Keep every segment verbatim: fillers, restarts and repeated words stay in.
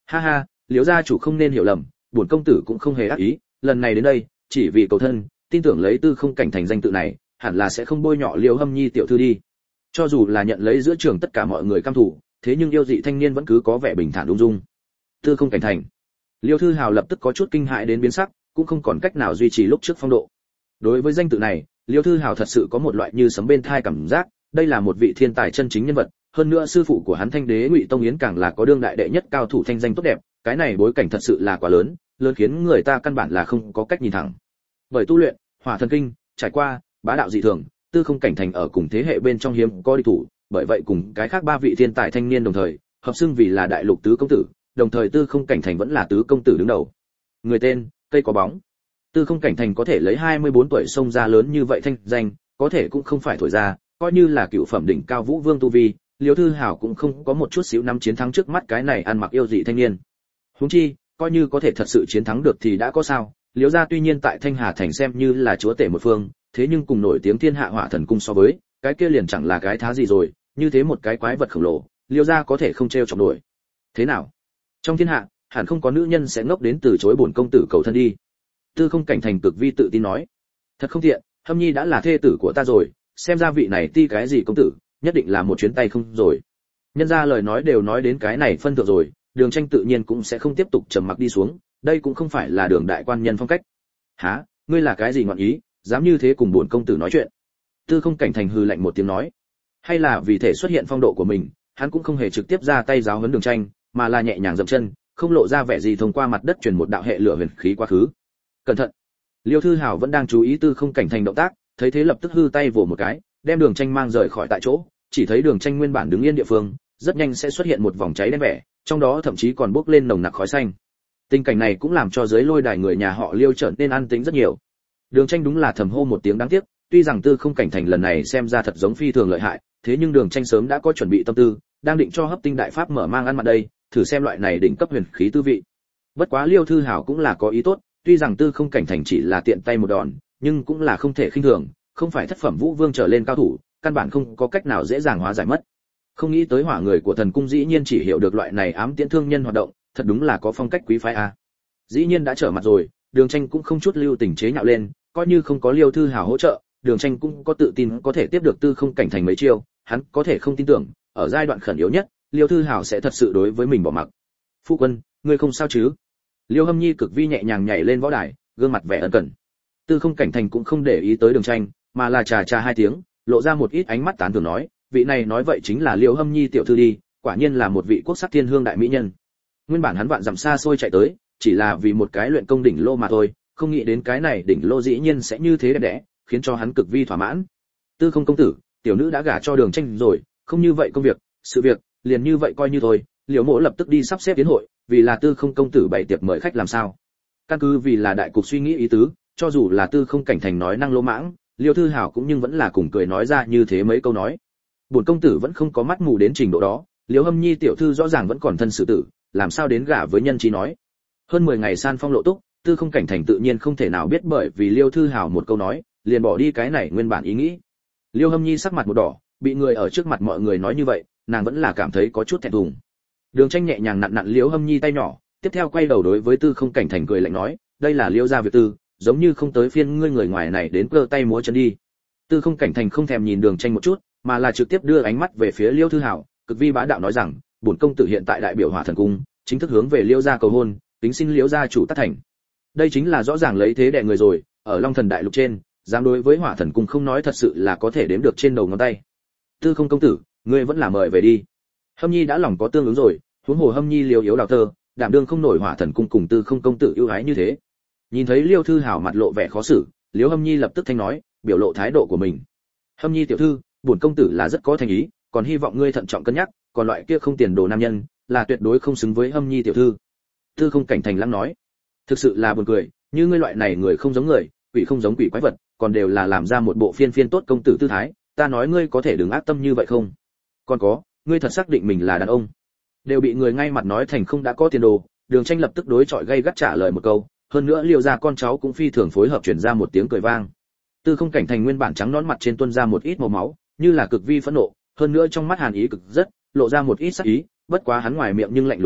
Ha ha, Liễu gia chủ không nên hiểu lầm, bổn công tử cũng không hề ác ý, lần này đến đây, chỉ vì cầu thân, tin tưởng lấy Tư Không Cảnh thành danh tự này, hẳn là sẽ không bôi nhọ Liễu Hâm Nhi tiểu thư đi. Cho dù là nhận lấy giữa trường tất cả mọi người căm thù, thế nhưng yêu dị thanh niên vẫn cứ có vẻ bình thản ung dung. Tư Không Cảnh thành. Liêu Thư Hào lập tức có chút kinh hãi đến biến sắc, cũng không còn cách nào duy trì lúc trước phong độ. Đối với danh tự này, Liêu Thư Hào thật sự có một loại như sấm bên tai cảm giác, đây là một vị thiên tài chân chính nhân vật, hơn nữa sư phụ của hắn Thanh Đế Ngụy Tông Yến càng là có đương đại đệ nhất cao thủ thanh danh tốt đẹp, cái này bối cảnh thật sự là quá lớn, lớn khiến người ta căn bản là không có cách nhìn thẳng. Bởi tu luyện Hỏa Thần Kinh, trải qua bá đạo dị thường, Tư Không Cảnh thành ở cùng thế hệ bên trong hiếm có địch thủ, bởi vậy cùng cái khác ba vị thiên tài thanh niên đồng thời, hợp xưng vì là đại lục tứ công tử, đồng thời Tư Không Cảnh thành vẫn là tứ công tử đứng đầu. Người tên, cây có bóng. Tư Không Cảnh thành có thể lấy hai mươi bốn tuổi xông ra lớn như vậy thanh danh, có thể cũng không phải thổi ra, coi như là cựu phẩm đỉnh cao vũ vương tu vi, Liêu Thư Hào cũng không có một chút xíu nắm chiến thắng trước mắt cái này ăn mặc yêu dị thanh niên. Huống chi, coi như có thể thật sự chiến thắng được thì đã có sao? Liễu gia tuy nhiên tại Thanh Hà thành xem như là chúa tể một phương, thế nhưng cùng nổi tiếng thiên hạ Hỏa Thần cung so với, cái kia liền chẳng là cái thá gì rồi, như thế một cái quái vật khổng lồ, Liễu gia có thể không treo chọc nổi. Thế nào? Trong thiên hạ, hẳn không có nữ nhân sẽ ngốc đến từ chối bổn công tử cầu thân đi. Tư Không Cảnh thành cực vi tự tin nói. Thật không tiện, Hâm Nhi đã là thê tử của ta rồi, xem ra vị này ti cái gì công tử, nhất định là một chuyến tay không rồi. Nhân ra lời nói đều nói đến cái này phân thượng rồi, Đường Tranh tự nhiên cũng sẽ không tiếp tục trầm mặc đi xuống, đây cũng không phải là Đường đại quan nhân phong cách. Hả, ngươi là cái gì ngọn ý, dám như thế cùng bổn công tử nói chuyện? Tư Không Cảnh thành hừ lạnh một tiếng nói. Hay là vì thể xuất hiện phong độ của mình, hắn cũng không hề trực tiếp ra tay giáo huấn Đường Tranh, mà là nhẹ nhàng dậm chân, không lộ ra vẻ gì thông qua mặt đất truyền một đạo hệ lửa huyền khí quá khứ. Cẩn thận. Liêu Thư Hào vẫn đang chú ý Tư Không Cảnh thành động tác, thấy thế lập tức hư tay vồ một cái, đem Đường Tranh mang rời khỏi tại chỗ, chỉ thấy Đường Tranh nguyên bản đứng yên địa phương, rất nhanh sẽ xuất hiện một vòng cháy đen vẻ, trong đó thậm chí còn bốc lên nồng nặc khói xanh. Tình cảnh này cũng làm cho dưới lôi đài người nhà họ Liêu trở nên an tĩnh rất nhiều. Đường Tranh đúng là thầm hô một tiếng đáng tiếc, tuy rằng Tư Không Cảnh thành lần này xem ra thật giống phi thường lợi hại, thế nhưng Đường Tranh sớm đã có chuẩn bị tâm tư, đang định cho Hấp Tinh đại pháp mở mang ăn mặt đây, thử xem loại này đỉnh cấp huyền khí tư vị. Bất quá Liêu Thư Hào cũng là có ý tốt, tuy rằng Tư Không Cảnh thành chỉ là tiện tay một đòn, nhưng cũng là không thể khinh thường, không phải thất phẩm vũ vương trở lên cao thủ, căn bản không có cách nào dễ dàng hóa giải mất. Không nghĩ tới hỏa người của thần cung dĩ nhiên chỉ hiểu được loại này ám tiễn thương nhân hoạt động, thật đúng là có phong cách quý phái a. Dĩ nhiên đã trở mặt rồi, Đường Tranh cũng không chút lưu tình chế nhạo lên, coi như không có Liêu Thư Hào hỗ trợ, Đường Tranh cũng có tự tin có thể tiếp được Tư Không Cảnh thành mấy chiêu, hắn có thể không tin tưởng, ở giai đoạn khẩn yếu nhất, Liêu Thư Hào sẽ thật sự đối với mình bỏ mặc. Phu quân, ngươi không sao chứ? Liêu Hâm Nhi cực vi nhẹ nhàng nhảy lên võ đài, gương mặt vẻ ân cần. Tư Không Cảnh thành cũng không để ý tới Đường Tranh, mà là chà chà hai tiếng, lộ ra một ít ánh mắt tán thưởng nói, vị này nói vậy chính là Liêu Hâm Nhi tiểu thư đi, quả nhiên là một vị quốc sắc thiên hương đại mỹ nhân. Nguyên bản hắn vạn dặm xa xôi chạy tới, chỉ là vì một cái luyện công đỉnh lô mà thôi, không nghĩ đến cái này đỉnh lô dĩ nhiên sẽ như thế đẹp đẽ, khiến cho hắn cực vi thỏa mãn. Tư Không công tử, tiểu nữ đã gả cho Đường Tranh rồi, không như vậy công việc, sự việc, liền như vậy coi như thôi. Liễu Mộ lập tức đi sắp xếp yến hội, vì là Tư Không công tử bày tiệc mời khách làm sao? Căn cứ vì là đại cục suy nghĩ ý tứ, cho dù là Tư Không Cảnh thành nói năng lỗ mãng, Liêu Thư Hào cũng nhưng vẫn là cùng cười nói ra như thế mấy câu nói. Bổn công tử vẫn không có mắt mù đến trình độ đó, Liễu Hâm Nhi tiểu thư rõ ràng vẫn còn thân xử tử, làm sao đến gả với nhân trí nói. Hơn mười ngày san phong lộ túc, Tư Không Cảnh thành tự nhiên không thể nào biết bởi vì Liêu Thư Hào một câu nói, liền bỏ đi cái này nguyên bản ý nghĩ. Liêu Hâm Nhi sắc mặt một đỏ, bị người ở trước mặt mọi người nói như vậy, nàng vẫn là cảm thấy có chút thẹn thùng. Đường Tranh nhẹ nhàng nặn nặn Liễu Hâm Nhi tay nhỏ, tiếp theo quay đầu đối với Tư Không Cảnh thành cười lạnh nói, đây là Liêu gia việc tư, giống như không tới phiên ngươi người ngoài này đến cơ tay múa chân đi. Tư Không Cảnh thành không thèm nhìn Đường Tranh một chút, mà là trực tiếp đưa ánh mắt về phía Liêu Thư Hào, cực vi bá đạo nói rằng, bổn công tử hiện tại đại biểu Hỏa Thần cung, chính thức hướng về Liêu gia cầu hôn, kính xin Liêu gia chủ tác thành. Đây chính là rõ ràng lấy thế đè người rồi, ở Long Thần đại lục trên, dám đối với Hỏa Thần cung không nói thật sự là có thể đếm được trên đầu ngón tay. Tư Không công tử, ngươi vẫn là mời về đi. Hâm Nhi đã lòng có tương ứng rồi, huống hồ Hâm Nhi liều yếu đào tơ, đảm đương không nổi Hỏa Thần cung cùng Tư Không công tử ưu ái như thế. Nhìn thấy Liêu Thư Hào mặt lộ vẻ khó xử, Liêu Hâm Nhi lập tức thanh nói, biểu lộ thái độ của mình. Hâm Nhi tiểu thư, bổn công tử là rất có thành ý, còn hy vọng ngươi thận trọng cân nhắc, còn loại kia không tiền đồ nam nhân, là tuyệt đối không xứng với Hâm Nhi tiểu thư. Tư Không Cảnh thành lắm nói, thực sự là buồn cười, như ngươi loại này người không giống người, quỷ không giống quỷ quái vật, còn đều là làm ra một bộ phiên phiên tốt công tử tư thái, ta nói ngươi có thể đừng ác tâm như vậy không? Còn có, ngươi thật xác định mình là đàn ông? Đều bị người ngay mặt nói thành không đã có tiền đồ, Đường Tranh lập tức đối chọi gay gắt trả lời một câu, hơn nữa Liêu gia con cháu cũng phi thường phối hợp truyền ra một tiếng cười vang. Tư Không Cảnh thành nguyên bản trắng nõn mặt trên tuôn ra một ít màu máu, như là cực vi phẫn nộ, hơn nữa trong mắt hàn ý cực rất, lộ ra một ít sắc ý, bất quá hắn ngoài miệng nhưng lạnh lùng nói,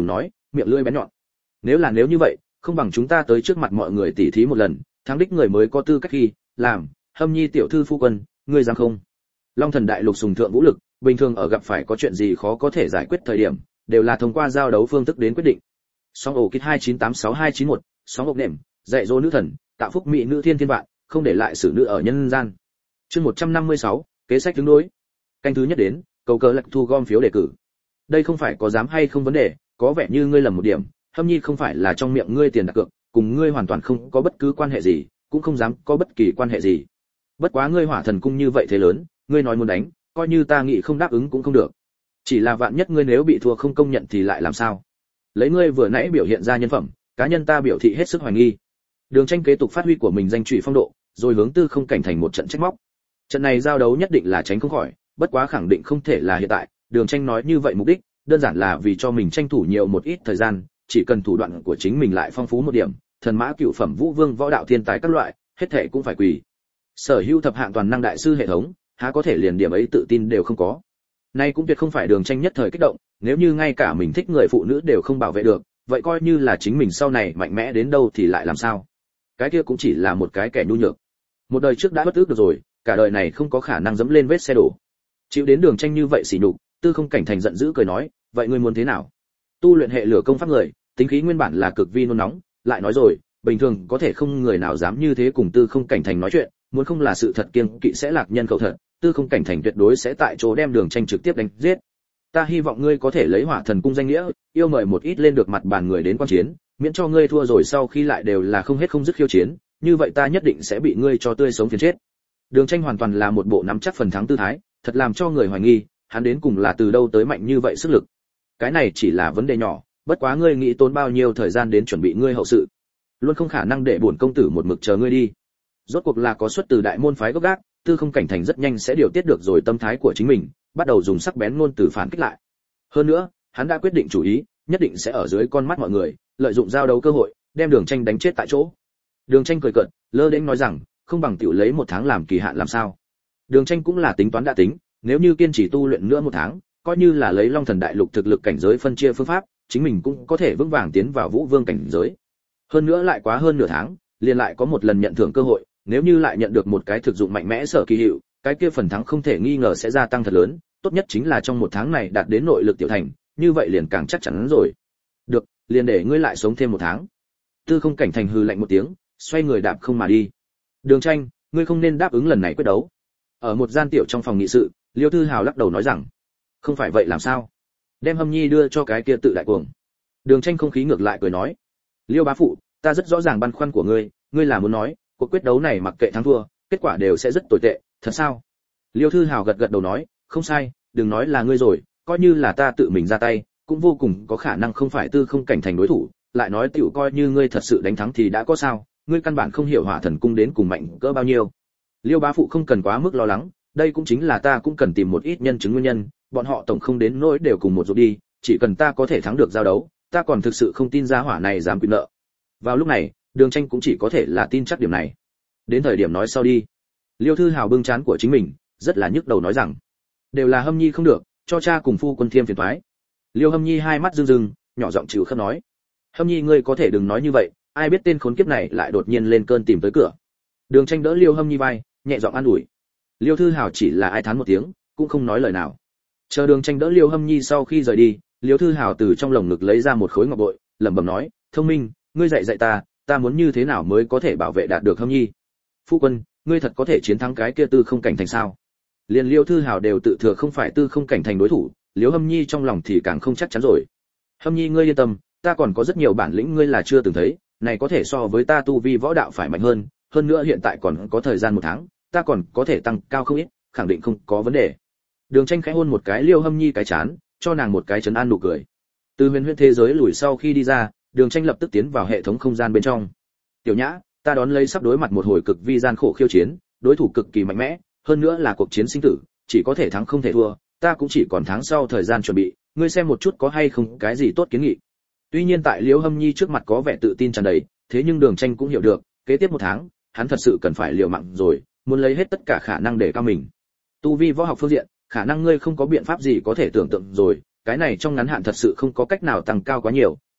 miệng lưỡi bén nhọn. Nếu là nếu như vậy, không bằng chúng ta tới trước mặt mọi người tỉ thí một lần, thắng đích người mới có tư cách khi làm Hâm Nhi tiểu thư phu quân, ngươi dám không? Long Thần Đại Lục sùng thượng vũ lực, bình thường ở gặp phải có chuyện gì khó có thể giải quyết thời điểm, đều là thông qua giao đấu phương thức đến quyết định. Song ổ kit hai chín tám sáu hai chín một, song ốc nệm, dạy dỗ nữ thần, tạo phúc mỹ nữ thiên thiên vạn, không để lại xử nữ ở nhân gian. Chương một trăm năm mươi sáu, kế sách tương đối. Canh thứ nhất đến, cầu cờ lạc thu gom phiếu đề cử. Đây không phải có dám hay không vấn đề, có vẻ như ngươi lầm một điểm, Hâm Nhi không phải là trong miệng ngươi tiền đặt cược, cùng ngươi hoàn toàn không có bất cứ quan hệ gì, cũng không dám có bất kỳ quan hệ gì. Bất quá ngươi Hỏa Thần cung như vậy thế lớn, ngươi nói muốn đánh, coi như ta nghĩ không đáp ứng cũng không được. Chỉ là vạn nhất ngươi nếu bị thua không công nhận thì lại làm sao? Lấy ngươi vừa nãy biểu hiện ra nhân phẩm, cá nhân ta biểu thị hết sức hoài nghi. Đường Tranh kế tục phát huy của mình danh chủy phong độ, rồi hướng Tư Không Cảnh thành một trận trách móc. Trận này giao đấu nhất định là tránh không khỏi, bất quá khẳng định không thể là hiện tại. Đường Tranh nói như vậy mục đích, đơn giản là vì cho mình tranh thủ nhiều một ít thời gian, chỉ cần thủ đoạn của chính mình lại phong phú một điểm, thần mã cựu phẩm vũ vương võ đạo thiên tài các loại, hết thảy cũng phải quỳ. Sở hữu thập hạng toàn năng đại sư hệ thống, há có thể liền điểm ấy tự tin đều không có. Nay cũng tuyệt không phải Đường Tranh nhất thời kích động, nếu như ngay cả mình thích người phụ nữ đều không bảo vệ được, vậy coi như là chính mình sau này mạnh mẽ đến đâu thì lại làm sao? Cái kia cũng chỉ là một cái kẻ nhu nhược. Một đời trước đã bất ức được rồi, cả đời này không có khả năng dẫm lên vết xe đổ. Chịu đến Đường Tranh như vậy sỉ nhục, Tư Không Cảnh thành giận dữ cười nói, vậy ngươi muốn thế nào? Tu luyện hệ lửa công pháp người, tính khí nguyên bản là cực vi nôn nóng, lại nói rồi, bình thường có thể không người nào dám như thế cùng Tư Không Cảnh thành nói chuyện, muốn không là sự thật kiêng kỵ sẽ lạc nhân khẩu thật, Tư Không Cảnh thành tuyệt đối sẽ tại chỗ đem Đường Tranh trực tiếp đánh giết. Ta hy vọng ngươi có thể lấy Hỏa Thần cung danh nghĩa, yêu mời một ít lên được mặt bàn người đến quan chiến, miễn cho ngươi thua rồi sau khi lại đều là không hết không dứt khiêu chiến, như vậy ta nhất định sẽ bị ngươi cho tươi sống phiền chết. Đường Tranh hoàn toàn là một bộ nắm chắc phần thắng tư thái, thật làm cho người hoài nghi, hắn đến cùng là từ đâu tới mạnh như vậy sức lực. Cái này chỉ là vấn đề nhỏ, bất quá ngươi nghĩ tốn bao nhiêu thời gian đến chuẩn bị ngươi hậu sự, luôn không khả năng để bổn công tử một mực chờ ngươi đi. Rốt cuộc là có xuất từ đại môn phái gốc gác, Tư Không Cảnh thành rất nhanh sẽ điều tiết được rồi tâm thái của chính mình, bắt đầu dùng sắc bén ngôn từ phản kích lại. Hơn nữa, hắn đã quyết định chủ ý, nhất định sẽ ở dưới con mắt mọi người, lợi dụng giao đấu cơ hội, đem Đường Tranh đánh chết tại chỗ. Đường Tranh cười cợt, lơ đễnh nói rằng, không bằng tiểu lấy một tháng làm kỳ hạn làm sao? Đường Tranh cũng là tính toán đã tính, nếu như kiên trì tu luyện nữa một tháng, coi như là lấy Long Thần Đại Lục thực lực cảnh giới phân chia phương pháp, chính mình cũng có thể vững vàng tiến vào Vũ Vương cảnh giới. Hơn nữa lại quá hơn nửa tháng, liền lại có một lần nhận thưởng cơ hội, nếu như lại nhận được một cái thực dụng mạnh mẽ sở kỳ hiệu, cái kia phần thắng không thể nghi ngờ sẽ gia tăng thật lớn, tốt nhất chính là trong một tháng này đạt đến nội lực tiểu thành, như vậy liền càng chắc chắn rồi. Được, liền để ngươi lại sống thêm một tháng. Tư Không Cảnh thành hừ lạnh một tiếng, xoay người đạp không mà đi. Đường Tranh, ngươi không nên đáp ứng lần này quyết đấu. Ở một gian tiểu trong phòng nghị sự, Liêu Thư Hào lắc đầu nói rằng, không phải vậy làm sao? Đem Hâm Nhi đưa cho cái kia tự đại cuồng. Đường Tranh không khí ngược lại cười nói, Liêu bá phụ, ta rất rõ ràng băn khoăn của ngươi, ngươi là muốn nói, cuộc quyết đấu này mặc kệ thắng thua, kết quả đều sẽ rất tồi tệ, thật sao? Liêu Thư Hào gật gật đầu nói, không sai, đừng nói là ngươi rồi, coi như là ta tự mình ra tay, cũng vô cùng có khả năng không phải Tư Không Cảnh thành đối thủ, lại nói tiểu coi như ngươi thật sự đánh thắng thì đã có sao, ngươi căn bản không hiểu Hỏa Thần cung đến cùng mạnh cỡ bao nhiêu. Liêu bá phụ không cần quá mức lo lắng, đây cũng chính là ta cũng cần tìm một ít nhân chứng nguyên nhân, bọn họ tổng không đến nỗi đều cùng một ruột đi, chỉ cần ta có thể thắng được giao đấu, ta còn thực sự không tin gia hỏa này dám quy nợ. Vào lúc này, Đường Tranh cũng chỉ có thể là tin chắc điểm này. Đến thời điểm nói sau đi. Liêu Thư Hào bưng chán của chính mình, rất là nhức đầu nói rằng, đều là Hâm Nhi không được, cho cha cùng phu quân thiêm phiền toái. Liêu Hâm Nhi hai mắt rưng rưng, nhỏ giọng chịu khắp nói, Hâm Nhi ngươi có thể đừng nói như vậy, ai biết tên khốn kiếp này lại đột nhiên lên cơn tìm tới cửa. Đường Tranh đỡ Liêu Hâm Nhi vai, nhẹ giọng an ủi. Liêu Thư Hào chỉ là ai thán một tiếng, cũng không nói lời nào. Chờ Đường Tranh đỡ Liêu Hâm Nhi sau khi rời đi, Liêu Thư Hào từ trong lồng ngực lấy ra một khối ngọc bội, lẩm bẩm nói, thông minh, ngươi dạy dạy ta, ta muốn như thế nào mới có thể bảo vệ đạt được Hâm Nhi. Phu quân, ngươi thật có thể chiến thắng cái kia Tư Không Cảnh thành sao? Liên Liêu Thư Hào đều tự thừa không phải Tư Không Cảnh thành đối thủ, Liêu Hâm Nhi trong lòng thì càng không chắc chắn rồi. Hâm Nhi ngươi yên tâm, ta còn có rất nhiều bản lĩnh ngươi là chưa từng thấy, này có thể so với ta tu vi võ đạo phải mạnh hơn, hơn nữa hiện tại còn có thời gian một tháng, ta còn có thể tăng cao không ít, khẳng định không có vấn đề. Đường Tranh khẽ hôn một cái Liêu Hâm Nhi cái chán, cho nàng một cái trấn an nụ cười. Từ huyền huyễn thế giới lùi sau khi đi ra, Đường Tranh lập tức tiến vào hệ thống không gian bên trong. Tiểu Nhã, ta đón lấy sắp đối mặt một hồi cực vi gian khổ khiêu chiến, đối thủ cực kỳ mạnh mẽ, hơn nữa là cuộc chiến sinh tử, chỉ có thể thắng không thể thua, ta cũng chỉ còn tháng sau thời gian chuẩn bị, ngươi xem một chút có hay không cái gì tốt kiến nghị. Tuy nhiên tại Liễu Hâm Nhi trước mặt có vẻ tự tin tràn đầy, thế nhưng Đường Tranh cũng hiểu được, kế tiếp một tháng, hắn thật sự cần phải liều mạng rồi, muốn lấy hết tất cả khả năng để cao mình. Tu vi võ học phương diện, khả năng ngươi không có biện pháp gì có thể tưởng tượng rồi, cái này trong ngắn hạn thật sự không có cách nào tăng cao quá nhiều,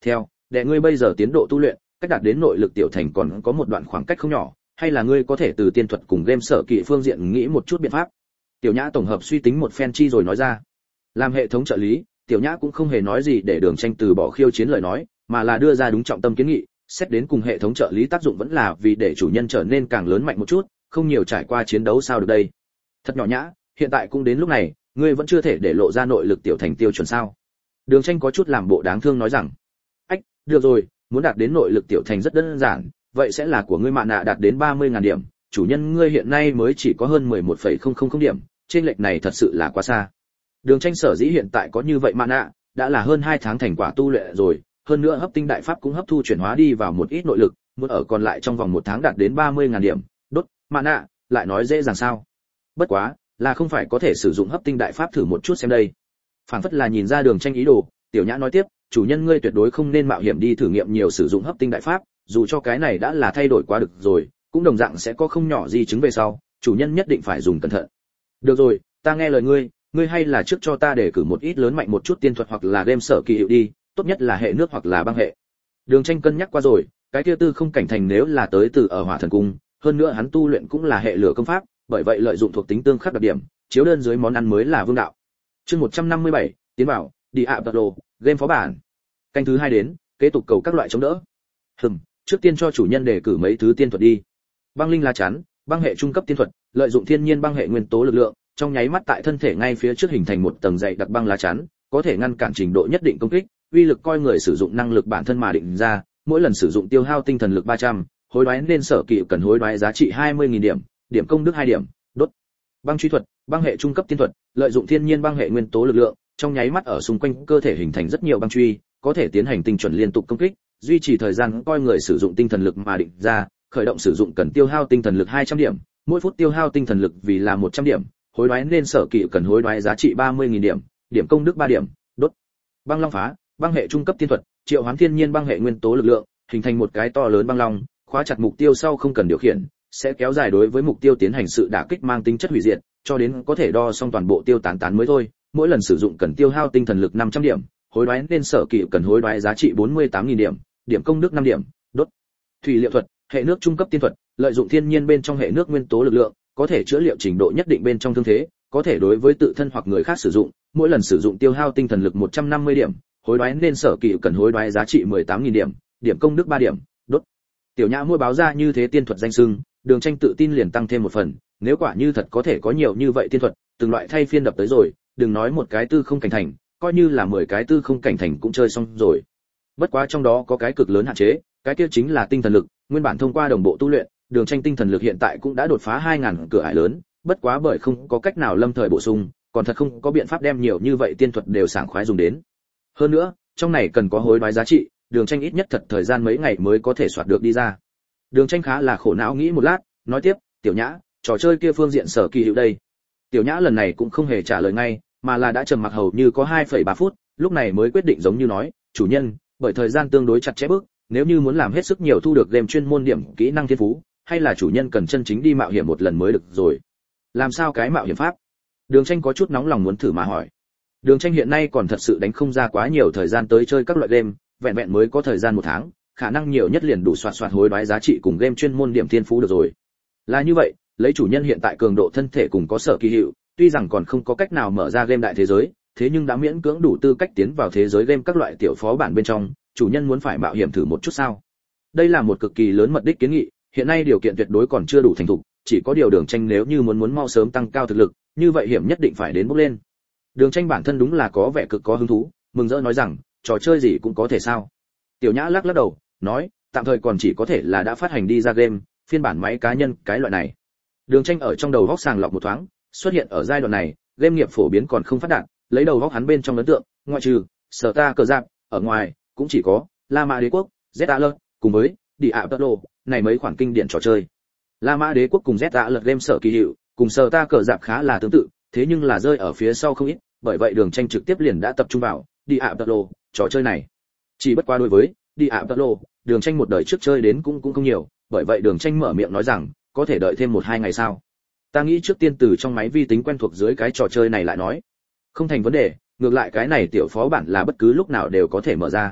Theo, để ngươi bây giờ tiến độ tu luyện, cách đạt đến nội lực tiểu thành còn có một đoạn khoảng cách không nhỏ, hay là ngươi có thể từ tiên thuật cùng game sở kỹ phương diện nghĩ một chút biện pháp. Tiểu Nhã tổng hợp suy tính một phen chi rồi nói ra. Làm hệ thống trợ lý, Tiểu Nhã cũng không hề nói gì để Đường Tranh từ bỏ khiêu chiến lời nói, mà là đưa ra đúng trọng tâm kiến nghị, xét đến cùng hệ thống trợ lý tác dụng vẫn là vì để chủ nhân trở nên càng lớn mạnh một chút, không nhiều trải qua chiến đấu sao được đây. Thật nhỏ nhã, hiện tại cũng đến lúc này, ngươi vẫn chưa thể để lộ ra nội lực tiểu thành tiêu chuẩn sao? Đường Tranh có chút làm bộ đáng thương nói rằng. Ách, được rồi, muốn đạt đến nội lực tiểu thành rất đơn giản, vậy sẽ là của ngươi mạ nạ đạt đến ba mươi nghìn điểm, chủ nhân ngươi hiện nay mới chỉ có hơn mười một phẩy không không không điểm, trên lệch này thật sự là quá xa. Đường Tranh sở dĩ hiện tại có như vậy mạ nạ, đã là hơn hai tháng thành quả tu luyện rồi, hơn nữa hấp tinh đại pháp cũng hấp thu chuyển hóa đi vào một ít nội lực, muốn ở còn lại trong vòng một tháng đạt đến ba mươi nghìn điểm, đốt, mạ nạ, lại nói dễ dàng sao? Bất quá, là không phải có thể sử dụng hấp tinh đại pháp thử một chút xem đây. Phản phất là nhìn ra Đường Tranh ý đồ, Tiểu Nhã nói tiếp, chủ nhân ngươi tuyệt đối không nên mạo hiểm đi thử nghiệm nhiều sử dụng hấp tinh đại pháp, dù cho cái này đã là thay đổi quá được rồi, cũng đồng dạng sẽ có không nhỏ di chứng về sau, chủ nhân nhất định phải dùng cẩn thận. Được rồi, ta nghe lời ngươi, ngươi hay là trước cho ta để cử một ít lớn mạnh một chút tiên thuật hoặc là game sở kỳ hiệu đi, tốt nhất là hệ nước hoặc là băng hệ. Đường Tranh cân nhắc qua rồi, cái kia tư không cảnh thành nếu là tới từ ở Hỏa Thần Cung, hơn nữa hắn tu luyện cũng là hệ lửa công pháp, bởi vậy lợi dụng thuộc tính tương khắc đặc điểm, chiếu đơn dưới món ăn mới là vương đạo. Chương một trăm năm mươi bảy, tiến vào, đi ạ bật đồ, game phó bản. Canh thứ hai đến, kế tục cầu các loại chống đỡ. Hừm, trước tiên cho chủ nhân đề cử mấy thứ tiên thuật đi. Băng linh lá chắn, băng hệ trung cấp tiên thuật, lợi dụng thiên nhiên băng hệ nguyên tố lực lượng, trong nháy mắt tại thân thể ngay phía trước hình thành một tầng dày đặc băng lá chắn, có thể ngăn cản trình độ nhất định công kích, uy lực coi người sử dụng năng lực bản thân mà định ra, mỗi lần sử dụng tiêu hao tinh thần lực ba trăm, hối đoái nên sở kỵ cần hối đoái giá trị hai mươi nghìn điểm, điểm công đức hai điểm, đốt. Băng truy thuật, băng hệ trung cấp tiên thuật, lợi dụng thiên nhiên băng hệ nguyên tố lực lượng, trong nháy mắt ở xung quanh cơ thể hình thành rất nhiều băng truy, có thể tiến hành tinh chuẩn liên tục công kích, duy trì thời gian coi người sử dụng tinh thần lực mà định ra, khởi động sử dụng cần tiêu hao tinh thần lực hai trăm điểm, mỗi phút tiêu hao tinh thần lực vì là một trăm điểm, hối đoái nên sở kỵ cần hối đoái giá trị ba mươi nghìn điểm, điểm công đức ba điểm, đốt. Băng long phá, băng hệ trung cấp tiên thuật, triệu hoán thiên nhiên băng hệ nguyên tố lực lượng, hình thành một cái to lớn băng long, khóa chặt mục tiêu sau không cần điều khiển, sẽ kéo dài đối với mục tiêu tiến hành sự đả kích mang tính chất hủy diệt, cho đến có thể đo xong toàn bộ tiêu tán tán mới thôi. Mỗi lần sử dụng cần tiêu hao tinh thần lực năm trăm điểm, hối đoái nên sở kỵ cần hối đoái giá trị bốn mươi tám nghìn điểm, điểm công đức năm điểm, đốt. Thủy liệu thuật, hệ nước trung cấp tiên thuật, lợi dụng thiên nhiên bên trong hệ nước nguyên tố lực lượng, có thể chữa liệu trình độ nhất định bên trong thương thế, có thể đối với tự thân hoặc người khác sử dụng, mỗi lần sử dụng tiêu hao tinh thần lực một trăm năm mươi điểm, hối đoái nên sở kỵ cần hối đoái giá trị mười tám nghìn điểm, điểm công đức ba điểm, đốt. Tiểu Nhã mua báo ra như thế tiên thuật danh xưng, Đường Tranh tự tin liền tăng thêm một phần, nếu quả như thật có thể có nhiều như vậy tiên thuật, từng loại thay phiên đập tới rồi, đừng nói một cái tư không cảnh thành, coi như là mười cái tư không cảnh thành cũng chơi xong rồi. Bất quá trong đó có cái cực lớn hạn chế, cái kia chính là tinh thần lực, nguyên bản thông qua đồng bộ tu luyện, Đường Tranh tinh thần lực hiện tại cũng đã đột phá hai nghìn cửa ải lớn, bất quá bởi không có cách nào lâm thời bổ sung, còn thật không có biện pháp đem nhiều như vậy tiên thuật đều sảng khoái dùng đến. Hơn nữa, trong này cần có hối đoái giá trị, Đường Tranh ít nhất thật thời gian mấy ngày mới có thể soạt được đi ra. Đường Tranh khá là khổ não nghĩ một lát, nói tiếp, Tiểu Nhã, trò chơi kia phương diện sở kỳ hiệu đây. Tiểu Nhã lần này cũng không hề trả lời ngay, mà là đã trầm mặc hầu như có hai phẩy ba phút, lúc này mới quyết định giống như nói, chủ nhân, bởi thời gian tương đối chặt chẽ bước, nếu như muốn làm hết sức nhiều thu được game chuyên môn điểm kỹ năng thiên phú, hay là chủ nhân cần chân chính đi mạo hiểm một lần mới được rồi. Làm sao cái mạo hiểm pháp? Đường Tranh có chút nóng lòng muốn thử mà hỏi. Đường Tranh hiện nay còn thật sự đánh không ra quá nhiều thời gian tới chơi các loại game, vẹn vẹn mới có thời gian một tháng, khả năng nhiều nhất liền đủ soạt soạt hối đoái giá trị cùng game chuyên môn điểm thiên phú được rồi. Là như vậy, lấy chủ nhân hiện tại cường độ thân thể cùng có sở kỳ hiệu, tuy rằng còn không có cách nào mở ra game đại thế giới, thế nhưng đã miễn cưỡng đủ tư cách tiến vào thế giới game các loại tiểu phó bản bên trong, chủ nhân muốn phải mạo hiểm thử một chút sao? Đây là một cực kỳ lớn mật đích kiến nghị, hiện nay điều kiện tuyệt đối còn chưa đủ thành thục, chỉ có điều Đường Tranh nếu như muốn muốn mau sớm tăng cao thực lực, như vậy hiểm nhất định phải đến bốc lên. Đường Tranh bản thân đúng là có vẻ cực có hứng thú, mừng rỡ nói rằng, trò chơi gì cũng có thể sao? Tiểu Nhã lắc lắc đầu, nói, tạm thời còn chỉ có thể là đã phát hành đi ra game, phiên bản máy cá nhân cái loại này. Đường Tranh ở trong đầu góc sàng lọc một thoáng, xuất hiện ở giai đoạn này, game nghiệp phổ biến còn không phát đạt, lấy đầu góc hắn bên trong ấn tượng, ngoại trừ sở ta cờ giáp, ở ngoài cũng chỉ có La Mã Đế Quốc, Z cùng với Diablo, này mấy khoản kinh điển trò chơi. La Mã Đế Quốc cùng Z game sở kỳ hiệu, cùng sở ta cờ giáp khá là tương tự, thế nhưng là rơi ở phía sau không ít, bởi vậy Đường Tranh trực tiếp liền đã tập trung vào Diablo, trò chơi này. Chỉ bất quá đối với Diablo, Đường Tranh một đời trước chơi đến cũng cũng không nhiều, bởi vậy Đường Tranh mở miệng nói rằng, có thể đợi thêm một hai ngày sao? Ta nghĩ trước tiên từ trong máy vi tính quen thuộc dưới cái trò chơi này lại nói. Không thành vấn đề, ngược lại cái này tiểu phó bản là bất cứ lúc nào đều có thể mở ra.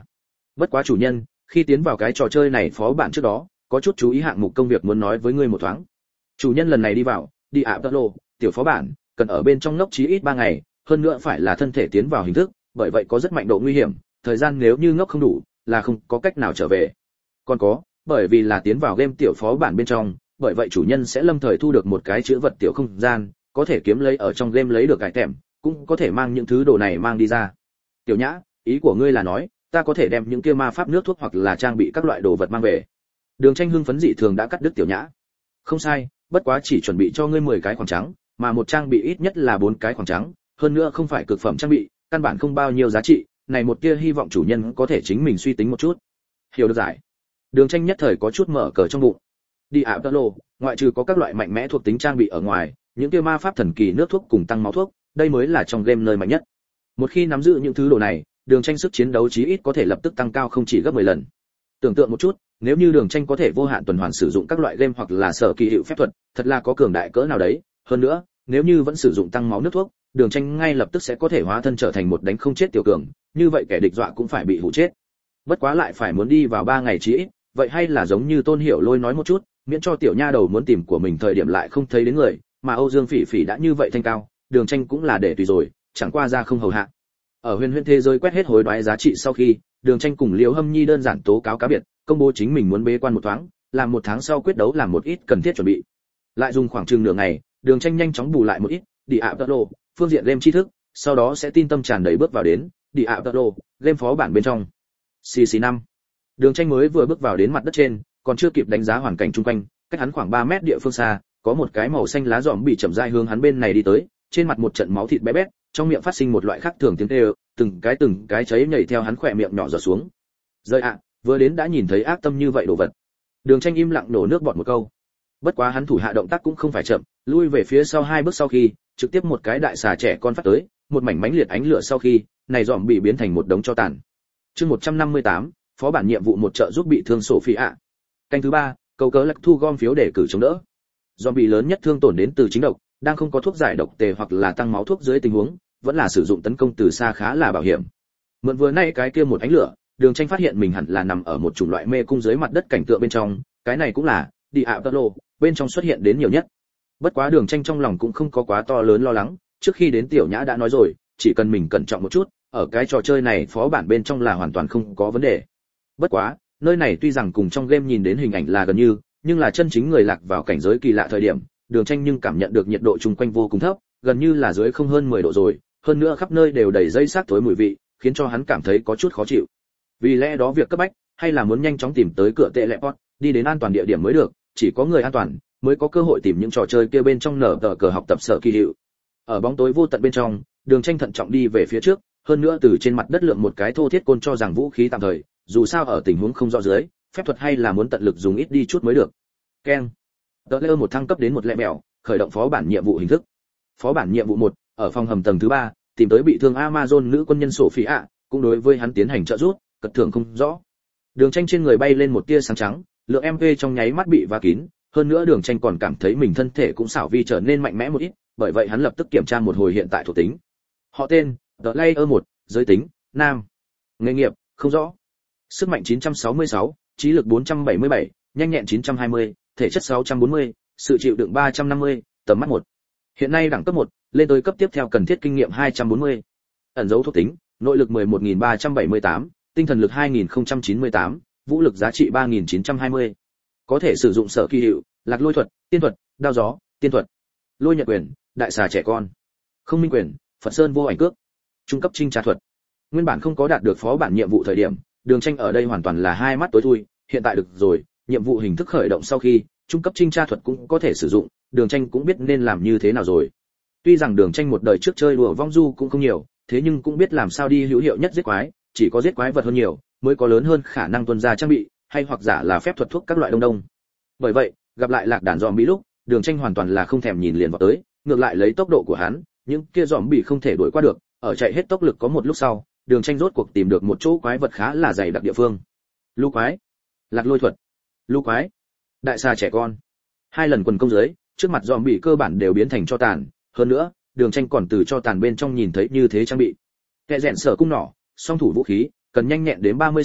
Bất quá chủ nhân, khi tiến vào cái trò chơi này phó bản trước đó, có chút chú ý hạng mục công việc muốn nói với ngươi một thoáng. Chủ nhân lần này đi vào, đi ạ Tơ Lô, tiểu phó bản, cần ở bên trong ngốc chí ít ba ngày, hơn nữa phải là thân thể tiến vào hình thức, bởi vậy có rất mạnh độ nguy hiểm, thời gian nếu như ngốc không đủ, là không có cách nào trở về. Còn có, bởi vì là tiến vào game tiểu phó bản bên trong, bởi vậy chủ nhân sẽ lâm thời thu được một cái chữ vật tiểu không gian, có thể kiếm lấy ở trong game lấy được cải tèm, cũng có thể mang những thứ đồ này mang đi ra. Tiểu Nhã, ý của ngươi là nói, ta có thể đem những kia ma pháp nước thuốc hoặc là trang bị các loại đồ vật mang về. Đường Tranh hưng phấn dị thường đã cắt đứt Tiểu Nhã. Không sai, bất quá chỉ chuẩn bị cho ngươi mười cái khoảng trắng, mà một trang bị ít nhất là bốn cái khoảng trắng, hơn nữa không phải cực phẩm trang bị, căn bản không bao nhiêu giá trị, này một kia hy vọng chủ nhân có thể chính mình suy tính một chút. Hiểu được giải. Đường Tranh nhất thời có chút mở cờ trong bụng. Đi ạ Tơ Lô, ngoại trừ có các loại mạnh mẽ thuộc tính trang bị ở ngoài, những kia ma pháp thần kỳ nước thuốc cùng tăng máu thuốc, đây mới là trong game nơi mạnh nhất. Một khi nắm giữ những thứ đồ này, Đường Tranh sức chiến đấu chí ít có thể lập tức tăng cao không chỉ gấp mười lần. Tưởng tượng một chút, nếu như Đường Tranh có thể vô hạn tuần hoàn sử dụng các loại game hoặc là sở kỳ hiệu phép thuật, thật là có cường đại cỡ nào đấy. Hơn nữa, nếu như vẫn sử dụng tăng máu nước thuốc, Đường Tranh ngay lập tức sẽ có thể hóa thân trở thành một đánh không chết tiểu cường, như vậy kẻ địch dọa cũng phải bị hụ chết. Bất quá lại phải muốn đi vào ba ngày chí ít, vậy hay là giống như Tôn Hiểu Lôi nói một chút, miễn cho tiểu nha đầu muốn tìm của mình thời điểm lại không thấy đến người, mà Âu Dương Phỉ Phỉ đã như vậy thanh cao, Đường Tranh cũng là để tùy rồi, chẳng qua ra không hầu hạ. Ở huyền huyền thế giới quét hết hối đoái giá trị sau khi, Đường Tranh cùng Liễu Hâm Nhi đơn giản tố cáo cá biệt, công bố chính mình muốn bế quan một thoáng, làm một tháng sau quyết đấu làm một ít cần thiết chuẩn bị. Lại dùng khoảng chừng nửa ngày, Đường Tranh nhanh chóng bù lại một ít, đi ạ Tơ Lô, phương diện game tri thức, sau đó sẽ tin tâm tràn đầy bước vào đến, đi ạ Tơ Lô, game phó bản bên trong. xê xê năm. Đường Tranh mới vừa bước vào đến mặt đất trên, còn chưa kịp đánh giá hoàn cảnh xung quanh, cách hắn khoảng ba mét địa phương xa, có một cái màu xanh lá giòm bị chậm rãi hướng hắn bên này đi tới, trên mặt một trận máu thịt bé bét, trong miệng phát sinh một loại khác thường tiếng kêu, từng cái từng cái cháy nhảy theo hắn khỏe miệng nhỏ giọt xuống. Rơi ạ, vừa đến đã nhìn thấy ác tâm như vậy đồ vật. Đường Tranh im lặng nổ nước bọt một câu. Bất quá hắn thủ hạ động tác cũng không phải chậm, lui về phía sau hai bước sau khi, trực tiếp một cái đại xà trẻ con phát tới, một mảnh mánh liệt ánh lửa sau khi, này giòm bị biến thành một đống tro tàn. Chương một trăm năm mươi tám, phó bản nhiệm vụ một trợ giúp bị thương Sophie ạ. Canh thứ ba, cầu cớ lạc thu gom phiếu để cử chống đỡ. Do bị lớn nhất thương tổn đến từ chính độc, đang không có thuốc giải độc tề hoặc là tăng máu thuốc dưới tình huống, vẫn là sử dụng tấn công từ xa khá là bảo hiểm. Mượn vừa nay cái kia một ánh lửa, Đường Tranh phát hiện mình hẳn là nằm ở một chủng loại mê cung dưới mặt đất cảnh tượng bên trong, cái này cũng là đi ạ Tơ Lô bên trong xuất hiện đến nhiều nhất. Bất quá Đường Tranh trong lòng cũng không có quá to lớn lo lắng, trước khi đến Tiểu Nhã đã nói rồi, chỉ cần mình cẩn trọng một chút, ở cái trò chơi này phó bản bên trong là hoàn toàn không có vấn đề. Bất quá, nơi này tuy rằng cùng trong game nhìn đến hình ảnh là gần như, nhưng là chân chính người lạc vào cảnh giới kỳ lạ thời điểm, Đường Tranh nhưng cảm nhận được nhiệt độ chung quanh vô cùng thấp, gần như là dưới không hơn mười độ rồi, hơn nữa khắp nơi đều đầy dây xác thối mùi vị, khiến cho hắn cảm thấy có chút khó chịu. Vì lẽ đó việc cấp bách hay là muốn nhanh chóng tìm tới cửa teleport, đi đến an toàn địa điểm mới được, chỉ có người an toàn mới có cơ hội tìm những trò chơi kia bên trong nở tờ cờ học tập sở kỳ hiệu. Ở bóng tối vô tận bên trong, Đường Tranh thận trọng đi về phía trước, hơn nữa từ trên mặt đất lượng một cái thô thiết côn cho rằng vũ khí tạm thời, dù sao ở tình huống không rõ dưới, phép thuật hay là muốn tận lực dùng ít đi chút mới được. Keng. Tờ lơ một thăng cấp đến một lẹ mèo, khởi động phó bản nhiệm vụ hình thức. Phó bản nhiệm vụ một, ở phòng hầm tầng thứ ba, tìm tới bị thương Amazon nữ quân nhân Sophie ạ, cũng đối với hắn tiến hành trợ giúp, cật thưởng không rõ. Đường Tranh trên người bay lên một tia sáng trắng, lượng em pê trong nháy mắt bị va kín, hơn nữa Đường Tranh còn cảm thấy mình thân thể cũng xảo vi trở nên mạnh mẽ một ít, bởi vậy hắn lập tức kiểm tra một hồi hiện tại thuộc tính. Họ tên, The Layer một, giới tính, nam. Nghề nghiệp, không rõ. Sức mạnh chín trăm sáu mươi sáu, trí lực bốn trăm bảy mươi bảy, nhanh nhẹn chín trăm hai mươi, thể chất sáu trăm bốn mươi, sự chịu đựng ba trăm năm mươi, tầm mắt một. Hiện nay đẳng cấp một, lên tới cấp tiếp theo cần thiết kinh nghiệm hai trăm bốn mươi. Ẩn dấu thuộc tính, nội lực mười một nghìn ba trăm bảy mươi tám, tinh thần lực hai nghìn không trăm chín mươi tám, vũ lực giá trị ba nghìn chín trăm hai mươi. Có thể sử dụng sở kỳ hiệu, lạc lôi thuật, tiên thuật, đao gió, tiên thuật. Lôi nhật quyền, đại xà trẻ con. Không minh quyền, Phật Sơn vô ảnh cước. Trung cấp trinh tra thuật. Nguyên bản không có đạt được phó bản nhiệm vụ thời điểm, Đường Tranh ở đây hoàn toàn là hai mắt tối thui, hiện tại được rồi, nhiệm vụ hình thức khởi động sau khi, trung cấp trinh tra thuật cũng có thể sử dụng, Đường Tranh cũng biết nên làm như thế nào rồi. Tuy rằng Đường Tranh một đời trước chơi đùa vong du cũng không nhiều, thế nhưng cũng biết làm sao đi hữu hiệu nhất giết quái, chỉ có giết quái vật hơn nhiều, mới có lớn hơn khả năng tuân ra trang bị, hay hoặc giả là phép thuật thuốc các loại đông đông. Bởi vậy, gặp lại lạc đàn zombie lúc, Đường Tranh hoàn toàn là không thèm nhìn liền vào tới, ngược lại lấy tốc độ của hắn, những kia zombie không thể đuổi qua được, ở chạy hết tốc lực có một lúc sau, Đường Tranh rốt cuộc tìm được một chỗ quái vật khá là dày đặc địa phương. Lũ quái, lạc lôi thuật, lũ quái, đại xà trẻ con. Hai lần quần công dưới, trước mặt zombie cơ bản đều biến thành tro tàn, hơn nữa, Đường Tranh còn từ tro tàn bên trong nhìn thấy như thế trang bị. Kẻ rèn sở cung nỏ, song thủ vũ khí, cần nhanh nhẹn đến ba mươi sáu,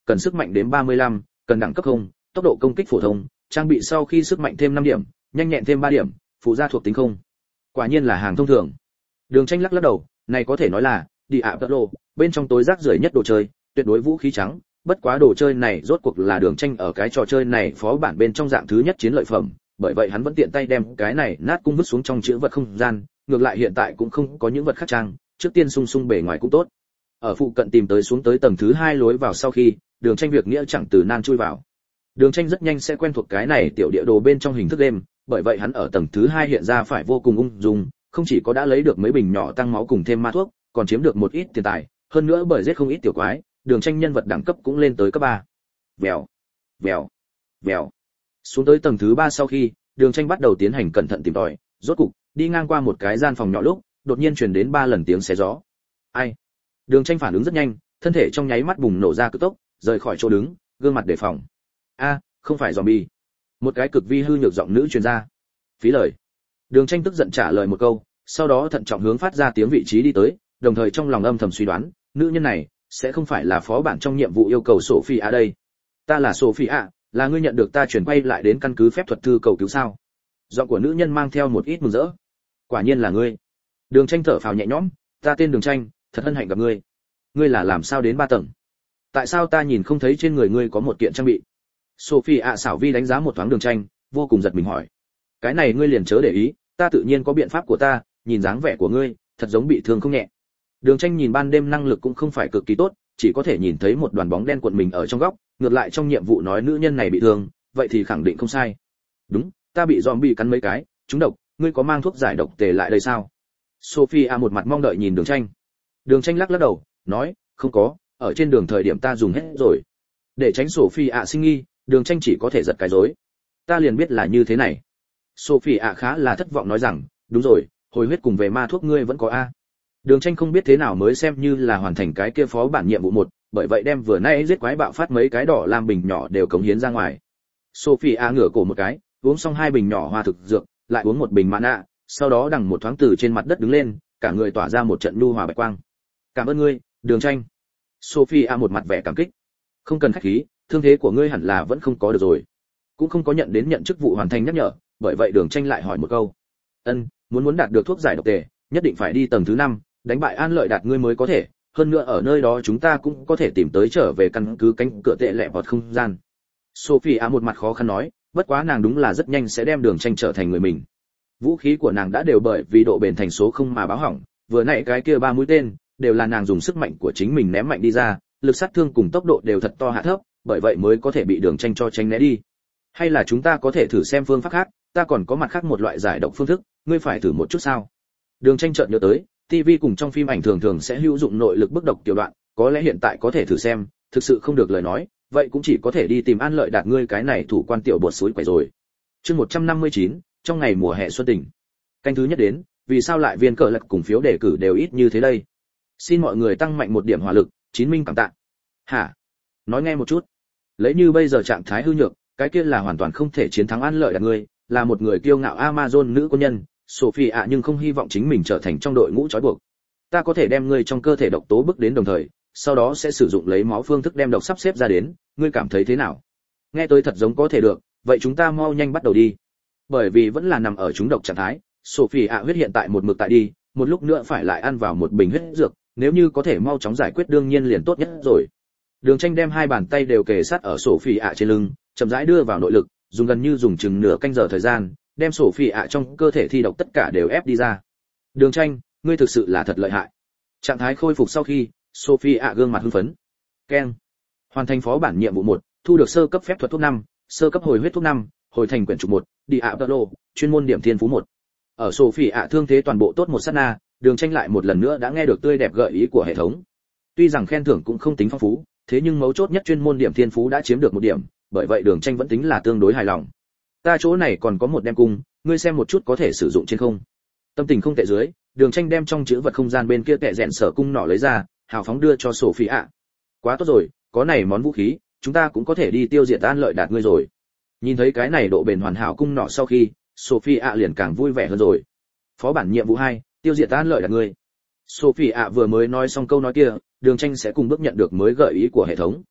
cần sức mạnh đến ba mươi lăm, cần đẳng cấp không, tốc độ công kích phổ thông, trang bị sau khi sức mạnh thêm năm điểm, nhanh nhẹn thêm ba điểm, phụ gia thuộc tính không. Quả nhiên là hàng thông thường. Đường Tranh lắc lắc đầu, này có thể nói là đi ạ tật lộ, bên trong tối rác rưởi nhất đồ chơi, tuyệt đối vũ khí trắng, bất quá đồ chơi này rốt cuộc là Đường Tranh ở cái trò chơi này phó bản bên trong dạng thứ nhất chiến lợi phẩm, bởi vậy hắn vẫn tiện tay đem cái này nát cung vứt xuống trong chữ vật không gian, ngược lại hiện tại cũng không có những vật khác trang, trước tiên sung sung bề ngoài cũng tốt. Ở phụ cận tìm tới xuống tới tầng thứ hai lối vào sau khi, Đường Tranh việc nghĩa chẳng từ nan chui vào. Đường Tranh rất nhanh sẽ quen thuộc cái này tiểu địa đồ bên trong hình thức đêm, bởi vậy hắn ở tầng thứ hai hiện ra phải vô cùng ung dung, không chỉ có đã lấy được mấy bình nhỏ tăng máu cùng thêm ma thuốc, còn chiếm được một ít tiền tài, hơn nữa bởi giết không ít tiểu quái, Đường Tranh nhân vật đẳng cấp cũng lên tới cấp ba. Vèo, vèo, vèo. Xuống tới tầng thứ ba sau khi, Đường Tranh bắt đầu tiến hành cẩn thận tìm tòi, rốt cục đi ngang qua một cái gian phòng nhỏ lúc, đột nhiên truyền đến ba lần tiếng xé gió. Ai? Đường Tranh phản ứng rất nhanh, thân thể trong nháy mắt bùng nổ ra cực tốc, rời khỏi chỗ đứng, gương mặt đề phòng. A, không phải zombie. Một cái cực vi hư nhược giọng nữ truyền ra. Phí lời. Đường Tranh tức giận trả lời một câu, sau đó thận trọng hướng phát ra tiếng vị trí đi tới, đồng thời trong lòng âm thầm suy đoán, nữ nhân này sẽ không phải là phó bản trong nhiệm vụ yêu cầu Sophie a đây. Ta là Sophie a, là ngươi nhận được ta chuyển quay lại đến căn cứ phép thuật thư cầu cứu sao? Giọng của nữ nhân mang theo một ít mừng rỡ. Quả nhiên là ngươi. Đường Tranh thở phào nhẹ nhõm, ta tên Đường Tranh, thật hân hạnh gặp ngươi. Ngươi là làm sao đến ba tầng? Tại sao ta nhìn không thấy trên người ngươi có một kiện trang bị? Sophie ạ xảo vi đánh giá một thoáng Đường Tranh, vô cùng giật mình hỏi. Cái này ngươi liền chớ để ý, ta tự nhiên có biện pháp của ta, nhìn dáng vẻ của ngươi, thật giống bị thương không nhẹ. Đường Tranh nhìn ban đêm năng lực cũng không phải cực kỳ tốt, chỉ có thể nhìn thấy một đoàn bóng đen cuộn mình ở trong góc, ngược lại trong nhiệm vụ nói nữ nhân này bị thương, vậy thì khẳng định không sai. Đúng, ta bị zombie cắn mấy cái, trúng độc, ngươi có mang thuốc giải độc tề lại đây sao? Sophia một mặt mong đợi nhìn Đường Tranh. Đường Tranh lắc lắc đầu, nói, không có, ở trên đường thời điểm ta dùng hết rồi. Để tránh Sophia sinh nghi, Đường Tranh chỉ có thể giật cái rối. Ta liền biết là như thế này. Sophia khá là thất vọng nói rằng, đúng rồi, hồi huyết cùng về ma thuốc ngươi vẫn có a. Đường Tranh không biết thế nào mới xem như là hoàn thành cái kia phó bản nhiệm vụ một, bởi vậy đem vừa nãy giết quái bạo phát mấy cái đỏ lam bình nhỏ đều cống hiến ra ngoài. Sophia ngửa cổ một cái, uống xong hai bình nhỏ hoa thực dược, lại uống một bình mana, sau đó đằng một thoáng từ trên mặt đất đứng lên, cả người tỏa ra một trận nhu hòa bạch quang. Cảm ơn ngươi, Đường Tranh. Sophia một mặt vẻ cảm kích. Không cần khách khí, thương thế của ngươi hẳn là vẫn không có được rồi. Cũng không có nhận đến nhận chức vụ hoàn thành nhắc nhở, bởi vậy Đường Tranh lại hỏi một câu. Ân, muốn muốn đạt được thuốc giải độc tề, nhất định phải đi tầng thứ năm, đánh bại An Lợi Đạt ngươi mới có thể, hơn nữa ở nơi đó chúng ta cũng có thể tìm tới trở về căn cứ cánh cửa tệ lẹ vọt không gian. Sophia một mặt khó khăn nói, bất quá nàng đúng là rất nhanh sẽ đem Đường Tranh trở thành người mình. Vũ khí của nàng đã đều bởi vì độ bền thành số không mà báo hỏng, vừa nãy cái kia ba mũi tên đều là nàng dùng sức mạnh của chính mình ném mạnh đi ra, lực sát thương cùng tốc độ đều thật to hạ thấp, bởi vậy mới có thể bị Đường Tranh cho tránh né đi. Hay là chúng ta có thể thử xem phương pháp khác, ta còn có mặt khác một loại giải độc phương thức, ngươi phải thử một chút sao? Đường Tranh chợt nhớ tới, ti vi cùng trong phim ảnh thường thường sẽ hữu dụng nội lực bức độc tiểu đoạn, có lẽ hiện tại có thể thử xem, thực sự không được lời nói, vậy cũng chỉ có thể đi tìm An Lợi Đạt ngươi cái này thủ quan tiểu bột suối quẩy rồi. Chương một trăm năm mươi chín, trong ngày mùa hè xuân tình. Canh thứ nhất đến, vì sao lại viên cờ lật cùng phiếu đề cử đều ít như thế đây? Xin mọi người tăng mạnh một điểm hỏa lực, chín minh cảm tạ. Hả? Nói nghe một chút. Lấy như bây giờ trạng thái hư nhược, cái kia là hoàn toàn không thể chiến thắng An Lợi Đạt ngươi, là một người kiêu ngạo Amazon nữ quân nhân, Sophie ạ nhưng không hy vọng chính mình trở thành trong đội ngũ trói buộc. Ta có thể đem ngươi trong cơ thể độc tố bức đến đồng thời, sau đó sẽ sử dụng lấy máu phương thức đem độc sắp xếp ra đến, ngươi cảm thấy thế nào? Nghe tới thật giống có thể được, vậy chúng ta mau nhanh bắt đầu đi. Bởi vì vẫn là nằm ở trúng độc trạng thái, Sophie ạ huyết hiện tại một mực tại đi, một lúc nữa phải lại ăn vào một bình huyết dược, nếu như có thể mau chóng giải quyết đương nhiên liền tốt nhất rồi. Đường Tranh đem hai bàn tay đều kề sát ở Sophie ạ trên lưng, chậm rãi đưa vào nội lực, dùng gần như dùng chừng nửa canh giờ thời gian, đem Sophie ạ trong cơ thể thi độc tất cả đều ép đi ra. Đường Tranh, ngươi thực sự là thật lợi hại. Trạng thái khôi phục sau khi, Sophie ạ gương mặt hưng phấn. Keng. Hoàn thành phó bản nhiệm vụ một, thu được sơ cấp phép thuật thuốc năm, sơ cấp hồi huyết thuốc năm, hồi thành quyển trục một, đi ạ tơ lô, chuyên môn điểm thiên phú một. Ở Sophie ạ thương thế toàn bộ tốt một sát na, Đường Tranh lại một lần nữa đã nghe được tươi đẹp gợi ý của hệ thống. Tuy rằng khen thưởng cũng không tính phong phú, thế nhưng mấu chốt nhất chuyên môn điểm thiên phú đã chiếm được một điểm, bởi vậy Đường Tranh vẫn tính là tương đối hài lòng. Ta chỗ này còn có một đem cung, ngươi xem một chút có thể sử dụng trên không. Tâm tình không tệ dưới, Đường Tranh đem trong chữ vật không gian bên kia tệ rèn sở cung nỏ lấy ra, hào phóng đưa cho Sophie ạ. Quá tốt rồi, có này món vũ khí, chúng ta cũng có thể đi tiêu diệt An Lợi Đạt ngươi rồi. Nhìn thấy cái này độ bền hoàn hảo cung nỏ sau khi, Sophie ạ liền càng vui vẻ hơn rồi. Phó bản nhiệm vụ hai, tiêu diệt An Lợi Đạt ngươi. Sophie ạ vừa mới nói xong câu nói kia, Đường Tranh sẽ cùng bước nhận được mới gợi ý của hệ thống.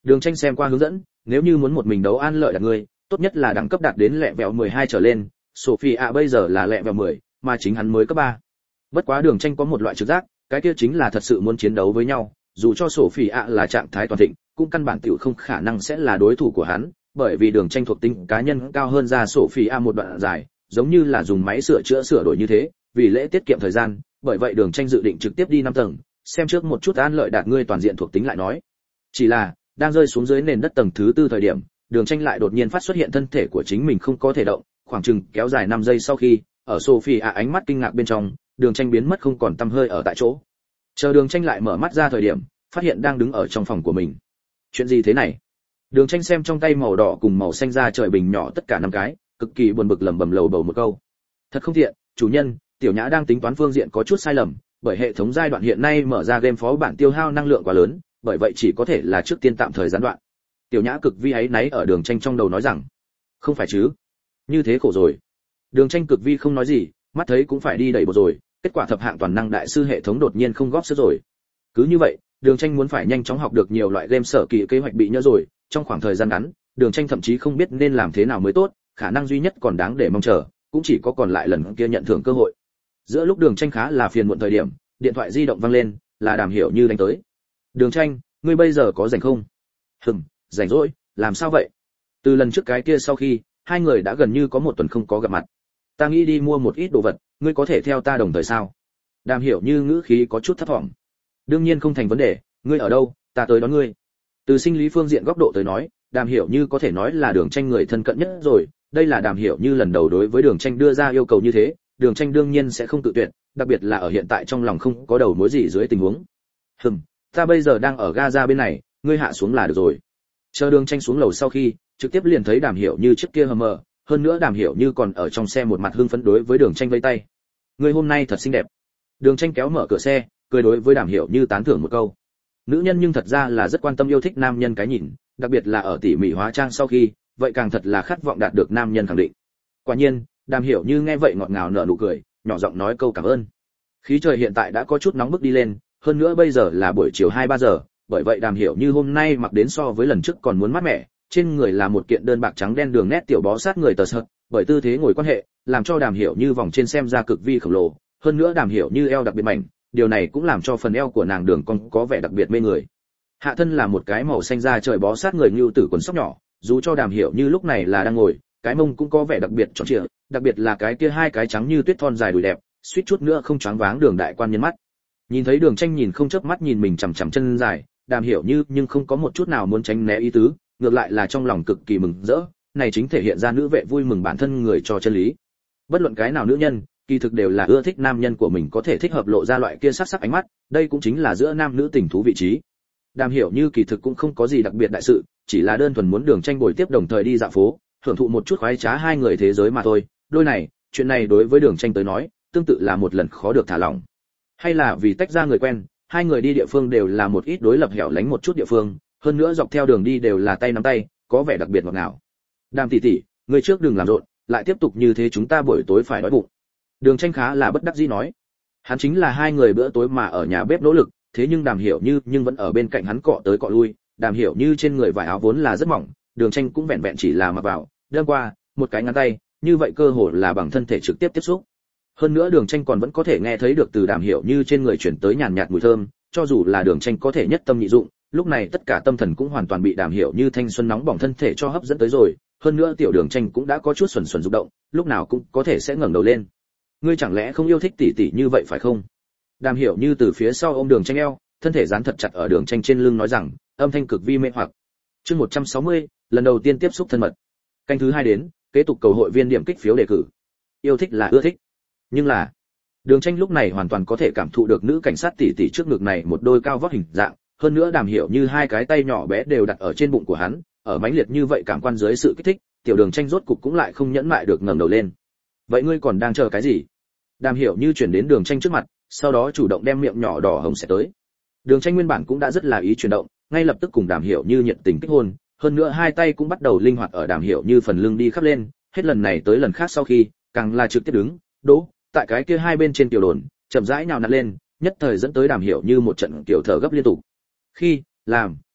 Đường Tranh xem qua hướng dẫn, nếu như muốn một mình đấu An Lợi Đạt ngươi, tốt nhất là đẳng cấp đạt đến lẹ vẹo mười hai trở lên, Sophia bây giờ là lẹ vẹo mười, mà chính hắn mới cấp ba. Bất quá Đường Tranh có một loại trực giác, cái kia chính là thật sự muốn chiến đấu với nhau, dù cho Sophia là trạng thái toàn thịnh, cũng căn bản tiểu không khả năng sẽ là đối thủ của hắn, bởi vì Đường Tranh thuộc tính cá nhân cao hơn ra Sophia một đoạn dài, giống như là dùng máy sửa chữa sửa đổi như thế, vì lễ tiết kiệm thời gian, bởi vậy Đường Tranh dự định trực tiếp đi năm tầng, xem trước một chút An Lợi Đạt ngươi toàn diện thuộc tính lại nói. Chỉ là, đang rơi xuống dưới nền đất tầng thứ tư thời điểm, Đường Tranh lại đột nhiên phát xuất hiện thân thể của chính mình không có thể động, khoảng chừng kéo dài năm giây sau khi, ở Sophia ánh mắt kinh ngạc bên trong, Đường Tranh biến mất không còn tăm hơi ở tại chỗ. Chờ Đường Tranh lại mở mắt ra thời điểm, phát hiện đang đứng ở trong phòng của mình. Chuyện gì thế này? Đường Tranh xem trong tay màu đỏ cùng màu xanh ra trời bình nhỏ tất cả năm cái, cực kỳ buồn bực lẩm bẩm lầu bầu một câu. Thật không thiện, chủ nhân, Tiểu Nhã đang tính toán phương diện có chút sai lầm, bởi hệ thống giai đoạn hiện nay mở ra game phó bản tiêu hao năng lượng quá lớn, bởi vậy chỉ có thể là trước tiên tạm thời gián đoạn. Tiểu Nhã cực vi ấy náy ở Đường Tranh trong đầu nói rằng, không phải chứ, như thế khổ rồi. Đường Tranh cực vi không nói gì, mắt thấy cũng phải đi đẩy bộ rồi, kết quả thập hạng toàn năng đại sư hệ thống đột nhiên không góp sức rồi. Cứ như vậy, Đường Tranh muốn phải nhanh chóng học được nhiều loại game sở kỳ kế hoạch bị nhớ rồi, trong khoảng thời gian ngắn, Đường Tranh thậm chí không biết nên làm thế nào mới tốt, khả năng duy nhất còn đáng để mong chờ, cũng chỉ có còn lại lần kia nhận thưởng cơ hội. Giữa lúc Đường Tranh khá là phiền muộn thời điểm, điện thoại di động vang lên, là Đàm Hiểu Như đánh tới. Đường Tranh, ngươi bây giờ có rảnh không? Hừm, rảnh rỗi, làm sao vậy? Từ lần trước cái kia sau khi, hai người đã gần như có một tuần không có gặp mặt. Ta nghĩ đi mua một ít đồ vật, ngươi có thể theo ta đồng thời sao? Đàm Hiểu Như ngữ khí có chút thấp thỏm. Đương nhiên không thành vấn đề, ngươi ở đâu, ta tới đón ngươi. Từ sinh lý phương diện góc độ tới nói, Đàm Hiểu Như có thể nói là Đường Tranh người thân cận nhất rồi, đây là Đàm Hiểu Như lần đầu đối với Đường Tranh đưa ra yêu cầu như thế, Đường Tranh đương nhiên sẽ không tự tuyệt, đặc biệt là ở hiện tại trong lòng không có đầu mối gì dưới tình huống. Hừm, ta bây giờ đang ở Gaza bên này, ngươi hạ xuống là được rồi. Chờ Đường Tranh xuống lầu sau khi, trực tiếp liền thấy Đàm Hiểu Như trước kia hờ mờ, hơn nữa Đàm Hiểu Như còn ở trong xe một mặt hưng phấn đối với Đường Tranh vây tay. Ngươi hôm nay thật xinh đẹp. Đường Tranh kéo mở cửa xe, cười đối với Đàm Hiểu Như tán thưởng một câu. Nữ nhân nhưng thật ra là rất quan tâm yêu thích nam nhân cái nhìn, đặc biệt là ở tỉ mỉ hóa trang sau khi, vậy càng thật là khát vọng đạt được nam nhân khẳng định. Quả nhiên, Đàm Hiểu Như nghe vậy ngọt ngào nở nụ cười, nhỏ giọng nói câu cảm ơn. Khí trời hiện tại đã có chút nóng bức đi lên, hơn nữa bây giờ là buổi chiều hai ba giờ, bởi vậy Đàm Hiểu Như hôm nay mặc đến so với lần trước còn muốn mát mẻ, trên người là một kiện đơn bạc trắng đen đường nét tiểu bó sát người tờ sợt, bởi tư thế ngồi quan hệ, làm cho Đàm Hiểu Như vòng trên xem ra cực vi khổng lồ, hơn nữa Đàm Hiểu Như eo đặc biệt mảnh, điều này cũng làm cho phần eo của nàng đường cong có vẻ đặc biệt mê người. Hạ thân là một cái màu xanh da trời bó sát người như tử quần sóc nhỏ, dù cho Đàm Hiểu Như lúc này là đang ngồi, cái mông cũng có vẻ đặc biệt tròn trịa, đặc biệt là cái kia hai cái trắng như tuyết thon dài đùi đẹp, suýt chút nữa không choáng váng Đường đại quan nhân mắt. Nhìn thấy Đường Tranh nhìn không chớp mắt nhìn mình chằm chằm chân dài, Đàm Hiểu Như nhưng không có một chút nào muốn tránh né ý tứ, ngược lại là trong lòng cực kỳ mừng rỡ, này chính thể hiện ra nữ vệ vui mừng bản thân người cho chân lý. Bất luận cái nào nữ nhân, kỳ thực đều là ưa thích nam nhân của mình có thể thích hợp lộ ra loại kia sắc sắc ánh mắt, đây cũng chính là giữa nam nữ tình thú vị trí. Đàm Hiểu Như kỳ thực cũng không có gì đặc biệt đại sự, chỉ là đơn thuần muốn Đường Tranh bồi tiếp đồng thời đi dạo phố, hưởng thụ một chút khoái trá hai người thế giới mà thôi. Đôi này, chuyện này đối với Đường Tranh tới nói, tương tự là một lần khó được thả lỏng. Hay là vì tách ra người quen, hai người đi địa phương đều là một ít đối lập hẻo lánh một chút địa phương, hơn nữa dọc theo đường đi đều là tay nắm tay, có vẻ đặc biệt ngọt ngào. Đàm tỷ tỷ, người trước đừng làm rộn, lại tiếp tục như thế chúng ta buổi tối phải đói bụng. Đường Tranh khá là bất đắc dĩ nói. Hắn chính là hai người bữa tối mà ở nhà bếp nỗ lực, thế nhưng Đàm Hiểu Như nhưng vẫn ở bên cạnh hắn cọ tới cọ lui, Đàm Hiểu Như trên người vải áo vốn là rất mỏng, Đường Tranh cũng vẹn vẹn chỉ là mặc vào, đâm qua, một cái ngắn tay, như vậy cơ hồ là bằng thân thể trực tiếp tiếp xúc. Hơn nữa Đường Tranh còn vẫn có thể nghe thấy được từ Đàm Hiểu Như trên người chuyển tới nhàn nhạt mùi thơm, cho dù là Đường Tranh có thể nhất tâm nhị dụng, lúc này tất cả tâm thần cũng hoàn toàn bị Đàm Hiểu Như thanh xuân nóng bỏng thân thể cho hấp dẫn tới rồi, hơn nữa tiểu Đường Tranh cũng đã có chút xuẩn xuẩn rung động, lúc nào cũng có thể sẽ ngẩng đầu lên. Ngươi chẳng lẽ không yêu thích tỷ tỷ như vậy phải không? Đàm Hiểu Như từ phía sau ôm Đường Tranh eo, thân thể dán thật chặt ở Đường Tranh trên lưng nói rằng, âm thanh cực vi mê hoặc. Chương một trăm sáu mươi, lần đầu tiên tiếp xúc thân mật. Canh thứ hai đến, kế tục cầu hội viên điểm kích phiếu đề cử. Yêu thích là ưa thích, nhưng là Đường Tranh lúc này hoàn toàn có thể cảm thụ được nữ cảnh sát tỷ tỷ trước ngực này một đôi cao vóc hình dạng, hơn nữa Đàm Hiểu Như hai cái tay nhỏ bé đều đặt ở trên bụng của hắn, ở mãnh liệt như vậy cảm quan dưới sự kích thích, tiểu Đường Tranh rốt cục cũng lại không nhẫn mại được ngẩng đầu lên. Vậy ngươi còn đang chờ cái gì? Đàm Hiểu Như chuyển đến Đường Tranh trước mặt, sau đó chủ động đem miệng nhỏ đỏ hồng sẽ tới. Đường Tranh nguyên bản cũng đã rất là ý chuyển động, ngay lập tức cùng Đàm Hiểu Như nhiệt tình kích hôn, hơn nữa hai tay cũng bắt đầu linh hoạt ở Đàm Hiểu Như phần lưng đi khắp lên, hết lần này tới lần khác sau khi, càng là trực tiếp đứng, đỗ, tại cái kia hai bên trên tiểu đồn, chậm rãi nhào nặn lên, nhất thời dẫn tới Đàm Hiểu Như một trận tiểu thở gấp liên tục. Khi làm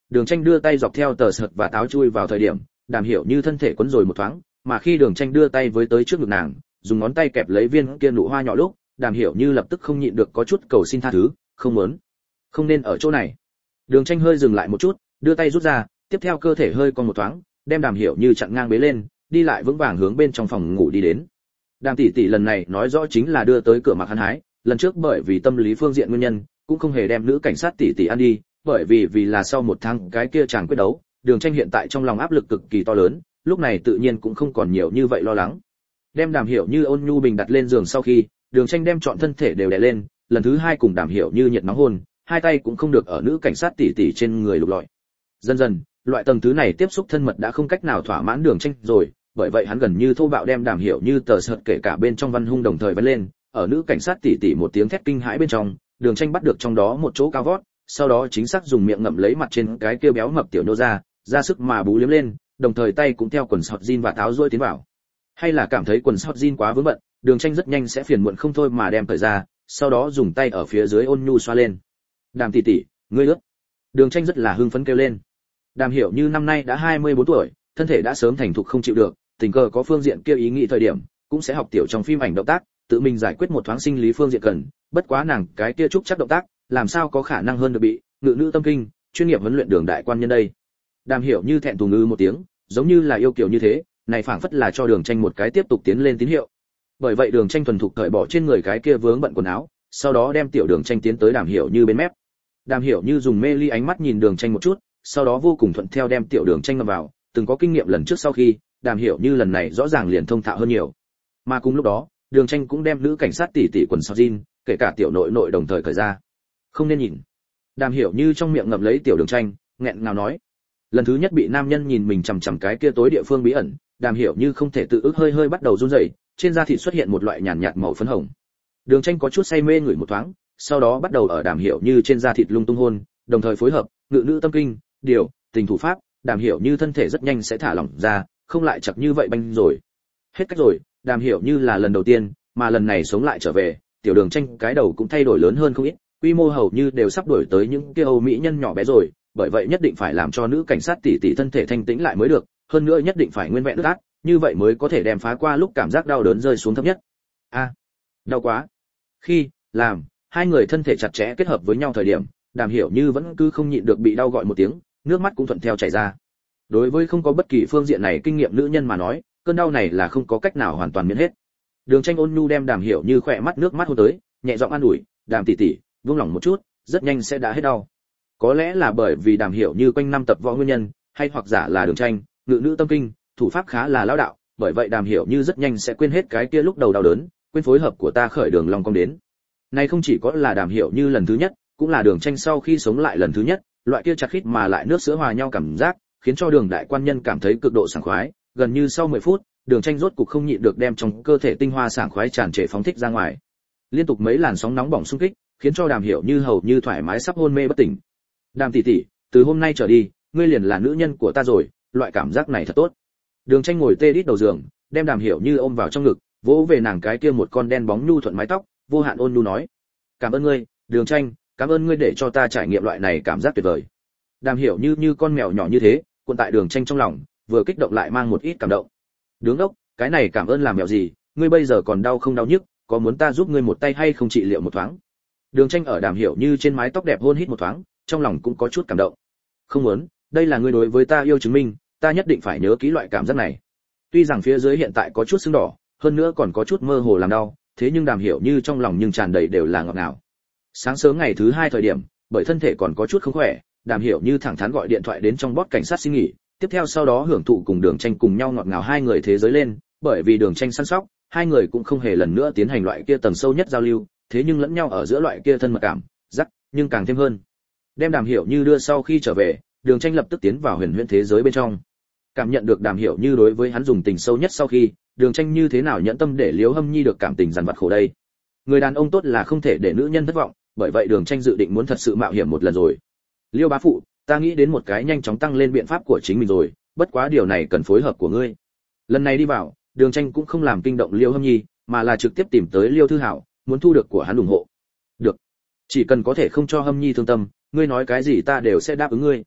Đường Tranh đưa tay dọc theo tờ sợt và táo chui vào thời điểm, Đàm Hiểu Như thân thể quấn rồi một thoáng, mà khi Đường Tranh đưa tay với tới trước ngực nàng, dùng ngón tay kẹp lấy viên kia nụ hoa nhỏ lúc, Đàm Hiểu Như lập tức không nhịn được có chút cầu xin tha thứ, không muốn, không nên ở chỗ này. Đường Tranh hơi dừng lại một chút, đưa tay rút ra, tiếp theo cơ thể hơi cong một thoáng, đem Đàm Hiểu Như chặn ngang bế lên, đi lại vững vàng hướng bên trong phòng ngủ đi đến. Đàm tỷ tỷ lần này nói rõ chính là đưa tới cửa Mặc Hàn Hái, lần trước bởi vì tâm lý phương diện nguyên nhân, cũng không hề đem nữ cảnh sát tỷ tỷ ăn đi, bởi vì vì là sau một tháng cái kia chàng quyết đấu, Đường Tranh hiện tại trong lòng áp lực cực kỳ to lớn, lúc này tự nhiên cũng không còn nhiều như vậy lo lắng. Đem Đàm Hiểu Như ôn nhu bình đặt lên giường sau khi, Đường Tranh đem trọn thân thể đều đè lên, lần thứ hai cùng Đàm Hiểu Như nhiệt nóng hôn, hai tay cũng không được ở nữ cảnh sát tỷ tỷ trên người lục lọi. Dần dần, loại tầng thứ này tiếp xúc thân mật đã không cách nào thỏa mãn Đường Tranh rồi, bởi vậy hắn gần như thô bạo đem Đàm Hiểu Như tờ sợt kể cả bên trong văn hung đồng thời vén lên, ở nữ cảnh sát tỷ tỷ một tiếng thét kinh hãi bên trong, Đường Tranh bắt được trong đó một chỗ cao vót, sau đó chính xác dùng miệng ngậm lấy mặt trên cái kia béo mập tiểu nô ra, ra sức mà bú liếm lên, đồng thời tay cũng theo quần sọt jean và tháo rôi tiến vào. Hay là cảm thấy quần sọt jean quá vướng bận, Đường Tranh rất nhanh sẽ phiền muộn không thôi mà đem cởi ra, sau đó dùng tay ở phía dưới ôn nhu xoa lên. Đàm tỷ tỷ, ngươi ướt. Đường Tranh rất là hưng phấn kêu lên. Đàm Hiểu Như năm nay đã hai mươi bốn tuổi, thân thể đã sớm thành thục không chịu được, tình cờ có phương diện kia ý nghĩ thời điểm, cũng sẽ học tiểu trong phim ảnh động tác, tự mình giải quyết một thoáng sinh lý phương diện cần, bất quá nàng cái kia trúc chắc động tác, làm sao có khả năng hơn được bị ngự nữ tâm kinh, chuyên nghiệp huấn luyện đường đại quan nhân đây. Đàm Hiểu Như thẹn thùng ngư một tiếng, giống như là yêu kiều như thế, này phảng phất là cho Đường Tranh một cái tiếp tục tiến lên tín hiệu. Bởi vậy Đường Tranh thuần thục cởi bỏ trên người cái kia vướng bận quần áo, sau đó đem tiểu Đường Tranh tiến tới Đàm Hiểu Như bên mép. Đàm Hiểu Như dùng mê ly ánh mắt nhìn Đường Tranh một chút, sau đó vô cùng thuận theo đem tiểu Đường Tranh ngâm vào, từng có kinh nghiệm lần trước sau khi, Đàm Hiểu Như lần này rõ ràng liền thông thạo hơn nhiều. Mà cùng lúc đó, Đường Tranh cũng đem nữ cảnh sát tỷ tỷ quần sọt jean, kể cả tiểu nội nội đồng thời cởi ra. Không nên nhìn. Đàm Hiểu Như trong miệng ngậm lấy tiểu Đường Tranh, nghẹn ngào nói. Lần thứ nhất bị nam nhân nhìn mình chằm chằm cái kia tối địa phương bí ẩn, Đàm Hiểu Như không thể tự ức hơi hơi bắt đầu run rẩy, trên da thịt xuất hiện một loại nhàn nhạt màu phấn hồng. Đường Tranh có chút say mê ngửi một thoáng, sau đó bắt đầu ở Đàm Hiểu Như trên da thịt lung tung hôn, đồng thời phối hợp ngự nữ tâm kinh, điều, tình thủ pháp, Đàm Hiểu Như thân thể rất nhanh sẽ thả lỏng ra, không lại chặt như vậy banh rồi. Hết cách rồi, Đàm Hiểu Như là lần đầu tiên, mà lần này sống lại trở về, tiểu Đường Tranh cái đầu cũng thay đổi lớn hơn không ít, quy mô hầu như đều sắp đổi tới những kia Âu mỹ nhân nhỏ bé rồi, bởi vậy nhất định phải làm cho nữ cảnh sát tỷ tỷ thân thể thanh tĩnh lại mới được, hơn nữa nhất định phải nguyên vẹn ướt át, như vậy mới có thể đem phá qua lúc cảm giác đau đớn rơi xuống thấp nhất. A, à, đau quá. Khi làm hai người thân thể chặt chẽ kết hợp với nhau thời điểm, Đàm Hiểu Như vẫn cứ không nhịn được bị đau gọi một tiếng, nước mắt cũng thuận theo chảy ra. Đối với không có bất kỳ phương diện này kinh nghiệm nữ nhân mà nói, cơn đau này là không có cách nào hoàn toàn miễn hết. Đường Tranh ôn nhu đem Đàm Hiểu Như khỏe mắt nước mắt hôn tới, nhẹ giọng an ủi, "Đàm tỷ tỷ, buông lòng một chút, rất nhanh sẽ đã hết đau." Có lẽ là bởi vì Đàm Hiểu Như quanh năm tập võ nguyên nhân, hay hoặc giả là Đường Tranh, ngự nữ tâm kinh, thủ pháp khá là lão đạo, bởi vậy Đàm Hiểu Như rất nhanh sẽ quên hết cái kia lúc đầu đau đớn, quên phối hợp của ta khởi đường long cong đến. Này không chỉ có là Đàm Hiểu Như lần thứ nhất, cũng là Đường Tranh sau khi sống lại lần thứ nhất, loại kia chặt khít mà lại nước sữa hòa nhau cảm giác, khiến cho Đường đại quan nhân cảm thấy cực độ sảng khoái, gần như sau mười phút, Đường Tranh rốt cục không nhịn được đem trong cơ thể tinh hoa sảng khoái tràn trề phóng thích ra ngoài. Liên tục mấy làn sóng nóng bỏng xung kích, khiến cho Đàm Hiểu Như hầu như thoải mái sắp hôn mê bất tỉnh. "Đàm tỷ tỷ, từ hôm nay trở đi, ngươi liền là nữ nhân của ta rồi, loại cảm giác này thật tốt." Đường Tranh ngồi tê đít đầu giường, đem Đàm Hiểu Như ôm vào trong ngực, vỗ về nàng cái kia một con đen bóng nhu thuận mái tóc, vô hạn ôn nhu nói: "Cảm ơn ngươi, Đường Tranh, cảm ơn ngươi để cho ta trải nghiệm loại này cảm giác tuyệt vời." Đàm Hiểu Như như con mèo nhỏ như thế, cuộn tại Đường Tranh trong lòng, vừa kích động lại mang một ít cảm động. "Đường đốc, cái này cảm ơn làm mèo gì, ngươi bây giờ còn đau không đau nhức, có muốn ta giúp ngươi một tay hay không trị liệu một thoáng?" Đường Tranh ở Đàm Hiểu Như trên mái tóc đẹp hôn hít một thoáng, trong lòng cũng có chút cảm động. "Không muốn, đây là ngươi đối với ta yêu chứng minh, ta nhất định phải nhớ kỹ loại cảm giác này." Tuy rằng phía dưới hiện tại có chút sưng đỏ, hơn nữa còn có chút mơ hồ làm đau, thế nhưng Đàm Hiểu Như trong lòng nhưng tràn đầy đều là ngọt ngào. Sáng sớm ngày thứ hai thời điểm, bởi thân thể còn có chút không khỏe, Đàm Hiểu Như thẳng thắn gọi điện thoại đến trong bót cảnh sát xin nghỉ, tiếp theo sau đó hưởng thụ cùng Đường Tranh cùng nhau ngọt ngào hai người thế giới lên, bởi vì Đường Tranh săn sóc, hai người cũng không hề lần nữa tiến hành loại kia tầng sâu nhất giao lưu, thế nhưng lẫn nhau ở giữa loại kia thân mật cảm, rắc, nhưng càng thêm hơn. Đem Đàm Hiểu Như đưa sau khi trở về, Đường Tranh lập tức tiến vào huyền huyễn thế giới bên trong. Cảm nhận được Đàm Hiểu Như đối với hắn dùng tình sâu nhất sau khi, Đường Tranh như thế nào nhẫn tâm để Liễu Hâm Nhi được cảm tình dằn vặt khổ đây. Người đàn ông tốt là không thể để nữ nhân thất vọng, bởi vậy Đường Tranh dự định muốn thật sự mạo hiểm một lần rồi. "Liêu bá phụ, ta nghĩ đến một cái nhanh chóng tăng lên biện pháp của chính mình rồi, bất quá điều này cần phối hợp của ngươi." Lần này đi vào, Đường Tranh cũng không làm kinh động Liêu Hâm Nhi, mà là trực tiếp tìm tới Liêu Thư Hảo, muốn thu được của hắn ủng hộ. "Được, chỉ cần có thể không cho Hâm Nhi thương tâm, ngươi nói cái gì ta đều sẽ đáp ứng ngươi."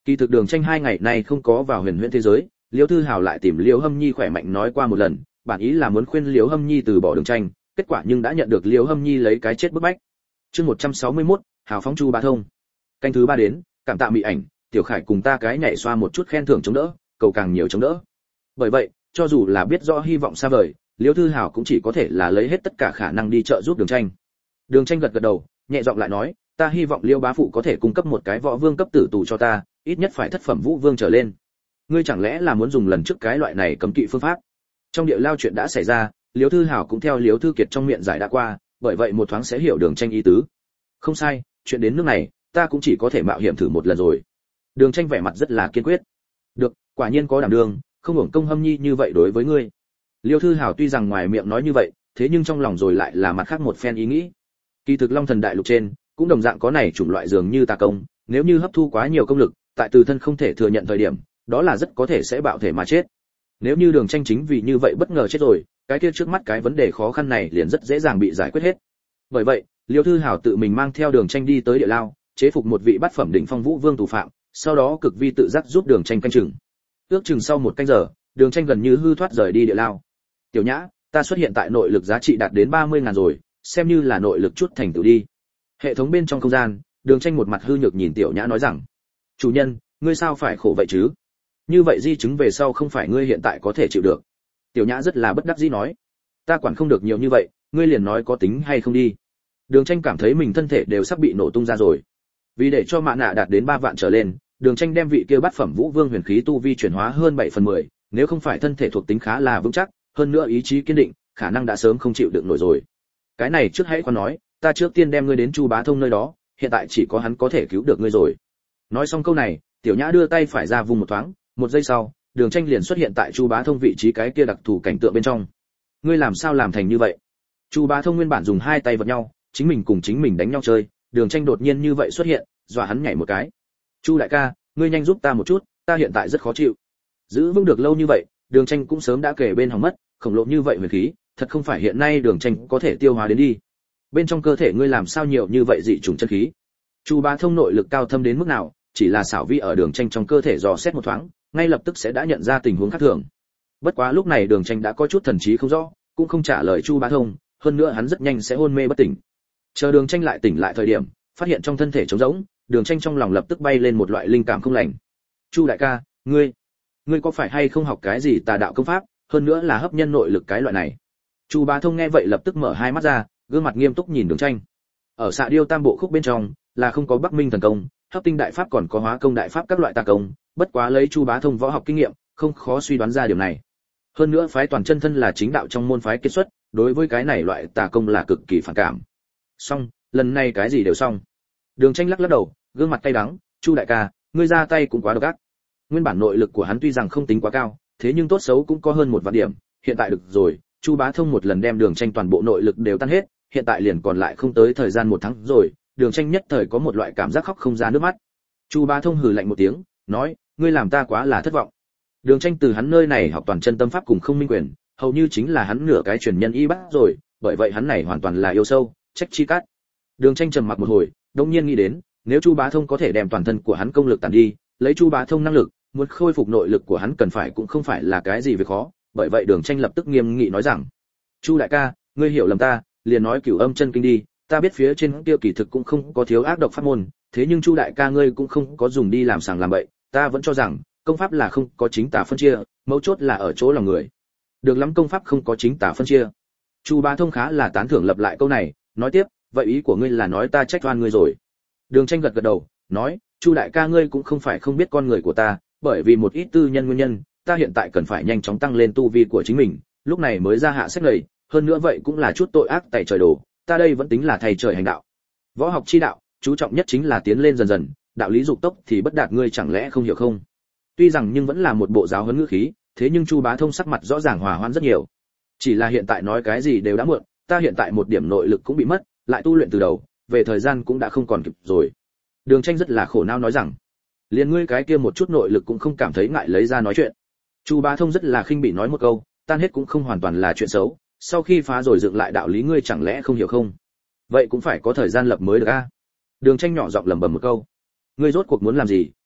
Kỳ thực Đường Tranh hai ngày nay không có vào huyền huyễn thế giới, Liễu Thư Hào lại tìm Liễu Hâm Nhi khỏe mạnh nói qua một lần, bản ý là muốn khuyên Liễu Hâm Nhi từ bỏ Đường Tranh, kết quả nhưng đã nhận được Liễu Hâm Nhi lấy cái chết bức bách. Chương một trăm sáu mươi mốt, Hào phóng Chu Bá Thông. Canh thứ ba đến, cảm tạ Mị Ảnh, Tiểu Khải cùng ta cái nhảy xoa một chút khen thưởng chống đỡ, cầu càng nhiều chống đỡ. Bởi vậy, cho dù là biết rõ hy vọng xa vời, Liễu Thư Hào cũng chỉ có thể là lấy hết tất cả khả năng đi trợ giúp Đường Tranh. Đường Tranh gật gật đầu, nhẹ giọng lại nói, ta hy vọng Liễu bá phụ có thể cung cấp một cái võ vương cấp tử tù cho ta, ít nhất phải thất phẩm vũ vương trở lên. Ngươi chẳng lẽ là muốn dùng lần trước cái loại này cấm kỵ phương pháp? Trong địa lao chuyện đã xảy ra, Liễu Thư Hào cũng theo Liễu Thư Kiệt trong miệng giải đã qua, bởi vậy một thoáng sẽ hiểu Đường Tranh ý tứ. Không sai, chuyện đến nước này, ta cũng chỉ có thể mạo hiểm thử một lần rồi. Đường Tranh vẻ mặt rất là kiên quyết. Được, quả nhiên có đảm đương, không hưởng công Hâm Nhi như vậy đối với ngươi. Liễu Thư Hào tuy rằng ngoài miệng nói như vậy, thế nhưng trong lòng rồi lại là mặt khác một phen ý nghĩ. Kỳ thực Long Thần đại lục trên, cũng đồng dạng có này chủng loại dường như tà công, nếu như hấp thu quá nhiều công lực, tại từ thân không thể thừa nhận thời điểm, đó là rất có thể sẽ bạo thể mà chết. Nếu như Đường Tranh chính vì như vậy bất ngờ chết rồi, cái kia trước mắt cái vấn đề khó khăn này liền rất dễ dàng bị giải quyết hết. Bởi vậy, Liễu Thư Hào tự mình mang theo Đường Tranh đi tới địa lao, chế phục một vị bát phẩm đỉnh phong vũ vương tù phạm, sau đó cực vi tự giác giúp Đường Tranh canh chừng. Ước chừng sau một canh giờ, Đường Tranh gần như hư thoát rời đi địa lao. Tiểu Nhã, ta xuất hiện tại nội lực giá trị đạt đến ba mươi ngàn rồi, xem như là nội lực chút thành tựu đi. Hệ thống bên trong không gian, Đường Tranh một mặt hư nhược nhìn Tiểu Nhã nói rằng, chủ nhân, ngươi sao phải khổ vậy chứ? Như vậy di chứng về sau không phải ngươi hiện tại có thể chịu được. Tiểu Nhã rất là bất đắc dĩ nói, ta quản không được nhiều như vậy, ngươi liền nói có tính hay không đi. Đường Tranh cảm thấy mình thân thể đều sắp bị nổ tung ra rồi. Vì để cho mạ nạ đạt đến ba vạn trở lên, Đường Tranh đem vị kia bát phẩm vũ vương huyền khí tu vi chuyển hóa hơn bảy phần mười, nếu không phải thân thể thuộc tính khá là vững chắc, hơn nữa ý chí kiên định, khả năng đã sớm không chịu đựng nổi rồi. Cái này trước hãy khoan nói, ta trước tiên đem ngươi đến Chu Bá Thông nơi đó, hiện tại chỉ có hắn có thể cứu được ngươi rồi. Nói xong câu này, Tiểu Nhã đưa tay phải ra vùng một thoáng, một giây sau, Đường Tranh liền xuất hiện tại Chu Bá Thông vị trí cái kia đặc thù cảnh tượng bên trong. Ngươi làm sao làm thành như vậy? Chu Bá Thông nguyên bản dùng hai tay vật nhau, chính mình cùng chính mình đánh nhau chơi, Đường Tranh đột nhiên như vậy xuất hiện, dọa hắn nhảy một cái. Chu đại ca, ngươi nhanh giúp ta một chút, ta hiện tại rất khó chịu. Giữ vững được lâu như vậy, Đường Tranh cũng sớm đã kể bên hỏng mất, khổng lồ như vậy huyền khí, thật không phải hiện nay Đường Tranh có thể tiêu hóa đến đi. Bên trong cơ thể ngươi làm sao nhiều như vậy dị chủng chân khí? Chu Bá Thông nội lực cao thâm đến mức nào, chỉ là xảo vi ở Đường Tranh trong cơ thể dò xét một thoáng, ngay lập tức sẽ đã nhận ra tình huống khác thường. Bất quá lúc này Đường Tranh đã có chút thần trí không rõ, cũng không trả lời Chu Bá Thông, hơn nữa hắn rất nhanh sẽ hôn mê bất tỉnh. Chờ Đường Tranh lại tỉnh lại thời điểm, phát hiện trong thân thể trống rỗng, Đường Tranh trong lòng lập tức bay lên một loại linh cảm không lành. Chu đại ca, ngươi, ngươi có phải hay không học cái gì tà đạo công pháp, hơn nữa là hấp nhân nội lực cái loại này? Chu Bá Thông nghe vậy lập tức mở hai mắt ra, gương mặt nghiêm túc nhìn Đường Tranh. Ở Xạ Điêu Tam Bộ Khúc bên trong, là không có Bắc Minh thần công, hấp tinh đại pháp còn có hóa công đại pháp các loại tà công, bất quá lấy Chu Bá Thông võ học kinh nghiệm, không khó suy đoán ra điểm này. Hơn nữa phái toàn chân thân là chính đạo trong môn phái kết xuất, đối với cái này loại tà công là cực kỳ phản cảm. Xong, lần này cái gì đều xong. Đường Tranh lắc lắc đầu, gương mặt cay đắng, Chu đại ca, ngươi ra tay cũng quá độc ác. Nguyên bản nội lực của hắn tuy rằng không tính quá cao, thế nhưng tốt xấu cũng có hơn một vạn điểm, hiện tại được rồi, Chu Bá Thông một lần đem Đường Tranh toàn bộ nội lực đều tan hết, hiện tại liền còn lại không tới thời gian một tháng rồi, Đường Tranh nhất thời có một loại cảm giác khóc không ra nước mắt. Chu Bá Thông hừ lạnh một tiếng, nói, ngươi làm ta quá là thất vọng. Đường Tranh từ hắn nơi này học toàn chân tâm pháp cùng không minh quyền, hầu như chính là hắn nửa cái truyền nhân y bát rồi, bởi vậy hắn này hoàn toàn là yêu sâu, trách chi cát. Đường Tranh trầm mặc một hồi, đột nhiên nghĩ đến, nếu Chu Bá Thông có thể đem toàn thân của hắn công lực tản đi, lấy Chu Bá Thông năng lực, muốn khôi phục nội lực của hắn cần phải cũng không phải là cái gì việc khó, bởi vậy Đường Tranh lập tức nghiêm nghị nói rằng, Chu đại ca, ngươi hiểu lầm ta, liền nói Cửu Âm chân kinh đi, ta biết phía trên kia kỳ thực cũng không có thiếu ác độc pháp môn, thế nhưng Chu đại ca ngươi cũng không có dùng đi làm sàng làm bậy, ta vẫn cho rằng công pháp là không có chính tà phân chia, mấu chốt là ở chỗ lòng người. Được lắm, công pháp không có chính tà phân chia. Chu Bá Thông khá là tán thưởng lập lại câu này, nói tiếp, vậy ý của ngươi là nói ta trách oan ngươi rồi. Đường Tranh gật gật đầu, nói, Chu đại ca ngươi cũng không phải không biết con người của ta, bởi vì một ít tư nhân nguyên nhân, ta hiện tại cần phải nhanh chóng tăng lên tu vi của chính mình, lúc này mới ra hạ sách lầy, hơn nữa vậy cũng là chút tội ác tày trời đồ, ta đây vẫn tính là thầy trời hành đạo. Võ học chi đạo, chú trọng nhất chính là tiến lên dần dần, đạo lý dục tốc thì bất đạt, ngươi chẳng lẽ không hiểu không? Tuy rằng nhưng vẫn là một bộ giáo huấn ngữ khí, thế nhưng Chu Bá Thông sắc mặt rõ ràng hòa hoãn rất nhiều. Chỉ là hiện tại nói cái gì đều đã muộn, ta hiện tại một điểm nội lực cũng bị mất, lại tu luyện từ đầu, về thời gian cũng đã không còn kịp rồi. Đường Tranh rất là khổ não nói rằng, liền ngươi cái kia một chút nội lực cũng không cảm thấy ngại lấy ra nói chuyện. Chu Bá Thông rất là khinh bỉ nói một câu, tan hết cũng không hoàn toàn là chuyện xấu, sau khi phá rồi dựng lại đạo lý ngươi chẳng lẽ không hiểu không? Vậy cũng phải có thời gian lập mới được a. Đường Tranh nhỏ giọng lẩm bẩm một câu, ngươi rốt cuộc muốn làm gì,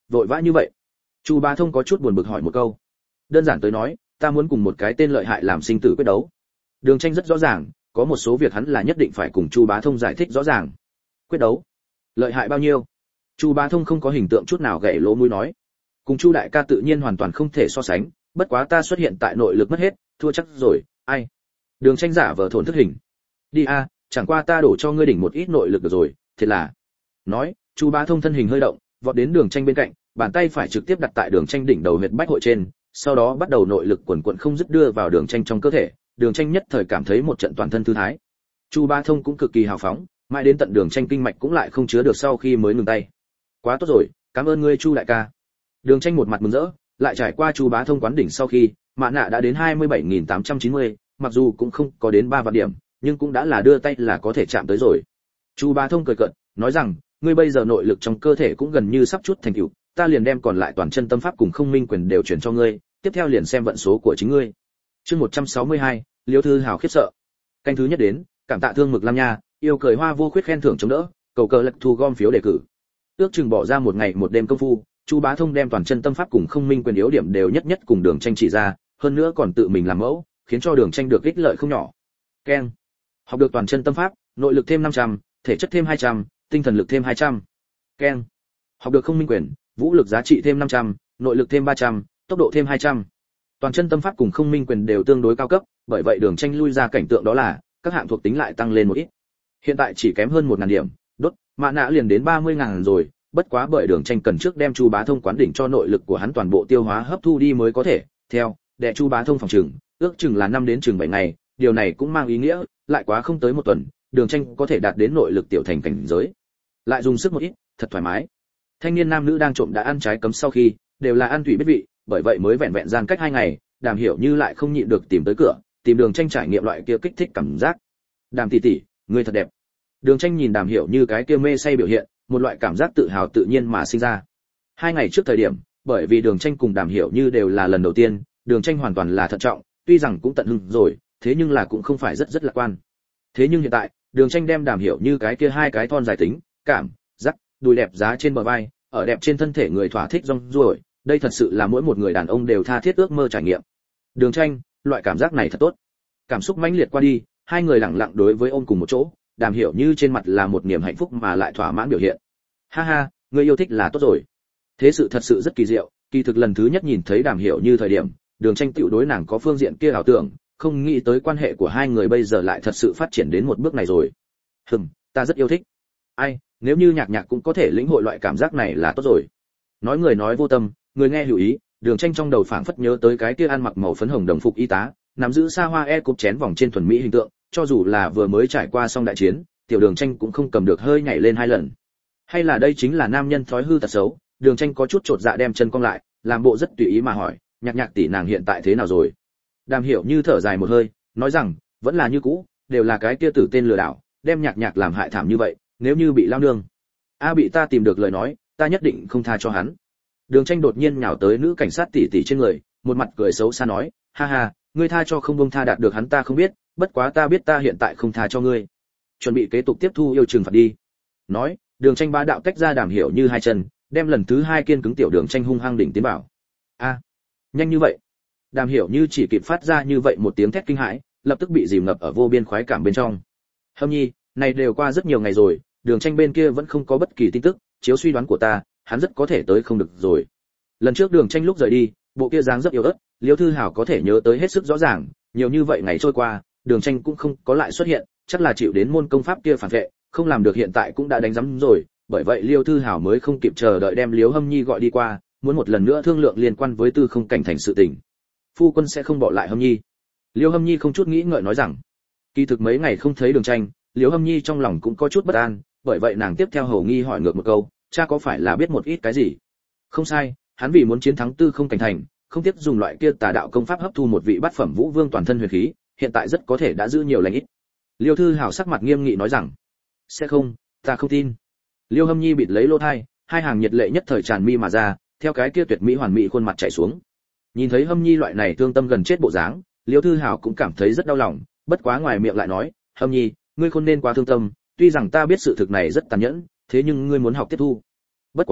vội vã như vậy? Chu Bá Thông có chút buồn bực hỏi một câu. Đơn giản tới nói, ta muốn cùng một cái tên lợi hại làm sinh tử quyết đấu. Đường Tranh rất rõ ràng, có một số việc hắn là nhất định phải cùng Chu Bá Thông giải thích rõ ràng. Quyết đấu? Lợi hại bao nhiêu? Chu Bá Thông không có hình tượng chút nào gãy lỗ mũi nói. Cùng Chu đại ca tự nhiên hoàn toàn không thể so sánh, bất quá ta xuất hiện tại nội lực mất hết, thua chắc rồi, ai? Đường Tranh giả vờ thổn thức hình. Đi a, chẳng qua ta đổ cho ngươi đỉnh một ít nội lực được rồi, thiệt là. Nói, Chu Bá Thông thân hình hơi động, vọt đến Đường Tranh bên cạnh, bàn tay phải trực tiếp đặt tại Đường Tranh đỉnh đầu huyệt bách hội trên, sau đó bắt đầu nội lực quần quần không dứt đưa vào Đường Tranh trong cơ thể, Đường Tranh nhất thời cảm thấy một trận toàn thân thư thái. Chu Bá Thông cũng cực kỳ hào phóng, mãi đến tận Đường Tranh kinh mạch cũng lại không chứa được sau khi mới ngừng tay. Quá tốt rồi, cảm ơn ngươi Chu đại ca. Đường Tranh một mặt mừng rỡ, lại trải qua Chu Bá Thông quán đỉnh sau khi, mạ nạ đã đến hai mươi bảy nghìn tám trăm chín mươi, mặc dù cũng không có đến ba vạn điểm, nhưng cũng đã là đưa tay là có thể chạm tới rồi. Chu Bá Thông cười cợt, nói rằng, ngươi bây giờ nội lực trong cơ thể cũng gần như sắp chút thành tựu, ta liền đem còn lại toàn chân tâm pháp cùng không minh quyền đều chuyển cho ngươi, tiếp theo liền xem vận số của chính ngươi. Chương một trăm sáu mươi hai, Liêu Thư Hào khiếp sợ. Canh thứ nhất đến, cảm tạ Thương Mực Lam Nha, yêu cười hoa vô khuyết khen thưởng chống đỡ, cầu cờ lật thu gom phiếu đề cử. Ước chừng bỏ ra một ngày một đêm công phu, Chu Bá Thông đem toàn chân tâm pháp cùng không minh quyền yếu điểm đều nhất nhất cùng Đường Tranh chỉ ra, hơn nữa còn tự mình làm mẫu, khiến cho Đường Tranh được ích lợi không nhỏ. Keng. Học được toàn chân tâm pháp, nội lực thêm năm trăm, thể chất thêm hai trăm, tinh thần lực thêm hai trăm. Keng. Học được không minh quyền, vũ lực giá trị thêm năm trăm, nội lực thêm ba trăm, tốc độ thêm hai trăm. Toàn chân tâm pháp cùng không minh quyền đều tương đối cao cấp, bởi vậy Đường Tranh lui ra cảnh tượng đó là các hạng thuộc tính lại tăng lên một ít. Hiện tại chỉ kém hơn một nghìn điểm, đốt, mạ nạ liền đến ba mươi nghìn rồi, bất quá bởi Đường Tranh cần trước đem Chu Bá Thông quán đỉnh cho nội lực của hắn toàn bộ tiêu hóa hấp thu đi mới có thể. Theo, đệ Chu Bá Thông phòng trừng, ước chừng là năm đến chừng bảy ngày, điều này cũng mang ý nghĩa, lại quá không tới một tuần, Đường Tranh có thể đạt đến nội lực tiểu thành cảnh giới. Lại dùng sức một ít, thật thoải mái. Thanh niên nam nữ đang trộm đã ăn trái cấm sau khi, đều là ăn thủy biết vị, bởi vậy mới vẹn vẹn gian cách hai ngày, Đàm Hiểu Như lại không nhịn được tìm tới cửa, tìm Đường Tranh trải nghiệm loại kia kích thích cảm giác. Đàm tỷ tỷ, ngươi thật đẹp. Đường Tranh nhìn Đàm Hiểu Như cái kia mê say biểu hiện, một loại cảm giác tự hào tự nhiên mà sinh ra. Hai ngày trước thời điểm, bởi vì Đường Tranh cùng Đàm Hiểu Như đều là lần đầu tiên, Đường Tranh hoàn toàn là thận trọng, tuy rằng cũng tận hứng rồi, thế nhưng là cũng không phải rất rất lạc quan. Thế nhưng hiện tại, Đường Tranh đem Đàm Hiểu Như cái kia hai cái thon dài tính, cảm, giác, đùi đẹp giá trên bờ vai, ở đẹp trên thân thể người thỏa thích rong ruổi, đây thật sự là mỗi một người đàn ông đều tha thiết ước mơ trải nghiệm. Đường Tranh, loại cảm giác này thật tốt. Cảm xúc mãnh liệt qua đi, hai người lặng lặng đối với ôm cùng một chỗ, Đàm Hiểu Như trên mặt là một niềm hạnh phúc mà lại thỏa mãn biểu hiện. Ha ha, người yêu thích là tốt rồi. Thế sự thật sự rất kỳ diệu, kỳ thực lần thứ nhất nhìn thấy Đàm Hiểu Như thời điểm, Đường Tranh tiểu đối nàng có phương diện kia ảo tưởng, không nghĩ tới quan hệ của hai người bây giờ lại thật sự phát triển đến một bước này rồi. Hừm, ta rất yêu thích. Ai, nếu như Nhạc Nhạc cũng có thể lĩnh hội loại cảm giác này là tốt rồi. Nói người nói vô tâm, người nghe hữu ý, Đường Tranh trong đầu phảng phất nhớ tới cái kia ăn mặc màu phấn hồng đồng phục y tá, nắm giữ xa hoa e cúp chén vòng trên thuần mỹ hình tượng, cho dù là vừa mới trải qua xong đại chiến, tiểu Đường Tranh cũng không cầm được hơi nhảy lên hai lần. Hay là đây chính là nam nhân thói hư tật xấu? Đường Tranh có chút chột dạ đem chân cong lại, làm bộ rất tùy ý mà hỏi, Nhạc Nhạc tỷ nàng hiện tại thế nào rồi? Đàm Hiểu Như thở dài một hơi, nói rằng, vẫn là như cũ, đều là cái kia tử tên lừa đảo, đem Nhạc Nhạc làm hại thảm như vậy, nếu như bị lao nương a bị ta tìm được lời nói, ta nhất định không tha cho hắn. Đường Tranh đột nhiên nhào tới nữ cảnh sát tỷ tỷ trên người, một mặt cười xấu xa nói, ha ha, ngươi tha cho không buông tha đạt được hắn ta không biết, bất quá ta biết ta hiện tại không tha cho ngươi. Chuẩn bị kế tục tiếp thu yêu trừng phạt đi. Nói, Đường Tranh bá đạo tách ra Đàm Hiểu Như hai chân, đem lần thứ hai kiên cứng tiểu Đường Tranh hung hăng đỉnh tiến bảo. A, nhanh như vậy? Đàm Hiểu Như chỉ kịp phát ra như vậy một tiếng thét kinh hãi, lập tức bị dìm ngập ở vô biên khoái cảm bên trong. Hâm Nhi, này đều qua rất nhiều ngày rồi, Đường Tranh bên kia vẫn không có bất kỳ tin tức, chiếu suy đoán của ta, hắn rất có thể tới không được rồi. Lần trước Đường Tranh lúc rời đi, bộ kia dáng rất yếu ớt, Liêu Thư Hào có thể nhớ tới hết sức rõ ràng, nhiều như vậy ngày trôi qua, Đường Tranh cũng không có lại xuất hiện, chắc là chịu đến môn công pháp kia phản vệ, không làm được hiện tại cũng đã đánh giấm rồi, bởi vậy Liêu Thư Hào mới không kịp chờ đợi đem Liêu Hâm Nhi gọi đi qua, muốn một lần nữa thương lượng liên quan với tư không cảnh thành sự tình. Phu quân sẽ không bỏ lại Hâm Nhi. Liêu Hâm Nhi không chút nghĩ ngợi nói rằng, kỳ thực mấy ngày không thấy Đường Tranh, Liêu Hâm Nhi trong lòng cũng có chút bất an, bởi vậy nàng tiếp theo hầu nghi hỏi ngược một câu, cha có phải là biết một ít cái gì? Không sai, hắn vì muốn chiến thắng tư không cảnh thành, không tiếp dùng loại kia tà đạo công pháp hấp thu một vị bát phẩm vũ vương toàn thân huyền khí, hiện tại rất có thể đã giữ nhiều lành ít. Liêu Thư Hào sắc mặt nghiêm nghị nói rằng, sẽ không, ta không tin. Liêu Hâm Nhi bịt lấy lỗ tai, hai hàng nhiệt lệ nhất thời tràn mi mà ra, theo cái kia tuyệt mỹ hoàn mỹ khuôn mặt chảy xuống. Nhìn thấy Hâm Nhi loại này thương tâm gần chết bộ dáng, Liêu Thư Hào cũng cảm thấy rất đau lòng, bất quá ngoài miệng lại nói, Hâm Nhi, ngươi không nên quá thương tâm, tuy rằng ta biết sự thực này rất tàn nhẫn, thế nhưng ngươi muốn học tiếp thu. Bất quá,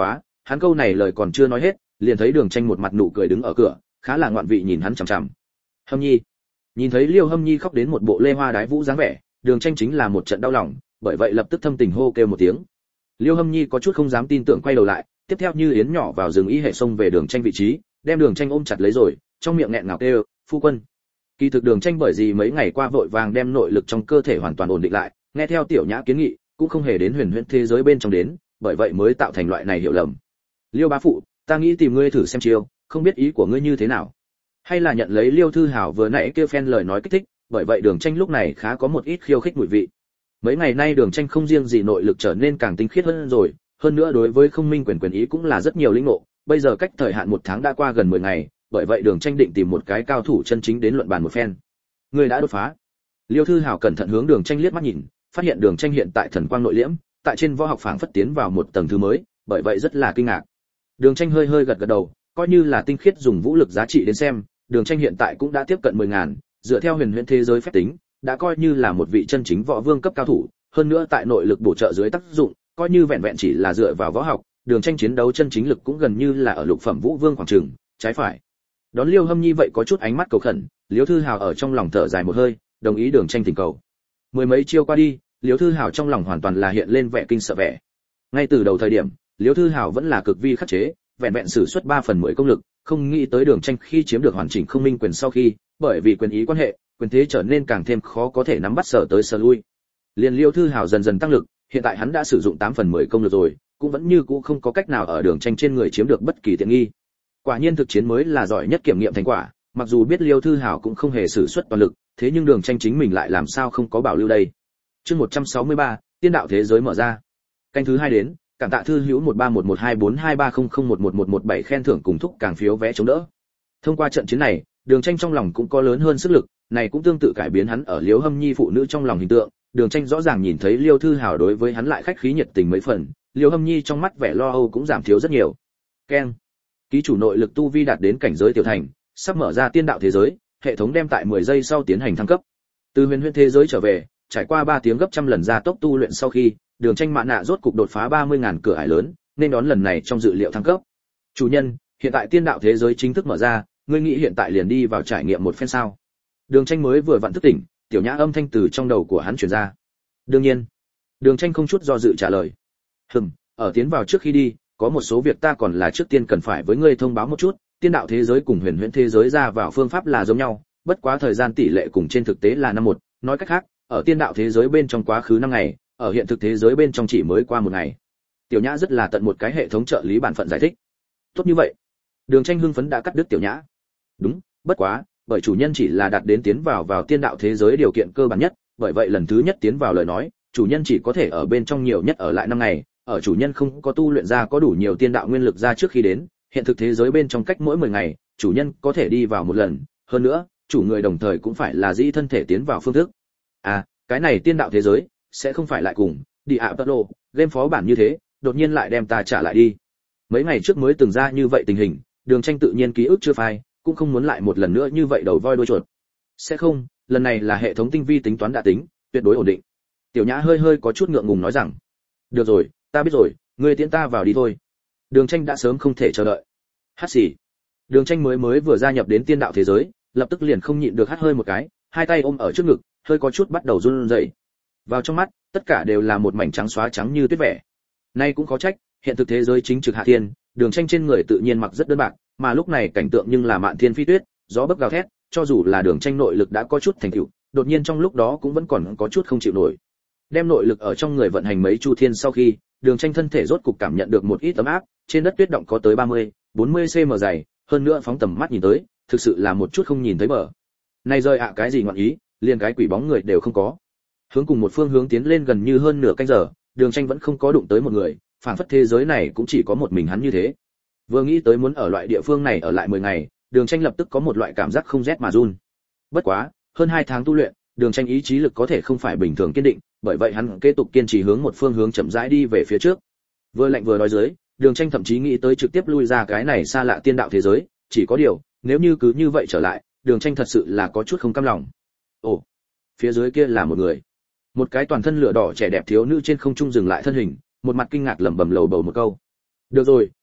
hắn câu này lời còn chưa nói hết, liền thấy Đường Tranh một mặt nụ cười đứng ở cửa, khá là ngoạn vị nhìn hắn chằm chằm. Hâm Nhi. Nhìn thấy Liêu Hâm Nhi khóc đến một bộ lê hoa đái vũ dáng vẻ, Đường Tranh chính là một trận đau lòng, bởi vậy lập tức thâm tình hô kêu một tiếng. Liêu Hâm Nhi có chút không dám tin tưởng quay đầu lại, tiếp theo như yến nhỏ vào rừng y hệ xông về Đường Tranh vị trí, đem Đường Tranh ôm chặt lấy rồi, trong miệng nghẹn ngào kêu, "Phu quân." Kỳ thực Đường Tranh bởi vì mấy ngày qua vội vàng đem nội lực trong cơ thể hoàn toàn ổn định lại, nghe theo Tiểu Nhã kiến nghị, cũng không hề đến huyền huyễn thế giới bên trong đến, bởi vậy mới tạo thành loại này hiểu lầm. "Liêu bá phụ, ta nghĩ tìm ngươi thử xem chiêu, không biết ý của ngươi như thế nào?" Hay là nhận lấy Liêu Thư Hảo vừa nãy kia phen lời nói kích thích, bởi vậy Đường Tranh lúc này khá có một ít khiêu khích mùi vị. Mấy ngày nay Đường Tranh không riêng gì nội lực trở nên càng tinh khiết hơn rồi, hơn nữa đối với không minh quyền quyền ý cũng là rất nhiều lĩnh ngộ, bây giờ cách thời hạn một tháng đã qua gần mười ngày, bởi vậy Đường Tranh định tìm một cái cao thủ chân chính đến luận bàn một phen. Người đã đột phá. Liêu Thư Hảo cẩn thận hướng Đường Tranh liếc mắt nhìn, phát hiện Đường Tranh hiện tại thần quang nội liễm, tại trên võ học phảng phất tiến vào một tầng thứ mới, bởi vậy rất là kinh ngạc. Đường Tranh hơi hơi gật gật đầu, coi như là tinh khiết dùng vũ lực giá trị đến xem, Đường Tranh hiện tại cũng đã tiếp cận mười ngàn, dựa theo huyền huyễn thế giới phép tính, đã coi như là một vị chân chính võ vương cấp cao thủ, hơn nữa tại nội lực bổ trợ dưới tác dụng, coi như vẹn vẹn chỉ là dựa vào võ học, Đường Tranh chiến đấu chân chính lực cũng gần như là ở lục phẩm vũ vương khoảng chừng, trái phải. Đón Liêu Hâm Nhi vậy có chút ánh mắt cầu khẩn, Liêu Thư Hào ở trong lòng thở dài một hơi, đồng ý Đường Tranh thỉnh cầu. Mười mấy chiêu qua đi, Liêu Thư Hào trong lòng hoàn toàn là hiện lên vẻ kinh sợ vẻ. Ngay từ đầu thời điểm, Liêu Thư Hào vẫn là cực vi khắc chế, vẹn vẹn sử xuất ba phần mười công lực, không nghĩ tới Đường Tranh khi chiếm được hoàn chỉnh không minh quyền sau khi, bởi vì quyền ý quan hệ, quyền thế trở nên càng thêm khó có thể nắm bắt sở tới sở lui. Liên Liêu Thư Hào dần dần tăng lực, hiện tại hắn đã sử dụng tám phần mười công lực rồi, cũng vẫn như cũ không có cách nào ở Đường Tranh trên người chiếm được bất kỳ tiện nghi. Quả nhiên thực chiến mới là giỏi nhất kiểm nghiệm thành quả, mặc dù biết Liêu Thư Hào cũng không hề sử xuất toàn lực, thế nhưng Đường Tranh chính mình lại làm sao không có bảo lưu đây. Chương một trăm sáu mươi ba, tiên đạo thế giới mở ra. Canh thứ hai đến, cảm tạ thư hữu một ba một một hai bốn hai ba không không một một một một bảy khen thưởng cùng thúc càng phiếu vé chống đỡ. Thông qua trận chiến này, Đường Tranh trong lòng cũng có lớn hơn sức lực, này cũng tương tự cải biến hắn ở Liêu Hâm Nhi phụ nữ trong lòng hình tượng. Đường Tranh rõ ràng nhìn thấy Liêu Thư Hào đối với hắn lại khách khí nhiệt tình mấy phần, Liêu Hâm Nhi trong mắt vẻ lo âu cũng giảm thiếu rất nhiều. Keng. Ký chủ nội lực tu vi đạt đến cảnh giới tiểu thành, sắp mở ra tiên đạo thế giới, hệ thống đem tại mười giây sau tiến hành thăng cấp. Từ huyền huyễn thế giới trở về, trải qua ba tiếng gấp trăm lần gia tốc tu luyện sau khi, Đường Tranh mạn nạ rốt cục đột phá ba mươi ngàn cửa ải lớn, nên đón lần này trong dự liệu thăng cấp. Chủ nhân, hiện tại tiên đạo thế giới chính thức mở ra, ngươi nghĩ hiện tại liền đi vào trải nghiệm một phen sao? Đường Tranh mới vừa vặn thức tỉnh, tiểu nhã âm thanh từ trong đầu của hắn truyền ra. Đương nhiên. Đường Tranh không chút do dự trả lời. Hừm, ở tiến vào trước khi đi, có một số việc ta còn là trước tiên cần phải với ngươi thông báo một chút, tiên đạo thế giới cùng huyền huyễn thế giới ra vào phương pháp là giống nhau, bất quá thời gian tỷ lệ cùng trên thực tế là năm một, nói cách khác, ở tiên đạo thế giới bên trong quá khứ năm ngày, ở hiện thực thế giới bên trong chỉ mới qua một ngày. Tiểu Nhã rất là tận một cái hệ thống trợ lý bản phận giải thích. Tốt như vậy. Đường Tranh hưng phấn đã cắt đứt Tiểu Nhã. Đúng, bất quá, bởi chủ nhân chỉ là đạt đến tiến vào vào tiên đạo thế giới điều kiện cơ bản nhất, bởi vậy lần thứ nhất tiến vào lời nói, chủ nhân chỉ có thể ở bên trong nhiều nhất ở lại năm ngày, ở chủ nhân không có tu luyện ra có đủ nhiều tiên đạo nguyên lực ra trước khi đến, hiện thực thế giới bên trong cách mỗi mười ngày, chủ nhân có thể đi vào một lần, hơn nữa, chủ người đồng thời cũng phải là dĩ thân thể tiến vào phương thức. À, cái này tiên đạo thế giới sẽ không phải lại cùng đi ạ Apollo, game phó bản như thế, đột nhiên lại đem ta trả lại đi. Mấy ngày trước mới từng ra như vậy tình hình, Đường Tranh tự nhiên ký ức chưa phai, cũng không muốn lại một lần nữa như vậy đầu voi đuôi chuột. Sẽ không, lần này là hệ thống tinh vi tính toán đã tính, tuyệt đối ổn định. Tiểu Nhã hơi hơi có chút ngượng ngùng nói rằng, được rồi, ta biết rồi, ngươi tiễn ta vào đi thôi. Đường Tranh đã sớm không thể chờ đợi. Hát xì. Đường Tranh mới mới vừa gia nhập đến tiên đạo thế giới, lập tức liền không nhịn được hắt hơi một cái, hai tay ôm ở trước ngực, hơi có chút bắt đầu run rẩy. Vào trong mắt, tất cả đều là một mảnh trắng xóa trắng như tuyết vẻ. Nay cũng khó trách, hiện thực thế giới chính trực hạ thiên, Đường Tranh trên người tự nhiên mặc rất đơn bạc, mà lúc này cảnh tượng nhưng là mạn thiên phi tuyết, gió bấc gào thét, cho dù là Đường Tranh nội lực đã có chút thành tựu, đột nhiên trong lúc đó cũng vẫn còn có chút không chịu nổi. Đem nội lực ở trong người vận hành mấy chu thiên sau khi, Đường Tranh thân thể rốt cục cảm nhận được một ít ấm áp, trên đất tuyết động có tới ba mươi, bốn mươi xăng-ti-mét dày, hơn nữa phóng tầm mắt nhìn tới, thực sự là một chút không nhìn thấy bờ. Này rơi ạ cái gì ngọn ý, liền cái quỷ bóng người đều không có. Hướng cùng một phương hướng tiến lên gần như hơn nửa canh giờ, Đường Tranh vẫn không có đụng tới một người, phảng phất thế giới này cũng chỉ có một mình hắn như thế. Vừa nghĩ tới muốn ở loại địa phương này ở lại mười ngày, Đường Tranh lập tức có một loại cảm giác không rét mà run. Bất quá, hơn hai tháng tu luyện, Đường Tranh ý chí lực có thể không phải bình thường kiên định, bởi vậy hắn kế tục kiên trì hướng một phương hướng chậm rãi đi về phía trước. Vừa lạnh vừa nói dưới, Đường Tranh thậm chí nghĩ tới trực tiếp lui ra cái này xa lạ tiên đạo thế giới, chỉ có điều, nếu như cứ như vậy trở lại, Đường Tranh thật sự là có chút không cam lòng. Ồ, phía dưới kia là một người. Một cái toàn thân lửa đỏ trẻ đẹp thiếu nữ trên không trung dừng lại thân hình, một mặt kinh ngạc lẩm bẩm lầu bầu một câu. Được rồi,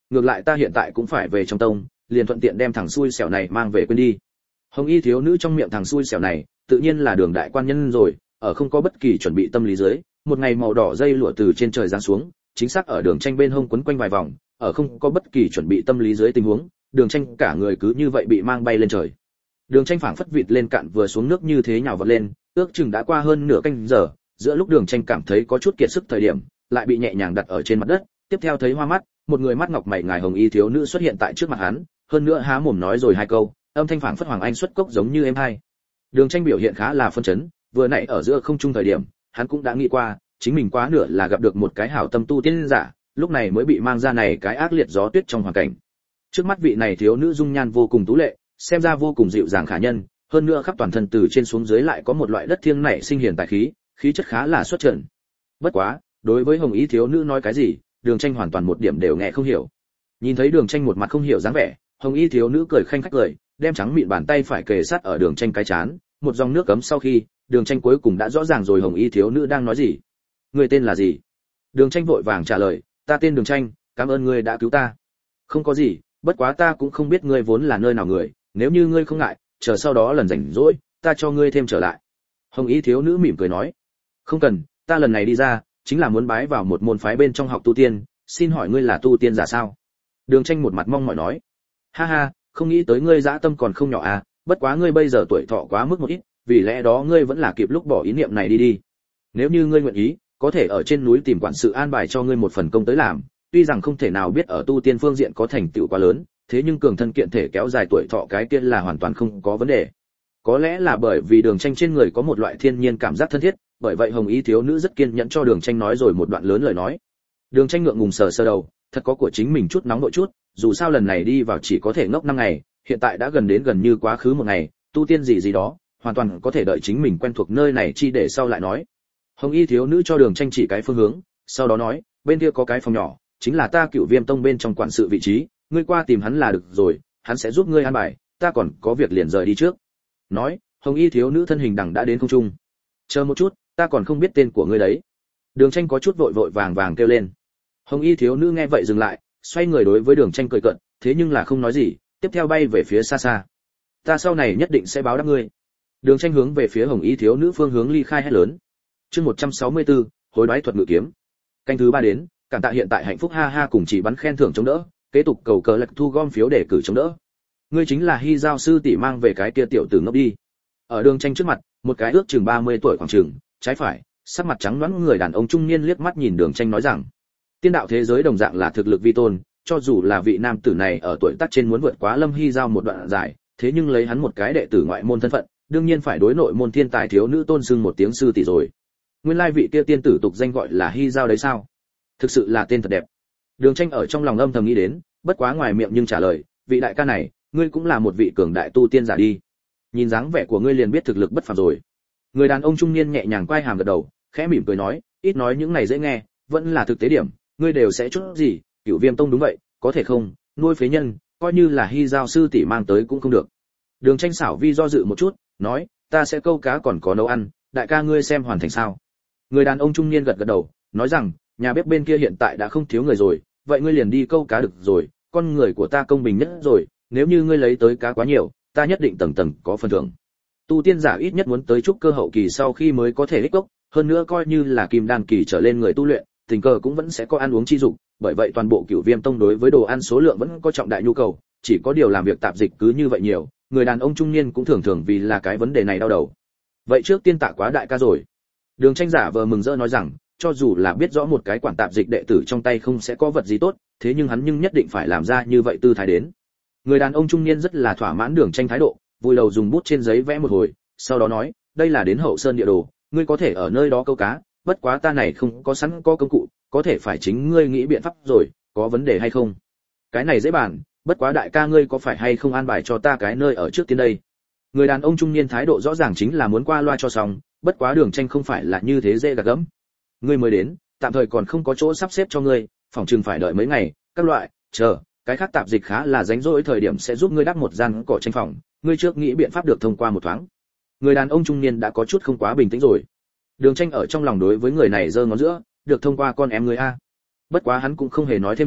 ngược lại ta hiện tại cũng phải về trong tông, liền thuận tiện đem thằng xui xẻo này mang về quên đi. Hồng y thiếu nữ trong miệng thằng xui xẻo này tự nhiên là Đường đại quan nhân rồi, ở không có bất kỳ chuẩn bị tâm lý dưới, một ngày màu đỏ dây lụa từ trên trời giáng xuống, chính xác ở Đường Tranh bên hông quấn quanh vài vòng, ở không có bất kỳ chuẩn bị tâm lý dưới tình huống, Đường Tranh cả người cứ như vậy bị mang bay lên trời. Đường Tranh phảng phất vịt lên cạn vừa xuống nước như thế nhào vọt lên, ước chừng đã qua hơn nửa canh giờ, giữa lúc Đường Tranh cảm thấy có chút kiệt sức thời điểm, lại bị nhẹ nhàng đặt ở trên mặt đất, tiếp theo thấy hoa mắt, một người mắt ngọc mày ngài hồng y thiếu nữ xuất hiện tại trước mặt hắn, hơn nữa há mồm nói rồi hai câu, âm thanh phảng phất hoàng anh xuất cốc giống như êm hai. Đường Tranh biểu hiện khá là phân chấn, vừa nãy ở giữa không trung thời điểm, hắn cũng đã nghĩ qua, chính mình quá nửa là gặp được một cái hảo tâm tu tiên giả, lúc này mới bị mang ra này cái ác liệt gió tuyết trong hoàn cảnh. Trước mắt vị này thiếu nữ dung nhan vô cùng tú lệ, xem ra vô cùng dịu dàng khả nhân, hơn nữa khắp toàn thân từ trên xuống dưới lại có một loại đất thiêng nảy sinh hiền tài khí, khí chất khá là xuất trần. Bất quá, đối với hồng ý thiếu nữ nói cái gì, Đường Tranh hoàn toàn một điểm đều nghe không hiểu. Nhìn thấy Đường Tranh một mặt không hiểu dáng vẻ, hồng y thiếu nữ cười khanh khách cười, đem trắng mịn bàn tay phải kề sát ở Đường Tranh cái chán, một dòng nước cấm sau khi, Đường Tranh cuối cùng đã rõ ràng rồi hồng y thiếu nữ đang nói gì. Người tên là gì? Đường Tranh vội vàng trả lời, ta tên Đường Tranh, cảm ơn ngươi đã cứu ta. Không có gì, bất quá ta cũng không biết ngươi vốn là nơi nào người, nếu như ngươi không ngại, chờ sau đó lần rảnh rỗi, ta cho ngươi thêm trở lại. Hồng y thiếu nữ mỉm cười nói, không cần, ta lần này đi ra, chính là muốn bái vào một môn phái bên trong học tu tiên, xin hỏi ngươi là tu tiên giả sao? Đường Tranh một mặt mong mỏi nói, ha ha, không nghĩ tới ngươi dã tâm còn không nhỏ à, bất quá ngươi bây giờ tuổi thọ quá mức một ít, vì lẽ đó ngươi vẫn là kịp lúc bỏ ý niệm này đi đi. Nếu như ngươi nguyện ý, có thể ở trên núi tìm quản sự an bài cho ngươi một phần công tới làm, tuy rằng không thể nào biết ở tu tiên phương diện có thành tựu quá lớn, thế nhưng cường thân kiện thể kéo dài tuổi thọ cái kia là hoàn toàn không có vấn đề. Có lẽ là bởi vì Đường Tranh trên người có một loại thiên nhiên cảm giác thân thiết, bởi vậy hồng y thiếu nữ rất kiên nhẫn cho Đường Tranh nói rồi một đoạn lớn lời nói. Đường Tranh ngượng ngùng sờ sờ đầu, thật có của chính mình chút nóng nội chút, dù sao lần này đi vào chỉ có thể ngốc năm ngày, hiện tại đã gần đến gần như quá khứ một ngày, tu tiên gì gì đó, hoàn toàn có thể đợi chính mình quen thuộc nơi này chi để sau lại nói. Hồng y thiếu nữ cho Đường Tranh chỉ cái phương hướng, sau đó nói, bên kia có cái phòng nhỏ, chính là ta Cửu Viêm tông bên trong quản sự vị trí, ngươi qua tìm hắn là được rồi, hắn sẽ giúp ngươi an bài, ta còn có việc liền rời đi trước. Nói, hồng y thiếu nữ thân hình đằng đã đến không trung. Chờ một chút, ta còn không biết tên của ngươi đấy. Đường Tranh có chút vội vội vàng vàng kêu lên. Hồng y thiếu nữ nghe vậy dừng lại, xoay người đối với Đường Tranh cười cợt, thế nhưng là không nói gì, tiếp theo bay về phía xa xa. Ta sau này nhất định sẽ báo đáp ngươi. Đường Tranh hướng về phía hồng y thiếu nữ phương hướng ly khai hét lớn. Chương một trăm sáu mươi tư, hối đoái thuật ngự kiếm. Canh thứ ba đến, cảm tạ hiện tại hạnh phúc ha ha cùng chỉ bắn khen thưởng chống đỡ, kế tục cầu cờ lật thu gom phiếu để cử chống đỡ. Ngươi chính là Hy Giao sư tỷ mang về cái kia tiểu tử ngốc đi. Ở Đường Tranh trước mặt, một cái ước chừng ba mươi tuổi khoảng chừng, trái phải, sắc mặt trắng nõn người đàn ông trung niên liếc mắt nhìn Đường Tranh nói rằng, tiên đạo thế giới đồng dạng là thực lực vi tôn, cho dù là vị nam tử này ở tuổi tác trên muốn vượt quá Lâm Hy Giao một đoạn dài, thế nhưng lấy hắn một cái đệ tử ngoại môn thân phận, đương nhiên phải đối nội môn thiên tài thiếu nữ tôn xưng một tiếng sư tỷ rồi. Nguyên lai vị kia tiên tử tục danh gọi là Hy Giao đấy sao? Thực sự là tên thật đẹp. Đường Tranh ở trong lòng âm thầm nghĩ đến, bất quá ngoài miệng nhưng trả lời, vị đại ca này, ngươi cũng là một vị cường đại tu tiên giả đi. Nhìn dáng vẻ của ngươi liền biết thực lực bất phàm rồi. Người đàn ông trung niên nhẹ nhàng quay hàm gật đầu, khẽ mỉm cười nói, ít nói những này dễ nghe, vẫn là thực tế điểm, ngươi đều sẽ chút gì, Cửu Viêm tông đúng vậy, có thể không, nuôi phế nhân, coi như là Hy Giao sư tỷ mang tới cũng không được. Đường Tranh xảo vi do dự một chút, nói, ta sẽ câu cá còn có nấu ăn, đại ca ngươi xem hoàn thành sao? Người đàn ông trung niên gật gật đầu, nói rằng, nhà bếp bên kia hiện tại đã không thiếu người rồi, vậy ngươi liền đi câu cá được rồi, con người của ta công bình nhất rồi, nếu như ngươi lấy tới cá quá nhiều, ta nhất định tầng tầng có phần thưởng. Tu tiên giả ít nhất muốn tới trúc cơ hậu kỳ sau khi mới có thể ích cốc, hơn nữa coi như là kim đan kỳ trở lên người tu luyện, tình cờ cũng vẫn sẽ có ăn uống chi dục, bởi vậy toàn bộ Cửu Viêm tông đối với đồ ăn số lượng vẫn có trọng đại nhu cầu, chỉ có điều làm việc tạp dịch cứ như vậy nhiều, người đàn ông trung niên cũng thường thường vì là cái vấn đề này đau đầu. Vậy trước tiên tạ quá đại ca rồi. Đường Tranh giả vờ mừng rỡ nói rằng, cho dù là biết rõ một cái quản tạp dịch đệ tử trong tay không sẽ có vật gì tốt, thế nhưng hắn nhưng nhất định phải làm ra như vậy tư thái đến. Người đàn ông trung niên rất là thỏa mãn Đường Tranh thái độ, vui đầu dùng bút trên giấy vẽ một hồi, sau đó nói, đây là đến Hậu Sơn địa đồ, ngươi có thể ở nơi đó câu cá, bất quá ta này không có sẵn có công cụ, có thể phải chính ngươi nghĩ biện pháp rồi, có vấn đề hay không? Cái này dễ bàn, bất quá đại ca ngươi có phải hay không an bài cho ta cái nơi ở trước tiên đây? Người đàn ông trung niên thái độ rõ ràng chính là muốn qua loa cho xong, bất quá Đường Tranh không phải là như thế dễ gạt gẫm. Ngươi mới đến, tạm thời còn không có chỗ sắp xếp cho ngươi, phòng trừng phải đợi mấy ngày, các loại, chờ, cái khác tạp dịch khá là rảnh rỗi thời điểm sẽ giúp ngươi đắp một gian cỏ tranh phòng, ngươi trước nghĩ biện pháp được thông qua một thoáng. Người đàn ông trung niên đã có chút không quá bình tĩnh rồi. Đường Tranh ở trong lòng đối với người này giơ ngón giữa, được thông qua con em ngươi a. Bất quá hắn cũng không hề nói thêm nữa,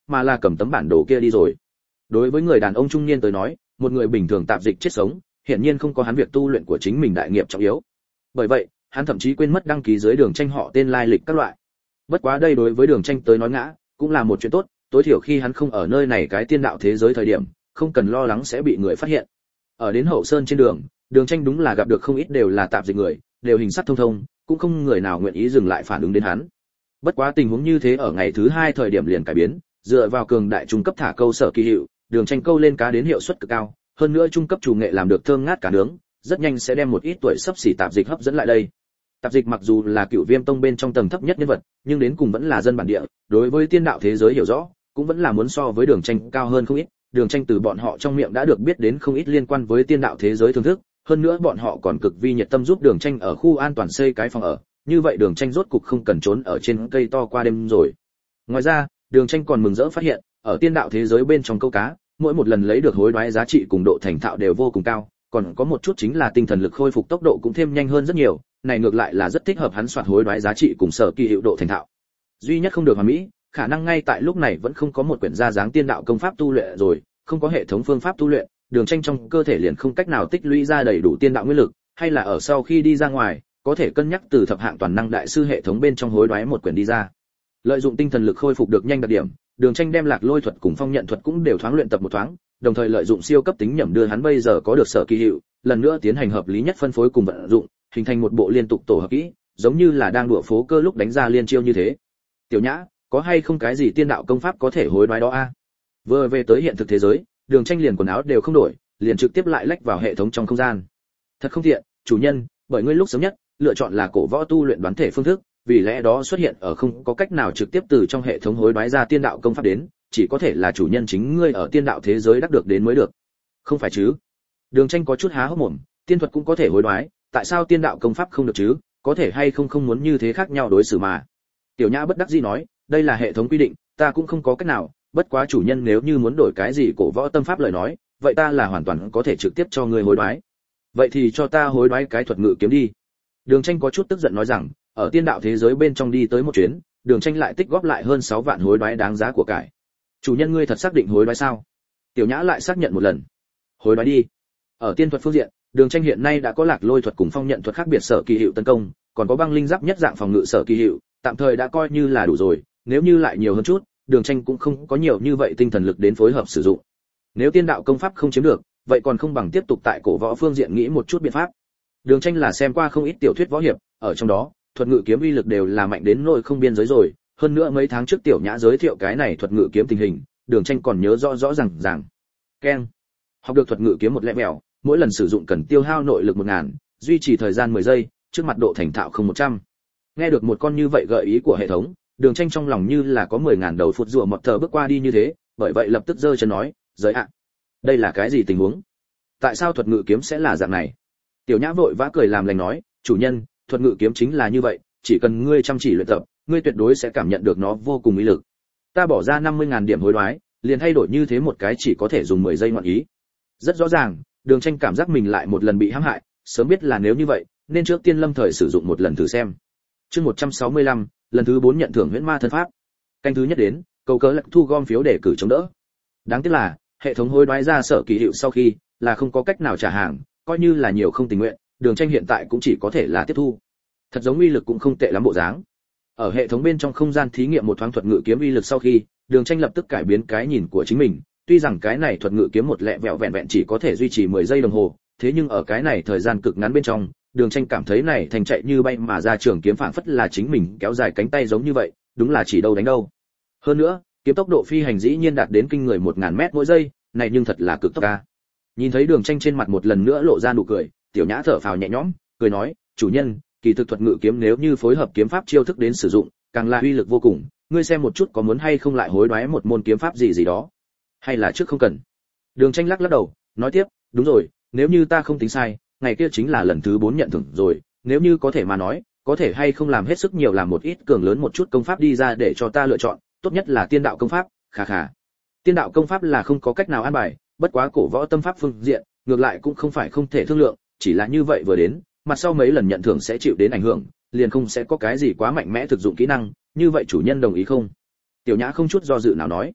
mà là cầm tấm bản đồ kia đi rồi. Đối với người đàn ông trung niên tới nói, một người bình thường tạp dịch chết sống, hiển nhiên không có hắn việc tu luyện của chính mình đại nghiệp trọng yếu. Bởi vậy, hắn thậm chí quên mất đăng ký dưới Đường Tranh họ tên lai lịch các loại. Bất quá đây đối với Đường Tranh tới nói ngã, cũng là một chuyện tốt, tối thiểu khi hắn không ở nơi này cái tiên đạo thế giới thời điểm, không cần lo lắng sẽ bị người phát hiện. Ở đến Hậu Sơn trên đường, Đường Tranh đúng là gặp được không ít đều là tạp dịch người, đều hình sắc thông thông, cũng không người nào nguyện ý dừng lại phản ứng đến hắn. Bất quá tình huống như thế ở ngày thứ hai thời điểm liền cải biến, dựa vào cường đại trung cấp thả câu Sở Kỳ Hiệu, Đường Tranh câu lên cá đến hiệu suất cực cao, hơn nữa trung cấp chủ nghệ làm được thơm ngát cá nướng, rất nhanh sẽ đem một ít tuổi sắp xỉ tạp dịch hấp dẫn lại đây. Tạp dịch mặc dù là Cửu Viêm Tông bên trong tầng thấp nhất nhân vật, nhưng đến cùng vẫn là dân bản địa, đối với tiên đạo thế giới hiểu rõ, cũng vẫn là muốn so với Đường Tranh cao hơn không ít. Đường Tranh từ bọn họ trong miệng đã được biết đến không ít liên quan với tiên đạo thế giới thưởng thức, hơn nữa bọn họ còn cực vi nhiệt tâm giúp Đường Tranh ở khu an toàn xây cái phòng ở, như vậy Đường Tranh rốt cục không cần trốn ở trên cây to qua đêm rồi. Ngoài ra, Đường Tranh còn mừng rỡ phát hiện, ở tiên đạo thế giới bên trong câu cá, mỗi một lần lấy được hối đoái giá trị cùng độ thành thạo đều vô cùng cao, còn có một chút chính là tinh thần lực khôi phục tốc độ cũng thêm nhanh hơn rất nhiều, này ngược lại là rất thích hợp hắn soạt hối đoái giá trị cùng Sở Kỳ Hiệu độ thành thạo. Duy nhất không được hoàn mỹ, khả năng ngay tại lúc này vẫn không có một quyển gia dáng tiên đạo công pháp tu luyện rồi, không có hệ thống phương pháp tu luyện, Đường Tranh trong cơ thể liền không cách nào tích lũy ra đầy đủ tiên đạo nguyên lực, hay là ở sau khi đi ra ngoài, có thể cân nhắc từ thập hạng toàn năng đại sư hệ thống bên trong hối đoái một quyển đi ra. Lợi dụng tinh thần lực khôi phục được nhanh đặc điểm, Đường Tranh đem Lạc Lôi thuật cùng Phong Nhận thuật cũng đều thoáng luyện tập một thoáng, đồng thời lợi dụng siêu cấp tính nhẩm đưa hắn bây giờ có được Sở Kỳ Hiệu, lần nữa tiến hành hợp lý nhất phân phối cùng vận dụng, hình thành một bộ liên tục tổ hợp kỹ, giống như là đang đùa phố cơ lúc đánh ra liên chiêu như thế. Tiểu Nhã, có hay không cái gì tiên đạo công pháp có thể hối đoái đó a? Vừa về tới hiện thực thế giới, Đường Tranh liền quần áo đều không đổi, liền trực tiếp lại lách vào hệ thống trong không gian. Thật không tiện, chủ nhân, bởi ngươi lúc sớm nhất lựa chọn là cổ võ tu luyện đoán thể phương thức, vì lẽ đó xuất hiện ở không có cách nào trực tiếp từ trong hệ thống hối đoái ra tiên đạo công pháp đến, chỉ có thể là chủ nhân chính ngươi ở tiên đạo thế giới đắc được đến mới được. Không phải chứ? Đường Tranh có chút há hốc mồm, tiên thuật cũng có thể hối đoái, tại sao tiên đạo công pháp không được chứ? Có thể hay không không muốn như thế khác nhau đối xử mà. Tiểu Nhã bất đắc dĩ nói, đây là hệ thống quy định, ta cũng không có cách nào, bất quá chủ nhân nếu như muốn đổi cái gì cổ võ tâm pháp lời nói, vậy ta là hoàn toàn có thể trực tiếp cho ngươi hối đoái. Vậy thì cho ta hối đoái cái thuật ngự kiếm đi. Đường Tranh có chút tức giận nói rằng, ở tiên đạo thế giới bên trong đi tới một chuyến, Đường Tranh lại tích góp lại hơn sáu vạn hối đoái đáng giá của cải. Chủ nhân ngươi thật xác định hối đoái sao? Tiểu Nhã lại xác nhận một lần. Hối đoái đi. Ở tiên thuật phương diện, Đường Tranh hiện nay đã có Lạc Lôi thuật cùng Phong Nhận thuật khác biệt Sở Kỳ Hiệu tấn công, còn có băng linh giáp nhất dạng phòng ngự Sở Kỳ Hiệu, tạm thời đã coi như là đủ rồi, nếu như lại nhiều hơn chút, Đường Tranh cũng không có nhiều như vậy tinh thần lực đến phối hợp sử dụng. Nếu tiên đạo công pháp không chiếm được, vậy còn không bằng tiếp tục tại cổ võ phương diện nghĩ một chút biện pháp. Đường Tranh là xem qua không ít tiểu thuyết võ hiệp, ở trong đó, thuật ngự kiếm uy lực đều là mạnh đến nỗi không biên giới rồi, hơn nữa mấy tháng trước Tiểu Nhã giới thiệu cái này thuật ngự kiếm tình hình, Đường Tranh còn nhớ rõ rõ ràng ràng. Keng. Học được thuật ngự kiếm một lẻ mèo, mỗi lần sử dụng cần tiêu hao nội lực một ngàn, duy trì thời gian mười giây, trước mặt độ thành thạo không một trăm. Nghe được một con như vậy gợi ý của hệ thống, Đường Tranh trong lòng như là có mười ngàn đầu phụt rùa một thờ bước qua đi như thế, bởi vậy lập tức giơ chân nói, "Giới ạ, đây là cái gì tình huống? Tại sao thuật ngự kiếm sẽ là dạng này?" Tiểu Nhã vội vã cười làm lành nói, "Chủ nhân, thuật ngự kiếm chính là như vậy, chỉ cần ngươi chăm chỉ luyện tập, ngươi tuyệt đối sẽ cảm nhận được nó vô cùng uy lực. Ta bỏ ra năm mươi ngàn điểm hối đoái, liền thay đổi như thế một cái chỉ có thể dùng mười giây ngoạn ý." Rất rõ ràng, Đường Tranh cảm giác mình lại một lần bị hãm hại, sớm biết là nếu như vậy, nên trước tiên lâm thời sử dụng một lần thử xem. Chương một trăm sáu mươi lăm, lần thứ bốn nhận thưởng huyễn ma thân pháp. Canh thứ nhất đến, cầu cớ lạc thu gom phiếu để cử chống đỡ. Đáng tiếc là, hệ thống hối đoái ra Sở Kỳ Hiệu sau khi, là không có cách nào trả hàng, coi như là nhiều không tình nguyện, Đường Tranh hiện tại cũng chỉ có thể là tiếp thu. Thật giống uy lực cũng không tệ lắm bộ dáng. Ở hệ thống bên trong không gian thí nghiệm một thoáng thuật ngự kiếm uy lực sau khi, Đường Tranh lập tức cải biến cái nhìn của chính mình, tuy rằng cái này thuật ngự kiếm một lẹ vẹo vẹn vẹn chỉ có thể duy trì mười giây đồng hồ, thế nhưng ở cái này thời gian cực ngắn bên trong, Đường Tranh cảm thấy này thành chạy như bay mà ra trường kiếm phảng phất là chính mình kéo dài cánh tay giống như vậy, đúng là chỉ đâu đánh đâu. Hơn nữa, kiếm tốc độ phi hành dĩ nhiên đạt đến kinh người một nghìn mét mỗi giây, này nhưng thật là cực tốc a. Nhìn thấy Đường Tranh trên mặt một lần nữa lộ ra nụ cười, Tiểu Nhã thở phào nhẹ nhõm, cười nói, "Chủ nhân, kỳ thực thuật ngự kiếm nếu như phối hợp kiếm pháp chiêu thức đến sử dụng, càng là uy lực vô cùng, ngươi xem một chút có muốn hay không lại hối đoái một môn kiếm pháp gì gì đó, hay là trước không cần." Đường Tranh lắc lắc đầu, nói tiếp, "Đúng rồi, nếu như ta không tính sai, ngày kia chính là lần thứ bốn nhận thưởng rồi, nếu như có thể mà nói, có thể hay không làm hết sức nhiều làm một ít cường lớn một chút công pháp đi ra để cho ta lựa chọn, tốt nhất là tiên đạo công pháp." Khà khà. Tiên đạo công pháp là không có cách nào an bài, bất quá cổ võ tâm pháp phương diện, ngược lại cũng không phải không thể thương lượng, chỉ là như vậy vừa đến, mặt sau mấy lần nhận thưởng sẽ chịu đến ảnh hưởng, liền không sẽ có cái gì quá mạnh mẽ thực dụng kỹ năng, như vậy chủ nhân đồng ý không? Tiểu Nhã không chút do dự nào nói,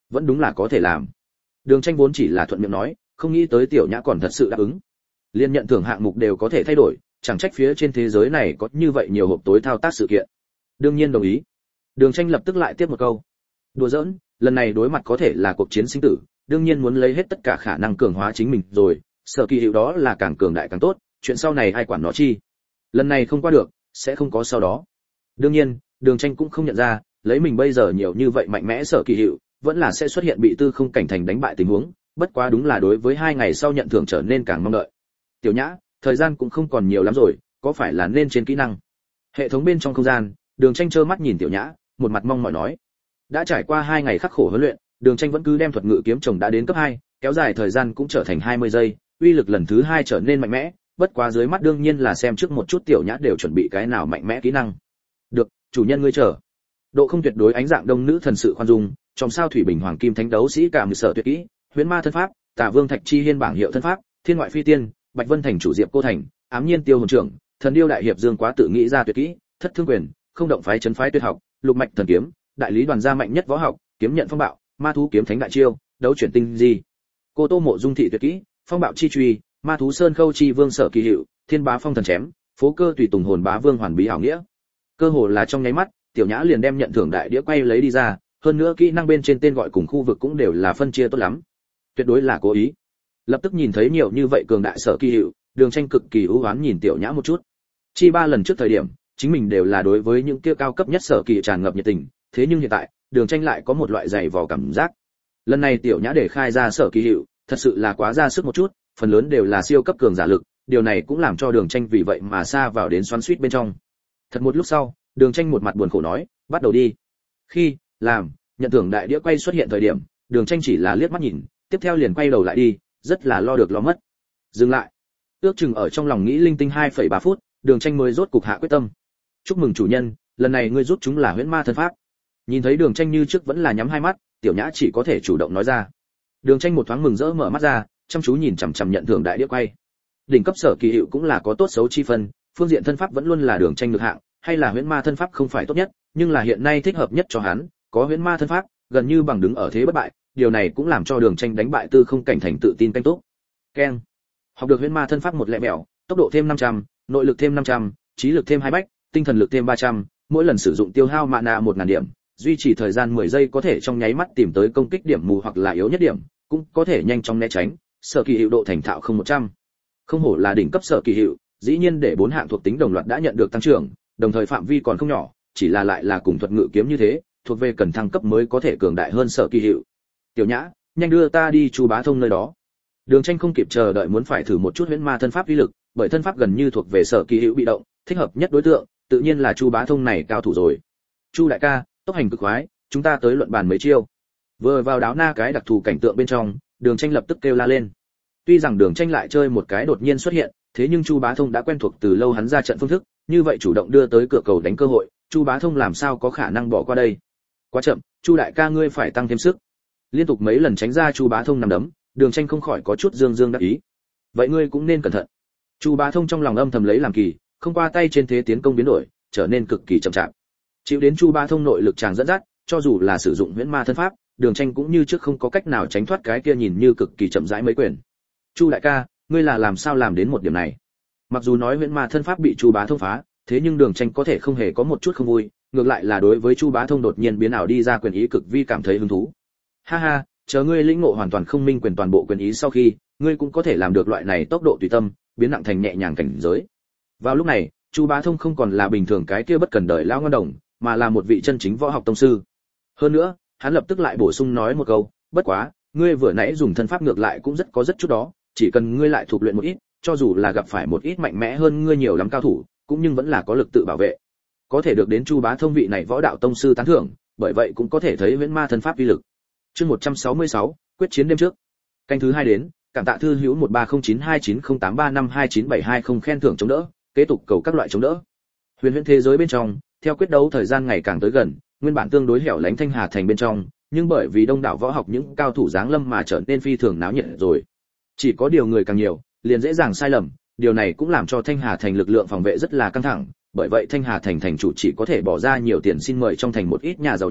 vẫn đúng là có thể làm. Đường Tranh vốn chỉ là thuận miệng nói, không nghĩ tới Tiểu Nhã còn thật sự đáp ứng. Liên nhận thưởng hạng mục đều có thể thay đổi, chẳng trách phía trên thế giới này có như vậy nhiều hộp tối thao tác sự kiện. Đương nhiên đồng ý. Đường Tranh lập tức lại tiếp một câu. Đùa giỡn, lần này đối mặt có thể là cuộc chiến sinh tử, đương nhiên muốn lấy hết tất cả khả năng cường hóa chính mình rồi, Sở Kỳ Hiệu đó là càng cường đại càng tốt, chuyện sau này ai quản nó chi. Lần này không qua được, sẽ không có sau đó. Đương nhiên, Đường Tranh cũng không nhận ra, lấy mình bây giờ nhiều như vậy mạnh mẽ Sở Kỳ Hiệu, vẫn là sẽ xuất hiện bị tư không cảnh thành đánh bại tình huống, bất quá đúng là đối với hai ngày sau nhận thưởng trở nên càng mong đợi. Tiểu Nhã, thời gian cũng không còn nhiều lắm rồi, có phải là nên trên kỹ năng? Hệ thống bên trong không gian, Đường Tranh trơ mắt nhìn Tiểu Nhã, một mặt mong mỏi nói. Đã trải qua hai ngày khắc khổ huấn luyện, Đường Tranh vẫn cứ đem thuật ngự kiếm chồng đã đến cấp hai, kéo dài thời gian cũng trở thành hai mươi giây, uy lực lần thứ hai trở nên mạnh mẽ, bất quá dưới mắt đương nhiên là xem trước một chút Tiểu Nhã đều chuẩn bị cái nào mạnh mẽ kỹ năng. Được, chủ nhân ngươi chờ. Độ không tuyệt đối ánh dạng đông nữ thần sự khoan dung, trong sao thủy bình hoàng kim thánh đấu sĩ cả mười sở tuyệt kỹ, huyễn ma thân pháp, Tả Vương Thạch Chi Hiên bảng hiệu thân pháp, thiên ngoại phi tiên, Bạch Vân thành chủ diệp cô thành, ám nhiên tiêu hồn trưởng, thần điêu đại hiệp dương quá tự nghĩ ra tuyệt kỹ, thất thương quyền, không động phái chấn phái tuyệt học, lục mạch thần kiếm, đại lý đoàn gia mạnh nhất võ học, kiếm nhận phong bạo, ma thú kiếm thánh đại chiêu, đấu chuyển tinh di. Cô Tô Mộ Dung thị tuyệt kỹ, phong bạo chi truy, ma thú sơn khâu chi vương sở kỳ hiệu, thiên bá phong thần chém, phố cơ tùy tùng hồn bá vương hoàn bí hảo nghĩa. Cơ hồ là trong nháy mắt, Tiểu Nhã liền đem nhận thưởng đại đĩa quay lấy đi ra, hơn nữa kỹ năng bên trên tên gọi cùng khu vực cũng đều là phân chia tốt lắm. Tuyệt đối là cố ý. Lập tức nhìn thấy nhiều như vậy cường đại sở kỳ hiệu, Đường Tranh cực kỳ ưu ái nhìn Tiểu Nhã một chút. Chi ba lần trước thời điểm, chính mình đều là đối với những kia cao cấp nhất sở kỳ tràn ngập nhiệt tình, thế nhưng hiện tại, Đường Tranh lại có một loại dày vò cảm giác. Lần này Tiểu Nhã để khai ra sở kỳ hiệu, thật sự là quá ra sức một chút, phần lớn đều là siêu cấp cường giả lực, điều này cũng làm cho Đường Tranh vì vậy mà xa vào đến xoắn xuýt bên trong. Thật một lúc sau, Đường Tranh một mặt buồn khổ nói, bắt đầu đi. Khi làm nhận thưởng đại đĩa quay xuất hiện thời điểm, Đường Tranh chỉ là liếc mắt nhìn, tiếp theo liền quay đầu lại đi, rất là lo được lo mất. Dừng lại. Ước chừng ở trong lòng nghĩ linh tinh hai phẩy ba phút, Đường Tranh mới rốt cục hạ quyết tâm. Chúc mừng chủ nhân, lần này ngươi giúp chúng là huyễn ma thân pháp. Nhìn thấy Đường Tranh như trước vẫn là nhắm hai mắt, Tiểu Nhã chỉ có thể chủ động nói ra. Đường Tranh một thoáng mừng rỡ mở mắt ra, chăm chú nhìn chằm chằm nhận thưởng đại đĩa quay. Đỉnh cấp sở kỳ hiệu cũng là có tốt xấu chi phân, phương diện thân pháp vẫn luôn là Đường Tranh lực hạng, hay là huyễn ma thân pháp không phải tốt nhất, nhưng là hiện nay thích hợp nhất cho hắn, có huyễn ma thân pháp, gần như bằng đứng ở thế bất bại, điều này cũng làm cho Đường Tranh đánh bại tư không cảnh thành tự tin canh tốt. Keng. Học được huyễn ma thân pháp một lẹ mèo, tốc độ thêm năm trăm, nội lực thêm năm trăm, trí lực thêm hai bách, tinh thần lực thêm ba trăm, mỗi lần sử dụng tiêu hao mana một nghìn điểm, duy trì thời gian mười giây có thể trong nháy mắt tìm tới công kích điểm mù hoặc là yếu nhất điểm, cũng có thể nhanh chóng né tránh, sở kỳ hiệu độ thành thạo không một trăm. Không hổ là đỉnh cấp sở kỳ hiệu, dĩ nhiên để bốn hạng thuộc tính đồng loạt đã nhận được tăng trưởng, đồng thời phạm vi còn không nhỏ, chỉ là lại là cùng thuật ngự kiếm như thế, thuộc về cần thăng cấp mới có thể cường đại hơn sở kỳ hiệu. Tiểu Nhã, nhanh đưa ta đi Chu Bá Thông nơi đó. Đường Tranh không kịp chờ đợi muốn phải thử một chút huyễn ma thân pháp uy lực, bởi thân pháp gần như thuộc về sở kỳ hiệu bị động, thích hợp nhất đối tượng, tự nhiên là Chu Bá Thông này cao thủ rồi. Chu đại ca, tốc hành cực khoái, chúng ta tới luận bàn mấy chiêu. Vừa vào đáo na cái đặc thù cảnh tượng bên trong, Đường Tranh lập tức kêu la lên. Tuy rằng Đường Tranh lại chơi một cái đột nhiên xuất hiện, thế nhưng Chu Bá Thông đã quen thuộc từ lâu hắn ra trận phương thức, như vậy chủ động đưa tới cửa cầu đánh cơ hội, Chu Bá Thông làm sao có khả năng bỏ qua đây. Quá chậm, Chu đại ca ngươi phải tăng thêm sức. Liên tục mấy lần tránh ra Chu Bá Thông nằm đấm, Đường Tranh không khỏi có chút dương dương đắc ý. Vậy ngươi cũng nên cẩn thận. Chu Bá Thông trong lòng âm thầm lấy làm kỳ, không qua tay trên thế tiến công biến đổi, trở nên cực kỳ chậm chạp. Chịu đến Chu Bá Thông nội lực chàng dẫn dắt, cho dù là sử dụng huyễn ma thân pháp, Đường Tranh cũng như trước không có cách nào tránh thoát cái kia nhìn như cực kỳ chậm rãi mấy quyền. Chu đại ca, ngươi là làm sao làm đến một điểm này? Mặc dù nói huyễn ma thân pháp bị Chu Bá Thông phá, thế nhưng Đường Tranh có thể không hề có một chút không vui, ngược lại là đối với Chu Bá Thông đột nhiên biến ảo đi ra quyền ý cực vi cảm thấy hứng thú. Ha ha, chờ ngươi lĩnh ngộ hoàn toàn không minh quyền toàn bộ quyền ý sau khi, ngươi cũng có thể làm được loại này tốc độ tùy tâm, biến nặng thành nhẹ nhàng cảnh giới. Vào lúc này, Chu Bá Thông không còn là bình thường cái kia bất cần đời lão ngon đồng, mà là một vị chân chính võ học tông sư. Hơn nữa, hắn lập tức lại bổ sung nói một câu, bất quá, ngươi vừa nãy dùng thân pháp ngược lại cũng rất có rất chút đó, chỉ cần ngươi lại thuộc luyện một ít, cho dù là gặp phải một ít mạnh mẽ hơn ngươi nhiều lắm cao thủ, cũng nhưng vẫn là có lực tự bảo vệ. Có thể được đến Chu Bá Thông vị này võ đạo tông sư tán thưởng, bởi vậy cũng có thể thấy huyễn ma thân pháp uy lực. Chương một trăm sáu mươi sáu, quyết chiến đêm trước. Canh thứ hai đến, cảm tạ thư hữu một ba không chín hai chín không tám ba năm hai chín bảy hai không khen thưởng chống đỡ, kế tục cầu các loại chống đỡ. Huyền huyễn thế giới bên trong, theo quyết đấu thời gian ngày càng tới gần, nguyên bản tương đối hẻo lánh Thanh Hà thành bên trong, nhưng bởi vì đông đảo võ học những cao thủ giáng lâm mà trở nên phi thường náo nhiệt rồi. Chỉ có điều người càng nhiều, liền dễ dàng sai lầm, điều này cũng làm cho Thanh Hà thành lực lượng phòng vệ rất là căng thẳng, bởi vậy Thanh Hà thành thành chủ chỉ có thể bỏ ra nhiều tiền xin mời trong thành một ít nhà giàu nhóm,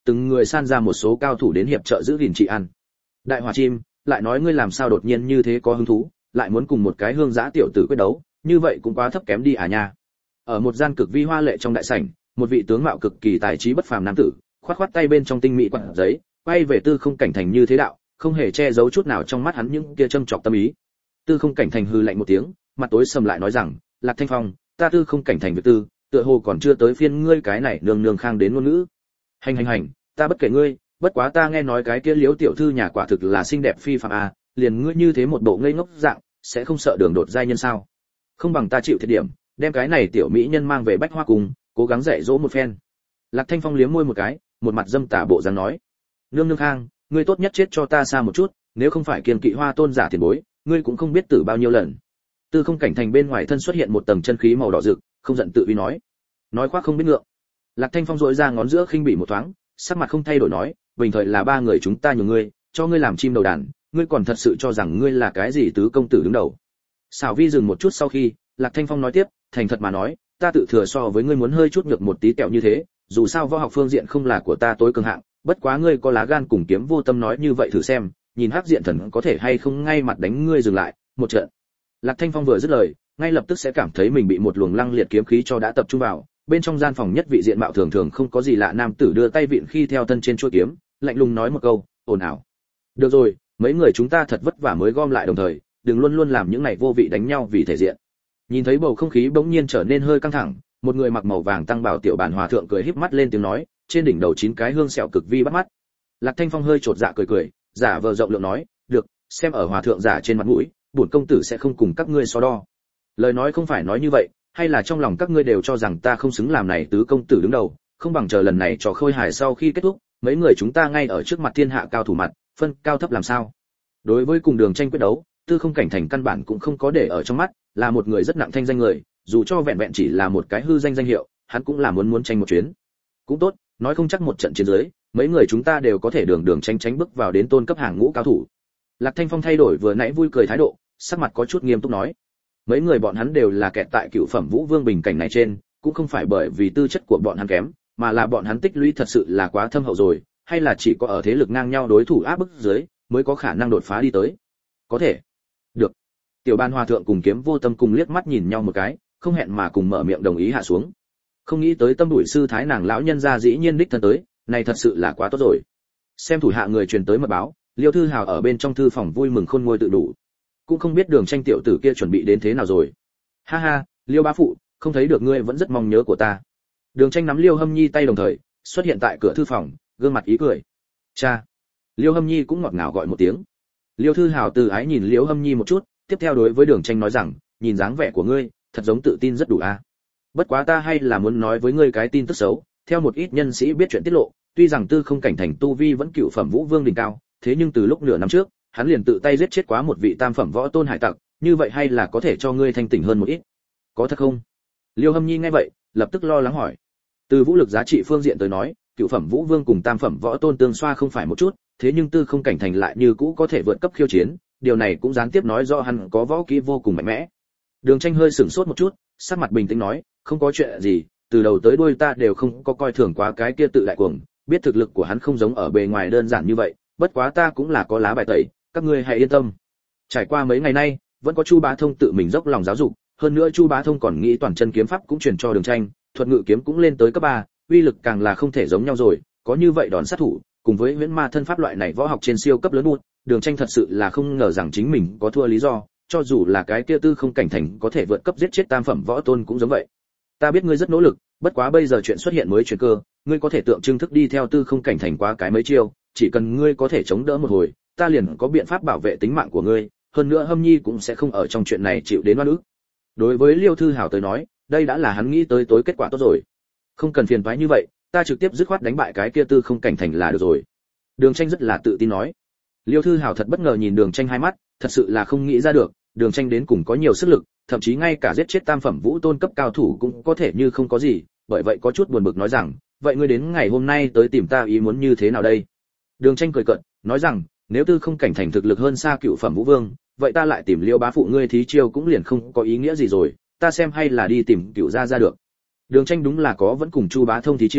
từng người san ra một số cao thủ đến hiệp trợ giữ gìn trị an. Đại Hỏa Chim, lại nói ngươi làm sao đột nhiên như thế có hứng thú, lại muốn cùng một cái hương giã tiểu tử quyết đấu, như vậy cũng quá thấp kém đi à nha. Ở một gian cực vi hoa lệ trong đại sảnh, một vị tướng mạo cực kỳ tài trí bất phàm nam tử, khoát khoát tay bên trong tinh mỹ quạt giấy, quay về Tư Không Cảnh Thành như thế đạo, không hề che giấu chút nào trong mắt hắn những kia châm chọc tâm ý. Tư Không Cảnh Thành hừ lạnh một tiếng, mặt tối sầm lại nói rằng, Lạc Thanh Phong, ta Tư Không Cảnh Thành việc tư, tựa hồ còn chưa tới phiên ngươi cái này nương nương khang đến ngôn ngữ. Hành hành hành, ta bất kể ngươi, bất quá ta nghe nói cái kia Liễu tiểu thư nhà quả thực là xinh đẹp phi phàm a, liền ngươi như thế một bộ ngây ngốc dạng, sẽ không sợ đường đột giai nhân sao? Không bằng ta chịu thiệt điểm, đem cái này tiểu mỹ nhân mang về Bách Hoa Cung, cố gắng dạy dỗ một phen. Lạc Thanh Phong liếm môi một cái, một mặt dâm tà bộ dáng nói, nương nương khang, ngươi tốt nhất chết cho ta xa một chút, nếu không phải kiêng kỵ Hoa tôn giả tiền bối, ngươi cũng không biết tử bao nhiêu lần. Tư Không Cảnh Thành bên ngoài thân xuất hiện một tầng chân khí màu đỏ rực, không giận tự uy nói, nói khoác không biết ngượng. Lạc Thanh Phong rỗi ra ngón giữa khinh bỉ một thoáng, sắc mặt không thay đổi nói, bình thời là ba người chúng ta nhường ngươi, cho ngươi làm chim đầu đàn, ngươi còn thật sự cho rằng ngươi là cái gì tứ công tử đứng đầu. Xảo Vi dừng một chút sau khi, Lạc Thanh Phong nói tiếp, thành thật mà nói, ta tự thừa so với ngươi muốn hơi chút nhược một tí kẹo như thế, dù sao võ học phương diện không là của ta tối cường hạng, bất quá ngươi có lá gan cùng Kiếm Vô Tâm nói như vậy thử xem, nhìn Hắc Diện Thần có thể hay không ngay mặt đánh ngươi dừng lại, một trận. Lạc Thanh Phong vừa dứt lời, ngay lập tức sẽ cảm thấy mình bị một luồng lăng liệt kiếm khí cho đã tập trung vào, bên trong gian phòng nhất vị diện mạo thường thường không có gì lạ nam tử đưa tay vịn khi theo thân trên chuôi kiếm, lạnh lùng nói một câu, ồn ào. Được rồi, mấy người chúng ta thật vất vả mới gom lại đồng thời, đừng luôn luôn làm những này vô vị đánh nhau vì thể diện. Nhìn thấy bầu không khí bỗng nhiên trở nên hơi căng thẳng, một người mặc màu vàng tăng bảo tiểu bản hòa thượng cười híp mắt lên tiếng nói, trên đỉnh đầu chín cái hương sẹo cực vi bắt mắt. Lạc Thanh Phong hơi trột dạ cười cười, giả vờ rộng lượng nói, được, xem ở hòa thượng giả trên mặt mũi, bổn công tử sẽ không cùng các ngươi so đo. Lời nói không phải nói như vậy, hay là trong lòng các ngươi đều cho rằng ta không xứng làm này tứ công tử đứng đầu, không bằng chờ lần này trò khôi hài sau khi kết thúc, mấy người chúng ta ngay ở trước mặt thiên hạ cao thủ mặt, phân cao thấp làm sao? Đối với cùng đường tranh quyết đấu, Tư Không Cảnh Thành căn bản cũng không có để ở trong mắt, là một người rất nặng thanh danh người, dù cho vẹn vẹn chỉ là một cái hư danh danh hiệu, hắn cũng là muốn muốn tranh một chuyến. Cũng tốt, nói không chắc một trận chiến dưới, mấy người chúng ta đều có thể đường đường tranh tránh bước vào đến tôn cấp hàng ngũ cao thủ. Lạc Thanh Phong thay đổi vừa nãy vui cười thái độ, sắc mặt có chút nghiêm túc nói, mấy người bọn hắn đều là kẹt tại cựu phẩm Vũ Vương bình cảnh này trên, cũng không phải bởi vì tư chất của bọn hắn kém, mà là bọn hắn tích lũy thật sự là quá thâm hậu rồi, hay là chỉ có ở thế lực ngang nhau đối thủ áp bức dưới mới có khả năng đột phá đi tới. Có thể. Được. Tiểu Ban Hòa thượng cùng Kiếm Vô Tâm cùng liếc mắt nhìn nhau một cái, không hẹn mà cùng mở miệng đồng ý hạ xuống. Không nghĩ tới Tâm Đuổi sư thái nàng lão nhân gia dĩ nhiên đích thân tới, này thật sự là quá tốt rồi. Xem thủ hạ người truyền tới mật báo, Liêu Thư Hào ở bên trong thư phòng vui mừng khôn nguôi tự đủ. Cũng không biết Đường Tranh tiểu tử kia chuẩn bị đến thế nào rồi. Ha ha, Liêu bá phụ, không thấy được ngươi vẫn rất mong nhớ của ta. Đường Tranh nắm Liêu Hâm Nhi tay đồng thời, xuất hiện tại cửa thư phòng, gương mặt ý cười. Cha. Liêu Hâm Nhi cũng ngọt ngào gọi một tiếng. Liêu Thư Hào từ ái nhìn Liêu Hâm Nhi một chút, tiếp theo đối với Đường Tranh nói rằng, nhìn dáng vẻ của ngươi, thật giống tự tin rất đủ a. À. Bất quá ta hay là muốn nói với ngươi cái tin tức xấu, theo một ít nhân sĩ biết chuyện tiết lộ, tuy rằng Tư Không Cảnh Thành tu vi vẫn cựu phẩm Vũ Vương đỉnh cao, thế nhưng từ lúc nửa năm trước, hắn liền tự tay giết chết quá một vị tam phẩm võ tôn hải tặc, như vậy hay là có thể cho ngươi thanh tỉnh hơn một ít. Có thật không? Liêu Hâm Nhi nghe vậy, lập tức lo lắng hỏi. Từ vũ lực giá trị phương diện tới nói, cựu phẩm Vũ Vương cùng tam phẩm võ tôn tương xoa không phải một chút, thế nhưng Tư Không Cảnh Thành lại như cũ có thể vượt cấp khiêu chiến, điều này cũng gián tiếp nói rõ hắn có võ kỹ vô cùng mạnh mẽ. Đường Tranh hơi sửng sốt một chút, sắc mặt bình tĩnh nói, không có chuyện gì, từ đầu tới đuôi ta đều không có coi thường quá cái kia tự đại cuồng, biết thực lực của hắn không giống ở bề ngoài đơn giản như vậy, bất quá ta cũng là có lá bài tẩy, các ngươi hãy yên tâm. Trải qua mấy ngày nay, vẫn có Chu Bá Thông tự mình dốc lòng giáo dục, hơn nữa Chu Bá Thông còn nghĩ toàn chân kiếm pháp cũng truyền cho Đường Tranh, thuật ngự kiếm cũng lên tới cấp ba, uy lực càng là không thể giống nhau rồi, có như vậy đòn sát thủ, cùng với huyễn ma thân pháp loại này võ học trên siêu cấp lớn bút, Đường Tranh thật sự là không ngờ rằng chính mình có thua lý do, cho dù là cái kia Tư Không Cảnh Thành có thể vượt cấp giết chết tam phẩm võ tôn cũng giống vậy. Ta biết ngươi rất nỗ lực, bất quá bây giờ chuyện xuất hiện mới chuyển cơ, ngươi có thể tượng trưng thức đi theo Tư Không Cảnh Thành quá cái mấy chiêu, chỉ cần ngươi có thể chống đỡ một hồi, ta liền có biện pháp bảo vệ tính mạng của ngươi, hơn nữa Hâm Nhi cũng sẽ không ở trong chuyện này chịu đến oan ức. Đối với Liêu Thư Hào tới nói, đây đã là hắn nghĩ tới tối kết quả tốt rồi. Không cần phiền toái như vậy, ta trực tiếp dứt khoát đánh bại cái kia Tư Không Cảnh Thành là được rồi. Đường Tranh rất là tự tin nói. Liêu Thư Hào thật bất ngờ nhìn Đường Tranh hai mắt, thật sự là không nghĩ ra được, Đường Tranh đến cùng có nhiều sức lực, thậm chí ngay cả giết chết tam phẩm vũ tôn cấp cao thủ cũng có thể như không có gì, bởi vậy có chút buồn bực nói rằng, vậy ngươi đến ngày hôm nay tới tìm ta ý muốn như thế nào đây? Đường Tranh cười cợt, nói rằng, nếu Tư Không Cảnh Thành thực lực hơn xa cựu phẩm Vũ Vương, vậy ta lại tìm Liêu bá phụ ngươi thí chiêu cũng liền không có ý nghĩa gì rồi, ta xem hay là đi tìm Cửu gia ra được. Đường Tranh đúng là có vẫn cùng Chu Bá Thông thí chiêu,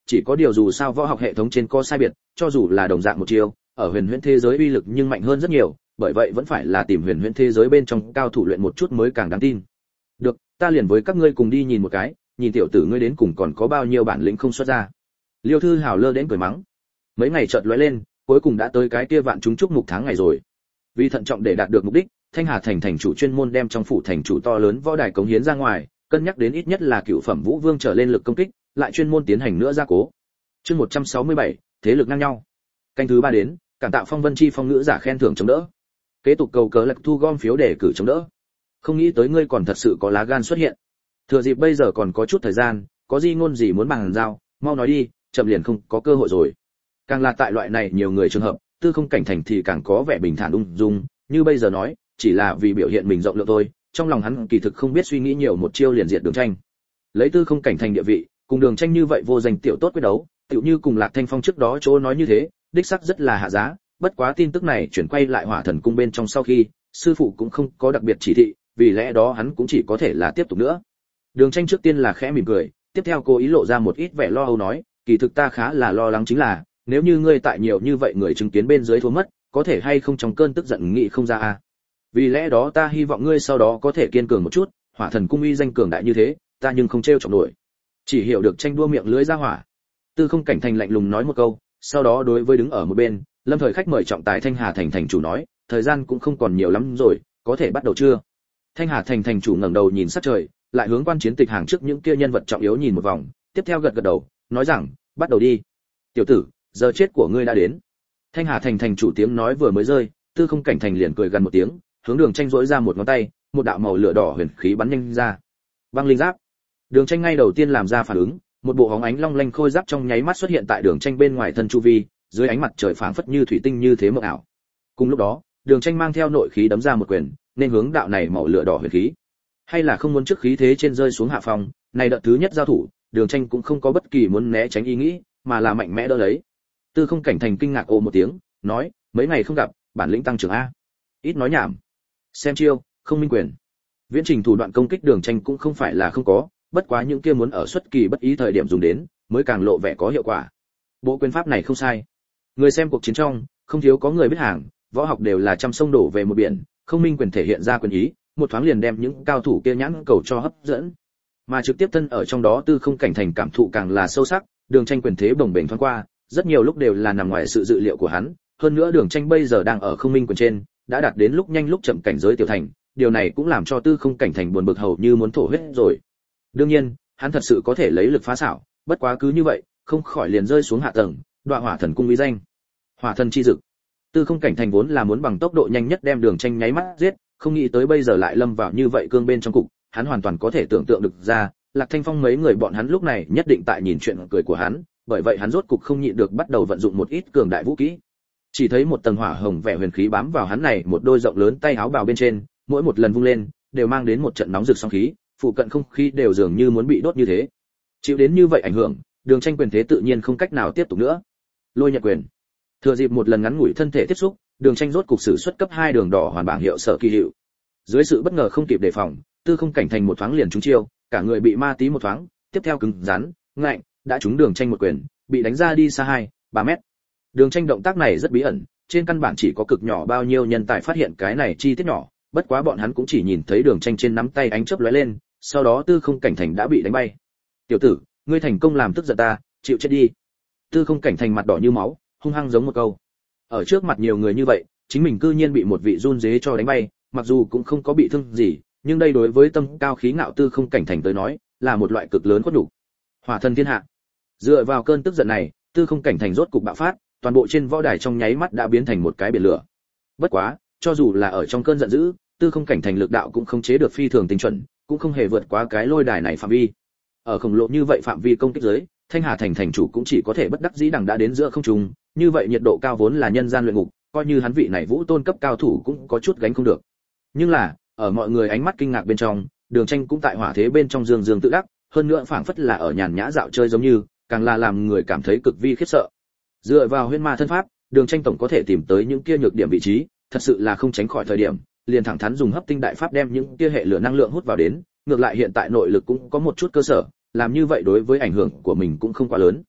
chỉ có điều dù sao võ học hệ thống trên có sai biệt, cho dù là đồng dạng một chiêu, ở huyền huyễn thế giới uy lực nhưng mạnh hơn rất nhiều, bởi vậy vẫn phải là tìm huyền huyễn thế giới bên trong cao thủ luyện một chút mới càng đáng tin. Được, ta liền với các ngươi cùng đi nhìn một cái, nhìn tiểu tử ngươi đến cùng còn có bao nhiêu bản lĩnh không xuất ra. Liêu Thư Hào lơ đến cười mắng. Mấy ngày chợt lóe lên, cuối cùng đã tới cái kia vạn chúng chúc mục tháng ngày rồi. Vì thận trọng để đạt được mục đích, Thanh Hà thành thành chủ chuyên môn đem trong phủ thành chủ to lớn võ đài cống hiến ra ngoài, cân nhắc đến ít nhất là cựu phẩm vũ vương trở lên lực công kích, lại chuyên môn tiến hành nữa gia cố. Chương một trăm sáu mươi bảy, thế lực ngang nhau. Canh thứ ba đến, cảm tạ Phong Vân Chi phong ngữ giả khen thưởng chống đỡ. Kế tục cầu cớ lạc thu gom phiếu để cử chống đỡ. Không nghĩ tới ngươi còn thật sự có lá gan xuất hiện. Thừa dịp bây giờ còn có chút thời gian, có gì ngôn gì muốn bàn giao, mau nói đi, chậm liền không có cơ hội rồi. Càng là tại loại này nhiều người trường hợp, Tư Không Cảnh Thành thì càng có vẻ bình thản ung dung, như bây giờ nói, chỉ là vì biểu hiện mình rộng lượng thôi, trong lòng hắn kỳ thực không biết suy nghĩ nhiều một chiêu liền diệt Đường Tranh. Lấy Tư Không Cảnh Thành địa vị, cùng Đường Tranh như vậy vô danh tiểu tốt quyết đấu, tựu như cùng Lạc Thanh Phong trước đó chỗ nói như thế, đích xác rất là hạ giá, bất quá tin tức này chuyển quay lại Hỏa Thần cung bên trong sau khi, sư phụ cũng không có đặc biệt chỉ thị, vì lẽ đó hắn cũng chỉ có thể là tiếp tục nữa. Đường Tranh trước tiên là khẽ mỉm cười, tiếp theo cô ý lộ ra một ít vẻ lo âu nói, kỳ thực ta khá là lo lắng chính là, nếu như ngươi tại nhiều như vậy người chứng kiến bên dưới thua mất, có thể hay không trong cơn tức giận nghĩ không ra à. Vì lẽ đó ta hy vọng ngươi sau đó có thể kiên cường một chút, Hỏa Thần cung uy danh cường đại như thế, ta nhưng không trêu chọc nổi. Chỉ hiểu được Tranh đua miệng lưỡi ra hỏa. Tư Không Cảnh Thành lạnh lùng nói một câu, sau đó đối với đứng ở một bên, Lâm Thời khách mời trọng tài Thanh Hà thành thành chủ nói, thời gian cũng không còn nhiều lắm rồi, có thể bắt đầu chưa? Thanh Hà thành thành chủ ngẩng đầu nhìn sát trời, lại hướng quan chiến tịch hàng trước những kia nhân vật trọng yếu nhìn một vòng, tiếp theo gật gật đầu, nói rằng, bắt đầu đi. Tiểu tử, giờ chết của ngươi đã đến. Thanh Hà thành thành chủ tiếng nói vừa mới rơi, Tư Không Cảnh Thành liền cười gần một tiếng, hướng Đường Tranh rỗi ra một ngón tay, một đạo màu lửa đỏ huyền khí bắn nhanh ra. Băng linh giáp. Đường Tranh ngay đầu tiên làm ra phản ứng, một bộ hóng ánh long lanh khôi giáp trong nháy mắt xuất hiện tại Đường Tranh bên ngoài thân chu vi, dưới ánh mặt trời phảng phất như thủy tinh như thế mộng ảo. Cùng lúc đó, Đường Tranh mang theo nội khí đấm ra một quyền, nên hướng đạo này màu lửa đỏ huyền khí. Hay là không muốn trước khí thế trên rơi xuống hạ phòng, này đợt thứ nhất giao thủ, Đường Tranh cũng không có bất kỳ muốn né tránh ý nghĩ, mà là mạnh mẽ đỡ lấy. Tư Không Cảnh Thành kinh ngạc ồ một tiếng, nói, mấy ngày không gặp, bản lĩnh tăng trưởng a. Ít nói nhảm. Xem chiêu, không minh quyền. Viễn trình thủ đoạn công kích Đường Tranh cũng không phải là không có, bất quá những kia muốn ở xuất kỳ bất ý thời điểm dùng đến, mới càng lộ vẻ có hiệu quả. Bộ quyền pháp này không sai. Người xem cuộc chiến trong, không thiếu có người biết hàng, võ học đều là trăm sông đổ về một biển, không minh quyền thể hiện ra quyền ý, một thoáng liền đem những cao thủ kia nhãn cầu cho hấp dẫn. Mà trực tiếp thân ở trong đó Tư Không Cảnh Thành cảm thụ càng là sâu sắc, Đường Tranh quyền thế bồng bềnh thoáng qua, rất nhiều lúc đều là nằm ngoài sự dự liệu của hắn, hơn nữa Đường Tranh bây giờ đang ở không minh quyền trên, đã đạt đến lúc nhanh lúc chậm cảnh giới tiểu thành, điều này cũng làm cho Tư Không Cảnh Thành buồn bực hầu như muốn thổ huyết rồi. Đương nhiên, hắn thật sự có thể lấy lực phá xảo, bất quá cứ như vậy, không khỏi liền rơi xuống hạ tầng, đọa Hỏa Thần cung uy danh. Hỏa thần chi dực. Tư Không Cảnh Thành vốn là muốn bằng tốc độ nhanh nhất đem Đường Tranh nháy mắt giết, không nghĩ tới bây giờ lại lâm vào như vậy cương bên trong cục, hắn hoàn toàn có thể tưởng tượng được ra, Lạc Thanh Phong mấy người bọn hắn lúc này nhất định tại nhìn chuyện cười của hắn, bởi vậy hắn rốt cục không nhịn được bắt đầu vận dụng một ít cường đại vũ khí. Chỉ thấy một tầng hỏa hồng vẻ huyền khí bám vào hắn này một đôi rộng lớn tay áo bào bên trên, mỗi một lần vung lên, đều mang đến một trận nóng rực sóng khí, phụ cận không khí đều dường như muốn bị đốt như thế. Chịu đến như vậy ảnh hưởng, Đường Tranh quyền thế tự nhiên không cách nào tiếp tục nữa. Lôi Nhật quyền. Thừa dịp một lần ngắn ngủi thân thể tiếp xúc, Đường Tranh rốt cục sử xuất cấp hai đường đỏ hoàn bảng hiệu sở kỳ hiệu. Dưới sự bất ngờ không kịp đề phòng, Tư Không Cảnh Thành một thoáng liền trúng chiêu, cả người bị ma tí một thoáng, tiếp theo cứng rắn, ngạnh, đã trúng Đường Tranh một quyền, bị đánh ra đi xa hai, ba mét. Đường Tranh động tác này rất bí ẩn, trên căn bản chỉ có cực nhỏ bao nhiêu nhân tài phát hiện cái này chi tiết nhỏ, bất quá bọn hắn cũng chỉ nhìn thấy Đường Tranh trên nắm tay ánh chớp lóe lên, sau đó Tư Không Cảnh Thành đã bị đánh bay. "Tiểu tử, ngươi thành công làm tức giận ta, chịu chết đi." Tư Không Cảnh Thành mặt đỏ như máu, hung hăng giống một câu. Ở trước mặt nhiều người như vậy, chính mình cư nhiên bị một vị run rế cho đánh bay, mặc dù cũng không có bị thương gì, nhưng đây đối với tâm cao khí ngạo Tư Không Cảnh Thành tới nói, là một loại cực lớn khuất nhục. Hỏa thần thiên hạ. Dựa vào cơn tức giận này, Tư Không Cảnh Thành rốt cục bạo phát, toàn bộ trên võ đài trong nháy mắt đã biến thành một cái biển lửa. Bất quá, cho dù là ở trong cơn giận dữ, Tư Không Cảnh Thành lực đạo cũng không chế được phi thường tinh chuẩn, cũng không hề vượt quá cái lôi đài này phạm vi. Ở khổng lồ như vậy phạm vi công kích dưới, Thanh Hà thành thành chủ cũng chỉ có thể bất đắc dĩ đằng đã đến giữa không trung, như vậy nhiệt độ cao vốn là nhân gian luyện ngục, coi như hắn vị này vũ tôn cấp cao thủ cũng có chút gánh không được. Nhưng là, ở mọi người ánh mắt kinh ngạc bên trong, Đường Tranh cũng tại hỏa thế bên trong dương dương tự đắc, hơn nữa phảng phất là ở nhàn nhã dạo chơi giống như, càng là làm người cảm thấy cực vi khiếp sợ. Dựa vào huyễn ma thân pháp, Đường Tranh tổng có thể tìm tới những kia nhược điểm vị trí, thật sự là không tránh khỏi thời điểm, liền thẳng thắn dùng hấp tinh đại pháp đem những kia hệ lửa năng lượng hút vào đến, ngược lại hiện tại nội lực cũng có một chút cơ sở, làm như vậy đối với ảnh hưởng của mình cũng không quá lớn.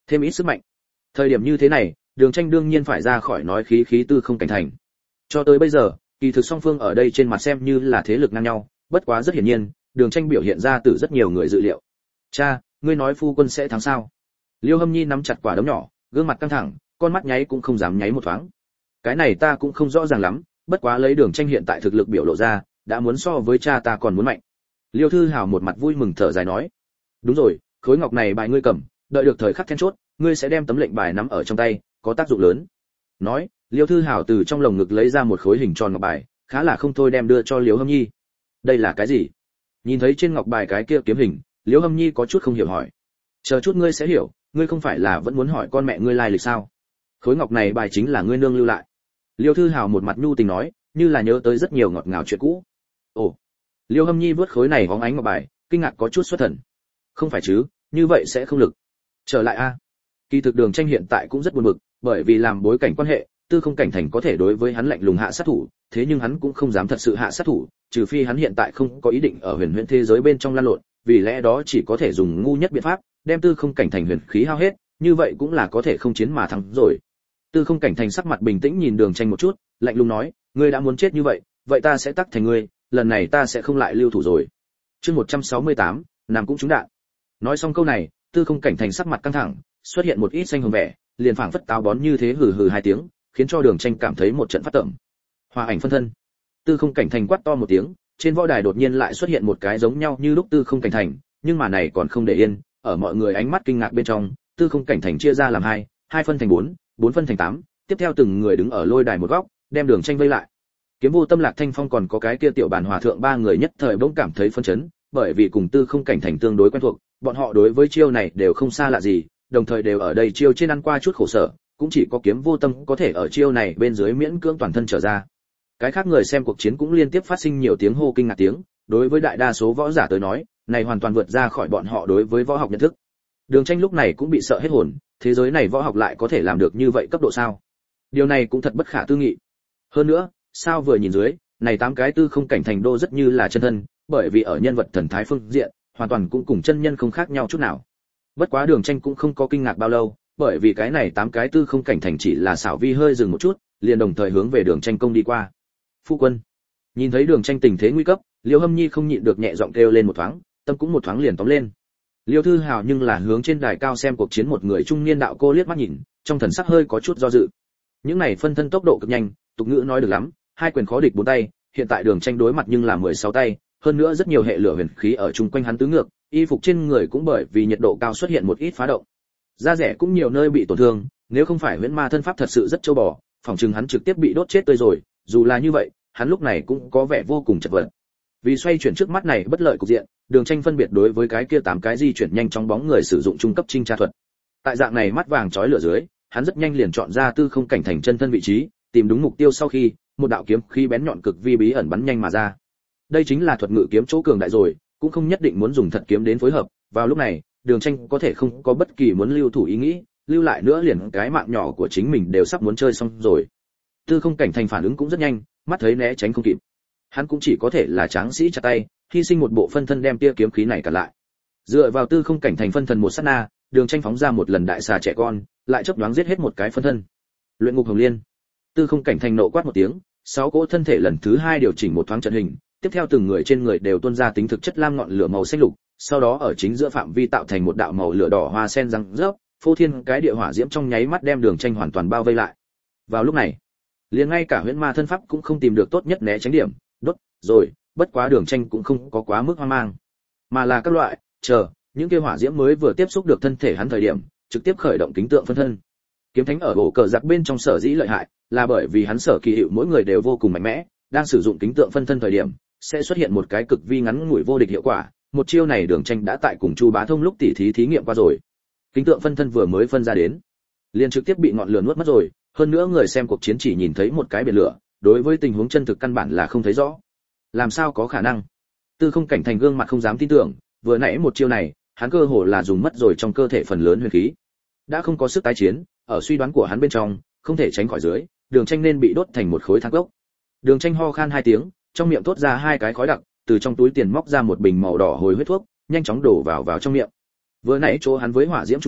thêm ít sức mạnh. Thời điểm như thế này, Đường Tranh đương nhiên phải ra khỏi nói khí khí tư không cảnh thành. Cho tới bây giờ, kỳ thực song phương ở đây trên mặt xem như là thế lực ngang nhau, bất quá rất hiển nhiên, Đường Tranh biểu hiện ra từ rất nhiều người dự liệu. "Cha, ngươi nói phu quân sẽ thắng sao?" Liêu Hâm Nhi nắm chặt quả đấm nhỏ, gương mặt căng thẳng, con mắt nháy cũng không dám nháy một thoáng. "Cái này ta cũng không rõ ràng lắm, bất quá lấy Đường Tranh hiện tại thực lực biểu lộ ra, đã muốn so với cha ta còn muốn mạnh." Liêu Thư Hào một mặt vui mừng thở dài nói: "Đúng rồi, khối ngọc này bài ngươi cầm, đợi được thời khắc then chốt, ngươi sẽ đem tấm lệnh bài nắm ở trong tay, có tác dụng lớn." Nói, Liêu Thư Hào từ trong lồng ngực lấy ra một khối hình tròn ngọc bài, khá là không thôi đem đưa cho Liêu Hâm Nhi. "Đây là cái gì?" Nhìn thấy trên ngọc bài cái kia kiếm hình, Liêu Hâm Nhi có chút không hiểu hỏi. "Chờ chút ngươi sẽ hiểu, ngươi không phải là vẫn muốn hỏi con mẹ ngươi lai lịch sao? Khối ngọc này bài chính là ngươi nương lưu lại." Liêu Thư Hào một mặt nhu tình nói, như là nhớ tới rất nhiều ngọt ngào chuyện cũ. "Ồ." Liêu Hâm Nhi vớt khối này hóng ánh ngọc bài, kinh ngạc có chút xuất thần. "Không phải chứ, như vậy sẽ không lực. Trở lại a." Kỳ thực Đường Tranh hiện tại cũng rất buồn bực, bởi vì làm bối cảnh quan hệ, tư không cảnh thành có thể đối với hắn lạnh lùng hạ sát thủ, thế nhưng hắn cũng không dám thật sự hạ sát thủ, trừ phi hắn hiện tại không có ý định ở huyền huyễn thế giới bên trong lăn lộn, vì lẽ đó chỉ có thể dùng ngu nhất biện pháp, đem tư không cảnh thành huyền khí hao hết, như vậy cũng là có thể không chiến mà thắng rồi. Tư không cảnh thành sắc mặt bình tĩnh nhìn Đường Tranh một chút, lạnh lùng nói, ngươi đã muốn chết như vậy, vậy ta sẽ tắc thành ngươi, lần này ta sẽ không lại lưu thủ rồi. Chương một trăm sáu mươi tám, nam cũng trúng đạn. Nói xong câu này, tư không cảnh thành sắc mặt căng thẳng, xuất hiện một ít xanh hồng vẻ, liền phảng phất táo bón như thế hừ hừ hai tiếng, khiến cho Đường Tranh cảm thấy một trận phát tởm. Hòa ảnh phân thân. Tư không cảnh thành quát to một tiếng, trên võ đài đột nhiên lại xuất hiện một cái giống nhau như lúc tư không cảnh thành, nhưng mà này còn không để yên, ở mọi người ánh mắt kinh ngạc bên trong, tư không cảnh thành chia ra làm hai, hai phân thành bốn, bốn phân thành tám, tiếp theo từng người đứng ở lôi đài một góc, đem Đường Tranh vây lại. Kiếm Vô Tâm, Lạc Thanh Phong còn có cái kia tiểu bản hòa thượng ba người nhất thời bỗng cảm thấy phấn chấn, bởi vì cùng tư không cảnh thành tương đối quen thuộc, bọn họ đối với chiêu này đều không xa lạ gì, đồng thời đều ở đây chiêu trên ăn qua chút khổ sở, cũng chỉ có Kiếm Vô Tâm có thể ở chiêu này bên dưới miễn cưỡng toàn thân trở ra. Cái khác người xem cuộc chiến cũng liên tiếp phát sinh nhiều tiếng hô kinh ngạc tiếng, đối với đại đa số võ giả tới nói, này hoàn toàn vượt ra khỏi bọn họ đối với võ học nhận thức. Đường Tranh lúc này cũng bị sợ hết hồn, thế giới này võ học lại có thể làm được như vậy cấp độ sao? Điều này cũng thật bất khả tư nghị. Hơn nữa, sao vừa nhìn dưới, này tám cái tư không cảnh thành đô rất như là chân thân, bởi vì ở nhân vật thần thái phương diện, hoàn toàn cũng cùng chân nhân không khác nhau chút nào. Bất quá Đường Tranh cũng không có kinh ngạc bao lâu, bởi vì cái này tám cái tư không cảnh thành chỉ là xảo vi hơi dừng một chút, liền đồng thời hướng về Đường Tranh công đi qua. Phu quân. Nhìn thấy Đường Tranh tình thế nguy cấp, Liêu Hâm Nhi không nhịn được nhẹ giọng kêu lên một thoáng, tâm cũng một thoáng liền tóm lên. Liêu Thư Hào nhưng là hướng trên đài cao xem cuộc chiến một người trung niên đạo cô liếc mắt nhìn, trong thần sắc hơi có chút do dự. Những này phân thân tốc độ cực nhanh, tục ngữ nói được lắm, hai quyền khó địch bốn tay, hiện tại Đường Tranh đối mặt nhưng là mười sáu tay, hơn nữa rất nhiều hệ lửa huyền khí ở chung quanh hắn tứ ngược, y phục trên người cũng bởi vì nhiệt độ cao xuất hiện một ít phá động. Da rẻ cũng nhiều nơi bị tổn thương, nếu không phải huyễn ma thân pháp thật sự rất châu bò, phòng chừng hắn trực tiếp bị đốt chết tươi rồi, dù là như vậy, hắn lúc này cũng có vẻ vô cùng chật vật. Vì xoay chuyển trước mắt này bất lợi cục diện, Đường Tranh phân biệt đối với cái kia tám cái di chuyển nhanh chóng bóng người sử dụng trung cấp trinh tra thuật. Tại dạng này mắt vàng chói lửa dưới, hắn rất nhanh liền chọn ra tư không cảnh thành chân thân vị trí, tìm đúng mục tiêu sau khi, một đạo kiếm khí bén nhọn cực vi bí ẩn bắn nhanh mà ra. Đây chính là thuật ngự kiếm chỗ cường đại rồi, cũng không nhất định muốn dùng thật kiếm đến phối hợp. Vào lúc này, Đường Tranh có thể không có bất kỳ muốn lưu thủ ý nghĩ, lưu lại nữa liền cái mạng nhỏ của chính mình đều sắp muốn chơi xong rồi. Tư không cảnh thành phản ứng cũng rất nhanh, mắt thấy né tránh không kịp, hắn cũng chỉ có thể là tráng sĩ chặt tay, hy sinh một bộ phân thân đem tia kiếm khí này cản lại. Dựa vào tư không cảnh thành phân thân một sát na, Đường Tranh phóng ra một lần đại xà trẻ con, lại chớp nhoáng giết hết một cái phân thân. Luyện ngục hồng liên. Tư không cảnh thành nộ quát một tiếng, sáu cỗ thân thể lần thứ hai điều chỉnh một thoáng trận hình, tiếp theo từng người trên người đều tuôn ra tính thực chất lam ngọn lửa màu xanh lục, sau đó ở chính giữa phạm vi tạo thành một đạo màu lửa đỏ hoa sen răng rớp, phô thiên cái địa hỏa diễm trong nháy mắt đem Đường Tranh hoàn toàn bao vây lại. Vào lúc này, liền ngay cả huyễn ma thân pháp cũng không tìm được tốt nhất né tránh điểm, đốt rồi, bất quá Đường Tranh cũng không có quá mức hoang mang, mà là các loại chờ những kia hỏa diễm mới vừa tiếp xúc được thân thể hắn thời điểm, trực tiếp khởi động kính tượng phân thân. Kiếm thánh ở ổ cờ giặc bên trong sở dĩ lợi hại, là bởi vì hắn sở kỳ hiệu mỗi người đều vô cùng mạnh mẽ, đang sử dụng kính tượng phân thân thời điểm, sẽ xuất hiện một cái cực vi ngắn ngủi vô địch hiệu quả. Một chiêu này Đường Tranh đã tại cùng Chu Bá Thông lúc tỉ thí thí nghiệm qua rồi. Kính tượng phân thân vừa mới phân ra đến, liền trực tiếp bị ngọn lửa nuốt mất rồi, hơn nữa người xem cuộc chiến chỉ nhìn thấy một cái biển lửa, đối với tình huống chân thực căn bản là không thấy rõ. Làm sao có khả năng? Tư không cảnh thành gương mặt không dám tin tưởng, vừa nãy một chiêu này, hắn cơ hồ là dùng mất rồi trong cơ thể phần lớn huyền khí, đã không có sức tái chiến. Ở suy đoán của hắn bên trong, không thể tránh khỏi dưới, Đường Tranh nên bị đốt thành một khối than cốc. Đường Tranh ho khan hai tiếng, trong miệng thốt ra hai cái khói đặc, từ trong túi tiền móc ra một bình màu đỏ hồi huyết thuốc, nhanh chóng đổ vào vào trong miệng. Vừa nãy chỗ hắn với hỏa diễm trung tâm,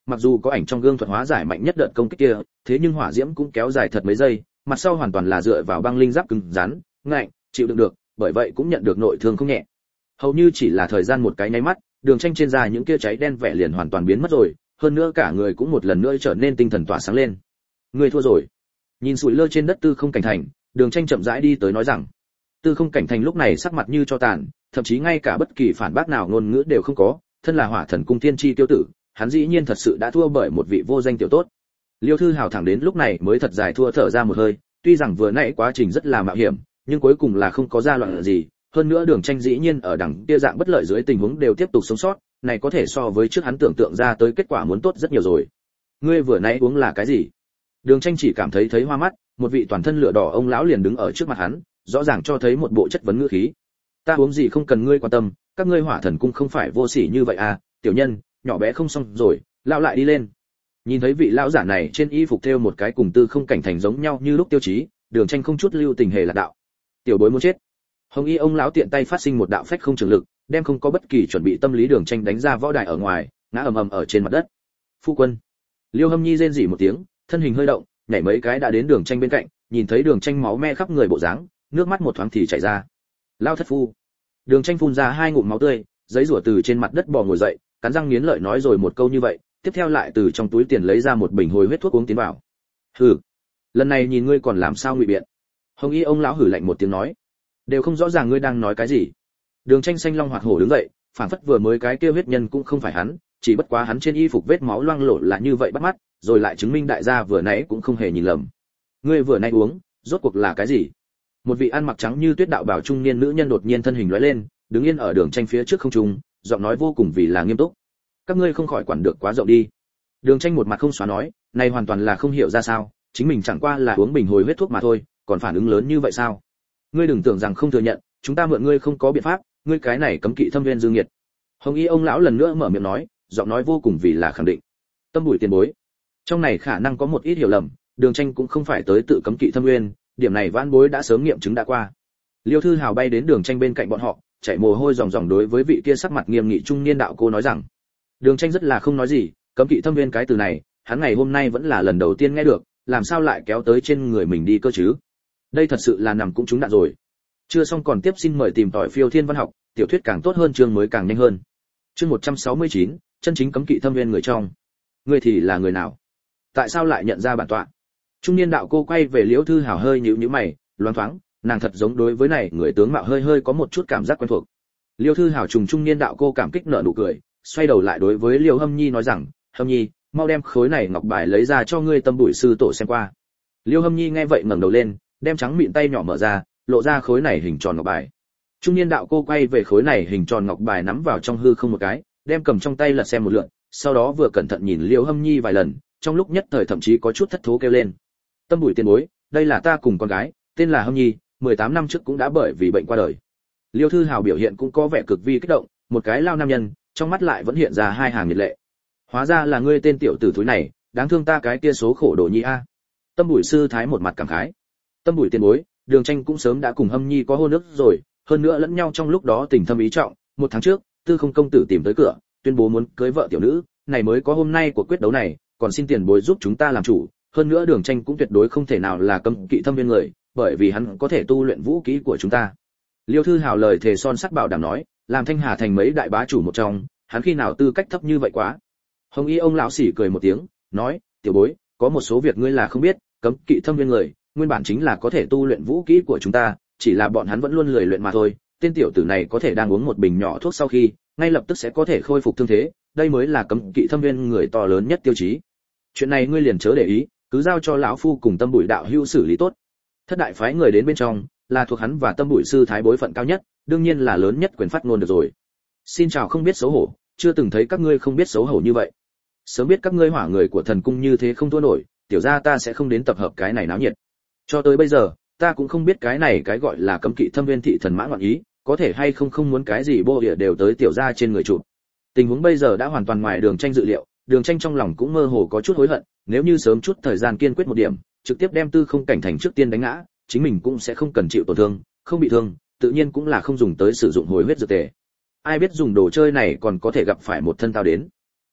mặc dù có ảnh trong gương thuật hóa giải mạnh nhất đợt công kích kia, thế nhưng hỏa diễm cũng kéo dài thật mấy giây, mặt sau hoàn toàn là dựa vào băng linh giáp cứng rắn, ngạnh, chịu đựng được, bởi vậy cũng nhận được nội thương không nhẹ. Hầu như chỉ là thời gian một cái nháy mắt, Đường Tranh trên da những kia cháy đen vẻ liền hoàn toàn biến mất rồi, hơn nữa cả người cũng một lần nữa trở nên tinh thần tỏa sáng lên. Ngươi thua rồi. Nhìn sủi lơ trên đất Tư Không Cảnh Thành, Đường Tranh chậm rãi đi tới nói rằng. Tư Không Cảnh Thành lúc này sắc mặt như cho tàn, thậm chí ngay cả bất kỳ phản bác nào ngôn ngữ đều không có, thân là Hỏa Thần cung tiên tri tiêu tử, hắn dĩ nhiên thật sự đã thua bởi một vị vô danh tiểu tốt. Liêu Thư Hào thẳng đến lúc này mới thật dài thua thở ra một hơi, tuy rằng vừa nãy quá trình rất là mạo hiểm, nhưng cuối cùng là không có ra loạn gì, hơn nữa Đường Tranh dĩ nhiên ở đẳng kia dạng bất lợi dưới tình huống đều tiếp tục sống sót, này có thể so với trước hắn tưởng tượng ra tới kết quả muốn tốt rất nhiều rồi. Ngươi vừa nãy uống là cái gì? Đường Tranh chỉ cảm thấy thấy hoa mắt, một vị toàn thân lửa đỏ ông lão liền đứng ở trước mặt hắn, rõ ràng cho thấy một bộ chất vấn ngữ khí. Ta uống gì không cần ngươi quan tâm, các ngươi Hỏa Thần cung không phải vô sỉ như vậy à, tiểu nhân, nhỏ bé không xong rồi, lão lại đi lên. Nhìn thấy vị lão giả này trên y phục thêu một cái cùng Tư Không Cảnh Thành giống nhau như lúc tiêu chí, Đường Tranh không chút lưu tình hề là đạo. Tiểu bối muốn chết. Hồng y ông lão tiện tay phát sinh một đạo phách không trường lực, đem không có bất kỳ chuẩn bị tâm lý Đường Tranh đánh ra võ đài ở ngoài, ngã ầm ầm ở trên mặt đất. Phu quân. Liêu Hâm Nhi rên rỉ một tiếng, thân hình hơi động, nhảy mấy cái đã đến Đường Tranh bên cạnh, nhìn thấy Đường Tranh máu me khắp người bộ dáng, nước mắt một thoáng thì chảy ra. Lao thất phu. Đường Tranh phun ra hai ngụm máu tươi, giấy rủa từ trên mặt đất bò ngồi dậy, cắn răng nghiến lợi nói rồi một câu như vậy, tiếp theo lại từ trong túi tiền lấy ra một bình hồi huyết thuốc uống tiến vào. Hừ, lần này nhìn ngươi còn làm sao ngụy biện. Hồng y ông lão hử lạnh một tiếng nói, đều không rõ ràng ngươi đang nói cái gì. Đường Tranh xanh long hoạt hổ đứng dậy, phản phất vừa mới cái kia huyết nhân cũng không phải hắn, chỉ bất quá hắn trên y phục vết máu loang lổ là như vậy bắt mắt, rồi lại chứng minh đại gia vừa nãy cũng không hề nhìn lầm. Ngươi vừa nãy uống, rốt cuộc là cái gì? Một vị ăn mặc trắng như tuyết đạo bào trung niên nữ nhân đột nhiên thân hình lóe lên, đứng yên ở Đường Tranh phía trước không trung, giọng nói vô cùng vì là nghiêm túc. Các ngươi không khỏi quản được quá rộng đi. Đường Tranh một mặt không xóa nói, này hoàn toàn là không hiểu ra sao, chính mình chẳng qua là uống bình hồi huyết thuốc mà thôi, còn phản ứng lớn như vậy sao? Ngươi đừng tưởng rằng không thừa nhận, chúng ta mượn ngươi không có biện pháp, ngươi cái này cấm kỵ thâm viên dương nghiệt. Hồng y ông lão lần nữa mở miệng nói, giọng nói vô cùng vì là khẳng định. Tâm bụi tiền bối, trong này khả năng có một ít hiểu lầm, Đường Tranh cũng không phải tới tự cấm kỵ thâm nguyên, điểm này vãn bối đã sớm nghiệm chứng đã qua. Liêu Thư Hào bay đến Đường Tranh bên cạnh bọn họ, chảy mồ hôi ròng ròng đối với vị kia sắc mặt nghiêm nghị trung niên đạo cô nói rằng. Đường Tranh rất là không nói gì, cấm kỵ thâm nguyên cái từ này, hắn ngày hôm nay vẫn là lần đầu tiên nghe được, làm sao lại kéo tới trên người mình đi cơ chứ? Đây thật sự là nằm cũng trúng đạn rồi. Chưa xong còn tiếp xin mời tìm tỏi phiêu thiên văn học, tiểu thuyết càng tốt hơn chương mới càng nhanh hơn. Chương một trăm sáu mươi chín, chân chính cấm kỵ thâm nguyên người trong. Ngươi thì là người nào? Tại sao lại nhận ra bản tọa? Trung niên đạo cô quay về Liễu Thư Hào hơi nhíu nhíu mày, loáng thoáng, nàng thật giống đối với này người tướng mạo hơi hơi có một chút cảm giác quen thuộc. Liễu Thư Hào trùng trung niên đạo cô cảm kích nở nụ cười, xoay đầu lại đối với Liễu Hâm Nhi nói rằng, "Hâm Nhi, mau đem khối này ngọc bài lấy ra cho ngươi Tâm Bụi sư tổ xem qua." Liễu Hâm Nhi nghe vậy ngẩng đầu lên, đem trắng mịn tay nhỏ mở ra, lộ ra khối này hình tròn ngọc bài. Trung niên đạo cô quay về khối này hình tròn ngọc bài nắm vào trong hư không một cái, đem cầm trong tay lật xem một lượt, sau đó vừa cẩn thận nhìn Liễu Hâm Nhi vài lần, trong lúc nhất thời thậm chí có chút thất thố kêu lên. Tâm Bụi tiền bối, đây là ta cùng con gái, tên là Hâm Nhi, mười tám năm trước cũng đã bởi vì bệnh qua đời. Liêu Thư Hào biểu hiện cũng có vẻ cực vi kích động, một cái lao nam nhân, trong mắt lại vẫn hiện ra hai hàng nhiệt lệ. Hóa ra là ngươi tên tiểu tử thúi này, đáng thương ta cái kia số khổ đồ nhi a. Tâm Bụi sư thái một mặt cảm khái. Tâm Bụi tiền bối, Đường Tranh cũng sớm đã cùng Hâm Nhi có hôn ước rồi, hơn nữa lẫn nhau trong lúc đó tình thâm ý trọng, một tháng trước, Tư Không công tử tìm tới cửa, tuyên bố muốn cưới vợ tiểu nữ, này mới có hôm nay của quyết đấu này, còn xin tiền bối giúp chúng ta làm chủ, hơn nữa Đường Tranh cũng tuyệt đối không thể nào là cấm kỵ thâm viên người, bởi vì hắn có thể tu luyện vũ khí của chúng ta. Liêu Thư Hào lời thề son sắt bảo đảm nói, làm Thanh Hà thành mấy đại bá chủ một trong, hắn khi nào tư cách thấp như vậy quá. Hồng y ông lão xỉ cười một tiếng, nói, tiểu bối, có một số việc ngươi là không biết, cấm kỵ thâm viên người, nguyên bản chính là có thể tu luyện vũ khí của chúng ta, chỉ là bọn hắn vẫn luôn lười luyện mà thôi. Tên tiểu tử này có thể đang uống một bình nhỏ thuốc sau khi, ngay lập tức sẽ có thể khôi phục thương thế, đây mới là cấm kỵ thâm viên người to lớn nhất tiêu chí. Chuyện này ngươi liền chớ để ý, cứ giao cho lão phu cùng Tâm Bụi đạo hữu xử lý tốt. Thất đại phái người đến bên trong, là thuộc hắn và Tâm Bụi sư thái bối phận cao nhất, đương nhiên là lớn nhất quyền phát ngôn được rồi. Xin chào không biết xấu hổ, chưa từng thấy các ngươi không biết xấu hổ như vậy. Sớm biết các ngươi hỏa người của thần cung như thế không thua nổi, tiểu gia ta sẽ không đến tập hợp cái này náo nhiệt. Cho tới bây giờ, ta cũng không biết cái này cái gọi là cấm kỵ thâm viên thị thần mã ngọn ý, có thể hay không không muốn cái gì bô địa đều tới tiểu gia trên người chụp. Tình huống bây giờ đã hoàn toàn ngoài Đường Tranh dự liệu, Đường Tranh trong lòng cũng mơ hồ có chút hối hận, nếu như sớm chút thời gian kiên quyết một điểm, trực tiếp đem Tư Không Cảnh Thành trước tiên đánh ngã, chính mình cũng sẽ không cần chịu tổn thương, không bị thương, tự nhiên cũng là không dùng tới sử dụng hồi huyết dược tề. Ai biết dùng đồ chơi này còn có thể gặp phải một thân tao đến.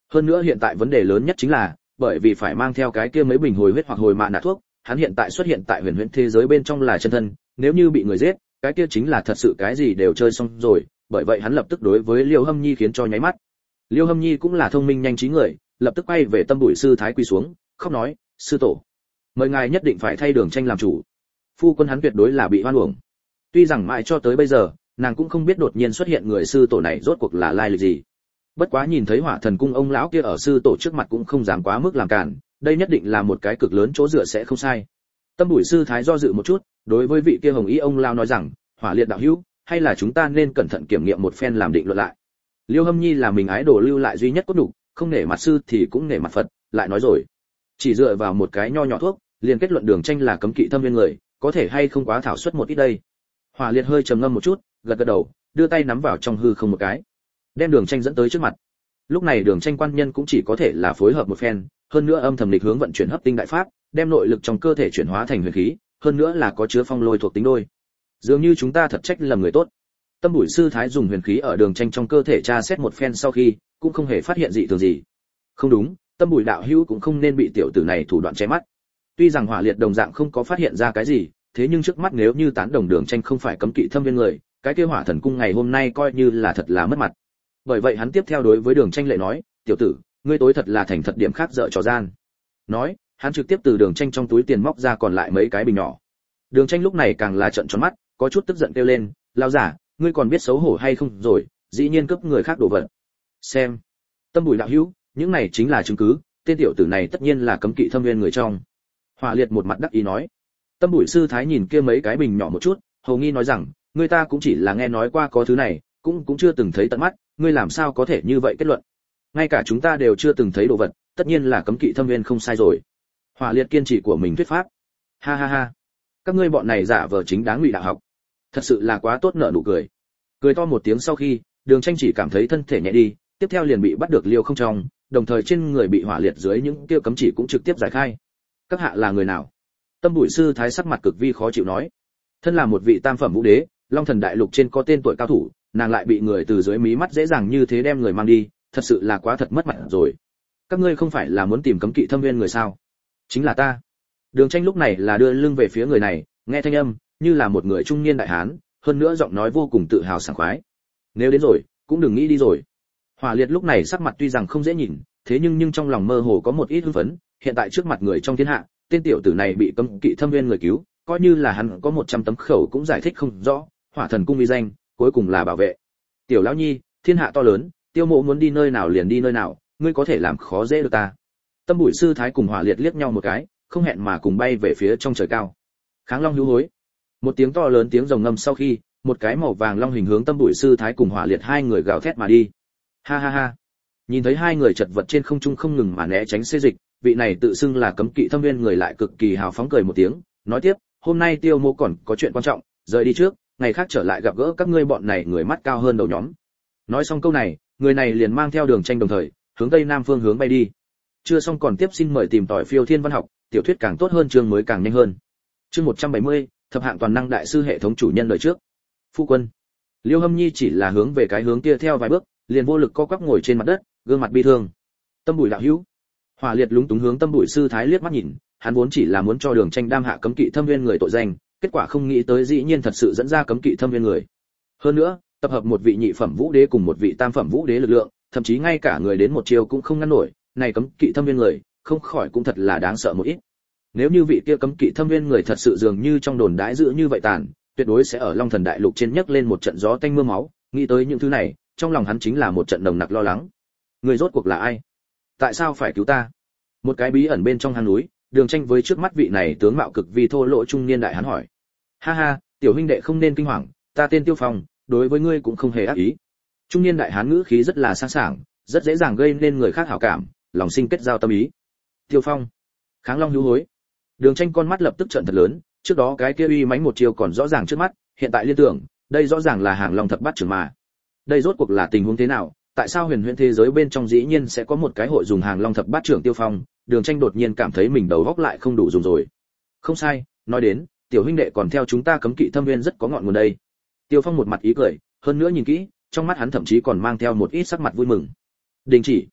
Hơn nữa hiện tại vấn đề lớn nhất chính là, bởi vì phải mang theo cái kia mấy bình hồi huyết hoặc hồi mạ nạ thuốc, hắn hiện tại xuất hiện tại huyền huyễn thế giới bên trong là chân thân, nếu như bị người giết, cái kia chính là thật sự cái gì đều chơi xong rồi, bởi vậy hắn lập tức đối với Liêu Hâm Nhi khiến cho nháy mắt. Liêu Hâm Nhi cũng là thông minh nhanh trí người, lập tức quay về Tâm Bụi sư thái quỳ xuống, khóc nói, sư tổ, mời ngài nhất định phải thay Đường Tranh làm chủ. Phu quân hắn tuyệt đối là bị oan uổng. Tuy rằng mãi cho tới bây giờ, nàng cũng không biết đột nhiên xuất hiện người sư tổ này rốt cuộc là lai lịch gì. Bất quá nhìn thấy Hỏa Thần cung ông lão kia ở sư tổ trước mặt cũng không dám quá mức làm cản, đây nhất định là một cái cực lớn chỗ dựa sẽ không sai. Tâm Bụi sư thái do dự một chút, đối với vị kia hồng ý ông lão nói rằng, Hỏa Liệt đạo hữu, hay là chúng ta nên cẩn thận kiểm nghiệm một phen làm định luận lại. Liêu Hâm Nhi là mình ái đồ lưu lại duy nhất cốt đủ, không nể mặt sư thì cũng nể mặt Phật, lại nói rồi, chỉ dựa vào một cái nho nhỏ thuốc, liền kết luận Đường Tranh là cấm kỵ thâm viên người, có thể hay không quá thảo suất một ít đây. Hỏa Liệt hơi trầm ngâm một chút, gật gật đầu, đưa tay nắm vào trong hư không một cái, đem Đường Tranh dẫn tới trước mặt. Lúc này Đường Tranh quan nhân cũng chỉ có thể là phối hợp một phen, hơn nữa âm thầm lịch hướng vận chuyển hấp tinh đại pháp, đem nội lực trong cơ thể chuyển hóa thành huyền khí, hơn nữa là có chứa phong lôi thuộc tính đôi. Dường như chúng ta thật trách lầm người tốt. Tâm Bụi sư thái dùng huyền khí ở Đường Tranh trong cơ thể tra xét một phen sau khi, cũng không hề phát hiện gì thường gì. Không đúng, Tâm Bụi đạo hữu cũng không nên bị tiểu tử này thủ đoạn che mắt. Tuy rằng Hỏa Liệt đồng dạng không có phát hiện ra cái gì, thế nhưng trước mắt nếu như tán đồng Đường Tranh không phải cấm kỵ thâm viên người, cái kia Hỏa Thần cung ngày hôm nay coi như là thật là mất mặt. Bởi vậy hắn tiếp theo đối với Đường Tranh lệ nói, tiểu tử, ngươi tối thật là thành thật điểm khác dở trò gian. Nói, hắn trực tiếp từ Đường Tranh trong túi tiền móc ra còn lại mấy cái bình nhỏ. Đường Tranh lúc này càng là trợn tròn mắt, có chút tức giận kêu lên, lao giả, ngươi còn biết xấu hổ hay không rồi, dĩ nhiên cướp người khác đồ vật. Xem, Tâm Bụi đạo hữu, những này chính là chứng cứ, tên tiểu tử này tất nhiên là cấm kỵ thâm viên người trong. Hỏa Liệt một mặt đắc ý nói. Tâm Bụi sư thái nhìn kia mấy cái bình nhỏ một chút, hầu nghi nói rằng, người ta cũng chỉ là nghe nói qua có thứ này, cũng cũng chưa từng thấy tận mắt, ngươi làm sao có thể như vậy kết luận? Ngay cả chúng ta đều chưa từng thấy đồ vật, tất nhiên là cấm kỵ thâm viên không sai rồi. Hỏa Liệt kiên trì của mình thuyết pháp. Ha ha ha, các ngươi bọn này giả vờ chính đáng ngụy đạo học, thật sự là quá tốt nợ nụ cười. Cười to một tiếng sau khi, Đường Tranh chỉ cảm thấy thân thể nhẹ đi, tiếp theo liền bị bắt được liêu không trong, đồng thời trên người bị Hỏa Liệt dưới những kia cấm chỉ cũng trực tiếp giải khai. Các hạ là người nào? Tâm Bụi sư thái sắc mặt cực vi khó chịu nói. Thân là một vị tam phẩm vũ đế, Long Thần đại lục trên có tên tuổi cao thủ, nàng lại bị người từ dưới mí mắt dễ dàng như thế đem người mang đi, thật sự là quá thật mất mặt rồi. Các ngươi không phải là muốn tìm cấm kỵ thâm viên người sao? Chính là ta. Đường Tranh lúc này là đưa lưng về phía người này, nghe thanh âm như là một người trung niên đại hán, hơn nữa giọng nói vô cùng tự hào sảng khoái. Nếu đến rồi, cũng đừng nghĩ đi rồi. Hỏa Liệt lúc này sắc mặt tuy rằng không dễ nhìn, thế nhưng nhưng trong lòng mơ hồ có một ít hưng phấn, hiện tại trước mặt người trong thiên hạ, tên tiểu tử này bị cấm kỵ thâm viên người cứu, coi như là hắn có một trăm tấm khẩu cũng giải thích không rõ, Hỏa Thần cung uy danh, cuối cùng là bảo vệ. Tiểu lão nhi, thiên hạ to lớn, Tiêu Mộ muốn đi nơi nào liền đi nơi nào, ngươi có thể làm khó dễ được ta. Tâm Bụi sư thái cùng Hỏa Liệt liếc nhau một cái, không hẹn mà cùng bay về phía trong trời cao. Kháng Long hữu hối. Một tiếng to lớn tiếng rồng ngâm sau khi, một cái màu vàng long hình hướng Tâm Bụi sư thái cùng Hỏa Liệt hai người gào thét mà đi. Ha ha ha. Nhìn thấy hai người chật vật trên không trung không ngừng mà né tránh xê dịch, vị này tự xưng là cấm kỵ thâm viên người lại cực kỳ hào phóng cười một tiếng, nói tiếp, hôm nay Tiêu Mộ còn có chuyện quan trọng, rời đi trước, ngày khác trở lại gặp gỡ các ngươi bọn này người mắt cao hơn đầu nhóm. Nói xong câu này, người này liền mang theo Đường Tranh đồng thời hướng tây nam phương hướng bay đi. Chưa xong còn tiếp, xin mời tìm tỏi Phiêu Thiên Văn học, tiểu thuyết càng tốt hơn chương mới càng nhanh hơn. Chương một trăm bảy mươi, thập hạng toàn năng đại sư hệ thống chủ nhân đời trước. Phu quân. Liêu Hâm Nhi chỉ là hướng về cái hướng kia theo vài bước, liền vô lực co quắp ngồi trên mặt đất, gương mặt bi thương. Tâm Bụi đạo hữu. Hỏa Liệt lúng túng hướng Tâm Bụi sư thái liếc mắt nhìn, hắn vốn chỉ là muốn cho Đường Tranh đam hạ cấm kỵ thâm viên người tội danh, kết quả không nghĩ tới dĩ nhiên thật sự dẫn ra cấm kỵ thâm viên người. Hơn nữa, tập hợp một vị nhị phẩm vũ đế cùng một vị tam phẩm vũ đế lực lượng, thậm chí ngay cả người đến một chiều cũng không ngăn nổi, này cấm kỵ thâm viên người, không khỏi cũng thật là đáng sợ một ít. Nếu như vị kia cấm kỵ thâm viên người thật sự dường như trong đồn đãi dữ như vậy tàn, tuyệt đối sẽ ở Long Thần đại lục trên nhấc lên một trận gió tanh mưa máu, nghĩ tới những thứ này, trong lòng hắn chính là một trận nồng nặc lo lắng. Người rốt cuộc là ai? Tại sao phải cứu ta? Một cái bí ẩn bên trong hang núi, Đường Tranh với trước mắt vị này tướng mạo cực vi thô lỗ trung niên đại hắn hỏi. Ha ha, tiểu huynh đệ không nên kinh hoàng, ta tên Tiêu Phong, đối với ngươi cũng không hề ác ý. Trung niên đại hán ngữ khí rất là sang sảng, rất dễ dàng gây nên người khác hảo cảm, lòng sinh kết giao tâm ý. Tiêu Phong. Kháng Long hữu hối. Đường Tranh con mắt lập tức trợn thật lớn, trước đó cái kia uy mãnh một chiều còn rõ ràng trước mắt, hiện tại liên tưởng, đây rõ ràng là Hàng Long thập bát trưởng mà. Đây rốt cuộc là tình huống thế nào? Tại sao huyền huyễn thế giới bên trong dĩ nhiên sẽ có một cái hội dùng Hàng Long thập bát trưởng Tiêu Phong? Đường Tranh đột nhiên cảm thấy mình đầu óc lại không đủ dùng rồi. Không sai, nói đến, tiểu huynh đệ còn theo chúng ta cấm kỵ thâm viên rất có ngọn nguồn đây. Tiêu Phong một mặt ý cười, hơn nữa nhìn kỹ, trong mắt hắn thậm chí còn mang theo một ít sắc mặt vui mừng. Đình chỉ.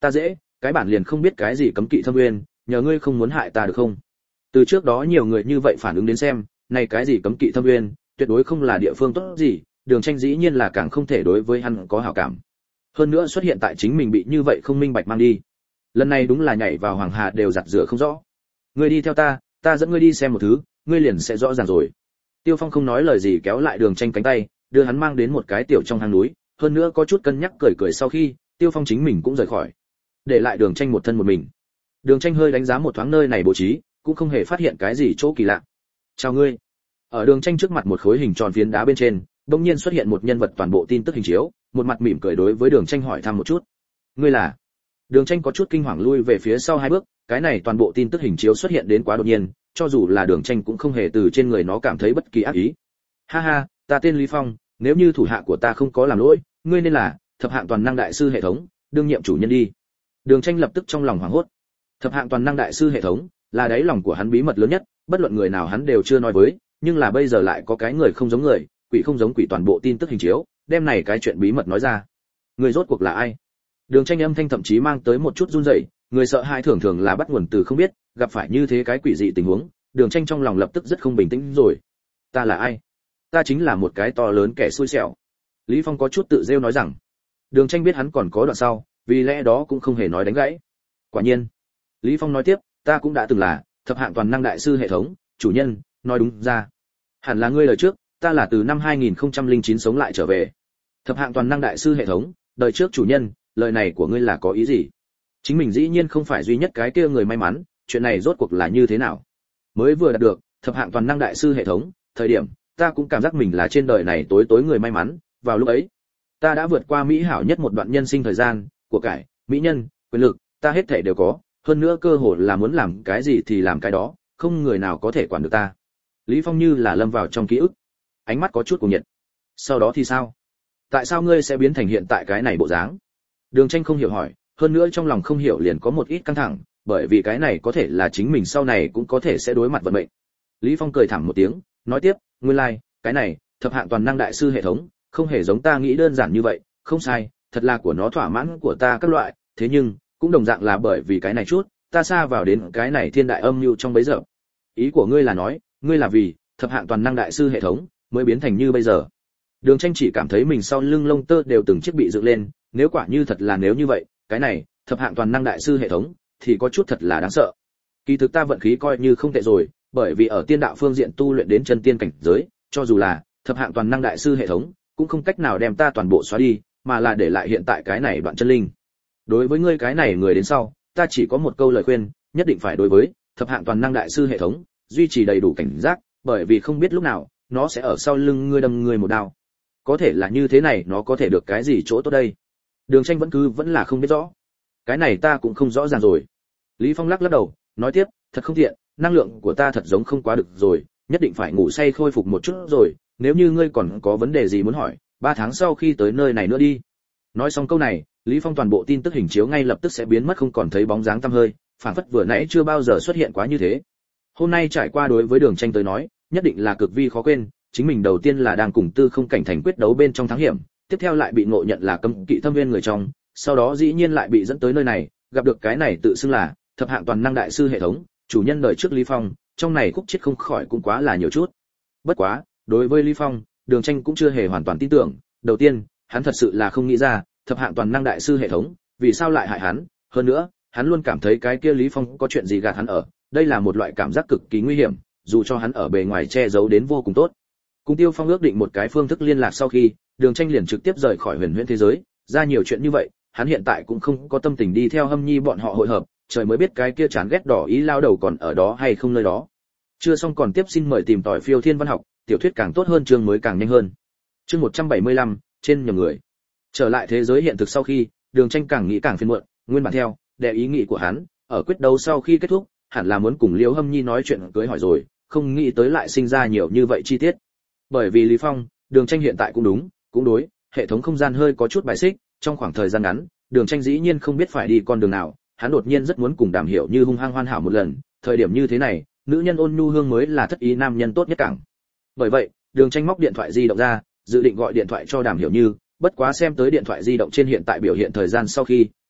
Ta dễ, cái bản liền không biết cái gì cấm kỵ thâm nguyên, nhờ ngươi không muốn hại ta được không? Từ trước đó nhiều người như vậy phản ứng đến xem, này cái gì cấm kỵ thâm nguyên, tuyệt đối không là địa phương tốt gì, Đường Tranh dĩ nhiên là càng không thể đối với hắn có hảo cảm. Hơn nữa xuất hiện tại chính mình bị như vậy không minh bạch mang đi. Lần này đúng là nhảy vào hoàng hà đều giặt rửa không rõ. Ngươi đi theo ta, ta dẫn ngươi đi xem một thứ, ngươi liền sẽ rõ ràng rồi. Tiêu Phong không nói lời gì kéo lại Đường Tranh cánh tay, đưa hắn mang đến một cái tiểu trong hang núi, hơn nữa có chút cân nhắc cười cười sau khi, Tiêu Phong chính mình cũng rời khỏi, để lại Đường Tranh một thân một mình. Đường Tranh hơi đánh giá một thoáng nơi này bố trí, cũng không hề phát hiện cái gì chỗ kỳ lạ. Chào ngươi. Ở Đường Tranh trước mặt một khối hình tròn phiến đá bên trên, đột nhiên xuất hiện một nhân vật toàn bộ tin tức hình chiếu, một mặt mỉm cười đối với Đường Tranh hỏi thăm một chút. Ngươi là? Đường Tranh có chút kinh hoàng lui về phía sau hai bước, cái này toàn bộ tin tức hình chiếu xuất hiện đến quá đột nhiên, cho dù là Đường Tranh cũng không hề từ trên người nó cảm thấy bất kỳ ác ý. Ha ha, ta tên Lý Phong, nếu như thủ hạ của ta không có làm lỗi, ngươi nên là thập hạng toàn năng đại sư hệ thống, đương nhiệm chủ nhân đi. Đường Tranh lập tức trong lòng hoảng hốt. Thập hạng toàn năng đại sư hệ thống là đáy lòng của hắn bí mật lớn nhất, bất luận người nào hắn đều chưa nói với, nhưng là bây giờ lại có cái người không giống người, quỷ không giống quỷ toàn bộ tin tức hình chiếu, đem này cái chuyện bí mật nói ra. Người rốt cuộc là ai? Đường Tranh âm thanh thậm chí mang tới một chút run rẩy, người sợ hãi thường thường là bắt nguồn từ không biết, gặp phải như thế cái quỷ dị tình huống, Đường Tranh trong lòng lập tức rất không bình tĩnh rồi. Ta là ai? Ta chính là một cái to lớn kẻ xui xẻo. Lý Phong có chút tự rêu nói rằng. Đường Tranh biết hắn còn có đoạn sau, vì lẽ đó cũng không hề nói đánh gãy. Quả nhiên, Lý Phong nói tiếp, ta cũng đã từng là thập hạng toàn năng đại sư hệ thống chủ nhân, nói đúng ra, hẳn là ngươi lời trước, ta là từ năm hai nghìn không trăm lẻ chín sống lại trở về. Thập hạng toàn năng đại sư hệ thống, đời trước chủ nhân, lời này của ngươi là có ý gì? Chính mình dĩ nhiên không phải duy nhất cái kia người may mắn, chuyện này rốt cuộc là như thế nào? Mới vừa đạt được thập hạng toàn năng đại sư hệ thống, thời điểm ta cũng cảm giác mình là trên đời này tối tối người may mắn, vào lúc ấy, ta đã vượt qua mỹ hảo nhất một đoạn nhân sinh thời gian, của cải, mỹ nhân, quyền lực, ta hết thảy đều có, hơn nữa cơ hội là muốn làm cái gì thì làm cái đó, không người nào có thể quản được ta. Lý Phong như là lâm vào trong ký ức, ánh mắt có chút cuồng nhiệt. Sau đó thì sao? Tại sao ngươi sẽ biến thành hiện tại cái này bộ dáng? Đường Tranh không hiểu hỏi, hơn nữa trong lòng không hiểu liền có một ít căng thẳng, bởi vì cái này có thể là chính mình sau này cũng có thể sẽ đối mặt vận mệnh. Lý Phong cười thảm một tiếng, nói tiếp, nguyên lai, like, cái này, thập hạng toàn năng đại sư hệ thống, không hề giống ta nghĩ đơn giản như vậy, không sai, thật là của nó thỏa mãn của ta các loại, thế nhưng, cũng đồng dạng là bởi vì cái này chút, ta xa vào đến cái này thiên đại âm mưu trong bấy giờ. Ý của ngươi là nói, ngươi là vì thập hạng toàn năng đại sư hệ thống mới biến thành như bây giờ. Đường Tranh chỉ cảm thấy mình sau lưng lông tơ đều từng chiếc bị dựng lên, nếu quả như thật là nếu như vậy, cái này, thập hạng toàn năng đại sư hệ thống thì có chút thật là đáng sợ. Kỳ thực ta vận khí coi như không tệ rồi, bởi vì ở tiên đạo phương diện tu luyện đến chân tiên cảnh giới, cho dù là thập hạng toàn năng đại sư hệ thống, cũng không cách nào đem ta toàn bộ xóa đi, mà là để lại hiện tại cái này đoạn chân linh. Đối với ngươi cái này người đến sau, ta chỉ có một câu lời khuyên, nhất định phải đối với thập hạng toàn năng đại sư hệ thống duy trì đầy đủ cảnh giác, bởi vì không biết lúc nào nó sẽ ở sau lưng ngươi đâm ngươi một đao. Có thể là như thế này, nó có thể được cái gì chỗ tốt đây? Đường Tranh vẫn cứ vẫn là không biết rõ. Cái này ta cũng không rõ ràng rồi. Lý Phong lắc lắc đầu, nói tiếp, thật không tiện, năng lượng của ta thật giống không quá được rồi, nhất định phải ngủ say khôi phục một chút rồi, nếu như ngươi còn có vấn đề gì muốn hỏi, ba tháng sau khi tới nơi này nữa đi. Nói xong câu này, Lý Phong toàn bộ tin tức hình chiếu ngay lập tức sẽ biến mất không còn thấy bóng dáng tăm hơi, phản phất vừa nãy chưa bao giờ xuất hiện quá như thế. Hôm nay trải qua đối với Đường Tranh tới nói, nhất định là cực vi khó quên, chính mình đầu tiên là đang cùng Tư Không Cảnh thành quyết đấu bên trong thắng hiểm, tiếp theo lại bị ngộ nhận là cấm kỵ thâm viên người trong, sau đó dĩ nhiên lại bị dẫn tới nơi này, gặp được cái này tự xưng là thập hạng toàn năng đại sư hệ thống, chủ nhân đời trước Lý Phong, trong này khúc chết không khỏi cũng quá là nhiều chút. Bất quá, đối với Lý Phong, Đường Tranh cũng chưa hề hoàn toàn tin tưởng, đầu tiên, hắn thật sự là không nghĩ ra, thập hạng toàn năng đại sư hệ thống, vì sao lại hại hắn, hơn nữa, hắn luôn cảm thấy cái kia Lý Phong có chuyện gì gạt hắn ở, đây là một loại cảm giác cực kỳ nguy hiểm, dù cho hắn ở bề ngoài che giấu đến vô cùng tốt. Cùng Tiêu Phong ước định một cái phương thức liên lạc sau khi, Đường Tranh liền trực tiếp rời khỏi huyền huyễn thế giới, ra nhiều chuyện như vậy, hắn hiện tại cũng không có tâm tình đi theo Hâm Nhi bọn họ hội hợp, trời mới biết cái kia chán ghét đỏ ý lao đầu còn ở đó hay không nơi đó. Chưa xong còn tiếp xin mời tìm tỏi phiêu thiên văn học, tiểu thuyết càng tốt hơn chương mới càng nhanh hơn. Chương một trăm bảy mươi lăm, trên nhầm người. Trở lại thế giới hiện thực sau khi, Đường Tranh càng nghĩ càng phiền muộn, nguyên bản theo, để ý nghĩ của hắn, ở quyết đấu sau khi kết thúc, hẳn là muốn cùng Liễu Hâm Nhi nói chuyện cưới hỏi rồi, không nghĩ tới lại sinh ra nhiều như vậy chi tiết. Bởi vì Lý Phong, Đường Tranh hiện tại cũng đúng, cũng đối, hệ thống không gian hơi có chút bài xích, trong khoảng thời gian ngắn, Đường Tranh dĩ nhiên không biết phải đi con đường nào, hắn đột nhiên rất muốn cùng Đàm Hiểu Như hung hăng hoàn hảo một lần, thời điểm như thế này, nữ nhân ôn nhu hương mới là thất ý nam nhân tốt nhất cảng. Bởi vậy, Đường Tranh móc điện thoại di động ra, dự định gọi điện thoại cho Đàm Hiểu Như, bất quá xem tới điện thoại di động trên hiện tại biểu hiện thời gian sau khi,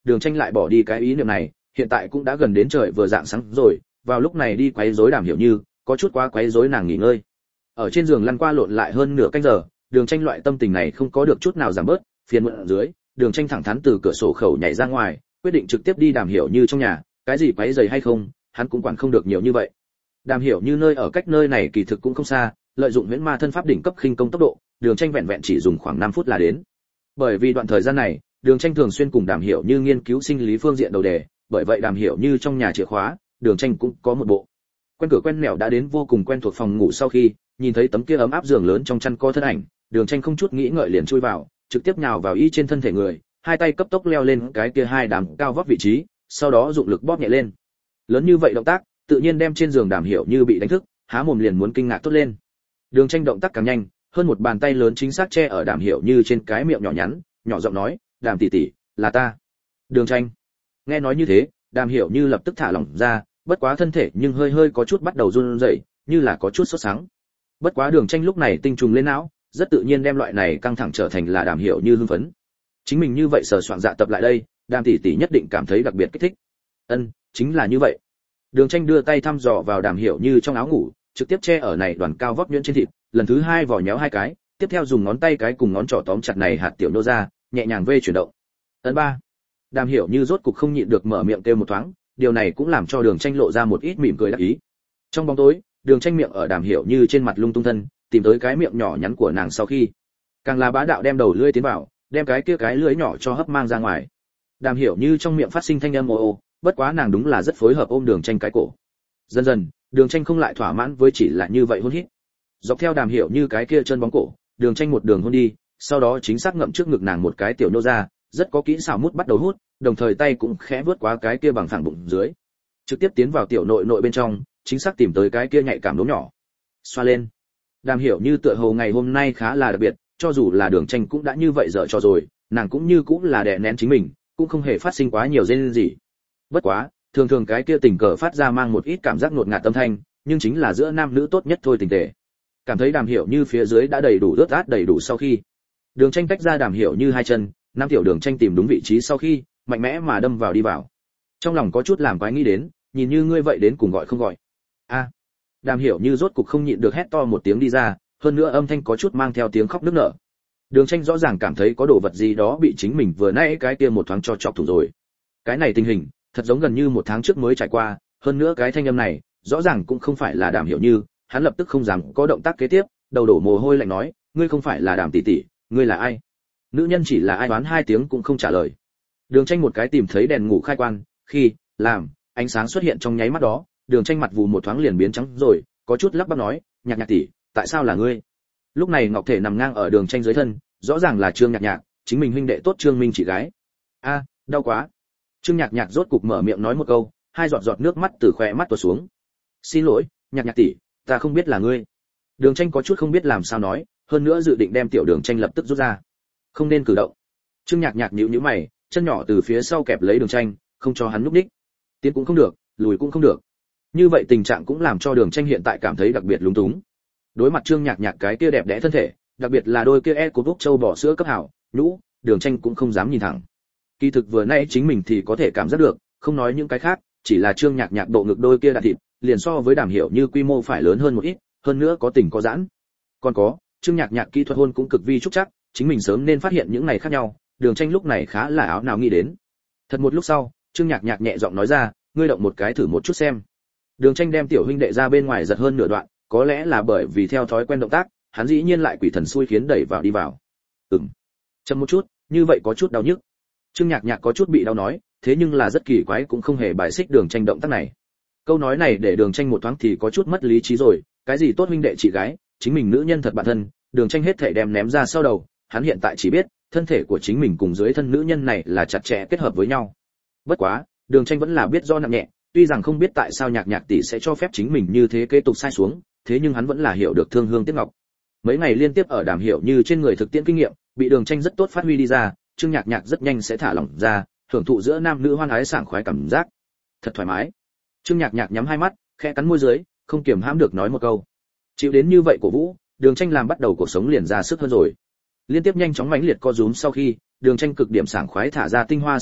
Đường Tranh lại bỏ đi cái ý niệm này, hiện tại cũng đã gần đến trời vừa rạng sáng rồi, vào lúc này đi quấy rối Đàm Hiểu Như, có chút quá quấy rối nàng nghỉ ngơi. Ở trên giường lăn qua lộn lại hơn nửa canh giờ, Đường Tranh loại tâm tình này không có được chút nào giảm bớt, phiền muộn ở dưới, Đường Tranh thẳng thắn từ cửa sổ khẩu nhảy ra ngoài, quyết định trực tiếp đi Đàm Hiểu Như trong nhà, cái gì quấy rầy hay không, hắn cũng quản không được nhiều như vậy. Đàm Hiểu Như nơi ở cách nơi này kỳ thực cũng không xa, lợi dụng huyễn ma thân pháp đỉnh cấp khinh công tốc độ, Đường Tranh vẹn vẹn chỉ dùng khoảng năm phút là đến. Bởi vì đoạn thời gian này, Đường Tranh thường xuyên cùng Đàm Hiểu Như nghiên cứu sinh lý phương diện đầu đề, bởi vậy Đàm Hiểu Như trong nhà chìa khóa, Đường Tranh cũng có một bộ. Quen cửa quen mẹo đã đến vô cùng quen thuộc phòng ngủ sau khi, nhìn thấy tấm kia ấm áp giường lớn trong chăn co thân ảnh, Đường Tranh không chút nghĩ ngợi liền chui vào, trực tiếp nhào vào y trên thân thể người, hai tay cấp tốc leo lên cái kia hai đám cao vóc vị trí, sau đó dụng lực bóp nhẹ lên. Lớn như vậy động tác, tự nhiên đem trên giường Đàm Hiểu Như bị đánh thức, há mồm liền muốn kinh ngạc tốt lên. Đường Tranh động tác càng nhanh, hơn một bàn tay lớn chính xác che ở Đàm Hiểu Như trên cái miệng nhỏ nhắn, nhỏ giọng nói, "Đàm tỷ tỷ, là ta." Đường Tranh. Nghe nói như thế, Đàm Hiểu Như lập tức thả lỏng ra, bất quá thân thể nhưng hơi hơi có chút bắt đầu run rẩy, như là có chút sốt sắng. Bất quá Đường Tranh lúc này tinh trùng lên não, rất tự nhiên đem loại này căng thẳng trở thành là Đàm Hiểu Như hưng phấn. Chính mình như vậy sờ soạn dạ tập lại đây, Đàm tỷ tỷ nhất định cảm thấy đặc biệt kích thích. Ân, chính là như vậy. Đường Tranh đưa tay thăm dò vào Đàm Hiểu Như trong áo ngủ, trực tiếp che ở này đoàn cao vóc nhuyễn trên thịt, lần thứ hai vò nhéo hai cái, tiếp theo dùng ngón tay cái cùng ngón trỏ tóm chặt này hạt tiểu nô ra, nhẹ nhàng vê chuyển động. Ấn ba. Đàm Hiểu Như rốt cục không nhịn được mở miệng kêu một thoáng, điều này cũng làm cho Đường Tranh lộ ra một ít mỉm cười đắc ý. Trong bóng tối, Đường Tranh miệng ở Đàm Hiểu Như trên mặt lung tung thân, tìm tới cái miệng nhỏ nhắn của nàng sau khi, càng là bá đạo đem đầu lưỡi tiến vào, đem cái kia cái lưỡi nhỏ cho hấp mang ra ngoài. Đàm Hiểu Như trong miệng phát sinh thanh âm ồ ồ, bất quá nàng đúng là rất phối hợp ôm Đường Tranh cái cổ. Dần dần, Đường Tranh không lại thỏa mãn với chỉ là như vậy hôn hít. Dọc theo Đàm Hiểu Như cái kia chân bóng cổ, Đường Tranh một đường hôn đi, sau đó chính xác ngậm trước ngực nàng một cái tiểu nô ra, rất có kỹ xảo mút bắt đầu hút, đồng thời tay cũng khẽ vướt qua cái kia bằng phẳng bụng dưới, trực tiếp tiến vào tiểu nội nội bên trong, chính xác tìm tới cái kia nhạy cảm đốm nhỏ. Xoa lên. Đàm Hiểu Như tựa hồ ngày hôm nay khá là đặc biệt, cho dù là Đường Tranh cũng đã như vậy dở cho rồi, nàng cũng như cũng là đè nén chính mình, cũng không hề phát sinh quá nhiều rên gì. Bất quá, thường thường cái kia tình cờ phát ra mang một ít cảm giác ngột ngạt tâm thanh, nhưng chính là giữa nam nữ tốt nhất thôi tình tề. Cảm thấy Đàm Hiểu Như phía dưới đã đầy đủ rớt át đầy đủ sau khi, Đường Tranh tách ra Đàm Hiểu Như hai chân, nam tiểu Đường Tranh tìm đúng vị trí sau khi, mạnh mẽ mà đâm vào đi vào. Trong lòng có chút làm quái nghĩ đến, nhìn như ngươi vậy đến cùng gọi không gọi. A. Đàm Hiểu Như rốt cục không nhịn được hét to một tiếng đi ra, hơn nữa âm thanh có chút mang theo tiếng khóc nức nở. Đường Tranh rõ ràng cảm thấy có đồ vật gì đó bị chính mình vừa nãy cái kia một thoáng cho chọc thủng rồi. Cái này tình hình, thật giống gần như một tháng trước mới trải qua, hơn nữa cái thanh âm này, rõ ràng cũng không phải là Đàm Hiểu Như, hắn lập tức không dám có động tác kế tiếp, đầu đổ mồ hôi lạnh nói, ngươi không phải là Đàm tỷ tỷ, ngươi là ai? Nữ nhân chỉ là ai đoán hai tiếng cũng không trả lời. Đường Tranh một cái tìm thấy đèn ngủ khai quan, khi làm ánh sáng xuất hiện trong nháy mắt đó, Đường Tranh mặt vụ một thoáng liền biến trắng rồi, có chút lắp bắp nói, Nhạc Nhạc tỷ, tại sao là ngươi? Lúc này Ngọc Thể nằm ngang ở Đường Tranh dưới thân, rõ ràng là Trương Nhạc Nhạc, chính mình huynh đệ tốt Trương Minh chị gái. A, đau quá. Trương Nhạc Nhạc rốt cục mở miệng nói một câu, hai giọt giọt nước mắt từ khóe mắt tuột xuống. Xin lỗi, Nhạc Nhạc tỷ, ta không biết là ngươi. Đường Tranh có chút không biết làm sao nói, hơn nữa dự định đem tiểu Đường Tranh lập tức rút ra. Không nên cử động. Trương Nhạc Nhạc nhíu nhíu mày, chân nhỏ từ phía sau kẹp lấy Đường Tranh, không cho hắn núp đích. Tiến cũng không được, lùi cũng không được. Như vậy tình trạng cũng làm cho Đường Tranh hiện tại cảm thấy đặc biệt lúng túng. Đối mặt Trương Nhạc Nhạc cái kia đẹp đẽ thân thể, đặc biệt là đôi kia e của bốc châu bò sữa cấp hảo, nhũ, Đường Tranh cũng không dám nhìn thẳng. Kỳ thực vừa nãy chính mình thì có thể cảm giác được, không nói những cái khác, chỉ là Trương Nhạc Nhạc bộ ngực đôi kia đạn thịt, liền so với Đàm Hiểu Như quy mô phải lớn hơn một ít, hơn nữa có tình có giãn. Còn có, Trương Nhạc Nhạc kỹ thuật hôn cũng cực vi trúc chắc, chính mình sớm nên phát hiện những này khác nhau, Đường Tranh lúc này khá là áo nào nghĩ đến. Thật một lúc sau, Trương Nhạc Nhạc nhẹ giọng nói ra, ngươi động một cái thử một chút xem. Đường Tranh đem tiểu huynh đệ ra bên ngoài giật hơn nửa đoạn, có lẽ là bởi vì theo thói quen động tác, hắn dĩ nhiên lại quỷ thần xui khiến đẩy vào đi vào. Ừm. Chậm một chút, như vậy có chút đau nhức. Trương Nhạc Nhạc có chút bị đau nói, thế nhưng là rất kỳ quái cũng không hề bài xích Đường Tranh động tác này. Câu nói này để Đường Tranh một thoáng thì có chút mất lý trí rồi, cái gì tốt huynh đệ chị gái, chính mình nữ nhân thật bản thân, Đường Tranh hết thảy đem ném ra sau đầu, hắn hiện tại chỉ biết, thân thể của chính mình cùng dưới thân nữ nhân này là chặt chẽ kết hợp với nhau. Bất quá, Đường Tranh vẫn là biết do nặng nhẹ, tuy rằng không biết tại sao Nhạc Nhạc tỷ sẽ cho phép chính mình như thế kế tục sai xuống, thế nhưng hắn vẫn là hiểu được thương hương tiếc ngọc. Mấy ngày liên tiếp ở Đàm Hiểu Như trên người thực tiễn kinh nghiệm, bị Đường Tranh rất tốt phát huy đi ra, Trương Nhạc Nhạc rất nhanh sẽ thả lỏng ra, hưởng thụ giữa nam nữ hoan ái sảng khoái cảm giác. Thật thoải mái. Trương Nhạc Nhạc nhắm hai mắt, khẽ cắn môi dưới, không kiềm hãm được nói một câu. Chịu đến như vậy của Vũ, Đường Tranh làm bắt đầu cuộc sống liền ra sức hơn rồi. Liên tiếp nhanh chóng mãnh liệt co rúm sau khi, Đường Tranh cực điểm sảng khoái thả ra tinh hoa sinh mệnh,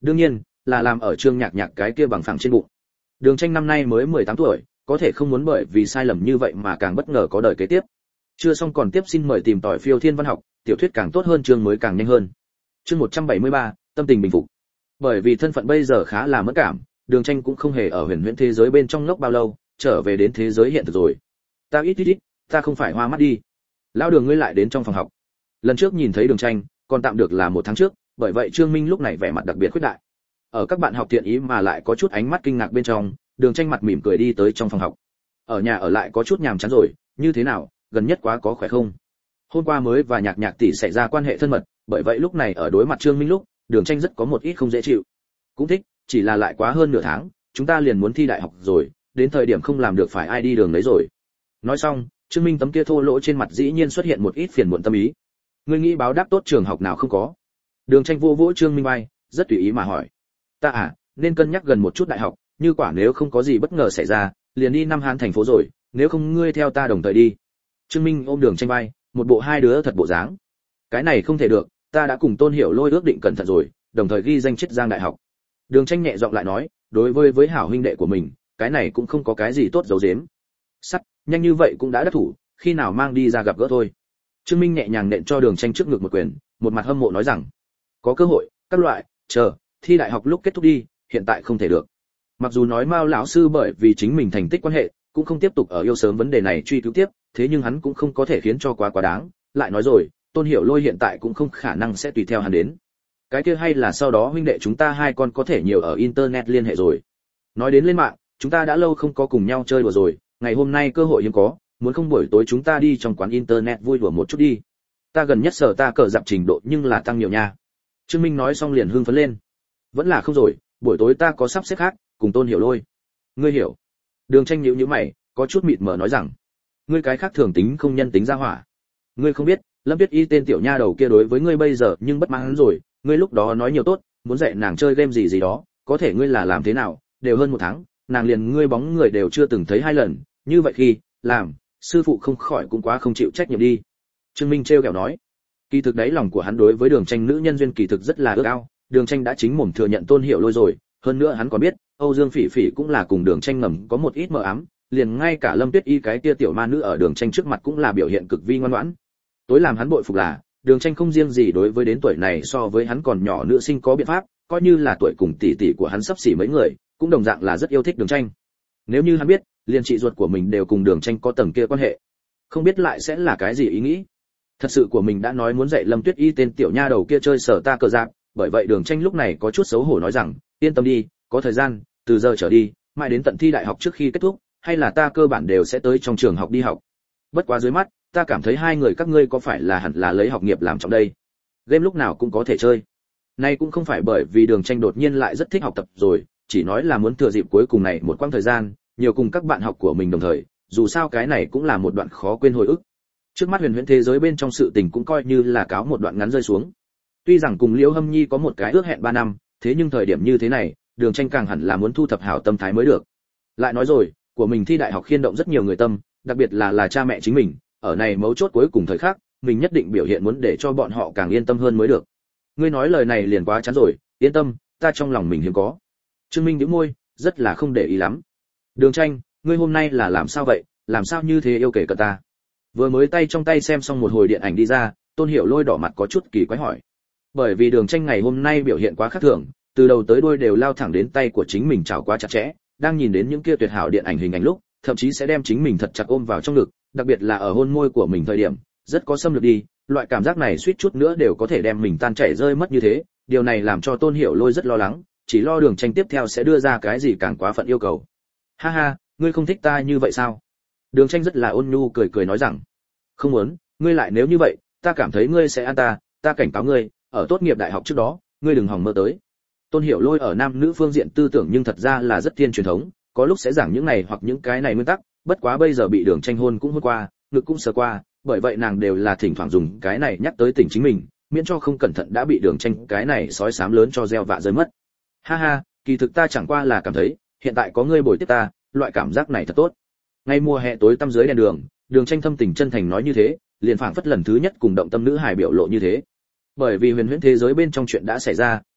đương nhiên là làm ở Trương Nhạc Nhạc cái kia bằng phẳng trên bụng. Đường Tranh năm nay mới mười tám tuổi, có thể không muốn bởi vì sai lầm như vậy mà càng bất ngờ có đời kế tiếp. Chưa xong còn tiếp, xin mời tìm tỏi phiêu thiên văn học, tiểu thuyết càng tốt hơn chương mới càng nhanh hơn. Chương một trăm bảy mươi ba, tâm tình bình phục. Bởi vì thân phận bây giờ khá là mẫn cảm, Đường Tranh cũng không hề ở huyền huyễn thế giới bên trong ngốc bao lâu, trở về đến thế giới hiện thực rồi. Ta ít ít ít, ta không phải hoa mắt đi. Lão Đường ngươi lại đến trong phòng học. Lần trước nhìn thấy Đường Tranh, còn tạm được là một tháng trước, bởi vậy Trương Minh lúc này vẻ mặt đặc biệt khuyết đại. Ở các bạn học thiện ý mà lại có chút ánh mắt kinh ngạc bên trong, Đường Tranh mặt mỉm cười đi tới trong phòng học. Ở nhà ở lại có chút nhàm chán rồi, như thế nào, gần nhất quá có khỏe không? Hôm qua mới và Nhạc Nhạc tỷ xảy ra quan hệ thân mật, bởi vậy lúc này ở đối mặt Trương Minh lúc, Đường Tranh rất có một ít không dễ chịu. Cũng thích, chỉ là lại quá hơn nửa tháng, chúng ta liền muốn thi đại học rồi, đến thời điểm không làm được phải ai đi đường lấy rồi. Nói xong, Trương Minh tấm kia thô lỗ trên mặt dĩ nhiên xuất hiện một ít phiền muộn tâm ý. Ngươi nghĩ báo đáp tốt trường học nào không có? Đường Tranh vô vỗ Trương Minh vai, rất tùy ý mà hỏi. Ta à, nên cân nhắc gần một chút đại học, như quả nếu không có gì bất ngờ xảy ra, liền đi năm Hán thành phố rồi, nếu không ngươi theo ta đồng thời đi. Trương Minh ôm Đường Tranh vai, một bộ hai đứa thật bộ dáng. Cái này không thể được, ta đã cùng Tôn Hiểu Lôi ước định cẩn thận rồi, đồng thời ghi danh Chiết Giang đại học. Đường Tranh nhẹ giọng lại nói, đối với với hảo huynh đệ của mình, cái này cũng không có cái gì tốt giấu giếm. Sắt, nhanh như vậy cũng đã đắc thủ, khi nào mang đi ra gặp gỡ thôi. Trương Minh nhẹ nhàng nện cho Đường Tranh trước ngực một quyền, một mặt hâm mộ nói rằng, có cơ hội, các loại, chờ, thi đại học lúc kết thúc đi, hiện tại không thể được. Mặc dù nói Mao lão sư bởi vì chính mình thành tích quan hệ, cũng không tiếp tục ở yêu sớm vấn đề này truy cứu tiếp, thế nhưng hắn cũng không có thể khiến cho quá quá đáng, lại nói rồi, Tôn Hiểu Lôi hiện tại cũng không khả năng sẽ tùy theo hắn đến. Cái kia hay là sau đó huynh đệ chúng ta hai con có thể nhiều ở internet liên hệ rồi. Nói đến lên mạng, chúng ta đã lâu không có cùng nhau chơi đùa rồi, ngày hôm nay cơ hội hiếm có, muốn không buổi tối chúng ta đi trong quán internet vui đùa một chút đi. Ta gần nhất sở ta cờ dạp trình độ nhưng là tăng nhiều nha. Trương Minh nói xong liền hưng phấn lên. Vẫn là không rồi, buổi tối ta có sắp xếp khác, cùng Tôn Hiểu Lôi. Ngươi hiểu? Đường Tranh nhíu nhíu mày, có chút mịt mờ nói rằng, ngươi cái khác thường tính không nhân tính ra hỏa. Ngươi không biết, Lâm Tuyết Y tên tiểu nha đầu kia đối với ngươi bây giờ nhưng bất mãn rồi, ngươi lúc đó nói nhiều tốt, muốn dạy nàng chơi game gì gì đó, có thể ngươi là làm thế nào, đều hơn một tháng, nàng liền ngươi bóng người đều chưa từng thấy hai lần, như vậy khi làm, sư phụ không khỏi cũng quá không chịu trách nhiệm đi. Trương Minh trêu ghẹo nói, kỳ thực đấy lòng của hắn đối với Đường Tranh nữ nhân duyên kỳ thực rất là ước ao, Đường Tranh đã chính mồm thừa nhận Tôn Hiểu Lôi rồi, hơn nữa hắn còn biết, Âu Dương Phỉ Phỉ cũng là cùng Đường Tranh ngầm có một ít mờ ám, liền ngay cả Lâm Tuyết Y cái kia tiểu ma nữ ở Đường Tranh trước mặt cũng là biểu hiện cực vi ngoan ngoãn. Tối làm hắn bội phục là, Đường Tranh không riêng gì đối với đến tuổi này so với hắn còn nhỏ nữ sinh có biện pháp, coi như là tuổi cùng tỷ tỷ của hắn sắp xỉ mấy người, cũng đồng dạng là rất yêu thích Đường Tranh. Nếu như hắn biết, liền chị ruột của mình đều cùng Đường Tranh có tầng kia quan hệ, không biết lại sẽ là cái gì ý nghĩ. Thật sự của mình đã nói muốn dạy Lâm Tuyết Y tên tiểu nha đầu kia chơi sở ta cờ giáp, bởi vậy Đường Tranh lúc này có chút xấu hổ nói rằng, yên tâm đi, có thời gian, từ giờ trở đi, mãi đến tận thi đại học trước khi kết thúc, hay là ta cơ bản đều sẽ tới trong trường học đi học. Bất quá dưới mắt, ta cảm thấy hai người các ngươi có phải là hẳn là lấy học nghiệp làm trọng đây. Game lúc nào cũng có thể chơi. Nay cũng không phải bởi vì Đường Tranh đột nhiên lại rất thích học tập rồi, chỉ nói là muốn thừa dịp cuối cùng này một quãng thời gian, nhiều cùng các bạn học của mình đồng thời, dù sao cái này cũng là một đoạn khó quên hồi ức. Trước mắt huyền huyễn thế giới bên trong sự tình cũng coi như là cáo một đoạn ngắn rơi xuống. Tuy rằng cùng Liễu Hâm Nhi có một cái ước hẹn ba năm, thế nhưng thời điểm như thế này, Đường Tranh càng hẳn là muốn thu thập hảo tâm thái mới được. Lại nói rồi, của mình thi đại học khiên động rất nhiều người tâm, đặc biệt là là cha mẹ chính mình, ở này mấu chốt cuối cùng thời khắc, mình nhất định biểu hiện muốn để cho bọn họ càng yên tâm hơn mới được. Ngươi nói lời này liền quá chán rồi, yên tâm, ta trong lòng mình hiếm có. Trương Minh nhíu môi, rất là không để ý lắm. Đường Tranh, ngươi hôm nay là làm sao vậy, làm sao như thế yêu kể cận ta? Vừa mới tay trong tay xem xong một hồi điện ảnh đi ra, Tôn Hiểu Lôi đỏ mặt có chút kỳ quái hỏi. Bởi vì Đường Tranh ngày hôm nay biểu hiện quá khác thường, từ đầu tới đuôi đều lao thẳng đến tay của chính mình chảo quá chặt chẽ, đang nhìn đến những kia tuyệt hảo điện ảnh hình ảnh lúc, thậm chí sẽ đem chính mình thật chặt ôm vào trong ngực, đặc biệt là ở hôn môi của mình thời điểm, rất có xâm lược đi, loại cảm giác này suýt chút nữa đều có thể đem mình tan chảy rơi mất như thế, điều này làm cho Tôn Hiểu Lôi rất lo lắng, chỉ lo Đường Tranh tiếp theo sẽ đưa ra cái gì càng quá phận yêu cầu. Ha ha, ngươi không thích ta như vậy sao? Đường Tranh rất là ôn nhu cười cười nói rằng, không muốn, ngươi lại nếu như vậy, ta cảm thấy ngươi sẽ ăn ta, ta cảnh cáo ngươi, ở tốt nghiệp đại học trước đó, ngươi đừng hòng mơ tới. Tôn Hiểu Lôi ở nam nữ phương diện tư tưởng nhưng thật ra là rất thiên truyền thống, có lúc sẽ giảng những này hoặc những cái này nguyên tắc, bất quá bây giờ bị Đường Tranh hôn cũng hôn qua, ngực cũng sờ qua, bởi vậy nàng đều là thỉnh thoảng dùng cái này nhắc tới tình chính mình, miễn cho không cẩn thận đã bị Đường Tranh cái này sói xám lớn cho gieo vạ rơi mất. Ha ha, kỳ thực ta chẳng qua là cảm thấy, hiện tại có ngươi bồi tiếp ta, loại cảm giác này thật tốt. Ngay mùa hè tối tăm dưới đèn đường, Đường Tranh thâm tình chân thành nói như thế, liền phảng phất lần thứ nhất cùng động tâm nữ hài biểu lộ như thế. Bởi vì huyền huyễn thế giới bên trong chuyện đã xảy ra,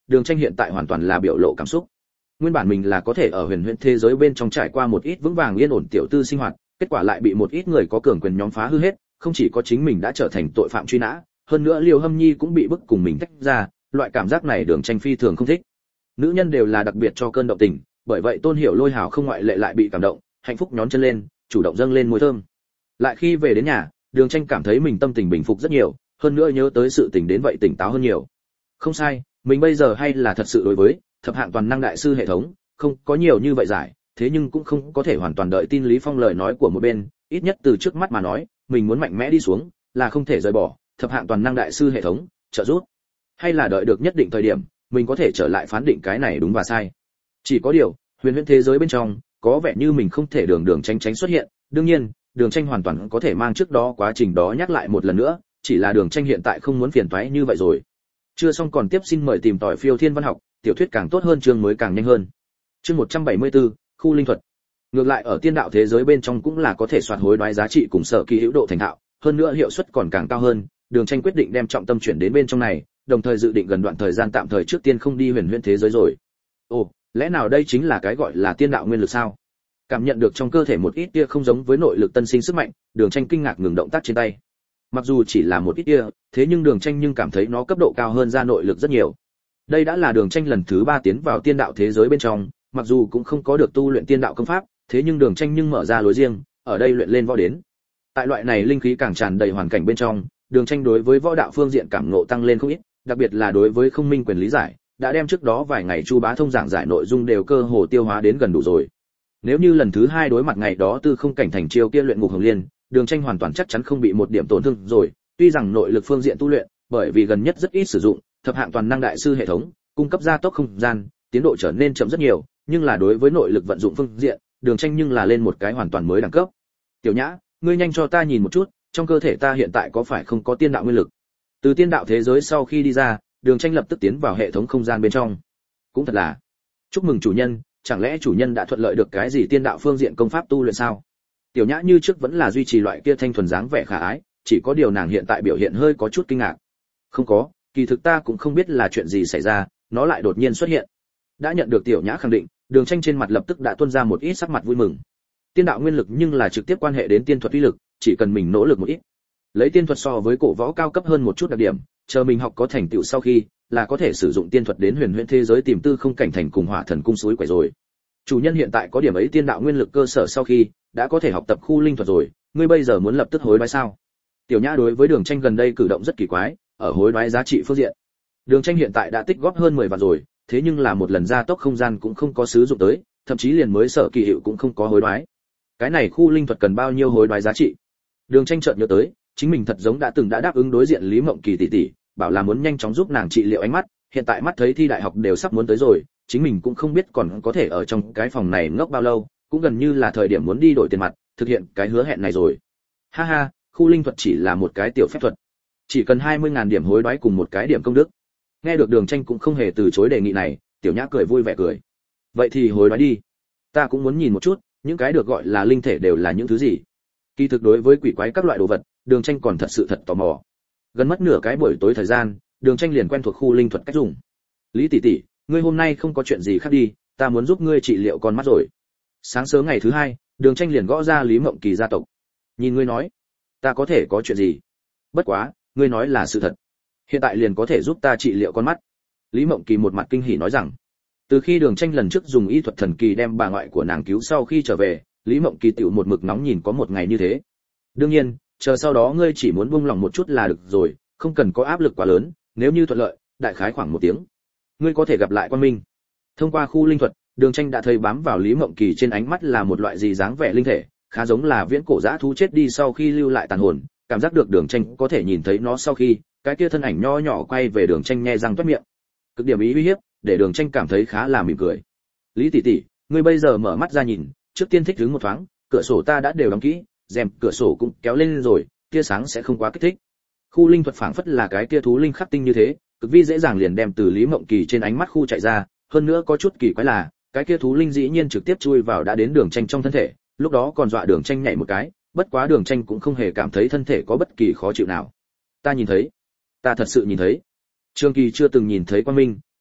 Đường Tranh hiện tại hoàn toàn là biểu lộ cảm xúc. Nguyên bản mình là có thể ở huyền huyễn thế giới bên trong trải qua một ít vững vàng yên ổn tiểu tư sinh hoạt, kết quả lại bị một ít người có cường quyền nhóm phá hư hết, không chỉ có chính mình đã trở thành tội phạm truy nã, hơn nữa Liêu Hâm Nhi cũng bị bức cùng mình tách ra, loại cảm giác này Đường Tranh phi thường không thích. Nữ nhân đều là đặc biệt cho cơn động tình, bởi vậy Tôn Hiểu Lôi hào không ngoại lệ lại bị cảm động, hạnh phúc nhón chân lên, chủ động dâng lên môi thơm. Lại khi về đến nhà, Đường Tranh cảm thấy mình tâm tình bình phục rất nhiều, hơn nữa nhớ tới sự tình đến vậy tỉnh táo hơn nhiều. Không sai, mình bây giờ hay là thật sự đối với thập hạng toàn năng đại sư hệ thống, không có nhiều như vậy giải, thế nhưng cũng không có thể hoàn toàn đợi tin Lý Phong lời nói của một bên, ít nhất từ trước mắt mà nói, mình muốn mạnh mẽ đi xuống, là không thể rời bỏ thập hạng toàn năng đại sư hệ thống trợ giúp, hay là đợi được nhất định thời điểm, mình có thể trở lại phán định cái này đúng và sai. Chỉ có điều, huyền huyễn thế giới bên trong, có vẻ như mình không thể đường đường tránh tránh xuất hiện, đương nhiên, Đường Tranh hoàn toàn có thể mang trước đó quá trình đó nhắc lại một lần nữa, chỉ là Đường Tranh hiện tại không muốn phiền toái như vậy rồi. Chưa xong còn tiếp, xin mời tìm tỏi Phiêu Thiên Văn học, tiểu thuyết càng tốt hơn chương mới càng nhanh hơn. Chương một trăm bảy mươi tư, khu linh thuật. Ngược lại ở tiên đạo thế giới bên trong cũng là có thể soạt hối đoái giá trị cùng sở kỳ hữu độ thành thạo, hơn nữa hiệu suất còn càng cao hơn, Đường Tranh quyết định đem trọng tâm chuyển đến bên trong này, đồng thời dự định gần đoạn thời gian tạm thời trước tiên không đi huyền huyễn thế giới rồi. Ồ, lẽ nào đây chính là cái gọi là tiên đạo nguyên lực sao? Cảm nhận được trong cơ thể một ít tia không giống với nội lực tân sinh sức mạnh, Đường Tranh kinh ngạc ngừng động tác trên tay. Mặc dù chỉ là một ít tia, thế nhưng Đường Tranh nhưng cảm thấy nó cấp độ cao hơn ra nội lực rất nhiều. Đây đã là Đường Tranh lần thứ ba tiến vào tiên đạo thế giới bên trong, mặc dù cũng không có được tu luyện tiên đạo công pháp, thế nhưng Đường Tranh nhưng mở ra lối riêng, ở đây luyện lên võ đến. Tại loại này linh khí càng tràn đầy hoàn cảnh bên trong, Đường Tranh đối với võ đạo phương diện cảm ngộ tăng lên không ít, đặc biệt là đối với không minh quyền lý giải, đã đem trước đó vài ngày Chu Bá Thông giảng giải nội dung đều cơ hồ tiêu hóa đến gần đủ rồi. Nếu như lần thứ hai đối mặt ngày đó tư không cảnh thành chiêu kia luyện ngục hồng liên, Đường Tranh hoàn toàn chắc chắn không bị một điểm tổn thương rồi, tuy rằng nội lực phương diện tu luyện, bởi vì gần nhất rất ít sử dụng thập hạng toàn năng đại sư hệ thống, cung cấp gia tốc không gian, tiến độ trở nên chậm rất nhiều, nhưng là đối với nội lực vận dụng phương diện, Đường Tranh nhưng là lên một cái hoàn toàn mới đẳng cấp. Tiểu Nhã, ngươi nhanh cho ta nhìn một chút, trong cơ thể ta hiện tại có phải không có tiên đạo nguyên lực? Từ tiên đạo thế giới sau khi đi ra, Đường Tranh lập tức tiến vào hệ thống không gian bên trong. Cũng thật là, chúc mừng chủ nhân, chẳng lẽ chủ nhân đã thuận lợi được cái gì tiên đạo phương diện công pháp tu luyện sao? Tiểu Nhã như trước vẫn là duy trì loại kia thanh thuần dáng vẻ khả ái, chỉ có điều nàng hiện tại biểu hiện hơi có chút kinh ngạc. Không có, kỳ thực ta cũng không biết là chuyện gì xảy ra, nó lại đột nhiên xuất hiện. Đã nhận được Tiểu Nhã khẳng định, Đường Tranh trên mặt lập tức đã tuôn ra một ít sắc mặt vui mừng. Tiên đạo nguyên lực nhưng là trực tiếp quan hệ đến tiên thuật uy lực, chỉ cần mình nỗ lực một ít, lấy tiên thuật so với cổ võ cao cấp hơn một chút đặc điểm, chờ mình học có thành tựu sau khi, là có thể sử dụng tiên thuật đến huyền huyễn thế giới tìm tư không cảnh thành cùng hỏa thần cung suối quẩy rồi. Chủ nhân hiện tại có điểm ấy tiên đạo nguyên lực cơ sở sau khi, đã có thể học tập khu linh thuật rồi, ngươi bây giờ muốn lập tức hối đoái sao? Tiểu Nhã đối với Đường Tranh gần đây cử động rất kỳ quái, ở hối đoái giá trị phương diện. Đường Tranh hiện tại đã tích góp hơn mười vạn rồi, thế nhưng là một lần gia tốc không gian cũng không có sử dụng tới, thậm chí liền mới sở kỳ hiệu cũng không có hối đoái. Cái này khu linh thuật cần bao nhiêu hối đoái giá trị? Đường Tranh chợt nhớ tới, chính mình thật giống đã từng đã đáp ứng đối diện Lý Mộng Kỳ tỷ tỷ, bảo là muốn nhanh chóng giúp nàng trị liệu ánh mắt, hiện tại mắt thấy thi đại học đều sắp muốn tới rồi, chính mình cũng không biết còn có thể ở trong cái phòng này ngốc bao lâu, cũng gần như là thời điểm muốn đi đổi tiền mặt, thực hiện cái hứa hẹn này rồi. Ha ha, khu linh thuật chỉ là một cái tiểu phép thuật, chỉ cần hai mươi ngàn điểm hối đoái cùng một cái điểm công đức. Nghe được Đường Tranh cũng không hề từ chối đề nghị này, Tiểu Nhã cười vui vẻ cười. Vậy thì hối đoái đi, ta cũng muốn nhìn một chút, những cái được gọi là linh thể đều là những thứ gì. Kỳ thực đối với quỷ quái các loại đồ vật, Đường Tranh còn thật sự thật tò mò. Gần mất nửa cái buổi tối thời gian, Đường Tranh liền quen thuộc khu linh thuật cách dùng. Lý tỷ tỷ, ngươi hôm nay không có chuyện gì khác đi, ta muốn giúp ngươi trị liệu con mắt rồi. Sáng sớm ngày thứ hai, Đường Tranh liền gõ ra Lý Mộng Kỳ gia tộc. Nhìn ngươi nói, ta có thể có chuyện gì? Bất quá, ngươi nói là sự thật. Hiện tại liền có thể giúp ta trị liệu con mắt. Lý Mộng Kỳ một mặt kinh hỉ nói rằng, từ khi Đường Tranh lần trước dùng y thuật thần kỳ đem bà ngoại của nàng cứu sau khi trở về, Lý Mộng Kỳ tiểu một mực nóng nhìn có một ngày như thế. Đương nhiên, chờ sau đó ngươi chỉ muốn buông lòng một chút là được rồi, không cần có áp lực quá lớn, nếu như thuận lợi, đại khái khoảng một tiếng, ngươi có thể gặp lại Quan Minh. Thông qua khu linh thuật, Đường Tranh đã thấy bám vào Lý Mộng Kỳ trên ánh mắt là một loại gì dáng vẻ linh thể, khá giống là viễn cổ dã thú chết đi sau khi lưu lại tàn hồn, cảm giác được Đường Tranh có thể nhìn thấy nó sau khi, cái kia thân ảnh nho nhỏ quay về Đường Tranh nhe răng toét miệng. Cực điểm ý uy hiếp, để Đường Tranh cảm thấy khá là mỉm cười. Lý tỷ tỷ, ngươi bây giờ mở mắt ra nhìn, trước tiên thích ứng một thoáng, cửa sổ ta đã đều đóng kỹ, rèm cửa sổ cũng kéo lên rồi, tia sáng sẽ không quá kích thích. Khu linh thuật phảng phất là cái kia thú linh khắc tinh như thế, cực vi dễ dàng liền đem từ Lý Mộng Kỳ trên ánh mắt khu chạy ra, hơn nữa có chút kỳ quái là, cái kia thú linh dĩ nhiên trực tiếp chui vào đã đến Đường Tranh trong thân thể, lúc đó còn dọa Đường Tranh nhảy một cái, bất quá Đường Tranh cũng không hề cảm thấy thân thể có bất kỳ khó chịu nào. Ta nhìn thấy, ta thật sự nhìn thấy. Trương Kỳ chưa từng nhìn thấy Quang Minh,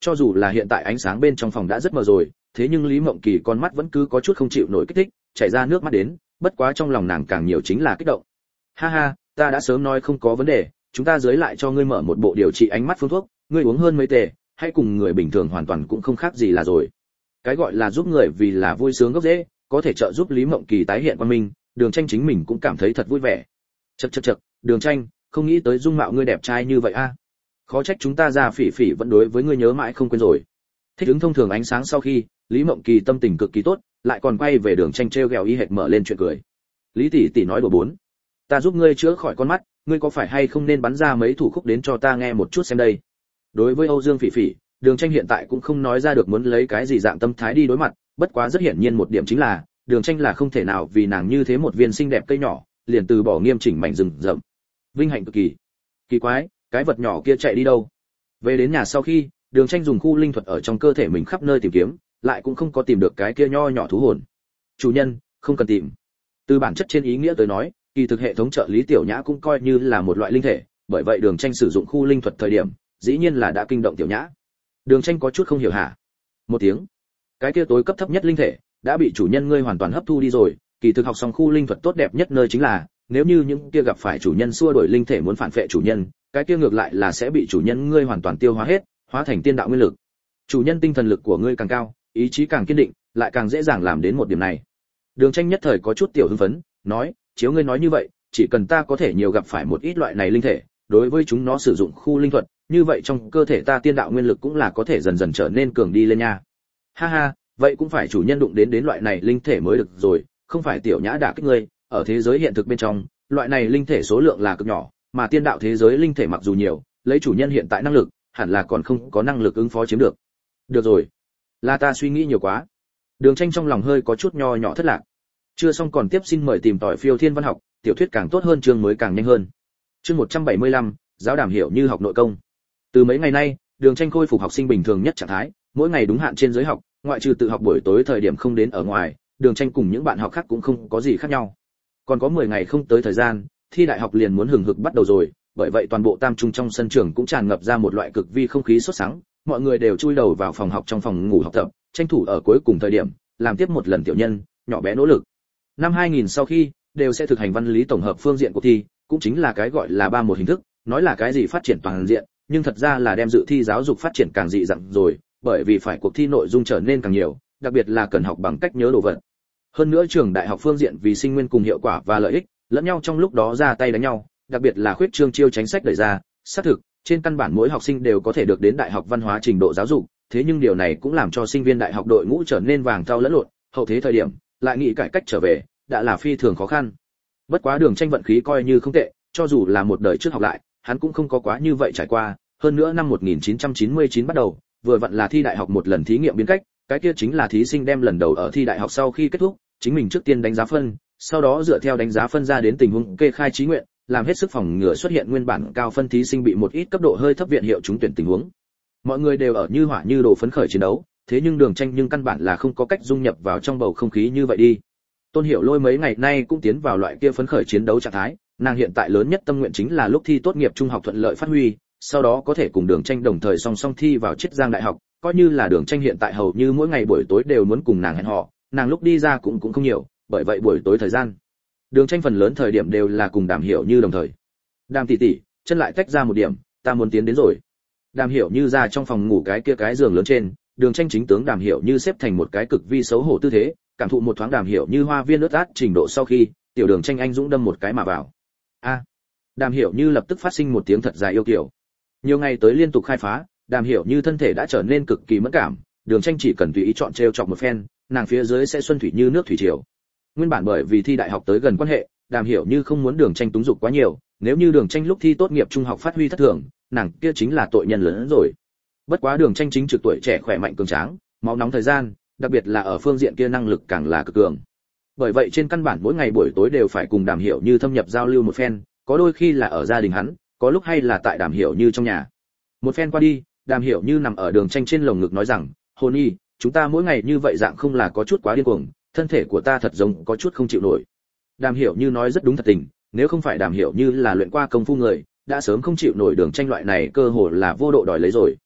Cho dù là hiện tại ánh sáng bên trong phòng đã rất mờ rồi, thế nhưng Lý Mộng Kỳ con mắt vẫn cứ có chút không chịu nổi kích thích, chảy ra nước mắt đến, bất quá trong lòng nàng càng nhiều chính là kích động. Ha ha, ta đã sớm nói không có vấn đề, chúng ta dưới lại cho ngươi mở một bộ điều trị ánh mắt phương thuốc, ngươi uống hơn mấy tề, hay cùng người bình thường hoàn toàn cũng không khác gì là rồi. Cái gọi là giúp người vì là vui sướng gốc rễ, có thể trợ giúp Lý Mộng Kỳ tái hiện qua mình, Đường Tranh chính mình cũng cảm thấy thật vui vẻ. Chậc chậc chậc, Đường Tranh, không nghĩ tới dung mạo ngươi đẹp trai như vậy a. Khó trách chúng ta ra Phỉ Phỉ vẫn đối với ngươi nhớ mãi không quên rồi. Thích ứng thông thường ánh sáng sau khi, Lý Mộng Kỳ tâm tình cực kỳ tốt, lại còn quay về Đường Tranh trêu ghẹo y hệt mở lên chuyện cười. Lý tỷ tỷ nói đùa bốn, ta giúp ngươi chữa khỏi con mắt, ngươi có phải hay không nên bắn ra mấy thủ khúc đến cho ta nghe một chút xem đây. Đối với Âu Dương Phỉ Phỉ, Đường Tranh hiện tại cũng không nói ra được muốn lấy cái gì dạng tâm thái đi đối mặt, bất quá rất hiển nhiên một điểm chính là, Đường Tranh là không thể nào vì nàng như thế một viên xinh đẹp cây nhỏ, liền từ bỏ nghiêm chỉnh mảnh rừng rậm. Vinh hạnh cực kỳ. Kỳ quái, cái vật nhỏ kia chạy đi đâu? Về đến nhà sau khi, Đường Tranh dùng khu linh thuật ở trong cơ thể mình khắp nơi tìm kiếm, lại cũng không có tìm được cái kia nho nhỏ thú hồn. Chủ nhân, không cần tìm. Từ bản chất trên ý nghĩa tới nói, kỳ thực hệ thống trợ lý Tiểu Nhã cũng coi như là một loại linh thể, bởi vậy Đường Tranh sử dụng khu linh thuật thời điểm, dĩ nhiên là đã kinh động Tiểu Nhã. Đường Tranh có chút không hiểu hả? Một tiếng. Cái kia tối cấp thấp nhất linh thể đã bị chủ nhân ngươi hoàn toàn hấp thu đi rồi, kỳ thực học xong khu linh thuật tốt đẹp nhất nơi chính là, nếu như những kia gặp phải chủ nhân xua đuổi linh thể muốn phản phệ chủ nhân, cái kia ngược lại là sẽ bị chủ nhân ngươi hoàn toàn tiêu hóa hết, hóa thành tiên đạo nguyên lực. Chủ nhân tinh thần lực của ngươi càng cao, ý chí càng kiên định, lại càng dễ dàng làm đến một điểm này. Đường Tranh nhất thời có chút tiểu hưng phấn, nói, chiếu ngươi nói như vậy, chỉ cần ta có thể nhiều gặp phải một ít loại này linh thể, đối với chúng nó sử dụng khu linh thuật, như vậy trong cơ thể ta tiên đạo nguyên lực cũng là có thể dần dần trở nên cường đi lên nha. Ha ha, vậy cũng phải chủ nhân đụng đến đến loại này linh thể mới được rồi, không phải Tiểu Nhã đả kích ngươi, ở thế giới hiện thực bên trong, loại này linh thể số lượng là cực nhỏ, mà tiên đạo thế giới linh thể mặc dù nhiều, lấy chủ nhân hiện tại năng lực, hẳn là còn không có năng lực ứng phó chiếm được. Được rồi, là ta suy nghĩ nhiều quá. Đường Tranh trong lòng hơi có chút nho nhỏ thất lạc. Chưa xong còn tiếp, xin mời tìm tỏi phiêu thiên văn học, tiểu thuyết càng tốt hơn chương mới càng nhanh hơn. Chương một trăm bảy mươi lăm, giáo Đàm Hiểu Như học nội công. Từ mấy ngày nay, Đường Tranh khôi phục học sinh bình thường nhất trạng thái, mỗi ngày đúng hạn trên giới học, ngoại trừ tự học buổi tối thời điểm không đến ở ngoài, Đường Tranh cùng những bạn học khác cũng không có gì khác nhau. Còn có mười ngày không tới thời gian, thi đại học liền muốn hừng hực bắt đầu rồi, bởi vậy toàn bộ Tam Trung trong sân trường cũng tràn ngập ra một loại cực vi không khí sốt sắng, mọi người đều chui đầu vào phòng học trong phòng ngủ học tập, tranh thủ ở cuối cùng thời điểm, làm tiếp một lần tiểu nhân, nhỏ bé nỗ lực. Năm hai nghìn sau khi, đều sẽ thực hành văn lý tổng hợp phương diện cuộc thi, cũng chính là cái gọi là ba một hình thức, nói là cái gì phát triển toàn diện, nhưng thật ra là đem dự thi giáo dục phát triển càng dị dạng rồi, bởi vì phải cuộc thi nội dung trở nên càng nhiều, đặc biệt là cần học bằng cách nhớ đồ vật. Hơn nữa trường đại học phương diện vì sinh nguyên cùng hiệu quả và lợi ích, lẫn nhau trong lúc đó ra tay đánh nhau, đặc biệt là khuyết trương chiêu tránh sách đẩy ra, xác thực, trên căn bản mỗi học sinh đều có thể được đến đại học văn hóa trình độ giáo dục, thế nhưng điều này cũng làm cho sinh viên đại học đội ngũ trở nên vàng thau lẫn lộn, hậu thế thời điểm, lại nghĩ cải cách trở về, đã là phi thường khó khăn. Bất quá Đường Tranh vận khí coi như không tệ, cho dù là một đời trước học lại, hắn cũng không có quá như vậy trải qua, hơn nữa năm một nghìn chín trăm chín mươi chín bắt đầu, vừa vặn là thi đại học một lần thí nghiệm biến cách, cái kia chính là thí sinh đem lần đầu ở thi đại học sau khi kết thúc, chính mình trước tiên đánh giá phân, sau đó dựa theo đánh giá phân ra đến tình huống kê khai chí nguyện, làm hết sức phòng ngừa xuất hiện nguyên bản cao phân thí sinh bị một ít cấp độ hơi thấp viện hiệu trúng tuyển tình huống. Mọi người đều ở như hỏa như đồ phấn khởi chiến đấu, thế nhưng Đường Tranh nhưng căn bản là không có cách dung nhập vào trong bầu không khí như vậy đi. Tôn Hiểu Lôi mấy ngày nay cũng tiến vào loại kia phấn khởi chiến đấu trạng thái, nàng hiện tại lớn nhất tâm nguyện chính là lúc thi tốt nghiệp trung học thuận lợi phát huy, sau đó có thể cùng Đường Tranh đồng thời song song thi vào Chiết Giang đại học, coi như là Đường Tranh hiện tại hầu như mỗi ngày buổi tối đều muốn cùng nàng hẹn hò, nàng lúc đi ra cũng cũng không nhiều, bởi vậy buổi tối thời gian, Đường Tranh phần lớn thời điểm đều là cùng Đàm Hiểu Như đồng thời. Đàm tỷ tỷ, chân lại tách ra một điểm, ta muốn tiến đến rồi. Đàm Hiểu Như ra trong phòng ngủ cái kia cái giường lớn trên, Đường Tranh chính tướng Đàm Hiểu Như xếp thành một cái cực vi xấu hổ tư thế, cảm thụ một thoáng Đàm Hiểu Như hoa viên ướt át trình độ sau khi, tiểu Đường Tranh anh dũng đâm một cái mà vào. A. Đàm Hiểu Như lập tức phát sinh một tiếng thật dài yêu kiều. Nhiều ngày tới liên tục khai phá, Đàm Hiểu Như thân thể đã trở nên cực kỳ mẫn cảm, Đường Tranh chỉ cần tùy ý chọn trêu chọc một phen, nàng phía dưới sẽ xuân thủy như nước thủy triều. Nguyên bản bởi vì thi đại học tới gần quan hệ, Đàm Hiểu Như không muốn Đường Tranh túng dục quá nhiều, nếu như Đường Tranh lúc thi tốt nghiệp trung học phát huy thất thường, nàng kia chính là tội nhân lớn hơn rồi. Bất quá Đường Tranh chính trực tuổi trẻ khỏe mạnh cường tráng, máu nóng thời gian, đặc biệt là ở phương diện kia năng lực càng là cực cường. Bởi vậy trên căn bản mỗi ngày buổi tối đều phải cùng Đàm Hiểu Như thâm nhập giao lưu một phen, có đôi khi là ở gia đình hắn, có lúc hay là tại Đàm Hiểu Như trong nhà. Một phen qua đi, Đàm Hiểu Như nằm ở Đường Tranh trên lồng ngực nói rằng, "Hồn nhi, chúng ta mỗi ngày như vậy dạng không là có chút quá điên cuồng, thân thể của ta thật giống có chút không chịu nổi." Đàm Hiểu Như nói rất đúng thật tình, nếu không phải Đàm Hiểu Như là luyện qua công phu người, đã sớm không chịu nổi Đường Tranh loại này cơ hội là vô độ đòi lấy rồi.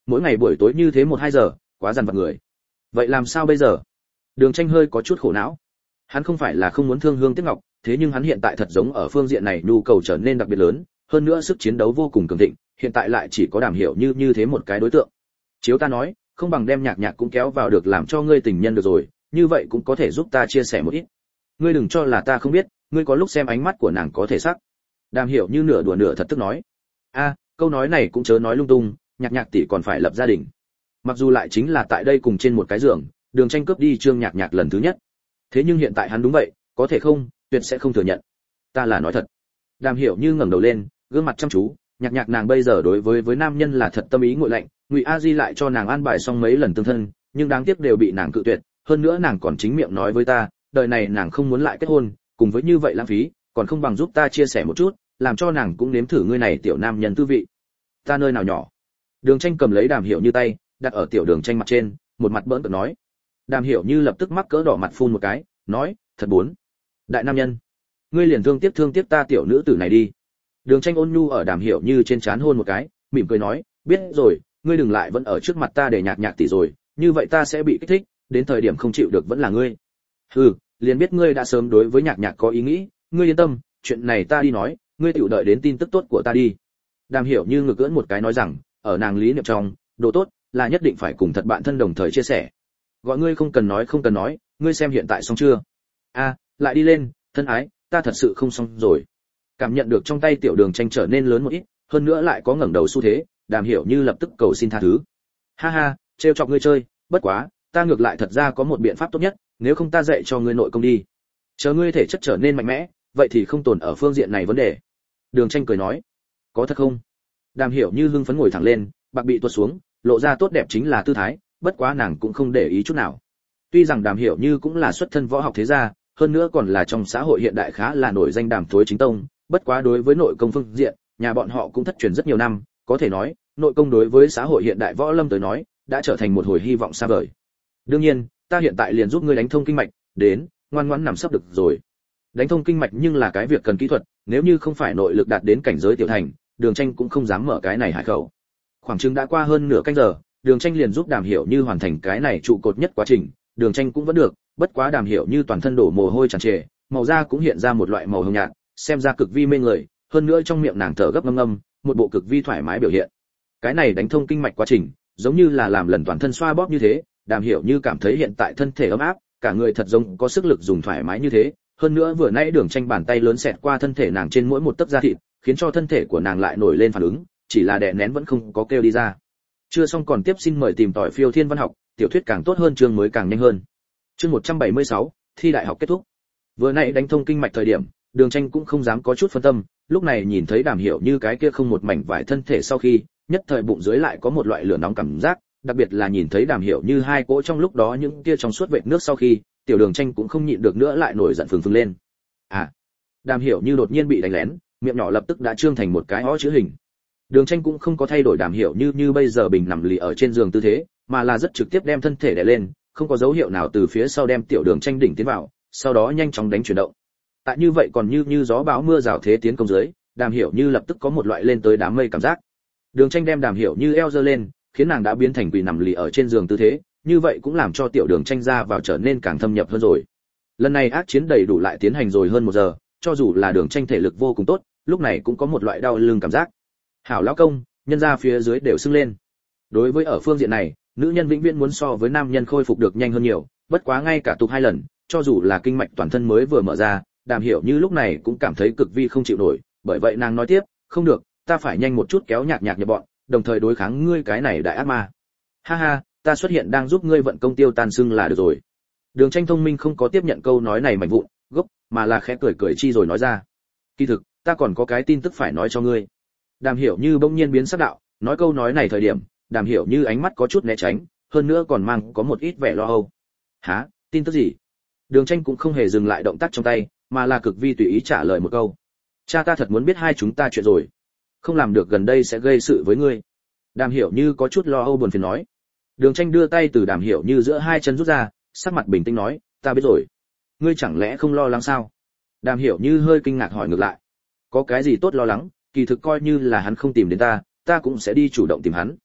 mỗi ngày buổi tối như thế một hai giờ quá dằn vặt người. Vậy làm sao bây giờ? Đường Tranh hơi có chút khổ não. Hắn không phải là không muốn thương Hương Tiếc Ngọc, thế nhưng hắn hiện tại thật giống ở phương diện này nhu cầu trở nên đặc biệt lớn, hơn nữa sức chiến đấu vô cùng cường thịnh, hiện tại lại chỉ có Đàm Hiểu Như như thế một cái đối tượng. Chiếu ta nói, không bằng đem Nhạc Nhạc cũng kéo vào được làm cho ngươi tình nhân được rồi, như vậy cũng có thể giúp ta chia sẻ một ít. Ngươi đừng cho là ta không biết, ngươi có lúc xem ánh mắt của nàng có thể sắc. Đàm Hiểu Như nửa đùa nửa thật tức nói. A, câu nói này cũng chớ nói lung tung, Nhạc Nhạc tỷ còn phải lập gia đình. Mặc dù lại chính là tại đây cùng trên một cái giường, Đường Tranh cướp đi Trương Nhạc Nhạc lần thứ nhất. Thế nhưng hiện tại hắn đúng vậy, có thể không, tuyệt sẽ không thừa nhận. Ta là nói thật. Đàm Hiểu Như ngẩng đầu lên, gương mặt chăm chú, Nhạc Nhạc nàng bây giờ đối với với nam nhân là thật tâm ý nguội lạnh, Ngụy A Di lại cho nàng an bài xong mấy lần tương thân, nhưng đáng tiếc đều bị nàng cự tuyệt, hơn nữa nàng còn chính miệng nói với ta, đời này nàng không muốn lại kết hôn, cùng với như vậy lãng phí, còn không bằng giúp ta chia sẻ một chút, làm cho nàng cũng nếm thử ngươi này tiểu nam nhân tư vị. Ta nơi nào nhỏ? Đường Tranh cầm lấy Đàm Hiểu Như tay, đặt ở tiểu Đường Tranh mặt trên, một mặt bỡn cợt nói. Đàm Hiểu Như lập tức mắc cỡ đỏ mặt phun một cái, nói, thật bốn. Đại nam nhân, ngươi liền thương tiếc thương tiếc ta tiểu nữ tử này đi. Đường Tranh ôn nhu ở Đàm Hiểu Như trên trán hôn một cái, mỉm cười nói, biết rồi, ngươi đừng lại vẫn ở trước mặt ta để Nhạc Nhạc tỷ rồi, như vậy ta sẽ bị kích thích, đến thời điểm không chịu được vẫn là ngươi. Hừ, liền biết ngươi đã sớm đối với Nhạc Nhạc có ý nghĩ, ngươi yên tâm, chuyện này ta đi nói, ngươi tiểu đợi đến tin tức tốt của ta đi. Đàm Hiểu Như ngực ưỡn một cái nói rằng, ở nàng lý niệm trong, đồ tốt là nhất định phải cùng thật bạn thân đồng thời chia sẻ. Gọi ngươi không cần nói không cần nói, ngươi xem hiện tại xong chưa? A, lại đi lên, thân ái, ta thật sự không xong rồi. Cảm nhận được trong tay tiểu Đường Tranh trở nên lớn một ít, hơn nữa lại có ngẩng đầu xu thế, Đàm Hiểu Như lập tức cầu xin tha thứ. Ha ha, trêu chọc ngươi chơi, bất quá, ta ngược lại thật ra có một biện pháp tốt nhất, nếu không ta dạy cho ngươi nội công đi. Chờ ngươi thể chất trở nên mạnh mẽ, vậy thì không tồn ở phương diện này vấn đề. Đường Tranh cười nói, có thật không? Đàm Hiểu Như hưng phấn ngồi thẳng lên, bạc bị tuột xuống, lộ ra tốt đẹp chính là tư thái, bất quá nàng cũng không để ý chút nào. Tuy rằng Đàm Hiểu Như cũng là xuất thân võ học thế gia, hơn nữa còn là trong xã hội hiện đại khá là nổi danh Đàm Thối chính tông, bất quá đối với nội công phương diện, nhà bọn họ cũng thất truyền rất nhiều năm, có thể nói, nội công đối với xã hội hiện đại võ lâm tới nói, đã trở thành một hồi hy vọng xa vời. Đương nhiên, ta hiện tại liền giúp ngươi đánh thông kinh mạch, đến, ngoan ngoãn nằm sấp được rồi. Đánh thông kinh mạch nhưng là cái việc cần kỹ thuật, nếu như không phải nội lực đạt đến cảnh giới tiểu thành, Đường Tranh cũng không dám mở cái này hải khẩu. Khoảng chừng đã qua hơn nửa canh giờ, Đường Tranh liền giúp Đàm Hiểu Như hoàn thành cái này trụ cột nhất quá trình, Đường Tranh cũng vẫn được, bất quá Đàm Hiểu Như toàn thân đổ mồ hôi tràn trề, màu da cũng hiện ra một loại màu hồng nhạt, xem ra cực vi mê người, hơn nữa trong miệng nàng thở gấp ngâm ngâm, một bộ cực vi thoải mái biểu hiện. Cái này đánh thông kinh mạch quá trình, giống như là làm lần toàn thân xoa bóp như thế, Đàm Hiểu Như cảm thấy hiện tại thân thể ấm áp, cả người thật giống có sức lực dùng thoải mái như thế, hơn nữa vừa nãy Đường Tranh bàn tay lớn xẹt qua thân thể nàng trên mỗi một tấc da thịt, khiến cho thân thể của nàng lại nổi lên phản ứng, chỉ là đè nén vẫn không có kêu đi ra. Chưa xong còn tiếp, xin mời tìm tỏi Phiêu Thiên Văn Học, tiểu thuyết càng tốt hơn chương mới càng nhanh hơn. Chương một trăm bảy mươi sáu, thi đại học kết thúc. Vừa nãy đánh thông kinh mạch thời điểm, Đường Tranh cũng không dám có chút phân tâm, lúc này nhìn thấy Đàm Hiểu Như cái kia không một mảnh vải thân thể sau khi, nhất thời bụng dưới lại có một loại lửa nóng cảm giác, đặc biệt là nhìn thấy Đàm Hiểu Như hai cỗ trong lúc đó những kia trong suốt vệt nước sau khi, tiểu Đường Tranh cũng không nhịn được nữa lại nổi giận phừng phừng lên. À, Đàm Hiểu Như đột nhiên bị đánh lén, miệng nhỏ lập tức đã trương thành một cái ó chữ hình. Đường Tranh cũng không có thay đổi Đàm Hiểu Như như bây giờ bình nằm lì ở trên giường tư thế, mà là rất trực tiếp đem thân thể đè lên, không có dấu hiệu nào từ phía sau đem tiểu Đường Tranh đỉnh tiến vào, sau đó nhanh chóng đánh chuyển động. Tại như vậy còn như như gió bão mưa rào thế tiến công dưới, Đàm Hiểu Như lập tức có một loại lên tới đám mây cảm giác. Đường Tranh đem Đàm Hiểu Như eo giơ lên, khiến nàng đã biến thành quỷ nằm lì ở trên giường tư thế, như vậy cũng làm cho tiểu Đường Tranh ra vào trở nên càng thâm nhập hơn rồi. Lần này ác chiến đầy đủ lại tiến hành rồi hơn một giờ, cho dù là Đường Tranh thể lực vô cùng tốt, lúc này cũng có một loại đau lưng cảm giác. Hảo lão công, nhân ra phía dưới đều sưng lên. Đối với ở phương diện này, nữ nhân vĩnh viễn muốn so với nam nhân khôi phục được nhanh hơn nhiều, bất quá ngay cả tục hai lần, cho dù là kinh mạch toàn thân mới vừa mở ra, Đàm Hiểu Như lúc này cũng cảm thấy cực vi không chịu nổi, bởi vậy nàng nói tiếp, không được, ta phải nhanh một chút kéo Nhạc Nhạc nhập bọn, đồng thời đối kháng ngươi cái này đại ác ma. Ha ha, ta xuất hiện đang giúp ngươi vận công tiêu tan sưng là được rồi. Đường Tranh thông minh không có tiếp nhận câu nói này mạnh vụn, gốc, mà là khẽ cười cười chi rồi nói ra. Kỳ thực, ta còn có cái tin tức phải nói cho ngươi. Đàm Hiểu Như bỗng nhiên biến sắc đạo, nói câu nói này thời điểm, Đàm Hiểu Như ánh mắt có chút né tránh, hơn nữa còn mang có một ít vẻ lo âu. Hả, tin tức gì? Đường Tranh cũng không hề dừng lại động tác trong tay, mà là cực vi tùy ý trả lời một câu. Cha ta thật muốn biết hai chúng ta chuyện rồi, không làm được gần đây sẽ gây sự với ngươi. Đàm Hiểu Như có chút lo âu buồn phiền nói. Đường Tranh đưa tay từ Đàm Hiểu Như giữa hai chân rút ra, sắc mặt bình tĩnh nói, ta biết rồi. Ngươi chẳng lẽ không lo lắng sao? Đàm Hiểu Như hơi kinh ngạc hỏi ngược lại. Có cái gì tốt lo lắng, kỳ thực coi như là hắn không tìm đến ta, ta cũng sẽ đi chủ động tìm hắn.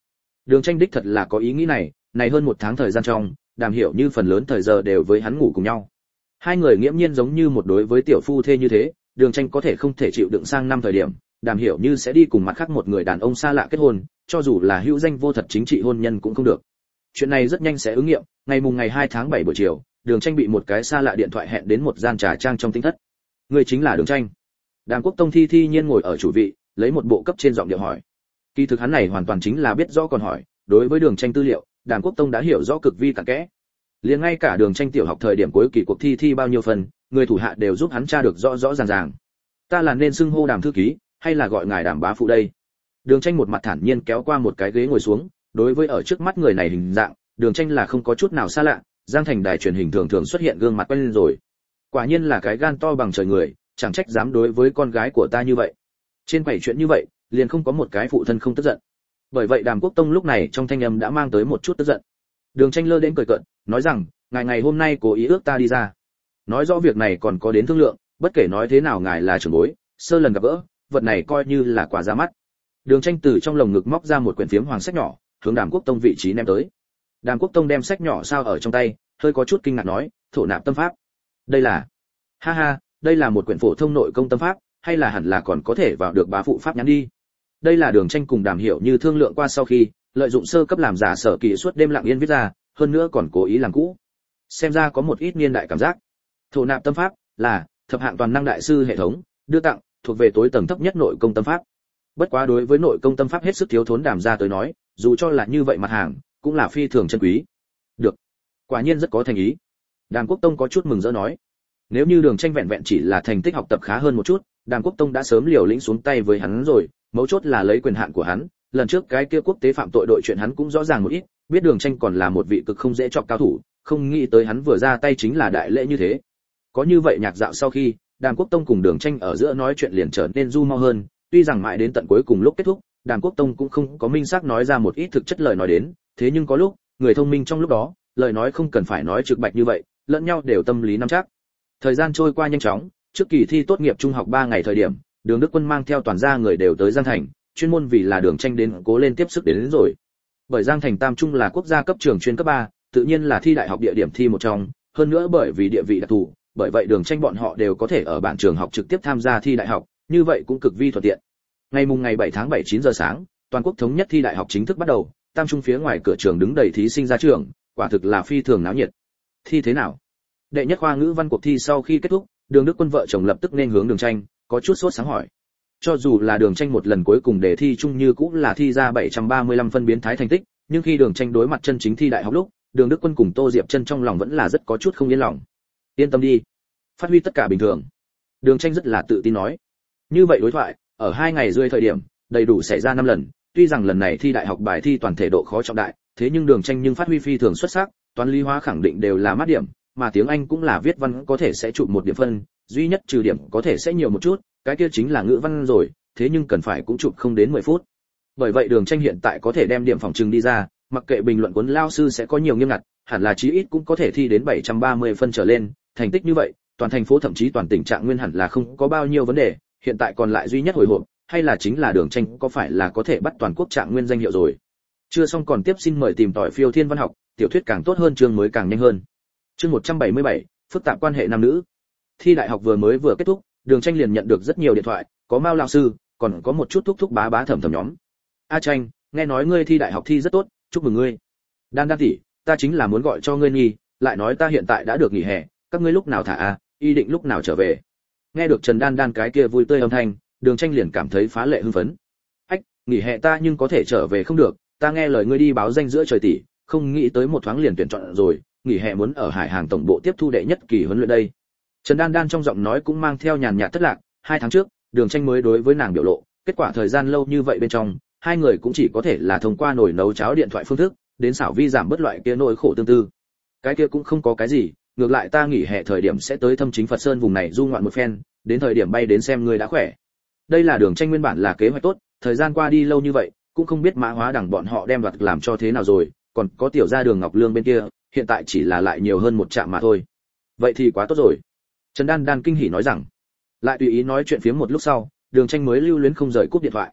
Đường Tranh đích thật là có ý nghĩ này, này hơn một tháng thời gian trong, Đàm Hiểu Như phần lớn thời giờ đều với hắn ngủ cùng nhau. Hai người nghiễm nhiên giống như một đối với tiểu phu thê như thế, Đường Tranh có thể không thể chịu đựng sang năm thời điểm, Đàm Hiểu Như sẽ đi cùng mặt khác một người đàn ông xa lạ kết hôn, cho dù là hữu danh vô thật chính trị hôn nhân cũng không được. Chuyện này rất nhanh sẽ ứng nghiệm, ngày mùng ngày hai tháng bảy buổi chiều, Đường Tranh bị một cái xa lạ điện thoại hẹn đến một gian trà trang trong tinh thất. Người chính là Đường Tranh. Đàm Quốc Tông thi thi nhiên ngồi ở chủ vị, lấy một bộ cấp trên giọng điệu hỏi. Kỳ thực hắn này hoàn toàn chính là biết rõ còn hỏi, đối với Đường Tranh tư liệu, Đàm Quốc Tông đã hiểu rõ cực vi cặn kẽ. Liền ngay cả Đường Tranh tiểu học thời điểm cuối kỳ cuộc thi thi bao nhiêu phần, người thủ hạ đều giúp hắn tra được rõ rõ ràng ràng. Ta là nên xưng hô Đàm thư ký, hay là gọi ngài Đàm bá phụ đây? Đường Tranh một mặt thản nhiên kéo qua một cái ghế ngồi xuống, đối với ở trước mắt người này hình dạng, Đường Tranh là không có chút nào xa lạ, Giang Thành đài truyền hình thường thường xuất hiện gương mặt quen rồi. Quả nhiên là cái gan to bằng trời người, chẳng trách dám đối với con gái của ta như vậy. Trên bảy chuyện như vậy, liền không có một cái phụ thân không tức giận. Bởi vậy Đàm Quốc Tông lúc này trong thanh âm đã mang tới một chút tức giận. Đường Tranh lơ đến cười cợt, nói rằng, ngài ngày hôm nay cố ý ước ta đi ra. Nói rõ việc này còn có đến thương lượng, bất kể nói thế nào ngài là trưởng bối, sơ lần gặp gỡ, vật này coi như là quả ra mắt. Đường Tranh từ trong lồng ngực móc ra một quyển phiếm hoàng sách nhỏ, hướng Đàm Quốc Tông vị trí ném tới. Đàm Quốc Tông đem sách nhỏ sao ở trong tay, hơi có chút kinh ngạc nói, thổ nạp tâm pháp. Đây là, ha ha, đây là một quyển phổ thông nội công tâm pháp, hay là hẳn là còn có thể vào được bá phụ pháp nhắn đi. Đây là Đường Tranh cùng Đàm Hiểu Như thương lượng qua sau khi, lợi dụng sơ cấp làm giả sở kỳ suốt đêm lặng yên viết ra, hơn nữa còn cố ý làm cũ. Xem ra có một ít niên đại cảm giác. Thổ nạp tâm pháp là thập hạng toàn năng đại sư hệ thống, đưa tặng, thuộc về tối tầng thấp nhất nội công tâm pháp. Bất quá đối với nội công tâm pháp hết sức thiếu thốn Đàm gia tới nói, dù cho là như vậy mặt hàng, cũng là phi thường chân quý. Được, quả nhiên rất có thành ý. Đàm Quốc Tông có chút mừng rỡ nói. Nếu như Đường Tranh vẹn vẹn chỉ là thành tích học tập khá hơn một chút, Đàm Quốc Tông đã sớm liều lĩnh xuống tay với hắn rồi, mấu chốt là lấy quyền hạn của hắn, lần trước cái kia quốc tế phạm tội đội chuyện hắn cũng rõ ràng một ít, biết Đường Tranh còn là một vị cực không dễ chọc cao thủ, không nghĩ tới hắn vừa ra tay chính là đại lễ như thế. Có như vậy nhạc dạo sau khi, Đàm Quốc Tông cùng Đường Tranh ở giữa nói chuyện liền trở nên du mau hơn, tuy rằng mãi đến tận cuối cùng lúc kết thúc, Đàm Quốc Tông cũng không có minh xác nói ra một ít thực chất lời nói đến, thế nhưng có lúc, người thông minh trong lúc đó, lời nói không cần phải nói trực bạch như vậy, lẫn nhau đều tâm lý nắm chắc. Thời gian trôi qua nhanh chóng, trước kỳ thi tốt nghiệp trung học ba ngày thời điểm, Đường Đức Quân mang theo toàn gia người đều tới Giang Thành, chuyên môn vì là Đường Tranh đến cố lên tiếp sức đến, đến rồi. Bởi Giang Thành Tam Trung là quốc gia cấp trường chuyên cấp ba, tự nhiên là thi đại học địa điểm thi một trong, hơn nữa bởi vì địa vị đặc thù, bởi vậy Đường Tranh bọn họ đều có thể ở bản trường học trực tiếp tham gia thi đại học, như vậy cũng cực vi thuận tiện. Ngày mùng ngày bảy tháng bảy chín giờ sáng, toàn quốc thống nhất thi đại học chính thức bắt đầu, Tam Trung phía ngoài cửa trường đứng đầy thí sinh ra trường, quả thực là phi thường náo nhiệt. Thi thế nào? Đệ nhất khoa ngữ văn cuộc thi sau khi kết thúc, Đường Đức Quân vợ chồng lập tức nên hướng Đường Tranh, có chút sốt sáng hỏi. Cho dù là Đường Tranh một lần cuối cùng đề thi chung như cũng là thi ra bảy trăm ba mươi lăm phân biến thái thành tích, nhưng khi Đường Tranh đối mặt chân chính thi đại học lúc, Đường Đức Quân cùng Tô Diệp Chân trong lòng vẫn là rất có chút không yên lòng. Yên tâm đi, phát huy tất cả bình thường. Đường Tranh rất là tự tin nói. Như vậy đối thoại, ở hai ngày rưỡi thời điểm, đầy đủ xảy ra năm lần, tuy rằng lần này thi đại học bài thi toàn thể độ khó trọng đại, thế nhưng Đường Tranh nhưng phát huy phi thường xuất sắc, toán lý hóa khẳng định đều là mát điểm, mà tiếng Anh cũng là viết văn có thể sẽ chụp một điểm phân, duy nhất trừ điểm có thể sẽ nhiều một chút, cái kia chính là ngữ văn rồi, thế nhưng cần phải cũng chụp không đến mười phút. Bởi vậy Đường Tranh hiện tại có thể đem điểm phòng trừng đi ra, mặc kệ bình luận cuốn lao sư sẽ có nhiều nghiêm ngặt, hẳn là chí ít cũng có thể thi đến bảy trăm ba mươi phân trở lên, thành tích như vậy, toàn thành phố thậm chí toàn tỉnh Trạng Nguyên hẳn là không có bao nhiêu vấn đề, hiện tại còn lại duy nhất hồi hộp, hay là chính là Đường Tranh có phải là có thể bắt toàn quốc Trạng Nguyên danh hiệu rồi. Chưa xong còn tiếp xin mời tìm tỏi phiêu thiên văn học, tiểu thuyết càng tốt hơn chương mới càng nhanh hơn. Chương một trăm bảy mươi bảy, phức tạp quan hệ nam nữ. Thi đại học vừa mới vừa kết thúc, Đường Tranh liền nhận được rất nhiều điện thoại, có Mao lão sư, còn có một chút thúc thúc bá bá thầm thầm nhóm. A Tranh, nghe nói ngươi thi đại học thi rất tốt, chúc mừng ngươi. Đan Đan tỷ, ta chính là muốn gọi cho ngươi nghi, lại nói ta hiện tại đã được nghỉ hè, các ngươi lúc nào thả a, ý định lúc nào trở về. Nghe được Trần Đan Đan cái kia vui tươi âm thanh, Đường Tranh liền cảm thấy phá lệ hưng phấn. Ách, nghỉ hè ta nhưng có thể trở về không được, ta nghe lời ngươi đi báo danh giữa trời tỷ, không nghĩ tới một thoáng liền tuyển chọn rồi, nghỉ hè muốn ở Hải Hàng tổng bộ tiếp thu đệ nhất kỳ huấn luyện đây. Trần Đan Đan trong giọng nói cũng mang theo nhàn nhạt thất lạc, hai tháng trước, Đường Tranh mới đối với nàng biểu lộ, kết quả thời gian lâu như vậy bên trong, hai người cũng chỉ có thể là thông qua nồi nấu cháo điện thoại phương thức, đến xảo vi giảm bớt loại kia nỗi khổ tương tư. Cái kia cũng không có cái gì, ngược lại ta nghỉ hè thời điểm sẽ tới thăm chính Phật Sơn vùng này du ngoạn một phen, đến thời điểm bay đến xem người đã khỏe. Đây là Đường Tranh nguyên bản là kế hoạch tốt, thời gian qua đi lâu như vậy, cũng không biết Mã Hóa Đằng bọn họ đem đoạt làm cho thế nào rồi, còn có tiểu gia Đường Ngọc Lương bên kia, hiện tại chỉ là lại nhiều hơn một trạm mà thôi. Vậy thì quá tốt rồi. Trần Đan Đan kinh hỉ nói rằng. Lại tùy ý nói chuyện phía một lúc sau, Đường Tranh mới lưu luyến không rời cúp điện thoại.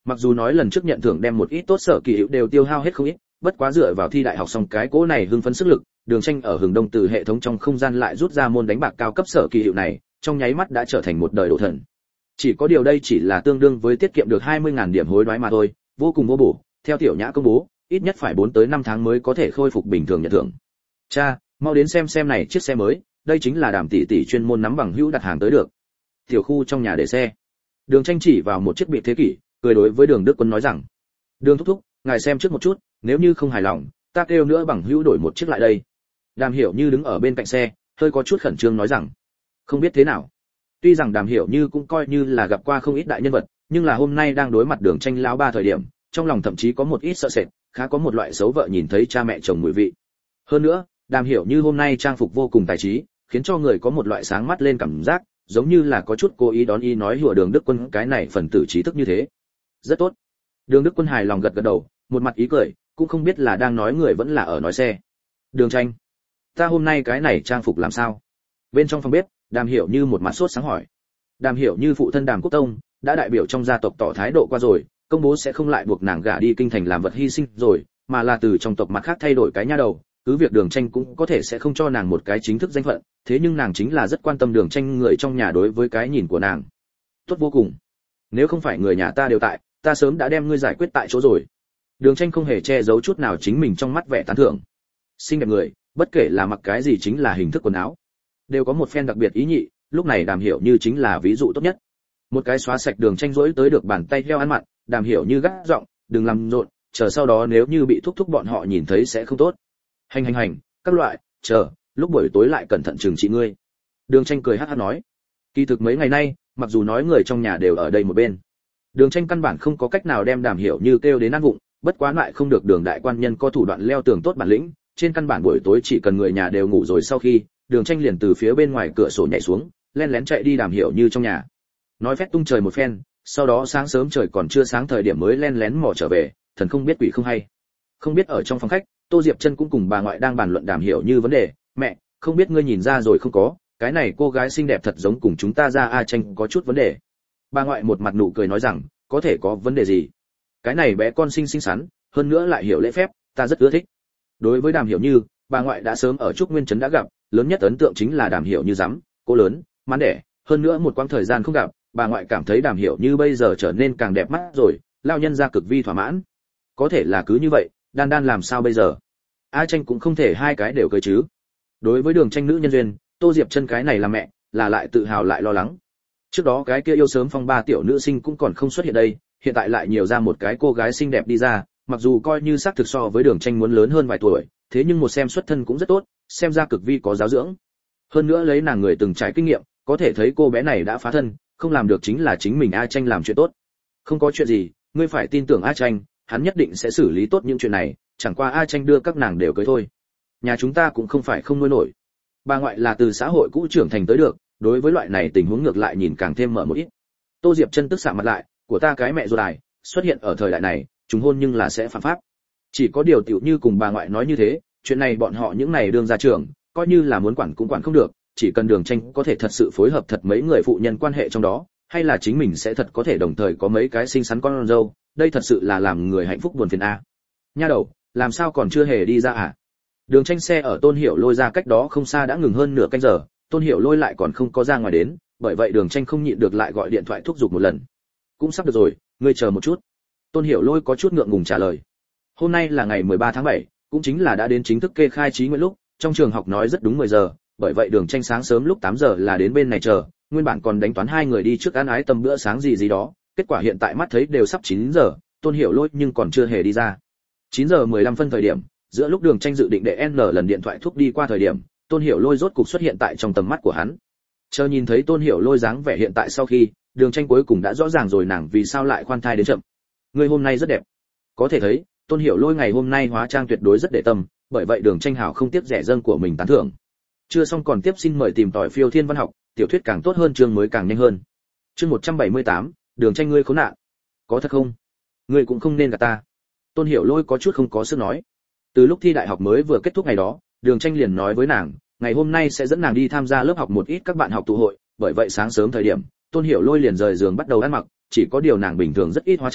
Mặc dù nói lần trước nhận thưởng đem một ít tốt sở kỳ hữu đều tiêu hao hết không ít, bất quá dựa vào thi đại học xong cái cỗ này hưng phấn sức lực, Đường Tranh ở Hừng Đông từ hệ thống trong không gian lại rút ra môn đánh bạc cao cấp sở kỳ hữu này, trong nháy mắt đã trở thành một đời đồ thần. Chỉ có điều đây chỉ là tương đương với tiết kiệm được hai mươi nghìn điểm hối đoái mà thôi, vô cùng vô bổ. Theo Tiểu Nhã công bố, ít nhất phải bốn tới năm tháng mới có thể khôi phục bình thường nhận thưởng. Cha, mau đến xem xem này chiếc xe mới, đây chính là Đàm tỷ tỷ chuyên môn nắm bằng hữu đặt hàng tới được. Tiểu khu trong nhà để xe. Đường Tranh chỉ vào một chiếc bị thế kỷ, cười đối với Đường Đức Quân nói rằng: "Đường thúc thúc, ngài xem trước một chút, nếu như không hài lòng, ta kêu nữa bằng hữu đổi một chiếc lại đây." Đàm Hiểu Như đứng ở bên cạnh xe, hơi có chút khẩn trương nói rằng: "Không biết thế nào." Tuy rằng Đàm Hiểu Như cũng coi như là gặp qua không ít đại nhân vật, nhưng là hôm nay đang đối mặt Đường Tranh lão ba thời điểm, trong lòng thậm chí có một ít sợ sệt, khá có một loại xấu vợ nhìn thấy cha mẹ chồng mùi vị. Hơn nữa, Đàm Hiểu Như hôm nay trang phục vô cùng tài trí, khiến cho người có một loại sáng mắt lên cảm giác, giống như là có chút cố ý đón ý nói hùa Đường Đức Quân cái này phần tử trí thức như thế. Rất tốt. Đường Đức Quân hài lòng gật gật đầu, một mặt ý cười, cũng không biết là đang nói người vẫn là ở nói xe. Đường Tranh, ta hôm nay cái này trang phục làm sao? Bên trong phòng bếp, Đàm Hiểu Như một mặt sốt sáng hỏi. Đàm Hiểu Như phụ thân Đàm Quốc Tông đã đại biểu trong gia tộc tỏ thái độ qua rồi, công bố sẽ không lại buộc nàng gả đi kinh thành làm vật hy sinh rồi, mà là từ trong tộc mặt khác thay đổi cái nha đầu, cứ việc Đường Tranh cũng có thể sẽ không cho nàng một cái chính thức danh phận, thế nhưng nàng chính là rất quan tâm Đường Tranh người trong nhà đối với cái nhìn của nàng. Tốt vô cùng. Nếu không phải người nhà ta đều tại, ta sớm đã đem ngươi giải quyết tại chỗ rồi. Đường Tranh không hề che giấu chút nào chính mình trong mắt vẻ tán thưởng. Xinh đẹp người, bất kể là mặc cái gì chính là hình thức quần áo, đều có một phen đặc biệt ý nhị, lúc này Đàm Hiểu Như chính là ví dụ tốt nhất. Một cái xóa sạch Đường Tranh rỗi tới được bàn tay theo ăn mặn, Đàm Hiểu Như gắt giọng, đừng làm rộn, chờ sau đó nếu như bị thúc thúc bọn họ nhìn thấy sẽ không tốt. Hành hành hành, các loại, chờ, lúc buổi tối lại cẩn thận trừng trị ngươi. Đường Tranh cười hắc hắc nói. Kỳ thực mấy ngày nay, mặc dù nói người trong nhà đều ở đây một bên, Đường Tranh căn bản không có cách nào đem Đàm Hiểu Như kêu đến ăn vụng, bất quá lại không được Đường đại quan nhân có thủ đoạn leo tường tốt bản lĩnh, trên căn bản buổi tối chỉ cần người nhà đều ngủ rồi sau khi, Đường Tranh liền từ phía bên ngoài cửa sổ nhảy xuống, len lén chạy đi Đàm Hiểu Như trong nhà. Nói phét tung trời một phen, sau đó sáng sớm trời còn chưa sáng thời điểm mới len lén mò trở về, thần không biết quỷ không hay. Không biết ở trong phòng khách, Tô Diệp Chân cũng cùng bà ngoại đang bàn luận Đàm Hiểu Như vấn đề, "Mẹ, không biết ngươi nhìn ra rồi không có, cái này cô gái xinh đẹp thật giống cùng chúng ta ra A Tranh có chút vấn đề." Bà ngoại một mặt nụ cười nói rằng, "Có thể có vấn đề gì? Cái này bé con xinh xinh xắn, hơn nữa lại hiểu lễ phép, ta rất ưa thích." Đối với Đàm Hiểu Như, bà ngoại đã sớm ở Trúc Nguyên trấn đã gặp, lớn nhất ấn tượng chính là Đàm Hiểu Như rắm, cô lớn, mán đẻ, hơn nữa một quãng thời gian không gặp, bà ngoại cảm thấy Đàm Hiểu Như bây giờ trở nên càng đẹp mắt rồi, lao nhân ra cực vi thỏa mãn. Có thể là cứ như vậy, Đan Đan làm sao bây giờ? A Tranh cũng không thể hai cái đều cưới chứ. Đối với Đường Tranh nữ nhân duyên, Tô Diệp Chân cái này là mẹ, là lại tự hào lại lo lắng. Trước đó cái kia yêu sớm phong ba tiểu nữ sinh cũng còn không xuất hiện đây, hiện tại lại nhiều ra một cái cô gái xinh đẹp đi ra, mặc dù coi như xác thực so với Đường Tranh muốn lớn hơn vài tuổi, thế nhưng một xem xuất thân cũng rất tốt, xem ra cực vi có giáo dưỡng. Hơn nữa lấy nàng người từng trải kinh nghiệm, có thể thấy cô bé này đã phá thân, không làm được chính là chính mình A Tranh làm chuyện tốt. Không có chuyện gì, ngươi phải tin tưởng A Tranh, hắn nhất định sẽ xử lý tốt những chuyện này, chẳng qua A Tranh đưa các nàng đều cưới thôi. Nhà chúng ta cũng không phải không nuôi nổi. Bà ngoại là từ xã hội cũ trưởng thành tới được, đối với loại này tình huống ngược lại nhìn càng thêm mở một ít. Tô Diệp Chân tức xạ mặt lại, của ta cái mẹ ruột đài, xuất hiện ở thời đại này, chúng hôn nhưng là sẽ phạm pháp. Chỉ có điều tiểu như cùng bà ngoại nói như thế, chuyện này bọn họ những này đương gia trưởng, coi như là muốn quản cũng quản không được, chỉ cần Đường Tranh có thể thật sự phối hợp thật mấy người phụ nhân quan hệ trong đó, hay là chính mình sẽ thật có thể đồng thời có mấy cái xinh xắn con dâu, đây thật sự là làm người hạnh phúc buồn phiền a. Nha đầu, làm sao còn chưa hề đi ra à? Đường Tranh xe ở Tôn Hiểu Lôi ra cách đó không xa đã ngừng hơn nửa canh giờ, Tôn Hiểu Lôi lại còn không có ra ngoài đến, bởi vậy Đường Tranh không nhịn được lại gọi điện thoại thúc giục một lần. Cũng sắp được rồi, ngươi chờ một chút. Tôn Hiểu Lôi có chút ngượng ngùng trả lời. Hôm nay là ngày mười ba tháng bảy, cũng chính là đã đến chính thức kê khai trí nguyện lúc, trong trường học nói rất đúng mười giờ, bởi vậy Đường Tranh sáng sớm lúc tám giờ là đến bên này chờ, nguyên bản còn đánh toán hai người đi trước ăn ái tầm bữa sáng gì gì đó, kết quả hiện tại mắt thấy đều sắp chín giờ, Tôn Hiểu Lôi nhưng còn chưa hề đi ra. chín giờ mười lăm phân thời điểm, giữa lúc Đường Tranh dự định để N lần điện thoại thúc đi qua thời điểm, Tôn Hiểu Lôi rốt cục xuất hiện tại trong tầm mắt của hắn. Chờ nhìn thấy Tôn Hiểu Lôi dáng vẻ hiện tại sau khi, Đường Tranh cuối cùng đã rõ ràng rồi nàng vì sao lại khoan thai đến chậm. Người hôm nay rất đẹp. Có thể thấy, Tôn Hiểu Lôi ngày hôm nay hóa trang tuyệt đối rất để tâm, bởi vậy Đường Tranh hảo không tiếc rẻ dâng của mình tán thưởng. Chưa xong còn tiếp xin mời tìm tỏi phiêu thiên văn học, tiểu thuyết càng tốt hơn chương mới càng nhanh hơn. Chương một trăm bảy mươi tám, Đường Tranh ngươi khốn nạn. Có thật không? Ngươi cũng không nên gạt ta. Tôn Hiểu Lôi có chút không có sức nói. Từ lúc thi đại học mới vừa kết thúc ngày đó, Đường Tranh liền nói với nàng, ngày hôm nay sẽ dẫn nàng đi tham gia lớp học một ít các bạn học tụ hội, bởi vậy sáng sớm thời điểm, Tôn Hiểu Lôi liền rời giường bắt đầu ăn mặc, chỉ có điều nàng bình thường rất ít hóa trang,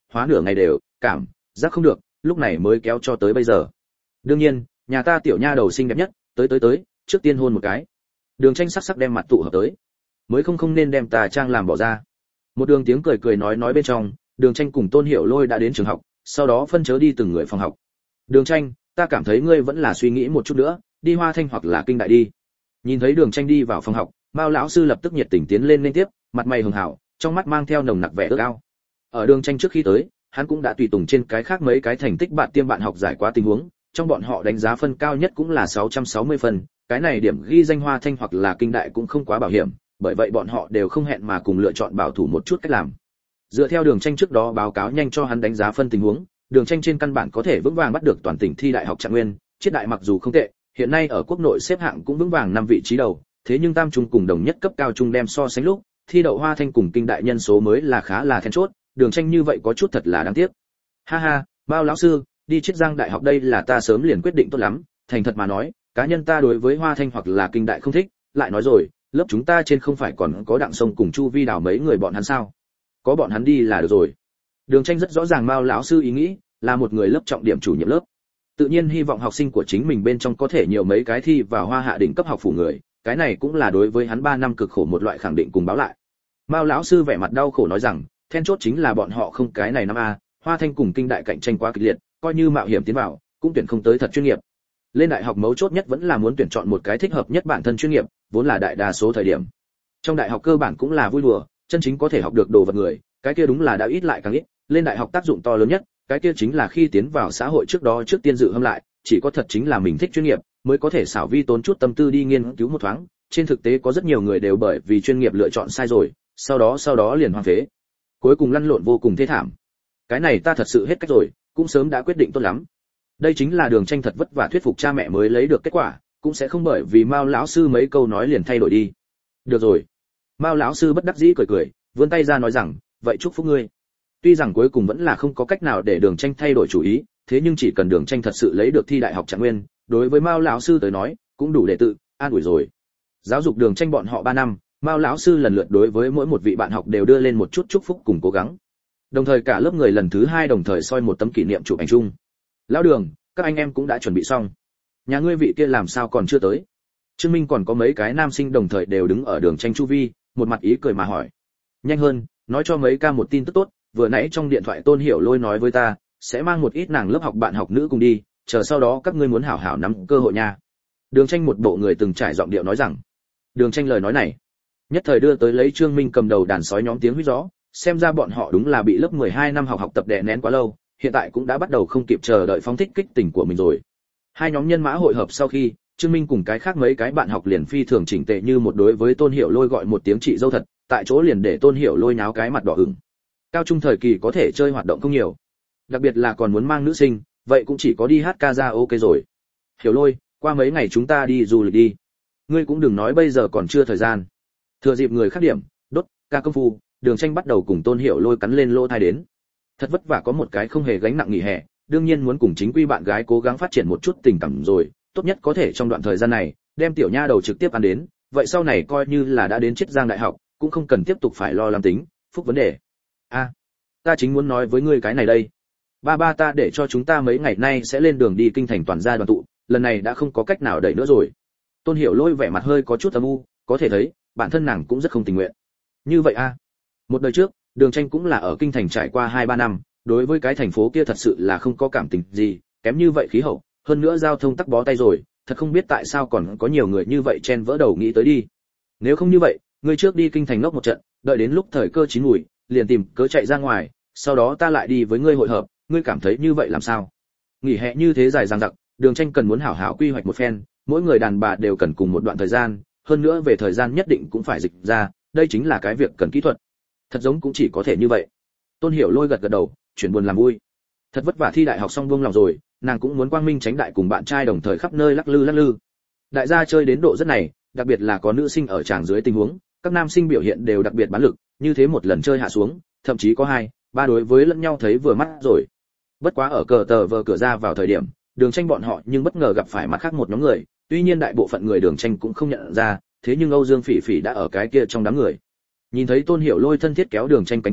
hóa nửa ngày đều cảm giác không được, lúc này mới kéo cho tới bây giờ. Đương nhiên, nhà ta tiểu nha đầu xinh đẹp nhất, tới tới tới, trước tiên hôn một cái. Đường Tranh sắc sắc đem mặt tụ hợp tới. Mới không không nên đem tà trang làm bỏ ra. Một đường tiếng cười cười nói nói bên trong, Đường Tranh cùng Tôn Hiểu Lôi đã đến trường học, sau đó phân chớ đi từng người phòng học. Đường Tranh, ta cảm thấy ngươi vẫn là suy nghĩ một chút nữa, đi Hoa Thanh hoặc là Kinh Đại đi. Nhìn thấy Đường Tranh đi vào phòng học, Mao lão sư lập tức nhiệt tình tiến lên liên tiếp, mặt mày hường hảo, trong mắt mang theo nồng nặc vẻ ước ao. Ở Đường Tranh trước khi tới, hắn cũng đã tùy tùng trên cái khác mấy cái thành tích bạn tiêm bạn học giải quá tình huống, trong bọn họ đánh giá phân cao nhất cũng là sáu trăm sáu mươi phần, cái này điểm ghi danh Hoa Thanh hoặc là Kinh Đại cũng không quá bảo hiểm, bởi vậy bọn họ đều không hẹn mà cùng lựa chọn bảo thủ một chút cách làm. Dựa theo Đường Tranh trước đó báo cáo nhanh cho hắn đánh giá phân tình huống, Đường Tranh trên căn bản có thể vững vàng bắt được toàn tỉnh thi đại học trạng nguyên, triết đại mặc dù không tệ, hiện nay ở quốc nội xếp hạng cũng vững vàng năm vị trí đầu, thế nhưng tam trung cùng đồng nhất cấp cao trung đem so sánh lúc, thi đậu Hoa Thanh cùng Kinh Đại nhân số mới là khá là then chốt, Đường Tranh như vậy có chút thật là đáng tiếc. Ha ha, Mao lão sư, đi Chiết Giang đại học đây là ta sớm liền quyết định tốt lắm, thành thật mà nói, cá nhân ta đối với Hoa Thanh hoặc là Kinh Đại không thích, lại nói rồi, lớp chúng ta trên không phải còn có Đặng Sông cùng Chu Vi Đào mấy người bọn hắn sao? Có bọn hắn đi là được rồi. Đường Tranh rất rõ ràng Mao lão sư ý nghĩ, là một người lớp trọng điểm chủ nhiệm lớp. Tự nhiên hy vọng học sinh của chính mình bên trong có thể nhiều mấy cái thi vào Hoa Hạ đỉnh cấp học phủ người, cái này cũng là đối với hắn ba năm cực khổ một loại khẳng định cùng báo lại. Mao lão sư vẻ mặt đau khổ nói rằng, then chốt chính là bọn họ không cái này năm a, Hoa Thanh cùng Kinh Đại cạnh tranh quá kịch liệt, coi như mạo hiểm tiến vào, cũng tuyển không tới thật chuyên nghiệp. Lên đại học mấu chốt nhất vẫn là muốn tuyển chọn một cái thích hợp nhất bản thân chuyên nghiệp, vốn là đại đa số thời điểm. Trong đại học cơ bản cũng là vui đùa, chân chính có thể học được đồ vật người, cái kia đúng là đã ít lại càng ít, lên đại học tác dụng to lớn nhất, cái kia chính là khi tiến vào xã hội trước đó trước tiên dự hâm lại, chỉ có thật chính là mình thích chuyên nghiệp, mới có thể xảo vi tốn chút tâm tư đi nghiên cứu một thoáng, trên thực tế có rất nhiều người đều bởi vì chuyên nghiệp lựa chọn sai rồi, sau đó sau đó liền hoang phế. Cuối cùng lăn lộn vô cùng thê thảm. Cái này ta thật sự hết cách rồi, cũng sớm đã quyết định tốt lắm. Đây chính là Đường Tranh thật vất vả thuyết phục cha mẹ mới lấy được kết quả, cũng sẽ không bởi vì Mao lão sư mấy câu nói liền thay đổi đi. Được rồi. Mao lão sư bất đắc dĩ cười cười, vươn tay ra nói rằng, vậy chúc phúc ngươi. Tuy rằng cuối cùng vẫn là không có cách nào để Đường Tranh thay đổi chủ ý, thế nhưng chỉ cần Đường Tranh thật sự lấy được thi đại học trạng nguyên, đối với Mao lão sư tới nói, cũng đủ để tự an ủi rồi. Giáo dục Đường Tranh bọn họ ba năm, Mao lão sư lần lượt đối với mỗi một vị bạn học đều đưa lên một chút chúc phúc cùng cố gắng. Đồng thời cả lớp người lần thứ hai đồng thời soi một tấm kỷ niệm chụp ảnh chung. Lão Đường, các anh em cũng đã chuẩn bị xong. Nhà ngươi vị kia làm sao còn chưa tới? Trương Minh còn có mấy cái nam sinh đồng thời đều đứng ở Đường Tranh chu vi, một mặt ý cười mà hỏi. Nhanh hơn, nói cho mấy ca một tin tức tốt, vừa nãy trong điện thoại Tôn Hiểu Lôi nói với ta, sẽ mang một ít nàng lớp học bạn học nữ cùng đi, chờ sau đó các ngươi muốn hảo hảo nắm cơ hội nha. Đường Tranh một bộ người từng trải giọng điệu nói rằng. Đường Tranh lời nói này, nhất thời đưa tới lấy Trương Minh cầm đầu đàn sói nhóm tiếng huýt gió, xem ra bọn họ đúng là bị lớp mười hai năm học học tập đè nén quá lâu, hiện tại cũng đã bắt đầu không kịp chờ đợi phóng thích kích tình của mình rồi. Hai nhóm nhân mã hội hợp sau khi, Trương Minh cùng cái khác mấy cái bạn học liền phi thường chỉnh tề như một đối với Tôn Hiểu Lôi gọi một tiếng chị dâu thật, tại chỗ liền để Tôn Hiểu Lôi nháo cái mặt đỏ ửng. Cao trung thời kỳ có thể chơi hoạt động không nhiều, đặc biệt là còn muốn mang nữ sinh, vậy cũng chỉ có đi hát ca ra ok rồi. Hiểu Lôi, qua mấy ngày chúng ta đi du lịch đi. Ngươi cũng đừng nói bây giờ còn chưa thời gian. Thừa dịp người khác điểm, đốt, ca công phu, Đường Tranh bắt đầu cùng Tôn Hiểu Lôi cắn lên lỗ tai đến. Thật vất vả có một cái không hề gánh nặng nghỉ hè, đương nhiên muốn cùng chính quy bạn gái cố gắng phát triển một chút tình cảm rồi, tốt nhất có thể trong đoạn thời gian này, đem tiểu nha đầu trực tiếp ăn đến, vậy sau này coi như là đã đến Chiết Giang đại học, cũng không cần tiếp tục phải lo lắng tính, phúc vấn đề. A, à, ta chính muốn nói với ngươi cái này đây. Ba ba ta để cho chúng ta mấy ngày nay sẽ lên đường đi kinh thành toàn gia đoàn tụ, lần này đã không có cách nào đẩy nữa rồi. Tôn Hiểu Lôi vẻ mặt hơi có chút âm u, có thể thấy, bản thân nàng cũng rất không tình nguyện. Như vậy a. À. Một đời trước, Đường Tranh cũng là ở kinh thành trải qua hai ba năm, đối với cái thành phố kia thật sự là không có cảm tình gì, kém như vậy khí hậu, hơn nữa giao thông tắc bó tay rồi, thật không biết tại sao còn có nhiều người như vậy chen vỡ đầu nghĩ tới đi. Nếu không như vậy, ngươi trước đi kinh thành ngốc một trận, đợi đến lúc thời cơ chín mùi, liền tìm cớ chạy ra ngoài, sau đó ta lại đi với ngươi hội hợp, ngươi cảm thấy như vậy làm sao? Nghỉ hè như thế dài dằng dặc, Đường Tranh cần muốn hảo hảo quy hoạch một phen, mỗi người đàn bà đều cần cùng một đoạn thời gian, hơn nữa về thời gian nhất định cũng phải dịch ra, đây chính là cái việc cần kỹ thuật. Thật giống cũng chỉ có thể như vậy. Tôn Hiểu Lôi gật gật đầu, chuyển buồn làm vui. Thật vất vả thi đại học xong buông lòng rồi, nàng cũng muốn quang minh tránh đại cùng bạn trai đồng thời khắp nơi lắc lư lắc lư. Đại gia chơi đến độ rất này, đặc biệt là có nữ sinh ở tràng dưới tình huống, các nam sinh biểu hiện đều đặc biệt bán lực, như thế một lần chơi hạ xuống, thậm chí có hai, ba đối với lẫn nhau thấy vừa mắt rồi. Bất quá ở cờ tờ vờ cửa ra vào thời điểm, Đường Tranh bọn họ nhưng bất ngờ gặp phải mặt khác một nhóm người, tuy nhiên đại bộ phận người Đường Tranh cũng không nhận ra, thế nhưng Âu Dương Phỉ Phỉ đã ở cái kia trong đám người. Nhìn thấy Tôn Hiểu Lôi thân thiết kéo Đường Tranh cánh tay,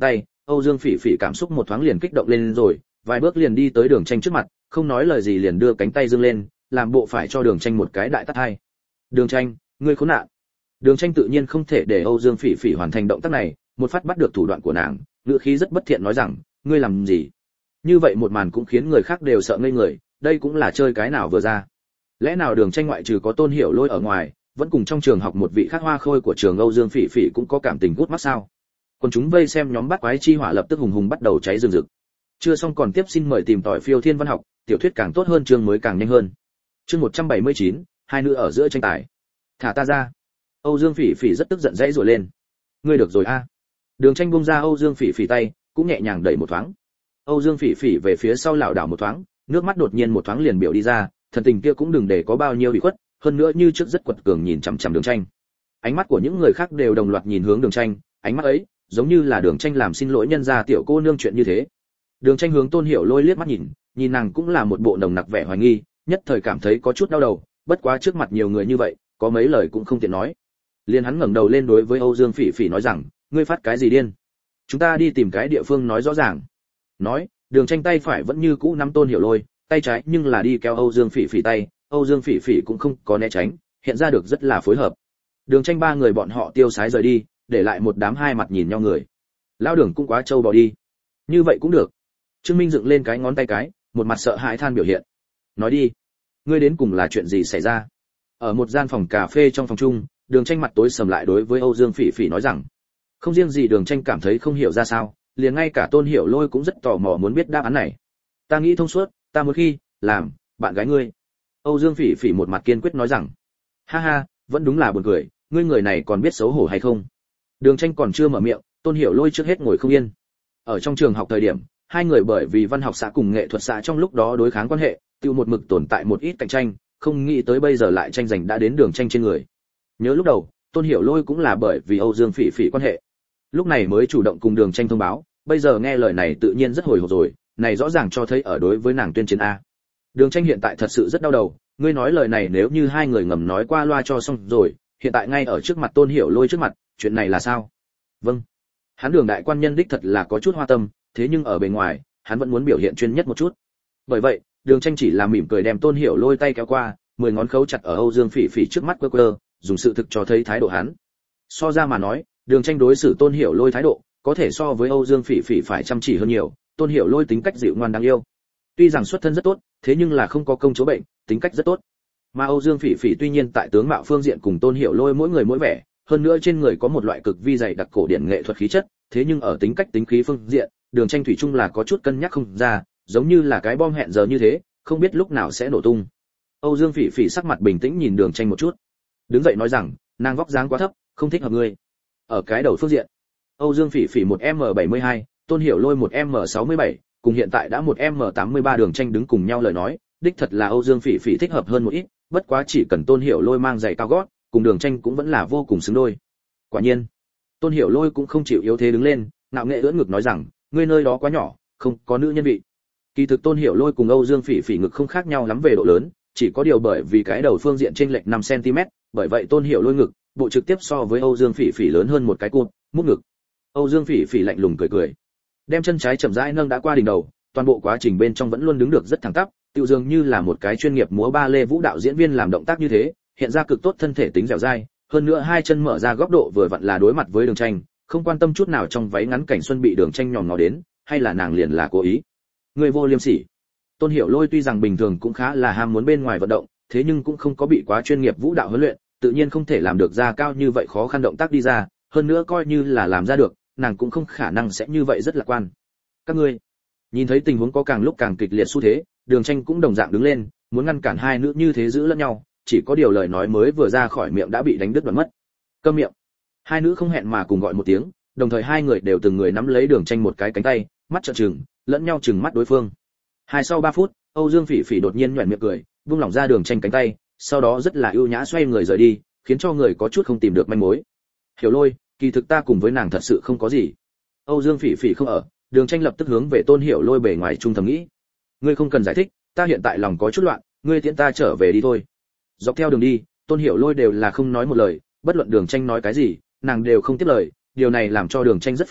Âu Dương Phỉ Phỉ cảm xúc một thoáng liền kích động lên rồi, vài bước liền đi tới Đường Tranh trước mặt, không nói lời gì liền đưa cánh tay giương lên, làm bộ phải cho Đường Tranh một cái đại tát hai. Đường Tranh, ngươi khốn nạn. Đường Tranh tự nhiên không thể để Âu Dương Phỉ Phỉ hoàn thành động tác này, một phát bắt được thủ đoạn của nàng, ngữ khí rất bất thiện nói rằng, ngươi làm gì? Như vậy một màn cũng khiến người khác đều sợ ngây người, đây cũng là chơi cái nào vừa ra. Lẽ nào Đường Tranh ngoại trừ có Tôn Hiểu Lôi ở ngoài, vẫn cùng trong trường học một vị khác hoa khôi của trường Âu Dương Phỉ Phỉ cũng có cảm tình gút mắt sao? Còn chúng vây xem nhóm bắt quái chi hỏa lập tức hùng hùng bắt đầu cháy rừng rực. Chưa xong còn tiếp, xin mời tìm tỏi Phiêu Thiên Văn học, tiểu thuyết càng tốt hơn chương mới càng nhanh hơn. Chương một trăm bảy mươi chín, hai nữ ở giữa tranh tài. Thả ta ra. Âu Dương Phỉ Phỉ rất tức giận dãy rồi lên. Ngươi được rồi a. Đường Tranh buông ra Âu Dương Phỉ Phỉ tay, cũng nhẹ nhàng đẩy một thoáng. Âu Dương Phỉ Phỉ về phía sau lảo đảo một thoáng, nước mắt đột nhiên một thoáng liền biểu đi ra, thần tình kia cũng đừng để có bao nhiêu bị khuất, hơn nữa như trước rất quật cường nhìn chằm chằm Đường Tranh. Ánh mắt của những người khác đều đồng loạt nhìn hướng Đường Tranh, ánh mắt ấy giống như là Đường Tranh làm xin lỗi nhân gia tiểu cô nương chuyện như thế. Đường Tranh hướng Tôn Hiểu Lôi liếc mắt nhìn, nhìn nàng cũng là một bộ nồng nặc vẻ hoài nghi, nhất thời cảm thấy có chút đau đầu, bất quá trước mặt nhiều người như vậy, có mấy lời cũng không tiện nói. Liền hắn ngẩng đầu lên đối với Âu Dương Phỉ Phỉ nói rằng, ngươi phát cái gì điên? Chúng ta đi tìm cái địa phương nói rõ ràng. Nói, Đường Tranh tay phải vẫn như cũ nắm Tôn Hiểu Lôi, tay trái nhưng là đi kéo Âu Dương Phỉ Phỉ tay, Âu Dương Phỉ Phỉ cũng không có né tránh, hiện ra được rất là phối hợp. Đường Tranh ba người bọn họ tiêu sái rời đi, để lại một đám hai mặt nhìn nhau người. Lão Đường cũng quá trâu bò đi. Như vậy cũng được. Trương Minh dựng lên cái ngón tay cái, một mặt sợ hãi than biểu hiện. Nói đi, ngươi đến cùng là chuyện gì xảy ra? Ở một gian phòng cà phê trong phòng chung, Đường Tranh mặt tối sầm lại đối với Âu Dương Phỉ Phỉ nói rằng, không riêng gì Đường Tranh cảm thấy không hiểu ra sao, liền ngay cả Tôn Hiểu Lôi cũng rất tò mò muốn biết đáp án này. Ta nghĩ thông suốt, ta muốn khi làm bạn gái ngươi. Âu Dương Phỉ Phỉ một mặt kiên quyết nói rằng, ha ha, vẫn đúng là buồn cười, ngươi người này còn biết xấu hổ hay không? Đường Tranh còn chưa mở miệng, Tôn Hiểu Lôi trước hết ngồi không yên. Ở trong trường học thời điểm, hai người bởi vì văn học xã cùng nghệ thuật xã trong lúc đó đối kháng quan hệ, tiêu một mực tồn tại một ít cạnh tranh, không nghĩ tới bây giờ lại tranh giành đã đến Đường Tranh trên người. Nhớ lúc đầu, Tôn Hiểu Lôi cũng là bởi vì Âu Dương Phỉ Phỉ quan hệ, lúc này mới chủ động cùng Đường Tranh thông báo, bây giờ nghe lời này tự nhiên rất hồi hộp rồi, này rõ ràng cho thấy ở đối với nàng tuyên chiến a. Đường Tranh hiện tại thật sự rất đau đầu, ngươi nói lời này nếu như hai người ngầm nói qua loa cho xong rồi, hiện tại ngay ở trước mặt Tôn Hiểu Lôi trước mặt, chuyện này là sao? Vâng. Hắn Đường đại quan nhân đích thật là có chút hoa tâm, thế nhưng ở bề ngoài, hắn vẫn muốn biểu hiện chuyên nhất một chút. Bởi vậy, Đường Tranh chỉ là mỉm cười đem Tôn Hiểu Lôi tay kéo qua, mười ngón khấu chặt ở Âu Dương Phỉ Phỉ trước mắt quơ quơ, dùng sự thực cho thấy thái độ hắn. So ra mà nói, Đường Tranh đối xử Tôn Hiểu Lôi thái độ, có thể so với Âu Dương Phỉ Phỉ phải chăm chỉ hơn nhiều, Tôn Hiểu Lôi tính cách dịu ngoan đáng yêu. Tuy rằng xuất thân rất tốt, thế nhưng là không có công chúa bệnh, tính cách rất tốt. Mà Âu Dương Phỉ Phỉ tuy nhiên tại tướng mạo phương diện cùng Tôn Hiểu Lôi mỗi người mỗi vẻ, hơn nữa trên người có một loại cực vi dày đặc cổ điển nghệ thuật khí chất, thế nhưng ở tính cách tính khí phương diện, Đường Tranh thủy chung là có chút cân nhắc không ra, giống như là cái bom hẹn giờ như thế, không biết lúc nào sẽ nổ tung. Âu Dương Phỉ Phỉ sắc mặt bình tĩnh nhìn Đường Tranh một chút, đứng dậy nói rằng, nàng vóc dáng quá thấp, không thích hợp ngươi. Ở cái đầu phương diện, Âu Dương Phỉ Phỉ một em bảy mươi hai, Tôn Hiểu Lôi một em sáu mươi bảy, cùng hiện tại đã một em tám mươi ba Đường Tranh đứng cùng nhau lời nói, đích thật là Âu Dương Phỉ Phỉ thích hợp hơn một ít, bất quá chỉ cần Tôn Hiểu Lôi mang giày cao gót, cùng Đường Tranh cũng vẫn là vô cùng xứng đôi. Quả nhiên, Tôn Hiểu Lôi cũng không chịu yếu thế đứng lên, ngạo nghệ ưỡn ngực nói rằng, ngươi nơi đó quá nhỏ, không có nữ nhân vị. Kỳ thực Tôn Hiểu Lôi cùng Âu Dương Phỉ Phỉ ngực không khác nhau lắm về độ lớn, chỉ có điều bởi vì cái đầu phương diện chênh lệch năm xăng ti mét, bởi vậy Tôn Hiểu Lôi ngực, bộ trực tiếp so với Âu Dương Phỉ Phỉ lớn hơn một cái cột, mút ngực. Âu Dương Phỉ Phỉ lạnh lùng cười cười, đem chân trái chậm rãi nâng đã qua đỉnh đầu, toàn bộ quá trình bên trong vẫn luôn đứng được rất thẳng tắp, tựu dường như là một cái chuyên nghiệp múa ba lê vũ đạo diễn viên làm động tác như thế, hiện ra cực tốt thân thể tính dẻo dai, hơn nữa hai chân mở ra góc độ vừa vặn là đối mặt với Đường Tranh, không quan tâm chút nào trong váy ngắn cảnh xuân bị Đường Tranh nhòm ngó đến, hay là nàng liền là cố ý. Người vô liêm sỉ. Tôn Hiểu Lôi tuy rằng bình thường cũng khá là ham muốn bên ngoài vận động, thế nhưng cũng không có bị quá chuyên nghiệp vũ đạo huấn luyện, tự nhiên không thể làm được ra cao như vậy khó khăn động tác đi ra, hơn nữa coi như là làm ra được, nàng cũng không khả năng sẽ như vậy rất lạc quan. Các ngươi, nhìn thấy tình huống có càng lúc càng kịch liệt xu thế, Đường Tranh cũng đồng dạng đứng lên, muốn ngăn cản hai nữ như thế giữ lẫn nhau, chỉ có điều lời nói mới vừa ra khỏi miệng đã bị đánh đứt đoạn mất. Câm miệng. Hai nữ không hẹn mà cùng gọi một tiếng, đồng thời hai người đều từng người nắm lấy Đường Tranh một cái cánh tay, mắt trợn trừng, lẫn nhau trừng mắt đối phương. Hai sau ba phút, Âu Dương Phỉ Phỉ đột nhiên nhuyễn miệng cười, buông lỏng ra Đường Tranh cánh tay, sau đó rất là ưu nhã xoay người rời đi, khiến cho người có chút không tìm được manh mối. Hiểu Lôi, kỳ thực ta cùng với nàng thật sự không có gì. Âu Dương Phỉ Phỉ không ở, Đường Tranh lập tức hướng về Tôn Hiểu Lôi bề ngoài trung thầm nghĩ. Ngươi không cần giải thích, ta hiện tại lòng có chút loạn, ngươi tiễn ta trở về đi thôi. Dọc theo đường đi, Tôn Hiểu Lôi đều là không nói một lời, bất luận Đường Tranh nói cái gì, nàng đều không tiếp lời, điều này làm cho Đường Tranh rất phiền muộn,